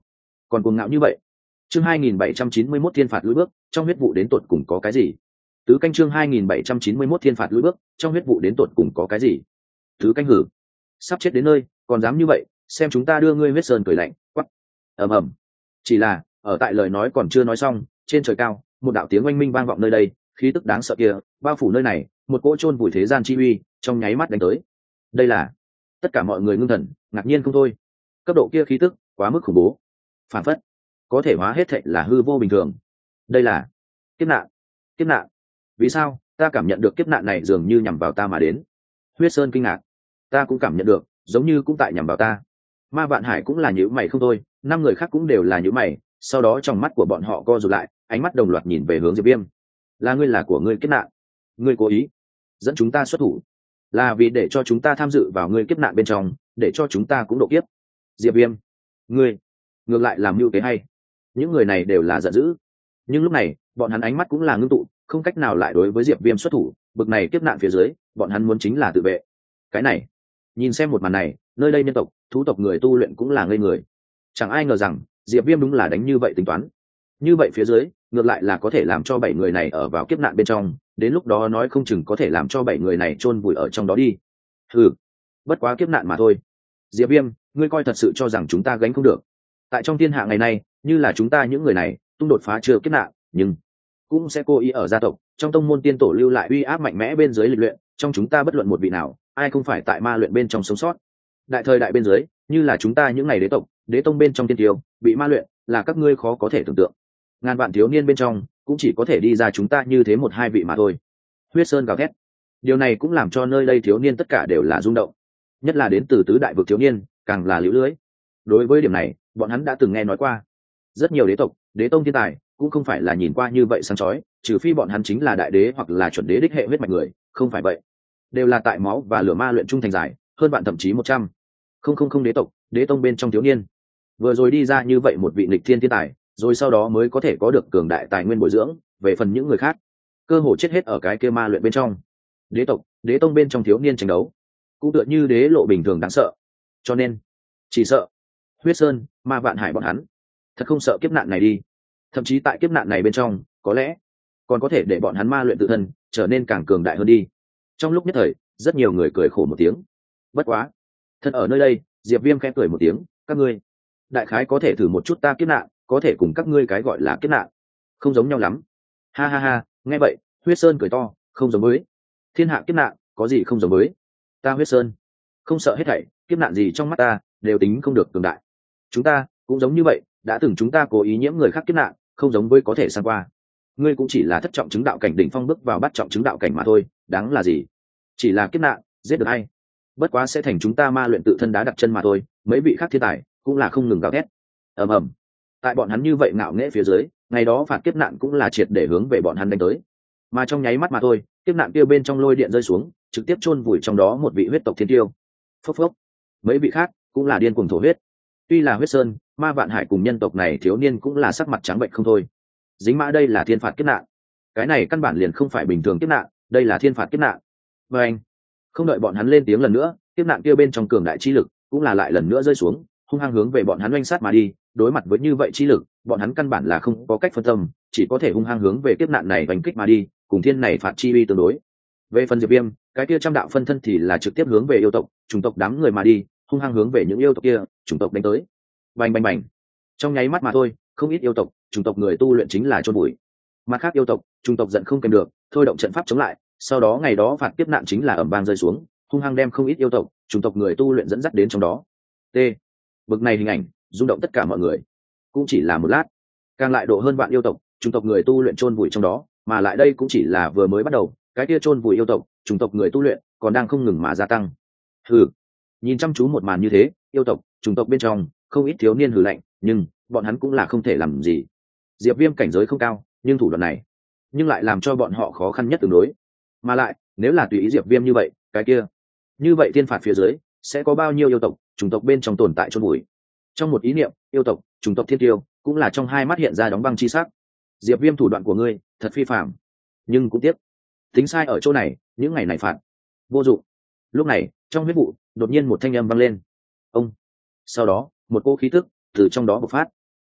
còn cuồng ngạo như vậy. Chương hai nghìn bảy trăm chín mươi mốt thiên phạt lùi bước, trong huyết vụ đến tột cùng có cái gì? Tứ canh chương hai nghìn bảy trăm chín mươi mốt thiên phạt lùi bước, trong huyết vụ đến tột cùng có cái gì? Tứ canh hử. Sắp chết đến nơi, còn dám như vậy, xem chúng ta đưa ngươi huyết sơn cười lạnh, quắc. Ầm ầm. Chỉ là, ở tại lời nói còn chưa nói xong, trên trời cao, một đạo tiếng oanh minh vang vọng nơi đây, khí tức đáng sợ kia, bao phủ nơi này, một cỗ chôn vùi thế gian chi uy, trong nháy mắt đánh tới. Đây là, tất cả mọi người ngưng thần, ngạc nhiên không thôi. Cấp độ kia khí tức, quá mức khủng bố. Phản phất, có thể hóa hết thệ là hư vô bình thường. Đây là kiếp nạn. Kiếp nạn? Vì sao ta cảm nhận được kiếp nạn này dường như nhằm vào ta mà đến? Huyết Sơn kinh ngạc. Ta cũng cảm nhận được, giống như cũng tại nhằm vào ta. Ma Vạn Hải cũng là nhíu mày không thôi, năm người khác cũng đều là nhíu mày, sau đó trong mắt của bọn họ co rụt lại, ánh mắt đồng loạt nhìn về hướng Diệp Viêm. Là ngươi là của ngươi kiếp nạn? Ngươi cố ý dẫn chúng ta xuất thủ, là vì để cho chúng ta tham dự vào ngươi kiếp nạn bên trong, để cho chúng ta cũng độ kiếp. Diệp Viêm, ngươi ngược lại làm mưu kế hay. Những người này đều là giận dữ, nhưng lúc này bọn hắn ánh mắt cũng là ngưng tụ, không cách nào lại đối với Diệp Viêm xuất thủ. Bực này kiếp nạn phía dưới, bọn hắn muốn chính là tự vệ. Cái này, nhìn xem một màn này, nơi đây nhân tộc, thú tộc người tu luyện cũng là ngây người. Chẳng ai ngờ rằng Diệp Viêm đúng là đánh như vậy tính toán. Như vậy phía dưới, ngược lại là có thể làm cho bảy người này ở vào kiếp nạn bên trong, đến lúc đó nói không chừng có thể làm cho bảy người này chôn vùi ở trong đó đi. Ừ, bất quá kiếp nạn mà thôi. Diệp Viêm, ngươi coi thật sự cho rằng chúng ta gánh không được? Tại trong thiên hạ ngày nay, như là chúng ta những người này tung đột phá chưa kiếp nạn, nhưng cũng sẽ cố ý ở gia tộc trong tông môn tiên tổ lưu lại uy áp mạnh mẽ bên dưới lịch luyện, trong chúng ta bất luận một vị nào, ai không phải tại ma luyện bên trong sống sót. Đại thời đại bên dưới, như là chúng ta những ngày đế tộc, đế tông bên trong tiên tiêu bị ma luyện, là các ngươi khó có thể tưởng tượng. Ngàn vạn thiếu niên bên trong, cũng chỉ có thể đi ra chúng ta như thế một hai vị mà thôi. Huyết Sơn gào thét. Điều này cũng làm cho nơi đây thiếu niên tất cả đều là rung động, nhất là đến từ tứ đại vực thiếu niên, càng là liễu lưới. Đối với điểm này, bọn hắn đã từng nghe nói qua. Rất nhiều đế tộc, đế tông thiên tài cũng không phải là nhìn qua như vậy sáng chói, trừ phi bọn hắn chính là đại đế hoặc là chuẩn đế đích hệ huyết mạch người, không phải vậy, đều là tại máu và lửa ma luyện trung thành giải, hơn bạn thậm chí một trăm. Không không không đế tộc, đế tông bên trong thiếu niên, vừa rồi đi ra như vậy một vị nghịch thiên thiên tài, rồi sau đó mới có thể có được cường đại tài nguyên bồi dưỡng. Về phần những người khác, cơ hồ chết hết ở cái kia ma luyện bên trong. Đế tộc, đế tông bên trong thiếu niên tranh đấu, cũng tựa như đế lộ bình thường đáng sợ. Cho nên, chỉ sợ Huyết Sơn, Ma Vạn Hải bọn hắn thật không sợ kiếp nạn này đi. Thậm chí tại kiếp nạn này bên trong, có lẽ còn có thể để bọn hắn ma luyện tự thân trở nên càng cường đại hơn đi. Trong lúc nhất thời, rất nhiều người cười khổ một tiếng. Bất quá, thật ở nơi đây, Diệp Viêm khẽ cười một tiếng, các ngươi đại khái có thể thử một chút ta kiếp nạn, có thể cùng các ngươi cái gọi là kiếp nạn không giống nhau lắm. Ha ha ha, nghe vậy, Huyết Sơn cười to, không giống với thiên hạ kiếp nạn, có gì không giống với ta Huyết Sơn, không sợ hết thảy, kiếp nạn gì trong mắt ta đều tính không được cường đại. Chúng ta cũng giống như vậy, đã từng chúng ta cố ý nhiễm người khác kiếp nạn, không giống với có thể sang qua. Ngươi cũng chỉ là thất trọng chứng đạo cảnh đỉnh phong bước vào bắt trọng chứng đạo cảnh mà thôi, đáng là gì? Chỉ là kiếp nạn, giết được hay? Bất quá sẽ thành chúng ta ma luyện tự thân đá đặt chân mà thôi. Mấy vị khác thiên tài cũng là không ngừng gào thét. Ầm ầm. Tại bọn hắn như vậy ngạo nghễ phía dưới, ngày đó phạt kiếp nạn cũng là triệt để hướng về bọn hắn đánh tới. Mà trong nháy mắt mà thôi, kiếp nạn kia bên trong lôi điện rơi xuống, trực tiếp chôn vùi trong đó một vị huyết tộc thiên tiêu. Phốc phốc. Mấy vị khác cũng là điên cuồng thổ huyết. Tuy là Huyết Sơn, Ma Vạn Hải cùng nhân tộc này thiếu niên cũng là sắc mặt trắng bệnh không thôi. Dính mã đây là thiên phạt kiếp nạn. Cái này căn bản liền không phải bình thường kiếp nạn, đây là thiên phạt kiếp nạn. Và anh, không đợi bọn hắn lên tiếng lần nữa, kiếp nạn kia bên trong cường đại chi lực cũng là lại lần nữa rơi xuống, hung hăng hướng về bọn hắn oanh sát mà đi. Đối mặt với như vậy chi lực, bọn hắn căn bản là không có cách phân tâm, chỉ có thể hung hăng hướng về kiếp nạn này đánh kích mà đi, cùng thiên này phạt chi uy tương đối. Về phần Diệp Viêm, cái kia trăm đạo phân thân thì là trực tiếp hướng về yêu tộc, chủng tộc đám người mà đi, hung hăng hướng về những yêu tộc kia, chủng tộc đánh tới. Bành bành bành. Trong nháy mắt mà thôi, không ít yêu tộc, chủng tộc người tu luyện chính là chôn bụi. Mặt khác yêu tộc, chủng tộc giận không kèm được, thôi động trận pháp chống lại, sau đó ngày đó phạt kiếp nạn chính là ầm vang rơi xuống, hung hăng đem không ít yêu tộc, chủng tộc người tu luyện dẫn dắt đến trong đó. T. Bực này hình ảnh, rung động tất cả mọi người. Cũng chỉ là một lát, càng lại độ hơn vạn yêu tộc, chủng tộc người tu luyện chôn vùi trong đó, mà lại đây cũng chỉ là vừa mới bắt đầu, cái kia chôn vùi yêu tộc, chủng tộc người tu luyện còn đang không ngừng mà gia tăng. Hừ. Nhìn chăm chú một màn như thế, yêu tộc, chủng tộc bên trong không ít thiếu niên hừ lạnh, nhưng bọn hắn cũng là không thể làm gì. Diệp Viêm cảnh giới không cao, nhưng thủ đoạn này nhưng lại làm cho bọn họ khó khăn nhất tương đối. Mà lại, nếu là tùy ý Diệp Viêm như vậy, cái kia, như vậy thiên phạt phía dưới sẽ có bao nhiêu yêu tộc, chủng tộc bên trong tồn tại chôn bụi. Trong một ý niệm, yêu tộc, chủng tộc thiên tiêu cũng là trong hai mắt hiện ra đóng băng chi sắc. Diệp Viêm thủ đoạn của ngươi thật phi phàm, nhưng cũng tiếc, tính sai ở chỗ này, những ngày này phạt vô dụng. Lúc này, trong huyết vụ đột nhiên một thanh âm vang lên. Ông. Sau đó, một cỗ khí tức từ trong đó bộc phát.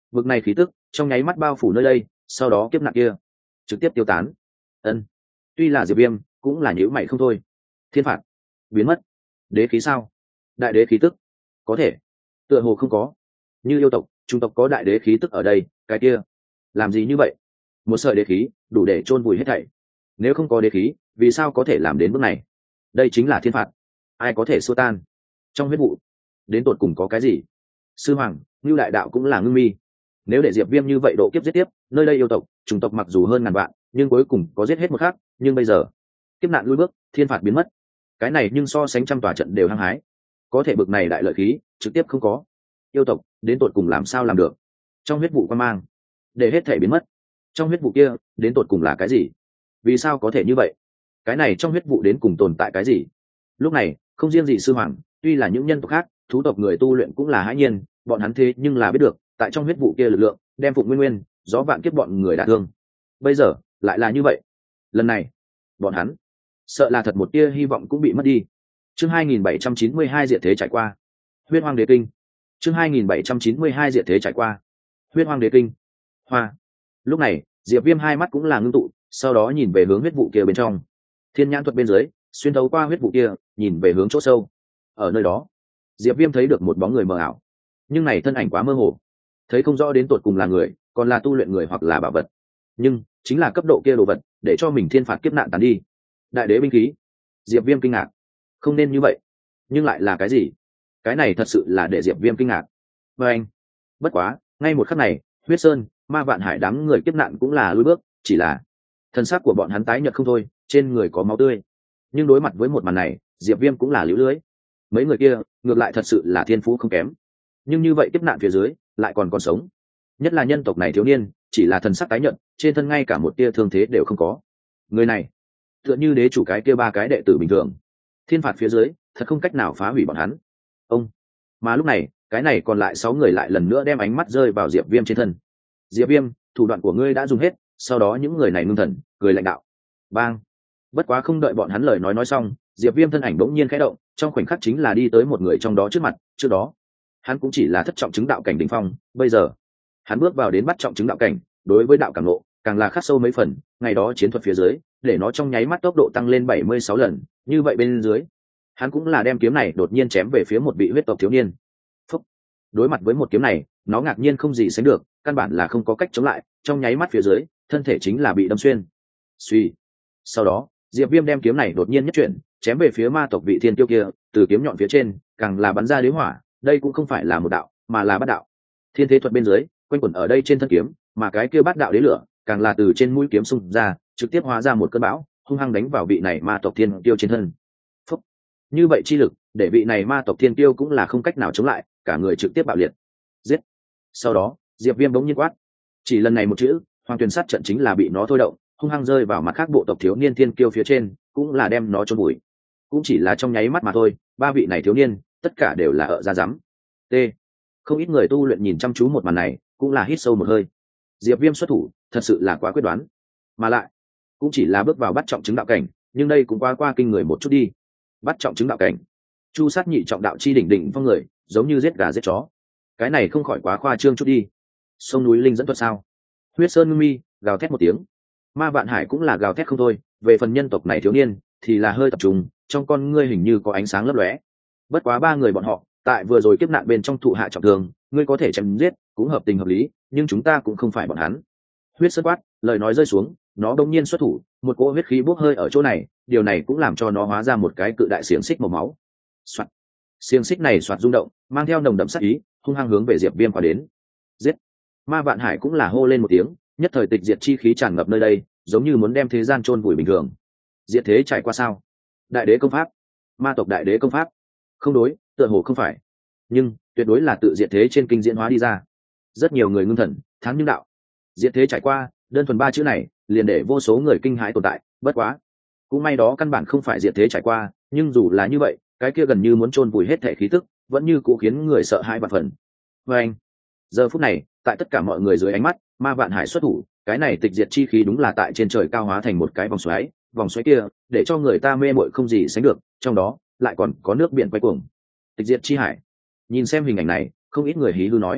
vực này khí tức trong nháy mắt bao phủ nơi đây, sau đó kiếp nạn kia trực tiếp tiêu tán. Ân, tuy là diệp viêm cũng là nhữ mày không thôi. Thiên phạt biến mất, đế khí sao? Đại đế khí tức có thể tựa hồ không có. Như yêu tộc trung tộc có đại đế khí tức ở đây, cái kia làm gì như vậy? Một sợi đế khí đủ để chôn vùi hết thảy. Nếu không có đế khí, vì sao có thể làm đến bước này? Đây chính là thiên phạt, ai có thể xua tan? Trong huyết vụ đến tột cùng có cái gì? Sư hoàng, Ngưu đại đạo cũng là ngưng mi. Nếu để diệp viêm như vậy độ kiếp giết tiếp, nơi đây yêu tộc chủng tộc mặc dù hơn ngàn vạn, nhưng cuối cùng có giết hết một khác. Nhưng bây giờ kiếp nạn lui bước, thiên phạt biến mất, cái này nhưng so sánh trăm tòa trận đều hăng hái. Có thể bực này đại lợi khí trực tiếp không có, yêu tộc đến tột cùng làm sao làm được? Trong huyết vụ quan mang để hết thể biến mất. Trong huyết vụ kia đến tột cùng là cái gì? Vì sao có thể như vậy? Cái này trong huyết vụ đến cùng tồn tại cái gì? Lúc này không riêng gì sư hoàng, tuy là những nhân tộc khác thú tộc người tu luyện cũng là hãi nhiên. Bọn hắn thế nhưng là biết được tại trong huyết vụ kia lực lượng đem Phụng Nguyên Nguyên gió vạn kiếp bọn người đả thương. Bây giờ lại là như vậy. Lần này bọn hắn sợ là thật một tia hy vọng cũng bị mất đi. Chương hai nghìn bảy trăm chín mươi hai diệt thế trải qua. Huyết Hoang Đế Kinh. Chương hai nghìn bảy trăm chín mươi hai diệt thế trải qua. Huyết Hoang Đế Kinh. Hoa. Lúc này diệp viêm hai mắt cũng là ngưng tụ, sau đó nhìn về hướng huyết vụ kia bên trong. Thiên nhãn thuật bên dưới xuyên thấu qua huyết vụ kia nhìn về hướng chỗ sâu. Ở nơi đó diệp viêm thấy được một bóng người mờ ảo, nhưng này thân ảnh quá mơ hồ, thấy không rõ đến tột cùng là người còn là tu luyện người hoặc là bảo vật. Nhưng chính là cấp độ kia đồ vật để cho mình thiên phạt kiếp nạn tàn đi. Đại đế binh khí. Diệp viêm kinh ngạc, không nên như vậy, nhưng lại là cái gì? Cái này thật sự là để diệp viêm kinh ngạc. Và anh bất quá ngay một khắc này, huyết sơn Ma Vạn Hải đám người kiếp nạn cũng là lùi bước, chỉ là thân xác của bọn hắn tái nhợt không thôi, trên người có máu tươi. Nhưng đối mặt với một màn này, diệp viêm cũng là liễu lưới. Mấy người kia ngược lại thật sự là thiên phú không kém, nhưng như vậy kiếp nạn phía dưới lại còn còn sống. Nhất là nhân tộc này thiếu niên chỉ là thần sắc tái nhợt, trên thân ngay cả một tia thương thế đều không có. Người này tựa như đế chủ cái kia ba cái đệ tử bình thường, thiên phạt phía dưới thật không cách nào phá hủy bọn hắn. Ông mà lúc này cái này còn lại sáu người lại lần nữa đem ánh mắt rơi vào diệp viêm trên thân. Diệp viêm, thủ đoạn của ngươi đã dùng hết. Sau đó những người này ngưng thần cười lãnh đạo. Bang. Bất quá không đợi bọn hắn lời nói nói xong, diệp viêm thân ảnh bỗng nhiên khẽ động, trong khoảnh khắc chính là đi tới một người trong đó trước mặt. Trước đó hắn cũng chỉ là thất trọng chứng đạo cảnh đỉnh phong, bây giờ hắn bước vào đến bắt trọng chứng đạo cảnh, đối với đạo cảm ngộ càng là khắc sâu mấy phần. Ngày đó chiến thuật phía dưới để nó trong nháy mắt tốc độ tăng lên bảy mươi sáu lần, như vậy bên dưới hắn cũng là đem kiếm này đột nhiên chém về phía một vị huyết tộc thiếu niên. Phúc. Đối mặt với một kiếm này, nó ngạc nhiên không gì sánh được, căn bản là không có cách chống lại, trong nháy mắt phía dưới thân thể chính là bị đâm xuyên. Suy. Sau đó diệp viêm đem kiếm này đột nhiên nhất chuyển, chém về phía ma tộc vị thiên tiêu kia, từ kiếm nhọn phía trên càng là bắn ra đế hỏa. Đây cũng không phải là một đạo mà là bát đạo thiên thế thuật bên dưới quanh quẩn ở đây trên thân kiếm, mà cái kia bát đạo đế lửa càng là từ trên mũi kiếm xung ra, trực tiếp hóa ra một cơn bão hung hăng đánh vào vị này ma tộc thiên tiêu trên thân. Phúc. Như vậy chi lực để vị này ma tộc thiên tiêu cũng là không cách nào chống lại, cả người trực tiếp bạo liệt. Giết. Sau đó diệp viêm bỗng nhiên quát, chỉ lần này một chữ, hoàng tuyền sát trận chính là bị nó thôi động, hung hăng rơi vào mặt khác bộ tộc thiếu niên thiên kiêu phía trên, cũng là đem nó chôn bụi. Cũng chỉ là trong nháy mắt mà thôi, ba vị này thiếu niên tất cả đều là ở ra rắm. T. Không ít người tu luyện nhìn chăm chú một màn này, cũng là hít sâu một hơi. Diệp viêm xuất thủ thật sự là quá quyết đoán, mà lại cũng chỉ là bước vào bắt trọng chứng đạo cảnh, nhưng đây cũng qua qua kinh người một chút đi. Bắt trọng chứng đạo cảnh, chu sát nhị trọng đạo chi đỉnh đỉnh phong người, giống như giết gà giết chó, cái này không khỏi quá khoa trương chút đi. Sông núi linh dẫn thuật sao? Huyết sơn ngưng mi gào thét một tiếng, Ma Vạn Hải cũng là gào thét không thôi. Về phần nhân tộc này thiếu niên thì là hơi tập trung, trong con ngươi hình như có ánh sáng lấp lóe. Bất quá ba người bọn họ tại vừa rồi kiếp nạn bên trong thụ hạ trọng thương, ngươi có thể chém giết cũng hợp tình hợp lý, nhưng chúng ta cũng không phải bọn hắn. Huyết sơn quát, lời nói rơi xuống, nó đông nhiên xuất thủ, một cỗ huyết khí bốc hơi ở chỗ này, điều này cũng làm cho nó hóa ra một cái cự đại xiềng xích màu máu. Soạt. Xiềng xích này soạt rung động, mang theo nồng đậm sát ý, hung hăng hướng về diệp viêm qua đến. Giết. Ma Vạn Hải cũng là hô lên một tiếng, nhất thời tịch diệt chi khí tràn ngập nơi đây, giống như muốn đem thế gian chôn vùi bình thường. Diệt thế trải qua sao? Đại đế công pháp? Ma tộc đại đế công pháp? Không đối, tựa hồ không phải, nhưng tuyệt đối là tự diệt thế trên kinh diễn hóa đi ra. Rất nhiều người ngưng thần thắng nhưng đạo diệt thế trải qua, đơn thuần ba chữ này liền để vô số người kinh hãi tồn tại. Bất quá cũng may đó căn bản không phải diệt thế trải qua, nhưng dù là như vậy, cái kia gần như muốn chôn vùi hết thể khí tức vẫn như cũ khiến người sợ hãi vạn phần. Và anh giờ phút này, tại tất cả mọi người dưới ánh mắt, Ma Vạn Hải xuất thủ, cái này tịch diệt chi khí đúng là tại trên trời cao hóa thành một cái vòng xoáy, vòng xoáy kia để cho người ta mê mội không gì sánh được, trong đó lại còn có nước biển quay cuồng. Tịch diệt chi hải. Nhìn xem hình ảnh này, không ít người hí hư nói,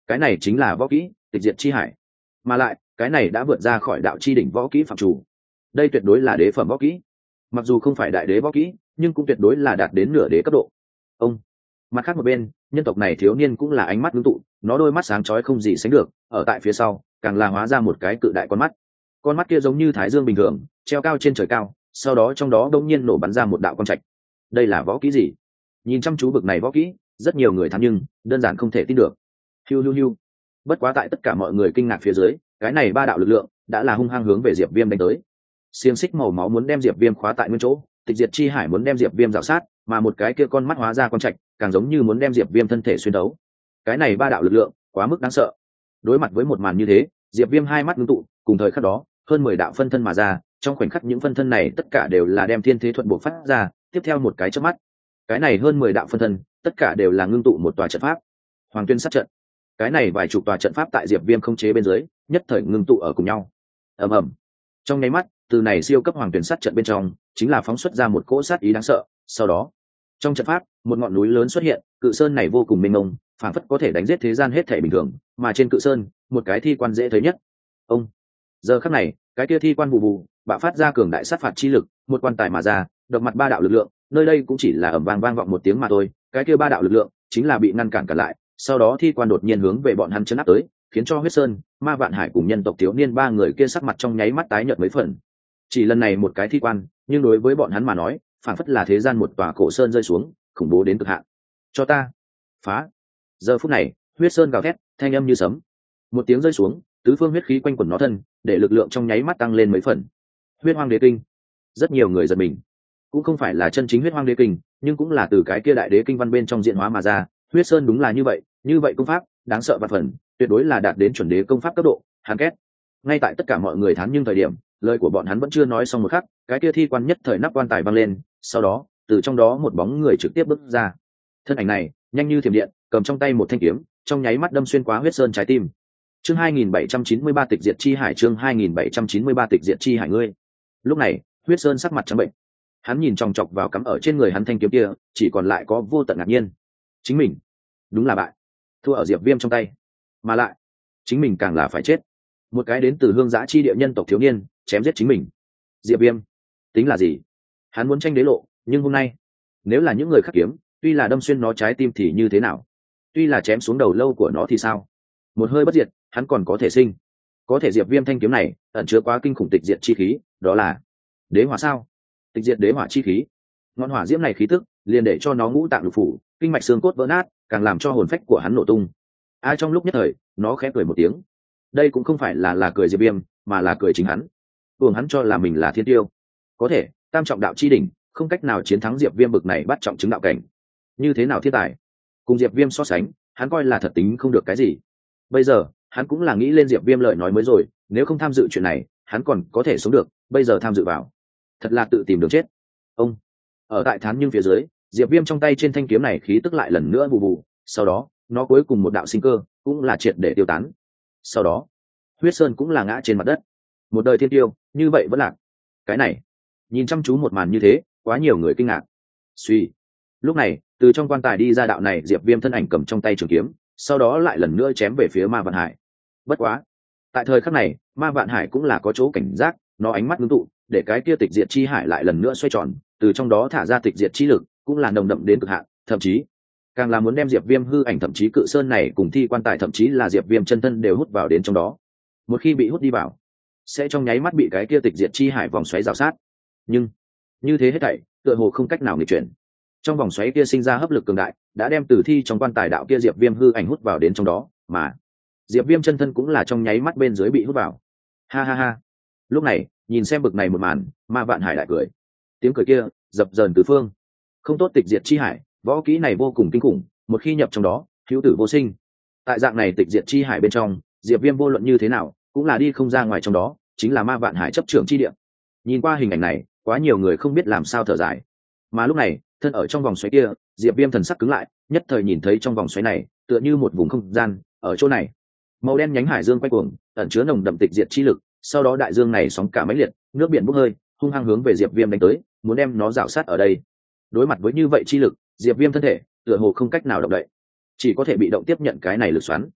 cái này chính là võ kỹ tịch diệt chi hải, mà lại cái này đã vượt ra khỏi đạo chi đỉnh võ kỹ phạm chủ. Đây tuyệt đối là đế phẩm võ kỹ, mặc dù không phải đại đế võ kỹ nhưng cũng tuyệt đối là đạt đến nửa đế cấp độ. Ông mặt khác một bên, nhân tộc này thiếu niên cũng là ánh mắt ngưng tụ, nó đôi mắt sáng chói không gì sánh được, ở tại phía sau càng là hóa ra một cái cự đại con mắt. Con mắt kia giống như thái dương bình thường treo cao trên trời cao, sau đó trong đó đông nhiên nổ bắn ra một đạo quang trạch. Đây là võ kỹ gì? Nhìn chăm chú bực này võ kỹ, rất nhiều người thán nhưng đơn giản không thể tin được. Hiu hiu hiu. Bất quá tại tất cả mọi người kinh ngạc phía dưới, cái này ba đạo lực lượng đã là hung hăng hướng về Diệp Viêm đánh tới. Xiềng xích màu máu muốn đem Diệp Viêm khóa tại nguyên chỗ, tịch diệt chi hải muốn đem Diệp Viêm rào sát, mà một cái kia con mắt hóa ra quang trạch, càng giống như muốn đem Diệp Viêm thân thể xuyên đấu. Cái này ba đạo lực lượng quá mức đáng sợ. Đối mặt với một màn như thế, Diệp Viêm hai mắt ngưng tụ, cùng thời khắc đó, hơn mười đạo phân thân mà ra, trong khoảnh khắc những phân thân này tất cả đều là đem thiên thế thuận bộ phát ra, tiếp theo một cái chớp mắt. Cái này hơn mười đạo phân thân, tất cả đều là ngưng tụ một tòa trận pháp. Hoàng Tuyên sát trận. Cái này vài chục tòa trận pháp tại Diệp Viêm không chế bên dưới, nhất thời ngưng tụ ở cùng nhau. Ầm ầm. Trong nháy mắt, từ này siêu cấp Hoàng Tuyên sát trận bên trong, chính là phóng xuất ra một cỗ sát ý đáng sợ, sau đó, trong trận pháp, một ngọn núi lớn xuất hiện, cự sơn này vô cùng mênh mông, phảng phất có thể đánh giết thế gian hết thảy bình thường, mà trên cự sơn, một cái thi quan dễ thấy nhất. Ông. Giờ khắc này, cái kia thi quan vụ vụ, bạo phát ra cường đại sát phạt chi lực, một quan tài mà ra, độc mặt ba đạo lực lượng, nơi đây cũng chỉ là ầm vang vang vọng một tiếng mà thôi, cái kia ba đạo lực lượng chính là bị ngăn cản cả lại, sau đó thi quan đột nhiên hướng về bọn hắn chấn áp tới, khiến cho Huyết Sơn, Ma Vạn Hải cùng nhân tộc thiếu niên ba người kia sắc mặt trong nháy mắt tái nhợt mấy phần. Chỉ lần này một cái thi quan, nhưng đối với bọn hắn mà nói, phảng phất là thế gian một tòa cổ sơn rơi xuống, khủng bố đến cực hạn. Cho ta phá! Giờ phút này, Huyết Sơn gào thét, thanh âm như sấm. Một tiếng rơi xuống, tứ phương huyết khí quanh quẩn nó thân, để lực lượng trong nháy mắt tăng lên mấy phần. Huyết Hoang Đế Kinh. Rất nhiều người giật mình. Cũng không phải là chân chính Huyết Hoang Đế Kinh, nhưng cũng là từ cái kia đại đế kinh văn bên trong diễn hóa mà ra. Huyết Sơn đúng là như vậy, như vậy công pháp, đáng sợ vạn phần, tuyệt đối là đạt đến chuẩn đế công pháp cấp độ, hàn kết. Ngay tại tất cả mọi người thán nhưng thời điểm, lời của bọn hắn vẫn chưa nói xong một khắc, cái kia thi quan nhất thời nắp quan tài văng lên, sau đó, từ trong đó một bóng người trực tiếp bước ra. Thân ảnh này, nhanh như thiểm điện, cầm trong tay một thanh kiếm, trong nháy mắt đâm xuyên qua Huyết Sơn trái tim. Chương hai nghìn bảy trăm chín mươi ba tịch diệt chi hải, chương hai nghìn bảy trăm chín mươi ba tịch diệt chi hải ngươi. Lúc này, Huyết Sơn sắc mặt trắng bệnh. Hắn nhìn chòng chọc vào cắm ở trên người hắn thanh kiếm kia, chỉ còn lại có vô tận ngạc nhiên. Chính mình, đúng là bại, thua ở Diệp Viêm trong tay, mà lại, chính mình càng là phải chết. Một cái đến từ hương giã chi địa nhân tộc thiếu niên, chém giết chính mình. Diệp Viêm, tính là gì? Hắn muốn tranh đế lộ, nhưng hôm nay, nếu là những người khác kiếm, tuy là đâm xuyên nó trái tim thì như thế nào? Tuy là chém xuống đầu lâu của nó thì sao? Một hơi bất diệt, hắn còn có thể sinh. Có thể Diệp Viêm thanh kiếm này ẩn chứa quá kinh khủng tịch diệt chi khí, đó là đế hỏa sao? Tịch diệt đế hỏa chi khí. Ngọn hỏa diễm này khí tức, liền để cho nó ngũ tạng lục phủ, kinh mạch xương cốt vỡ nát, càng làm cho hồn phách của hắn nổ tung. Ai trong lúc nhất thời, nó khẽ cười một tiếng. Đây cũng không phải là là cười Diệp Viêm, mà là cười chính hắn. Tưởng hắn cho là mình là thiên tiêu. Có thể, tam trọng đạo chi đỉnh, không cách nào chiến thắng Diệp Viêm bực này bắt trọng chứng đạo cảnh. Như thế nào thiên tài? Cùng Diệp Viêm so sánh, hắn coi là thật tính không được cái gì. Bây giờ, hắn cũng là nghĩ lên Diệp Viêm lời nói mới rồi, nếu không tham dự chuyện này, hắn còn có thể sống được, bây giờ tham dự vào, thật là tự tìm đường chết. Ông ở tại thán nhưng phía dưới, Diệp Viêm trong tay trên thanh kiếm này khí tức lại lần nữa bù bù, sau đó, nó cuối cùng một đạo sinh cơ, cũng là triệt để tiêu tán. Sau đó, Huyết Sơn cũng là ngã trên mặt đất. Một đời thiên tiêu, như vậy vẫn lạc. Cái này, nhìn chăm chú một màn như thế, quá nhiều người kinh ngạc. Suy. Lúc này, từ trong quan tài đi ra đạo này, Diệp Viêm thân ảnh cầm trong tay trường kiếm, sau đó lại lần nữa chém về phía Ma Vạn Hải. Bất quá, tại thời khắc này, Ma Vạn Hải cũng là có chỗ cảnh giác, nó ánh mắt ngưng tụ, để cái kia tịch diệt chi hải lại lần nữa xoay tròn, từ trong đó thả ra tịch diệt chi lực, cũng là nồng đậm đến cực hạn, thậm chí càng là muốn đem Diệp Viêm hư ảnh, thậm chí cự sơn này cùng thi quan tài, thậm chí là Diệp Viêm chân thân đều hút vào đến trong đó. Một khi bị hút đi vào, sẽ trong nháy mắt bị cái kia tịch diệt chi hải vòng xoáy rào sát. Nhưng như thế hết thảy, tựa hồ không cách nào nghịch chuyển. Trong vòng xoáy kia sinh ra hấp lực cường đại, đã đem tử thi trong quan tài đạo kia Diệp Viêm hư ảnh hút vào đến trong đó, mà Diệp Viêm chân thân cũng là trong nháy mắt bên dưới bị hút vào. Ha ha ha. Lúc này, nhìn xem bực này một màn, Ma Vạn Hải lại cười. Tiếng cười kia dập dờn tứ phương. Không tốt tịch diệt chi hải, võ kỹ này vô cùng kinh khủng, một khi nhập trong đó, hữu tử vô sinh. Tại dạng này tịch diệt chi hải bên trong, Diệp Viêm vô luận như thế nào, cũng là đi không ra ngoài trong đó, chính là Ma Vạn Hải chấp trưởng chi địa. Nhìn qua hình ảnh này, quá nhiều người không biết làm sao thở dài. Mà lúc này, thân ở trong vòng xoáy kia, Diệp Viêm thần sắc cứng lại, nhất thời nhìn thấy trong vòng xoáy này, tựa như một vùng không gian, ở chỗ này, màu đen nhánh hải dương quay cuồng, ẩn chứa nồng đậm tịch diệt chi lực, sau đó đại dương này sóng cả mãnh liệt, nước biển bốc hơi, hung hăng hướng về Diệp Viêm đánh tới, muốn đem nó rào sát ở đây. Đối mặt với như vậy chi lực, Diệp Viêm thân thể, tựa hồ không cách nào động đậy, chỉ có thể bị động tiếp nhận cái này lực xoắn.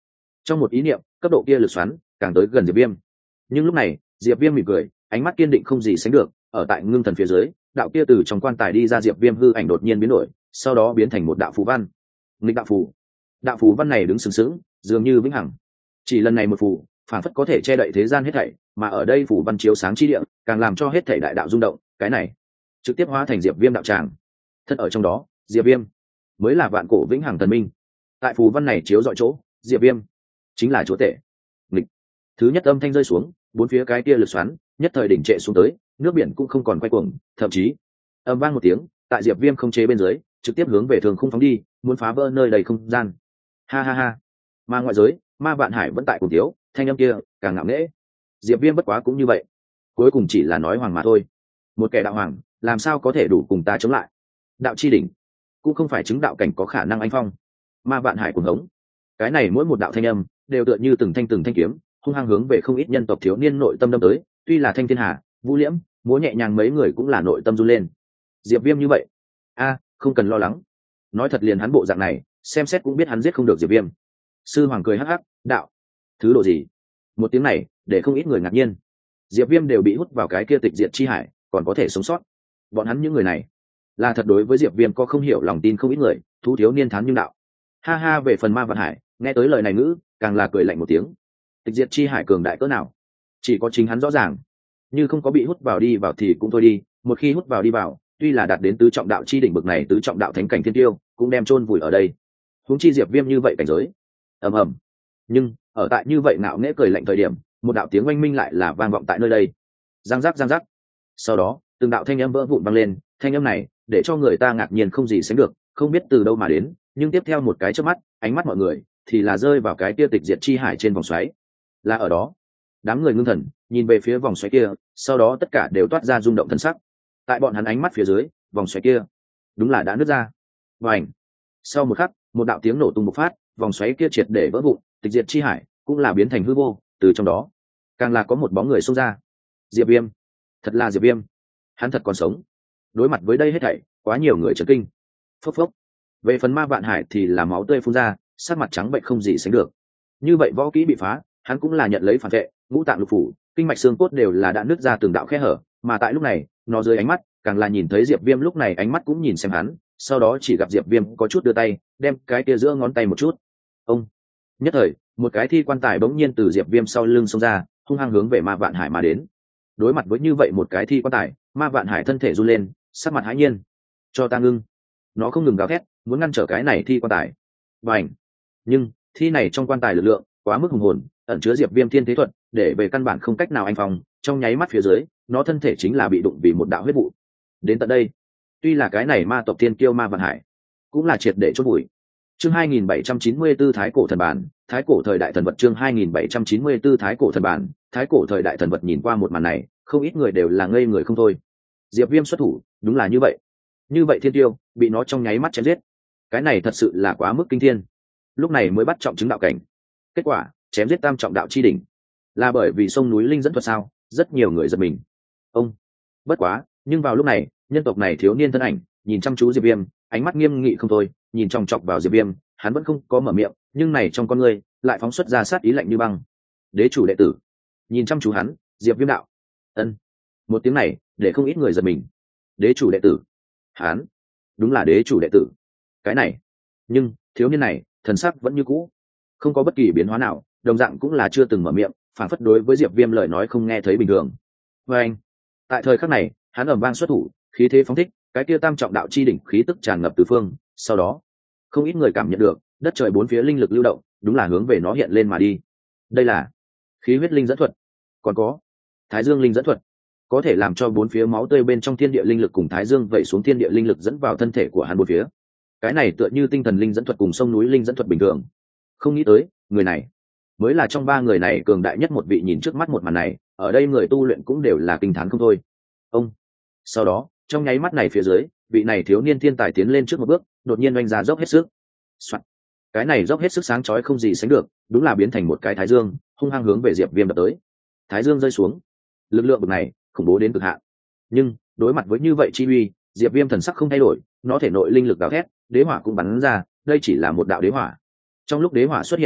trong một ý niệm cấp độ kia lực xoắn càng tới gần diệp viêm. Nhưng lúc này diệp viêm mỉm cười, ánh mắt kiên định không gì sánh được. Ở tại ngưng thần phía dưới, đạo kia từ trong quan tài đi ra diệp viêm hư ảnh đột nhiên biến đổi, sau đó biến thành một đạo phù văn. Nghịch đạo phù. Đạo phù văn này đứng sừng sững, dường như vĩnh hằng. Chỉ lần này một phù, phản phất có thể che đậy thế gian hết thảy, mà ở đây phù văn chiếu sáng chi địa, càng làm cho hết thảy đại đạo rung động. Cái này trực tiếp hóa thành diệp viêm đạo tràng. Thật ở trong đó, diệp viêm mới là vạn cổ vĩnh hằng thần minh. Tại phù văn này chiếu dọi chỗ, diệp viêm chính là chúa tể. Nghịch. Thứ nhất âm thanh rơi xuống, bốn phía cái kia lực xoắn nhất thời đỉnh trệ xuống tới, nước biển cũng không còn quay cuồng, thậm chí âm vang một tiếng, tại diệp viêm không chế bên dưới, trực tiếp hướng về thường khung phóng đi, muốn phá vỡ nơi đầy không gian. Ha ha ha. Mà ngoại giới, ma vạn hải vẫn tại cùng thiếu, thanh âm kia càng ngạo nghễ. Diệp viêm bất quá cũng như vậy, cuối cùng chỉ là nói hoàng mà thôi. Một kẻ đạo hoàng làm sao có thể đủ cùng ta chống lại? Đạo chi đỉnh cũng không phải chứng đạo cảnh có khả năng anh phong. Ma vạn hải cuồng hống, cái này mỗi một đạo thanh âm đều tựa như từng thanh từng thanh kiếm, hung hăng hướng về không ít nhân tộc thiếu niên nội tâm đâm tới. Tuy là Thanh Thiên Hà, Vũ Liễm, múa nhẹ nhàng mấy người cũng là nội tâm run lên. Diệp viêm như vậy, a không cần lo lắng. Nói thật liền hắn bộ dạng này, xem xét cũng biết hắn giết không được diệp viêm. Sư hoàng cười hắc hắc, đạo thứ độ gì? Một tiếng này để không ít người ngạc nhiên. Diệp viêm đều bị hút vào cái kia tịch diệt chi hải, còn có thể sống sót. Bọn hắn những người này là thật đối với diệp viêm có không hiểu lòng tin không ít người, thú thiếu niên thắng nhưng đạo. Ha ha. Về phần ma vạn hải, nghe tới lời này ngữ càng là cười lạnh một tiếng. Tịch diệt chi hải cường đại cỡ nào, chỉ có chính hắn rõ ràng. Như không có bị hút vào đi vào thì cũng thôi đi, một khi hút vào đi vào, tuy là đạt đến tứ trọng đạo chi đỉnh bực này, tứ trọng đạo thánh cảnh thiên tiêu cũng đem chôn vùi ở đây. Huống chi diệp viêm như vậy cảnh giới. Ầm ầm. Nhưng ở tại như vậy ngạo nghễ cười lạnh thời điểm, một đạo tiếng oanh minh lại là vang vọng tại nơi đây. Giang giác giang giác. Sau đó từng đạo thanh âm vỡ vụn vang lên, thanh âm này để cho người ta ngạc nhiên không gì sánh được, không biết từ đâu mà đến. Nhưng tiếp theo một cái chớp mắt, ánh mắt mọi người thì là rơi vào cái kia tịch diệt chi hải trên vòng xoáy. Là ở đó, đám người ngưng thần nhìn về phía vòng xoáy kia, sau đó tất cả đều toát ra rung động thân sắc. Tại bọn hắn ánh mắt phía dưới, vòng xoáy kia đúng là đã nứt ra. Và ảnh. Sau một khắc, một đạo tiếng nổ tung bộc phát, vòng xoáy kia triệt để vỡ vụn, tịch diệt chi hải cũng là biến thành hư vô. Từ trong đó càng là có một bóng người xông ra. Diệp viêm, thật là diệp viêm, hắn thật còn sống. Đối mặt với đây hết thảy, quá nhiều người chấn kinh. Phốc phốc. Về phần ma vạn hải thì là máu tươi phun ra, sắc mặt trắng bệnh không gì sánh được. Như vậy võ kỹ bị phá, hắn cũng là nhận lấy phản vệ, ngũ tạng lục phủ, kinh mạch xương cốt đều là đã nứt ra từng đạo khe hở. Mà tại lúc này, nó dưới ánh mắt càng là nhìn thấy diệp viêm, lúc này ánh mắt cũng nhìn xem hắn, sau đó chỉ gặp diệp viêm có chút đưa tay đem cái kia giữa ngón tay một chút. Ông. Nhất thời, một cái thi quan tài bỗng nhiên từ diệp viêm sau lưng xông ra, hung hăng hướng về ma vạn hải mà đến. Đối mặt với như vậy một cái thi quan tài, ma vạn hải thân thể run lên, sắc mặt hãi nhiên. Cho ta ngưng. Nó không ngừng gào thét, muốn ngăn trở cái này thi quan tài. Bành. Nhưng thi này trong quan tài lực lượng quá mức hùng hồn, ẩn chứa diệp viêm thiên thế thuật, để về căn bản không cách nào anh phòng. Trong nháy mắt phía dưới, nó thân thể chính là bị đụng vì một đạo huyết vụ. Đến tận đây, tuy là cái này ma tộc thiên kiêu ma vạn hải cũng là triệt để chốt bụi. Chương hai nghìn bảy trăm chín mươi tư Thái cổ thần bản, Thái cổ thời đại thần vật. Chương hai nghìn bảy trăm chín mươi tư Thái cổ thần bản, Thái cổ thời đại thần vật. Nhìn qua một màn này, không ít người đều là ngây người không thôi. Diệp viêm xuất thủ, đúng là như vậy. Như vậy thiên tiêu bị nó trong nháy mắt chém giết, cái này thật sự là quá mức kinh thiên. Lúc này mới bắt trọng chứng đạo cảnh, kết quả chém giết tam trọng đạo chi đỉnh, là bởi vì sông núi linh dẫn thuật sao? Rất nhiều người giật mình. Ông. Bất quá, nhưng vào lúc này, nhân tộc này thiếu niên thân ảnh nhìn chăm chú diệp viêm, ánh mắt nghiêm nghị không thôi, nhìn chòng chọc vào diệp viêm. Hắn vẫn không có mở miệng, nhưng này trong con người lại phóng xuất ra sát ý lạnh như băng. Đế chủ đệ tử nhìn chăm chú hắn, diệp viêm đạo. Ân. Một tiếng này để không ít người giật mình. Đế chủ đệ tử? Hắn đúng là đế chủ đệ tử? Cái này. Nhưng thiếu niên này thần sắc vẫn như cũ, không có bất kỳ biến hóa nào, đồng dạng cũng là chưa từng mở miệng, phản phất đối với diệp viêm lời nói không nghe thấy bình thường. Và anh, tại thời khắc này, hắn ầm vang xuất thủ, khí thế phóng thích, cái kia tam trọng đạo chi đỉnh khí tức tràn ngập tứ phương. Sau đó, không ít người cảm nhận được đất trời bốn phía linh lực lưu động, đúng là hướng về nó hiện lên mà đi. Đây là khí huyết linh dẫn thuật, còn có thái dương linh dẫn thuật, có thể làm cho bốn phía máu tươi bên trong thiên địa linh lực cùng thái dương vẩy xuống thiên địa linh lực dẫn vào thân thể của hắn bốn phía. Cái này tựa như tinh thần linh dẫn thuật cùng sông núi linh dẫn thuật bình thường. Không nghĩ tới, người này mới là trong ba người này cường đại nhất một vị. Nhìn trước mắt một màn này, ở đây người tu luyện cũng đều là kinh thán không thôi. Ông. Sau đó, trong nháy mắt này phía dưới, vị này thiếu niên thiên tài tiến lên trước một bước, đột nhiên oanh ra dốc hết sức. Soạn. Cái này dốc hết sức sáng chói không gì sánh được, đúng là biến thành một cái thái dương, hung hăng hướng về diệp viêm đập tới. Thái dương rơi xuống, lực lượng bực này khủng bố đến cực hạn. Nhưng đối mặt với như vậy chi uy, diệp viêm thần sắc không thay đổi, nó thể nội linh lực gào thét, đế hỏa cũng bắn ra. Đây chỉ là một đạo đế hỏa. Trong lúc đế hỏa xuất hiện một khắc,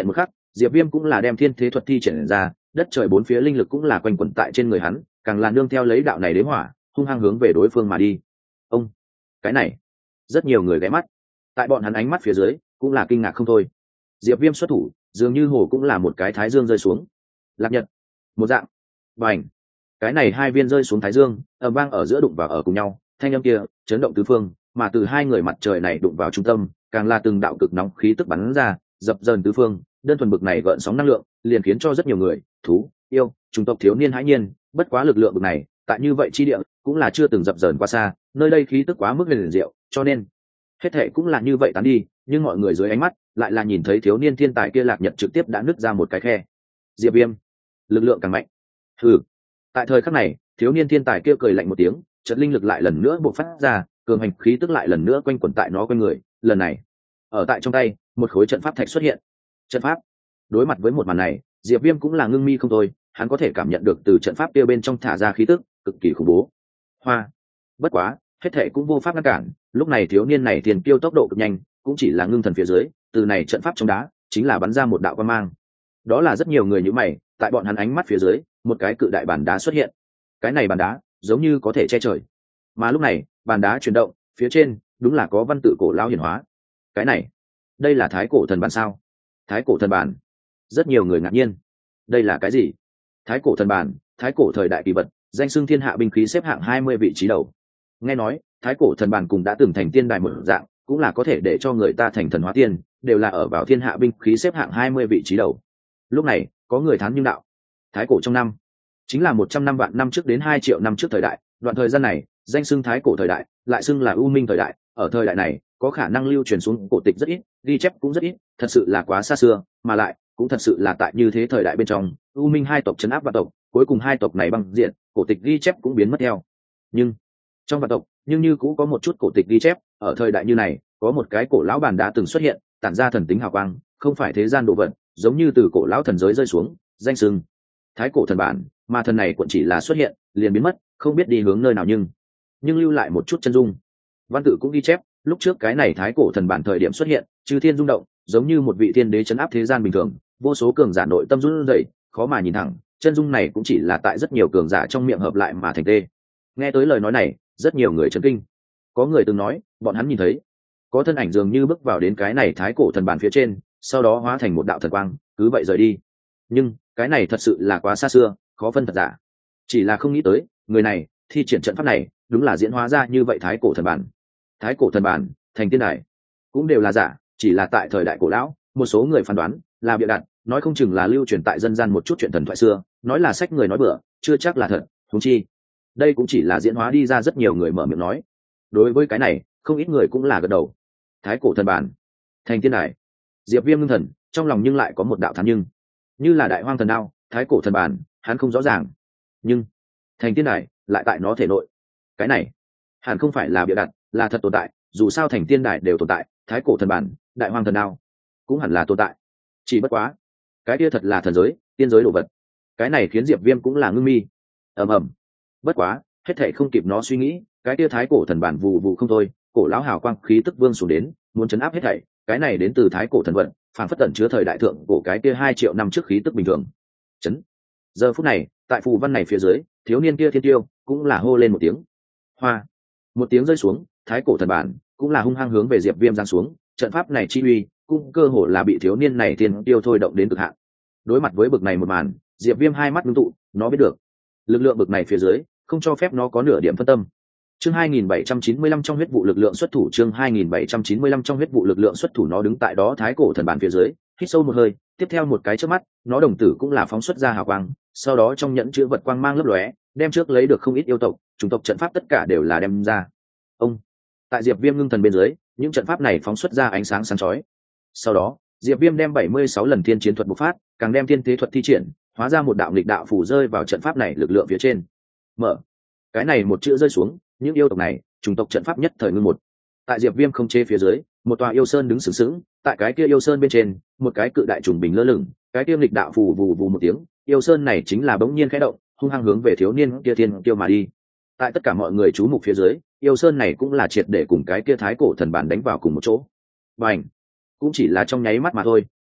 Diệp Viêm cũng là đem thiên thế thuật thi triển ra, đất trời bốn phía linh lực cũng là quanh quẩn tại trên người hắn, càng là nương theo lấy đạo này đế hỏa, hung hăng hướng về đối phương mà đi. Ông, cái này, rất nhiều người ghé mắt. Tại bọn hắn ánh mắt phía dưới, cũng là kinh ngạc không thôi. Diệp Viêm xuất thủ, dường như hồ cũng là một cái thái dương rơi xuống. Lạc nhật, một dạng. Bành. Cái này hai viên rơi xuống thái dương, ầm vang ở giữa đụng vào ở cùng nhau, thanh âm kia chấn động tứ phương, mà từ hai người mặt trời này đụng vào trung tâm, càng là từng đạo cực nóng khí tức bắn ra, dập dờn tứ phương, đơn thuần bực này gợn sóng năng lượng, liền khiến cho rất nhiều người, thú, yêu, chủng tộc thiếu niên hãi nhiên, bất quá lực lượng bực này, tại như vậy chi địa, cũng là chưa từng dập dờn qua xa, nơi đây khí tức quá mức huyền diệu, cho nên hết thệ cũng là như vậy tán đi, nhưng mọi người dưới ánh mắt lại là nhìn thấy thiếu niên thiên tài kia Lạc Nhật trực tiếp đã nứt ra một cái khe. Diệp Viêm, lực lượng càng mạnh. Hừ. Tại thời khắc này, thiếu niên thiên tài kia cười lạnh một tiếng, chợt linh lực lại lần nữa bộc phát ra, cường hành khí tức lại lần nữa quanh quẩn tại nó quanh người, lần này, ở tại trong tay, một khối trận pháp thạch xuất hiện. Trận pháp. Đối mặt với một màn này, Diệp Viêm cũng là ngưng mi không thôi, hắn có thể cảm nhận được từ trận pháp kia bên trong thả ra khí tức cực kỳ khủng bố. Hoa. Bất quá, hết thệ cũng vô pháp ngăn cản, lúc này thiếu niên này tiền tiêu tốc độ cực nhanh, cũng chỉ là ngưng thần phía dưới, từ này trận pháp trong đá, chính là bắn ra một đạo quang mang. Đó là rất nhiều người như mày, tại bọn hắn ánh mắt phía dưới, một cái cự đại bàn đá xuất hiện. Cái này bàn đá, giống như có thể che trời. Mà lúc này, bàn đá chuyển động, phía trên, đúng là có văn tự cổ lão hiển hóa. Cái này, đây là thái cổ thần bàn sao? Thái cổ thần bàn. Rất nhiều người ngạc nhiên. Đây là cái gì? Thái cổ thần bàn, thái cổ thời đại kỳ vật, danh xưng thiên hạ binh khí xếp hạng hai mươi vị trí đầu. Nghe nói, thái cổ thần bàn cũng đã từng thành tiên đài một dạng, cũng là có thể để cho người ta thành thần hóa tiên, đều là ở vào thiên hạ binh khí xếp hạng hai mươi vị trí đầu. Lúc này, có người thán nhưng đạo. Thái cổ trong năm, chính là một trăm năm vạn năm trước đến hai triệu năm trước thời đại, đoạn thời gian này, danh xưng thái cổ thời đại, lại xưng là u minh thời đại, ở thời đại này, có khả năng lưu truyền xuống cổ tịch rất ít, ghi chép cũng rất ít, thật sự là quá xa xưa, mà lại, cũng thật sự là tại như thế thời đại bên trong, u minh hai tộc trấn áp vạn tộc, cuối cùng hai tộc này băng diện, cổ tịch ghi chép cũng biến mất theo. Nhưng, trong vạn tộc, nhưng như cũng có một chút cổ tịch ghi chép, ở thời đại như này, có một cái cổ lão bàn đã từng xuất hiện, tản ra thần tính hào quang, không phải thế gian đồ vật, giống như từ cổ lão thần giới rơi xuống, danh xưng thái cổ thần bản, mà thần này cũng chỉ là xuất hiện, liền biến mất, không biết đi hướng nơi nào nhưng nhưng lưu lại một chút chân dung. Văn tự cũng ghi chép, lúc trước cái này thái cổ thần bản thời điểm xuất hiện, chư thiên rung động, giống như một vị thiên đế trấn áp thế gian bình thường, vô số cường giả nội tâm run rẩy, khó mà nhìn thẳng, chân dung này cũng chỉ là tại rất nhiều cường giả trong miệng hợp lại mà thành tê. Nghe tới lời nói này, rất nhiều người chấn kinh. Có người từng nói, bọn hắn nhìn thấy, có thân ảnh dường như bước vào đến cái này thái cổ thần bản phía trên, sau đó hóa thành một đạo thần quang, cứ vậy rời đi. Nhưng, cái này thật sự là quá xa xưa, khó phân thật giả. Chỉ là không nghĩ tới, người này, thi triển trận pháp này, đúng là diễn hóa ra như vậy thái cổ thần bản. Thái cổ thần bản, thành tiên đài, cũng đều là giả, chỉ là tại thời đại cổ lão, một số người phán đoán là bịa đặt, nói không chừng là lưu truyền tại dân gian một chút chuyện thần thoại xưa, nói là sách người nói bừa, chưa chắc là thật. Huống chi, đây cũng chỉ là diễn hóa đi ra, rất nhiều người mở miệng nói. Đối với cái này, không ít người cũng là gật đầu. Thái cổ thần bản, thành tiên đài. Diệp Viêm ngưng thần, trong lòng nhưng lại có một đạo thán nhưng, như là đại hoang thần đao, thái cổ thần bản, hắn không rõ ràng, nhưng thành tiên đài lại tại nó thể nội. Cái này, hẳn không phải là bịa đặt, là thật tồn tại, dù sao thành tiên đài đều tồn tại, thái cổ thần bản, đại hoang thần đao cũng hẳn là tồn tại. Chỉ bất quá, cái kia thật là thần giới, tiên giới đồ vật. Cái này khiến Diệp Viêm cũng là ngưng mi. Ầm ầm. Bất quá, hết thảy không kịp nó suy nghĩ, cái kia thái cổ thần bản vù vù không thôi, cổ lão hào quang khí tức vương xuống đến, muốn chấn áp hết thảy. Cái này đến từ thái cổ thần vận, phản phất tẩn chứa thời đại thượng cổ cái kia hai triệu năm trước khí tức bình thường. Chấn. Giờ phút này, tại phù văn này phía dưới, thiếu niên kia thiên tiêu cũng là hô lên một tiếng. Hoa. Một tiếng rơi xuống, thái cổ thần bản cũng là hung hăng hướng về Diệp Viêm giáng xuống, trận pháp này chi uy, cũng cơ hồ là bị thiếu niên này thiên tiêu thôi động đến cực hạn. Đối mặt với bực này một màn, Diệp Viêm hai mắt ngưng tụ, nó biết được, lực lượng bực này phía dưới, không cho phép nó có nửa điểm phân tâm. Chương hai nghìn bảy trăm chín mươi lăm trong huyết vụ lực lượng xuất thủ, chương hai nghìn bảy trăm chín mươi lăm trong huyết vụ lực lượng xuất thủ, nó đứng tại đó thái cổ thần bản phía dưới, hít sâu một hơi, tiếp theo một cái chớp mắt, nó đồng tử cũng là phóng xuất ra hào quang, sau đó trong nhẫn chứa vật quang mang lấp lóe, đem trước lấy được không ít yêu tộc, chủng tộc trận pháp tất cả đều là đem ra. Ông, tại Diệp Viêm ngưng thần bên dưới, những trận pháp này phóng xuất ra ánh sáng sáng chói. Sau đó, Diệp Viêm đem bảy mươi sáu lần thiên chiến thuật bộc phát, càng đem thiên thế thuật thi triển, hóa ra một đạo nghịch đạo phù rơi vào trận pháp này lực lượng phía trên. Mở. Cái này một chữ rơi xuống, những yêu tộc này, chủng tộc trận pháp nhất thời ngưng một. Tại Diệp Viêm không chế phía dưới, một tòa yêu sơn đứng sừng sững, tại cái kia yêu sơn bên trên, một cái cự đại trùng bình lơ lửng, cái kia nghịch đạo phù vù vù một tiếng, yêu sơn này chính là bỗng nhiên khẽ động, hung hăng hướng về thiếu niên kia thiên tiêu mà đi. Tại tất cả mọi người chú mục phía dưới, yêu sơn này cũng là triệt để cùng cái kia thái cổ thần bản đánh vào cùng một chỗ. Bành! Cũng chỉ là trong nháy mắt mà thôi,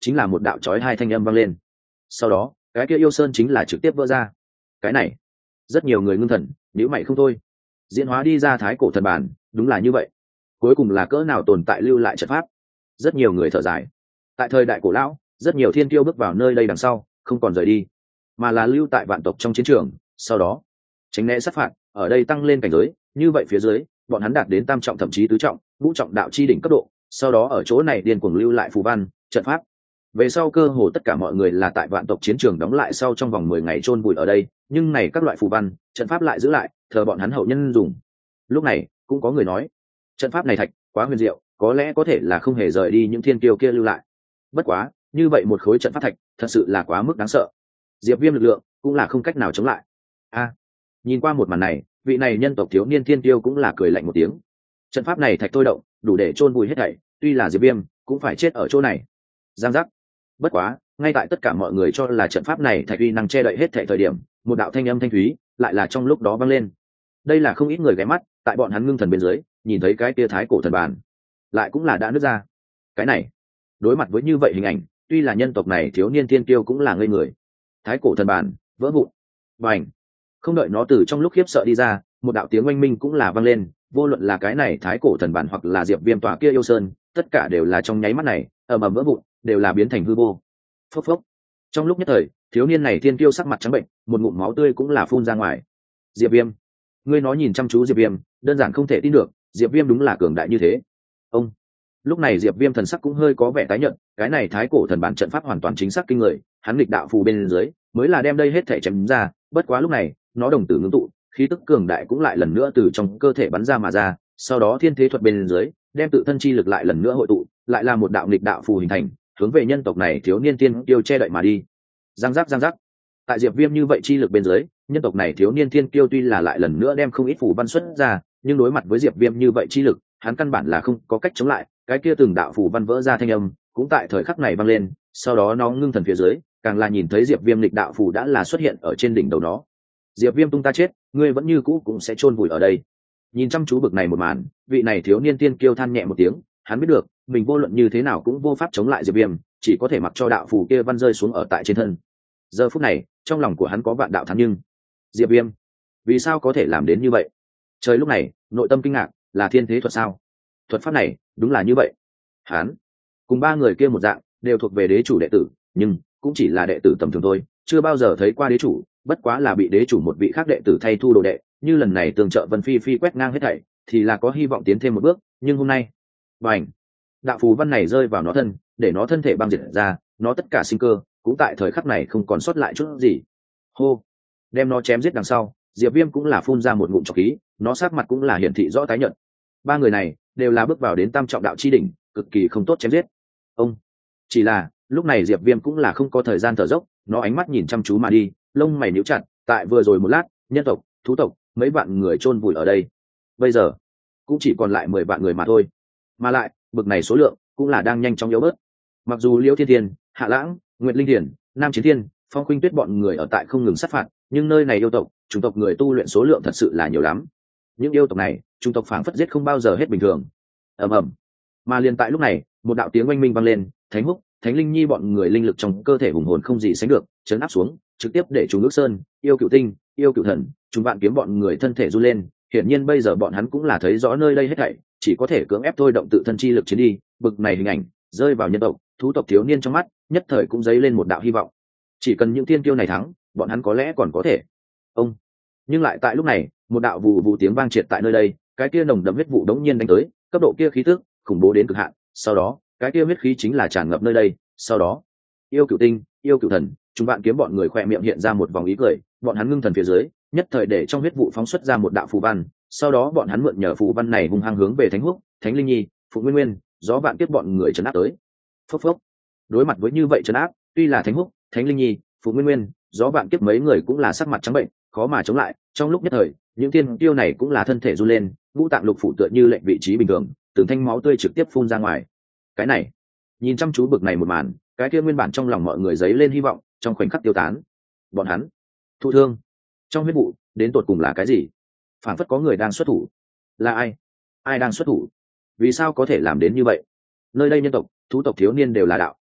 chính là một đạo chói hai thanh âm vang lên. Sau đó cái kia yêu sơn chính là trực tiếp vỡ ra. Cái này rất nhiều người ngưng thần nhíu mày không thôi. Diễn hóa đi ra thái cổ thần bản, đúng là như vậy. Cuối cùng là cỡ nào tồn tại lưu lại trận pháp. Rất nhiều người thở dài. Tại thời đại cổ lão, rất nhiều thiên kiêu bước vào nơi đây đằng sau không còn rời đi, mà là lưu tại vạn tộc trong chiến trường, sau đó tránh né sát phạt, ở đây tăng lên cảnh giới. Như vậy phía dưới bọn hắn đạt đến tam trọng thậm chí tứ trọng, ngũ trọng đạo chi đỉnh cấp độ, sau đó ở chỗ này điên cuồng lưu lại phù văn trận pháp. Về sau cơ hồ tất cả mọi người là tại vạn tộc chiến trường đóng lại sau trong vòng mười ngày chôn vùi ở đây, nhưng này các loại phù văn trận pháp lại giữ lại thờ bọn hắn hậu nhân dùng. Lúc này cũng có người nói trận pháp này thạch quá huyền diệu, có lẽ có thể là không hề rời đi những thiên kiêu kia lưu lại. Bất quá như vậy một khối trận pháp thạch thật sự là quá mức đáng sợ, diệp viêm lực lượng cũng là không cách nào chống lại. A, nhìn qua một màn này, vị này nhân tộc thiếu niên thiên kiêu cũng là cười lạnh một tiếng. Trận pháp này thạch thôi động đủ để chôn vùi hết thảy, tuy là diệp viêm cũng phải chết ở chỗ này. Giang giác. Bất quá ngay tại tất cả mọi người cho là trận pháp này thạch uy năng che đậy hết thảy thời điểm, một đạo thanh âm thanh thúy lại là trong lúc đó vang lên. Đây là không ít người ghé mắt, tại bọn hắn ngưng thần bên dưới nhìn thấy cái tia thái cổ thần bàn lại cũng là đã nứt ra. Cái này đối mặt với như vậy hình ảnh, tuy là nhân tộc này thiếu niên thiên kiêu cũng là ngây người. Thái cổ thần bàn vỡ vụn, bành. Không đợi nó từ trong lúc khiếp sợ đi ra, một đạo tiếng oanh minh cũng là vang lên. Vô luận là cái này thái cổ thần bàn hoặc là diệp viêm tòa kia yêu sơn, tất cả đều là trong nháy mắt này ầm ầm vỡ vụn, đều là biến thành hư vô. Phốc phốc. Trong lúc nhất thời, thiếu niên này thiên kiêu sắc mặt trắng bệnh, một ngụm máu tươi cũng là phun ra ngoài. Diệp viêm, ngươi nói nhìn chăm chú diệp viêm, đơn giản không thể tin được, diệp viêm đúng là cường đại như thế. Ông. Lúc này diệp viêm thần sắc cũng hơi có vẻ tái nhợt, cái này thái cổ thần bản trận pháp hoàn toàn chính xác kinh người, hắn nghịch đạo phù bên dưới mới là đem đây hết thể chém ra. Bất quá lúc này nó đồng tử ngưng tụ, khí tức cường đại cũng lại lần nữa từ trong cơ thể bắn ra mà ra, sau đó thiên thế thuật bên dưới đem tự thân chi lực lại lần nữa hội tụ, lại là một đạo nghịch đạo phù hình thành, hướng về nhân tộc này thiếu niên tiên kiêu che đậy mà đi. Giang giác giang giác. Tại diệp viêm như vậy chi lực bên dưới, nhân tộc này thiếu niên thiên kiêu tuy là lại lần nữa đem không ít phù văn xuất ra, nhưng đối mặt với diệp viêm như vậy chi lực, hắn căn bản là không có cách chống lại. Cái kia từng đạo phù văn vỡ ra thanh âm cũng tại thời khắc này vang lên, sau đó nó ngưng thần phía dưới, càng là nhìn thấy diệp viêm lịch đạo phù đã là xuất hiện ở trên đỉnh đầu nó. Diệp viêm tung ta chết, ngươi vẫn như cũ cũng sẽ chôn vùi ở đây. Nhìn chăm chú bực này một màn, vị này thiếu niên tiên kiêu than nhẹ một tiếng, hắn biết được mình vô luận như thế nào cũng vô pháp chống lại diệp viêm, chỉ có thể mặc cho đạo phù kia văn rơi xuống ở tại trên thân. Giờ phút này trong lòng của hắn có vạn đạo thán, nhưng diệp viêm vì sao có thể làm đến như vậy? Trời lúc này nội tâm kinh ngạc, là thiên thế thuật sao? Thuật pháp này đúng là như vậy. Hắn cùng ba người kia một dạng, đều thuộc về đế chủ đệ tử, nhưng cũng chỉ là đệ tử tầm thường thôi, chưa bao giờ thấy qua đế chủ, bất quá là bị đế chủ một vị khác đệ tử thay thu đồ đệ. Như lần này tường trợ Vân Phi Phi quét ngang hết thảy, thì là có hy vọng tiến thêm một bước, nhưng hôm nay bành, đạo phù văn này rơi vào nó thân, để nó thân thể băng diệt ra, nó tất cả sinh cơ cũng tại thời khắc này không còn sót lại chút gì. Hô. Đem nó chém giết đằng sau, diệp viêm cũng là phun ra một ngụm trọc khí, nó sát mặt cũng là hiển thị rõ tái nhợt. Ba người này đều là bước vào đến tam trọng đạo chi đỉnh, cực kỳ không tốt chém giết. Ông. Chỉ là lúc này diệp viêm cũng là không có thời gian thở dốc, nó ánh mắt nhìn chăm chú mà đi, lông mày níu chặt. Tại vừa rồi một lát, nhân tộc, thú tộc, mấy vạn người chôn vùi ở đây, bây giờ cũng chỉ còn lại mười vạn người mà thôi, mà lại bực này số lượng cũng là đang nhanh chóng yếu bớt. Mặc dù Liễu Thiên Thiên, Hạ Lãng, Nguyệt Linh Thiền, Nam Chiến Thiên, Phong Khuynh Tuyết bọn người ở tại không ngừng sát phạt, nhưng nơi này yêu tộc, chủng tộc người tu luyện số lượng thật sự là nhiều lắm. Những yêu tộc này, chủng tộc phảng phất giết không bao giờ hết bình thường. Ầm ầm. Mà liền tại lúc này, một đạo tiếng oanh minh vang lên, Thánh Húc, Thánh Linh Nhi bọn người linh lực trong cơ thể hùng hồn không gì sánh được, chấn áp xuống, trực tiếp để chúng nước sơn, yêu cựu tinh, yêu cựu thần, chúng vạn kiếm bọn người thân thể run lên. Hiển nhiên bây giờ bọn hắn cũng là thấy rõ nơi đây hết thảy, chỉ có thể cưỡng ép thôi động tự thân chi lực chiến đi. Bực này hình ảnh rơi vào nhân tộc, thú tộc thiếu niên trong mắt, nhất thời cũng dấy lên một đạo hy vọng. Chỉ cần những tiên kiêu này thắng, bọn hắn có lẽ còn có thể. Ông. Nhưng lại tại lúc này, một đạo vù vù tiếng vang triệt tại nơi đây, cái kia nồng đậm huyết vụ đống nhiên đánh tới, cấp độ kia khí tức khủng bố đến cực hạn. Sau đó, cái kia huyết khí chính là tràn ngập nơi đây. Sau đó, yêu cửu tinh, yêu cửu thần, chúng bạn kiếm bọn người khỏe miệng hiện ra một vòng ý cười, bọn hắn ngưng thần phía dưới, nhất thời để trong huyết vụ phóng xuất ra một đạo phù văn. Sau đó bọn hắn mượn nhờ phù văn này hung hăng hướng về Thánh Húc, Thánh Linh Nhi, Phụ Nguyên Nguyên, Gió Vạn Kiếp bọn người trấn áp tới. Phốc phốc. Đối mặt với như vậy trấn áp, tuy là Thánh Húc, Thánh Linh Nhi, Phụ Nguyên Nguyên, Gió Vạn Kiếp mấy người cũng là sắc mặt trắng bệnh, khó mà chống lại. Trong lúc nhất thời, những tiên tiêu này cũng là thân thể run lên, ngũ tạng lục phủ tựa như lệnh vị trí bình thường, từng thanh máu tươi trực tiếp phun ra ngoài. Cái này, nhìn chăm chú bực này một màn, cái kia nguyên bản trong lòng mọi người dấy lên hy vọng, trong khoảnh khắc tiêu tán. Bọn hắn thụ thương, trong huyết vụ đến tột cùng là cái gì? Phản phất có người đang xuất thủ. Là ai? Ai đang xuất thủ? Vì sao có thể làm đến như vậy? Nơi đây nhân tộc, thú tộc thiếu niên đều là đạo.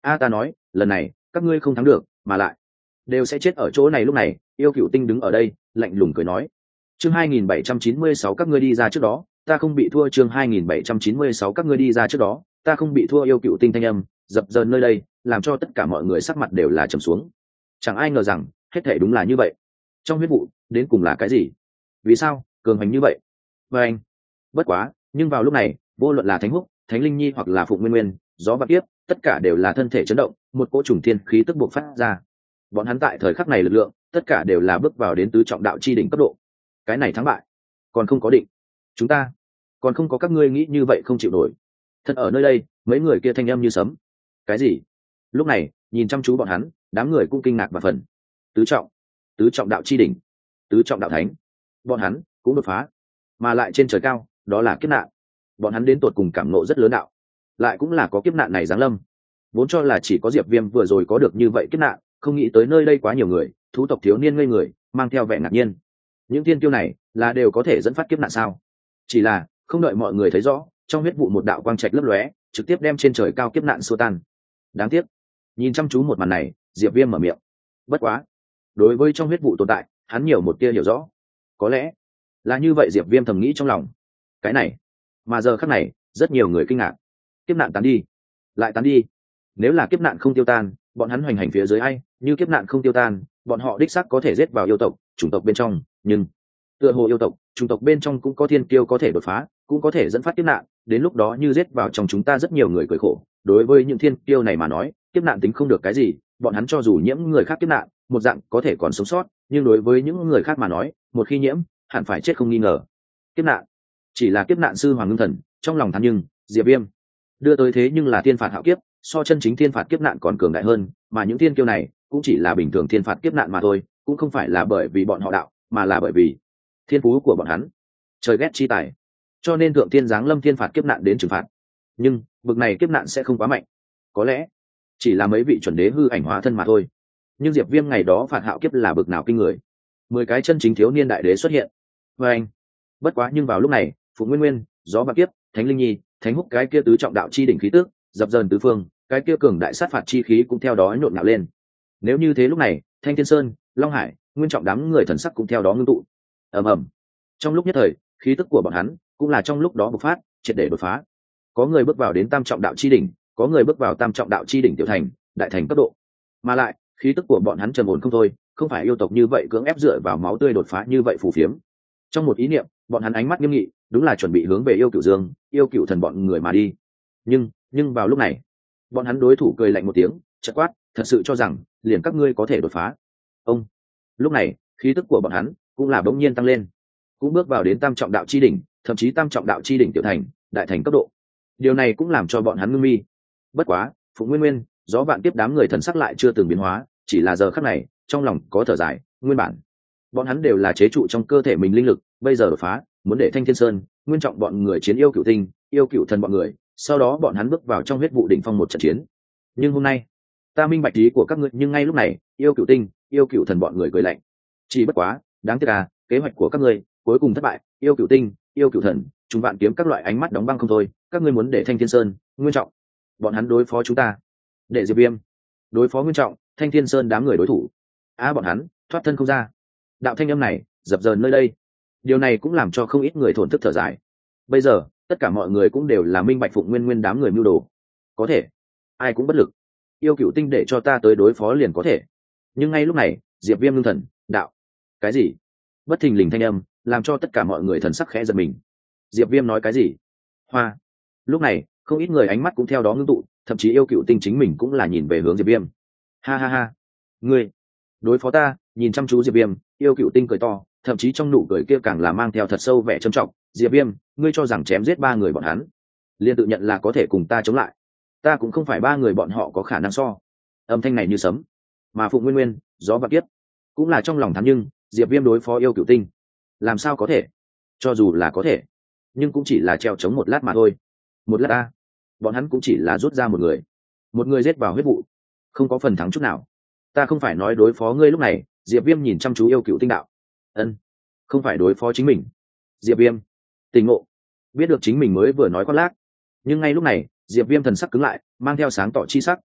a ta nói lần này các ngươi không thắng được mà lại đều sẽ chết ở chỗ này. Lúc này yêu cựu tinh đứng ở đây lạnh lùng cười nói. Chương hai nghìn bảy trăm chín mươi sáu các ngươi đi ra trước đó ta không bị thua. Chương hai nghìn bảy trăm chín mươi sáu các ngươi đi ra trước đó ta không bị thua. Yêu cựu tinh thanh âm dập dờn nơi đây làm cho tất cả mọi người sắc mặt đều là trầm xuống. Chẳng ai ngờ rằng hết thể đúng là như vậy. Trong huyết vụ đến cùng là cái gì, vì sao cường hành như vậy? Và anh bất quá nhưng vào lúc này vô luận là Thánh Húc, Thánh Linh Nhi hoặc là Phụng Nguyên Nguyên, Gió Bạc Tiếp, tất cả đều là thân thể chấn động, một cỗ trùng thiên khí tức bộc phát ra. Bọn hắn tại thời khắc này lực lượng tất cả đều là bước vào đến tứ trọng đạo chi đỉnh cấp độ. Cái này thắng bại còn không có định, chúng ta còn không có các ngươi nghĩ như vậy không chịu nổi. Thật ở nơi đây mấy người kia thanh âm như sấm. Cái gì? Lúc này nhìn chăm chú bọn hắn, đám người cũng kinh ngạc và phần. Tứ trọng tứ trọng đạo chi đỉnh, tứ trọng đạo thánh, bọn hắn cũng đột phá, mà lại trên trời cao đó là kiếp nạn. Bọn hắn đến tột cùng cảm nộ rất lớn đạo, lại cũng là có kiếp nạn này giáng lâm. Vốn cho là chỉ có Diệp Viêm vừa rồi có được như vậy kiếp nạn, không nghĩ tới nơi đây quá nhiều người, thú tộc thiếu niên ngây người mang theo vẻ ngạc nhiên. Những thiên tiêu này là đều có thể dẫn phát kiếp nạn sao? Chỉ là không đợi mọi người thấy rõ, trong huyết vụ một đạo quang trạch lấp lóe, trực tiếp đem trên trời cao kiếp nạn xua tan. Đáng tiếc, nhìn chăm chú một màn này, Diệp Viêm mở miệng. Bất quá, đối với trong huyết vụ tồn tại, hắn nhiều một tia hiểu rõ. Có lẽ là như vậy. Diệp Viêm thầm nghĩ trong lòng. Cái này, mà giờ khắc này, rất nhiều người kinh ngạc. Kiếp nạn tán đi, lại tán đi. Nếu là kiếp nạn không tiêu tan, bọn hắn hoành hành phía dưới ai, như kiếp nạn không tiêu tan, bọn họ đích xác có thể giết vào yêu tộc, chủng tộc bên trong, nhưng tựa hồ yêu tộc, chủng tộc bên trong cũng có thiên kiêu có thể đột phá, cũng có thể dẫn phát kiếp nạn, đến lúc đó như giết vào trong chúng ta rất nhiều người cười khổ. Đối với những thiên kiêu này mà nói, kiếp nạn tính không được cái gì, bọn hắn cho dù nhiễm người khác kiếp nạn, một dạng có thể còn sống sót, nhưng đối với những người khác mà nói, một khi nhiễm, hẳn phải chết không nghi ngờ. Kiếp nạn chỉ là kiếp nạn. Sư Hoàng Ngưng Thần trong lòng thán, nhưng Diệp Viêm đưa tới thế nhưng là thiên phạt hạo kiếp, so chân chính thiên phạt kiếp nạn còn cường đại hơn, mà những thiên kiêu này cũng chỉ là bình thường thiên phạt kiếp nạn mà thôi, cũng không phải là bởi vì bọn họ đạo, mà là bởi vì thiên phú của bọn hắn. Trời ghét chi tài, cho nên thượng thiên giáng lâm thiên phạt kiếp nạn đến trừng phạt. Nhưng bực này kiếp nạn sẽ không quá mạnh, có lẽ chỉ là mấy vị chuẩn đế hư ảnh hóa thân mà thôi. Nhưng Diệp Viêm ngày đó phạt hạo kiếp là bực nào kinh người. Mười cái chân chính thiếu niên đại đế xuất hiện. Và anh bất quá nhưng vào lúc này, Phụng Nguyên Nguyên, Gió Bạc Kiếp, Thánh Linh Nhi, Thánh Húc cái kia tứ trọng đạo chi đỉnh khí tức dập dờn tứ phương, cái kia cường đại sát phạt chi khí cũng theo đó nhộn nhạo lên. Nếu như thế lúc này, Thanh Thiên Sơn, Long Hải, Nguyên Trọng đám người thần sắc cũng theo đó ngưng tụ. Ầm ầm. Trong lúc nhất thời, khí tức của bọn hắn cũng là trong lúc đó bộc phát, triệt để đột phá. Có người bước vào đến tam trọng đạo chi đỉnh, có người bước vào tam trọng đạo chi đỉnh tiểu thành, đại thành cấp độ. Mà lại, khí tức của bọn hắn trầm ổn không thôi, không phải yêu tộc như vậy cưỡng ép dựa vào máu tươi đột phá như vậy phù phiếm. Trong một ý niệm, bọn hắn ánh mắt nghiêm nghị, đúng là chuẩn bị hướng về yêu cửu dương, yêu cửu thần bọn người mà đi. Nhưng, nhưng vào lúc này, bọn hắn đối thủ cười lạnh một tiếng, chợt quát, thật sự cho rằng liền các ngươi có thể đột phá? Ông. Lúc này, khí tức của bọn hắn cũng là bỗng nhiên tăng lên, cũng bước vào đến tam trọng đạo chi đỉnh, thậm chí tam trọng đạo chi đỉnh tiểu thành, đại thành cấp độ. Điều này cũng làm cho bọn hắn ngưng mi. Bất quá, Phụng Nguyên Nguyên, Gió Vạn Tiếp đám người thần sắc lại chưa từng biến hóa, chỉ là giờ khắc này, trong lòng có thở dài, nguyên bản bọn hắn đều là chế trụ trong cơ thể mình linh lực, bây giờ đột phá, muốn để Thanh Thiên Sơn, Nguyên Trọng bọn người chiến yêu cửu tinh, yêu cửu thần bọn người, sau đó bọn hắn bước vào trong huyết vụ đỉnh phong một trận chiến. Nhưng hôm nay, ta minh bạch ý của các ngươi, nhưng ngay lúc này, yêu cửu tinh, yêu cửu thần bọn người cười lạnh. Chỉ bất quá, đáng tiếc à, kế hoạch của các ngươi cuối cùng thất bại, yêu cửu tinh, yêu cửu thần, chúng bạn kiếm các loại ánh mắt đóng băng không thôi, các ngươi muốn để Thanh Thiên Sơn, Nguyên Trọng bọn hắn đối phó chúng ta, để Diệp Viêm đối phó Nguyên Trọng, Thanh Thiên Sơn đám người đối thủ. Á à, bọn hắn thoát thân không ra. Đạo thanh âm này dập dờn nơi đây, điều này cũng làm cho không ít người thổn thức thở dài. Bây giờ tất cả mọi người cũng đều là minh bạch Phụng Nguyên Nguyên đám người mưu đồ, có thể ai cũng bất lực. Yêu cửu tinh để cho ta tới đối phó liền có thể. Nhưng ngay lúc này, Diệp Viêm ngưng thần đạo. Cái gì? Bất thình lình thanh âm làm cho tất cả mọi người thần sắc khẽ giật mình. Diệp Viêm nói cái gì? Hoa. Lúc này không ít người ánh mắt cũng theo đó ngưng tụ, thậm chí yêu cửu tinh chính mình cũng là nhìn về hướng Diệp Viêm. Ha ha ha, ngươi đối phó ta? Nhìn chăm chú Diệp Viêm, yêu cửu tinh cười to, thậm chí trong nụ cười kia càng là mang theo thật sâu vẻ trầm trọng. Diệp Viêm, ngươi cho rằng chém giết ba người bọn hắn liền tự nhận là có thể cùng ta chống lại? Ta cũng không phải ba người bọn họ có khả năng so. Âm thanh này như sấm, mà Phụng Nguyên Nguyên, Gió Vạn Kiếp cũng là trong lòng thán, nhưng Diệp Viêm đối phó yêu cửu tinh làm sao có thể? Cho dù là có thể, nhưng cũng chỉ là treo chống một lát mà thôi. Một lát ta, bọn hắn cũng chỉ là rút ra một người, một người giết vào huyết vụ, không có phần thắng chút nào. Ta không phải nói đối phó ngươi. Lúc này Diệp Viêm nhìn chăm chú yêu cửu tinh đạo. Ân, không phải đối phó chính mình. Diệp Viêm tỉnh ngộ, biết được chính mình mới vừa nói con lác. Nhưng ngay lúc này, Diệp Viêm thần sắc cứng lại, mang theo sáng tỏ chi sắc,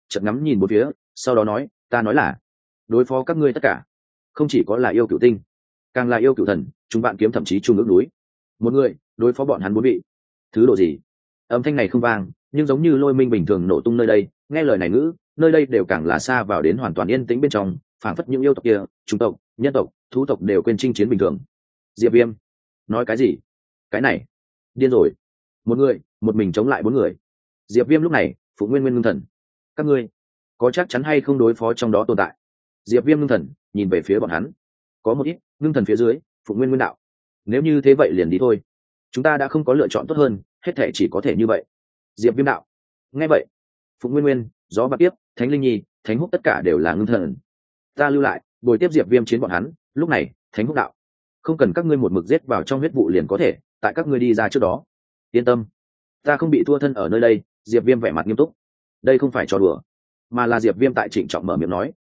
chợt ngắm nhìn một phía, sau đó nói, ta nói là đối phó các ngươi tất cả, không chỉ có là yêu cựu tinh, càng là yêu cựu thần, chúng bạn kiếm thậm chí trung ước núi, một người đối phó bọn hắn bốn vị. Thứ độ gì? Âm thanh này không vang, nhưng giống như lôi minh bình thường nổ tung nơi đây. Nghe lời này ngữ, nơi đây đều càng là xa vào đến hoàn toàn yên tĩnh bên trong, phảng phất những yêu tộc kia, chủng tộc, nhân tộc, thú tộc đều quên chinh chiến bình thường. Diệp Viêm nói cái gì? Cái này điên rồi. Một người một mình chống lại bốn người. Diệp Viêm lúc này phụ nguyên nguyên ngưng thần. Các ngươi có chắc chắn hay không đối phó trong đó tồn tại? Diệp Viêm ngưng thần nhìn về phía bọn hắn. Có một ít ngưng thần phía dưới phụ nguyên nguyên đạo. Nếu như thế vậy liền đi thôi, chúng ta đã không có lựa chọn tốt hơn, hết thể chỉ có thể như vậy. Diệp Viêm đạo. Nghe vậy phụ nguyên nguyên, gió bạc tiếp, thánh linh nhi, thánh húc tất cả đều là ngưng thần. Ta lưu lại bồi tiếp Diệp Viêm chiến bọn hắn. Lúc này thánh húc đạo, không cần các ngươi một mực giết vào trong huyết vụ liền có thể, tại các ngươi đi ra trước đó yên tâm, ta không bị thua thân ở nơi đây. Diệp Viêm vẻ mặt nghiêm túc. Đây không phải trò đùa, mà là Diệp Viêm tại trịnh trọng mở miệng nói.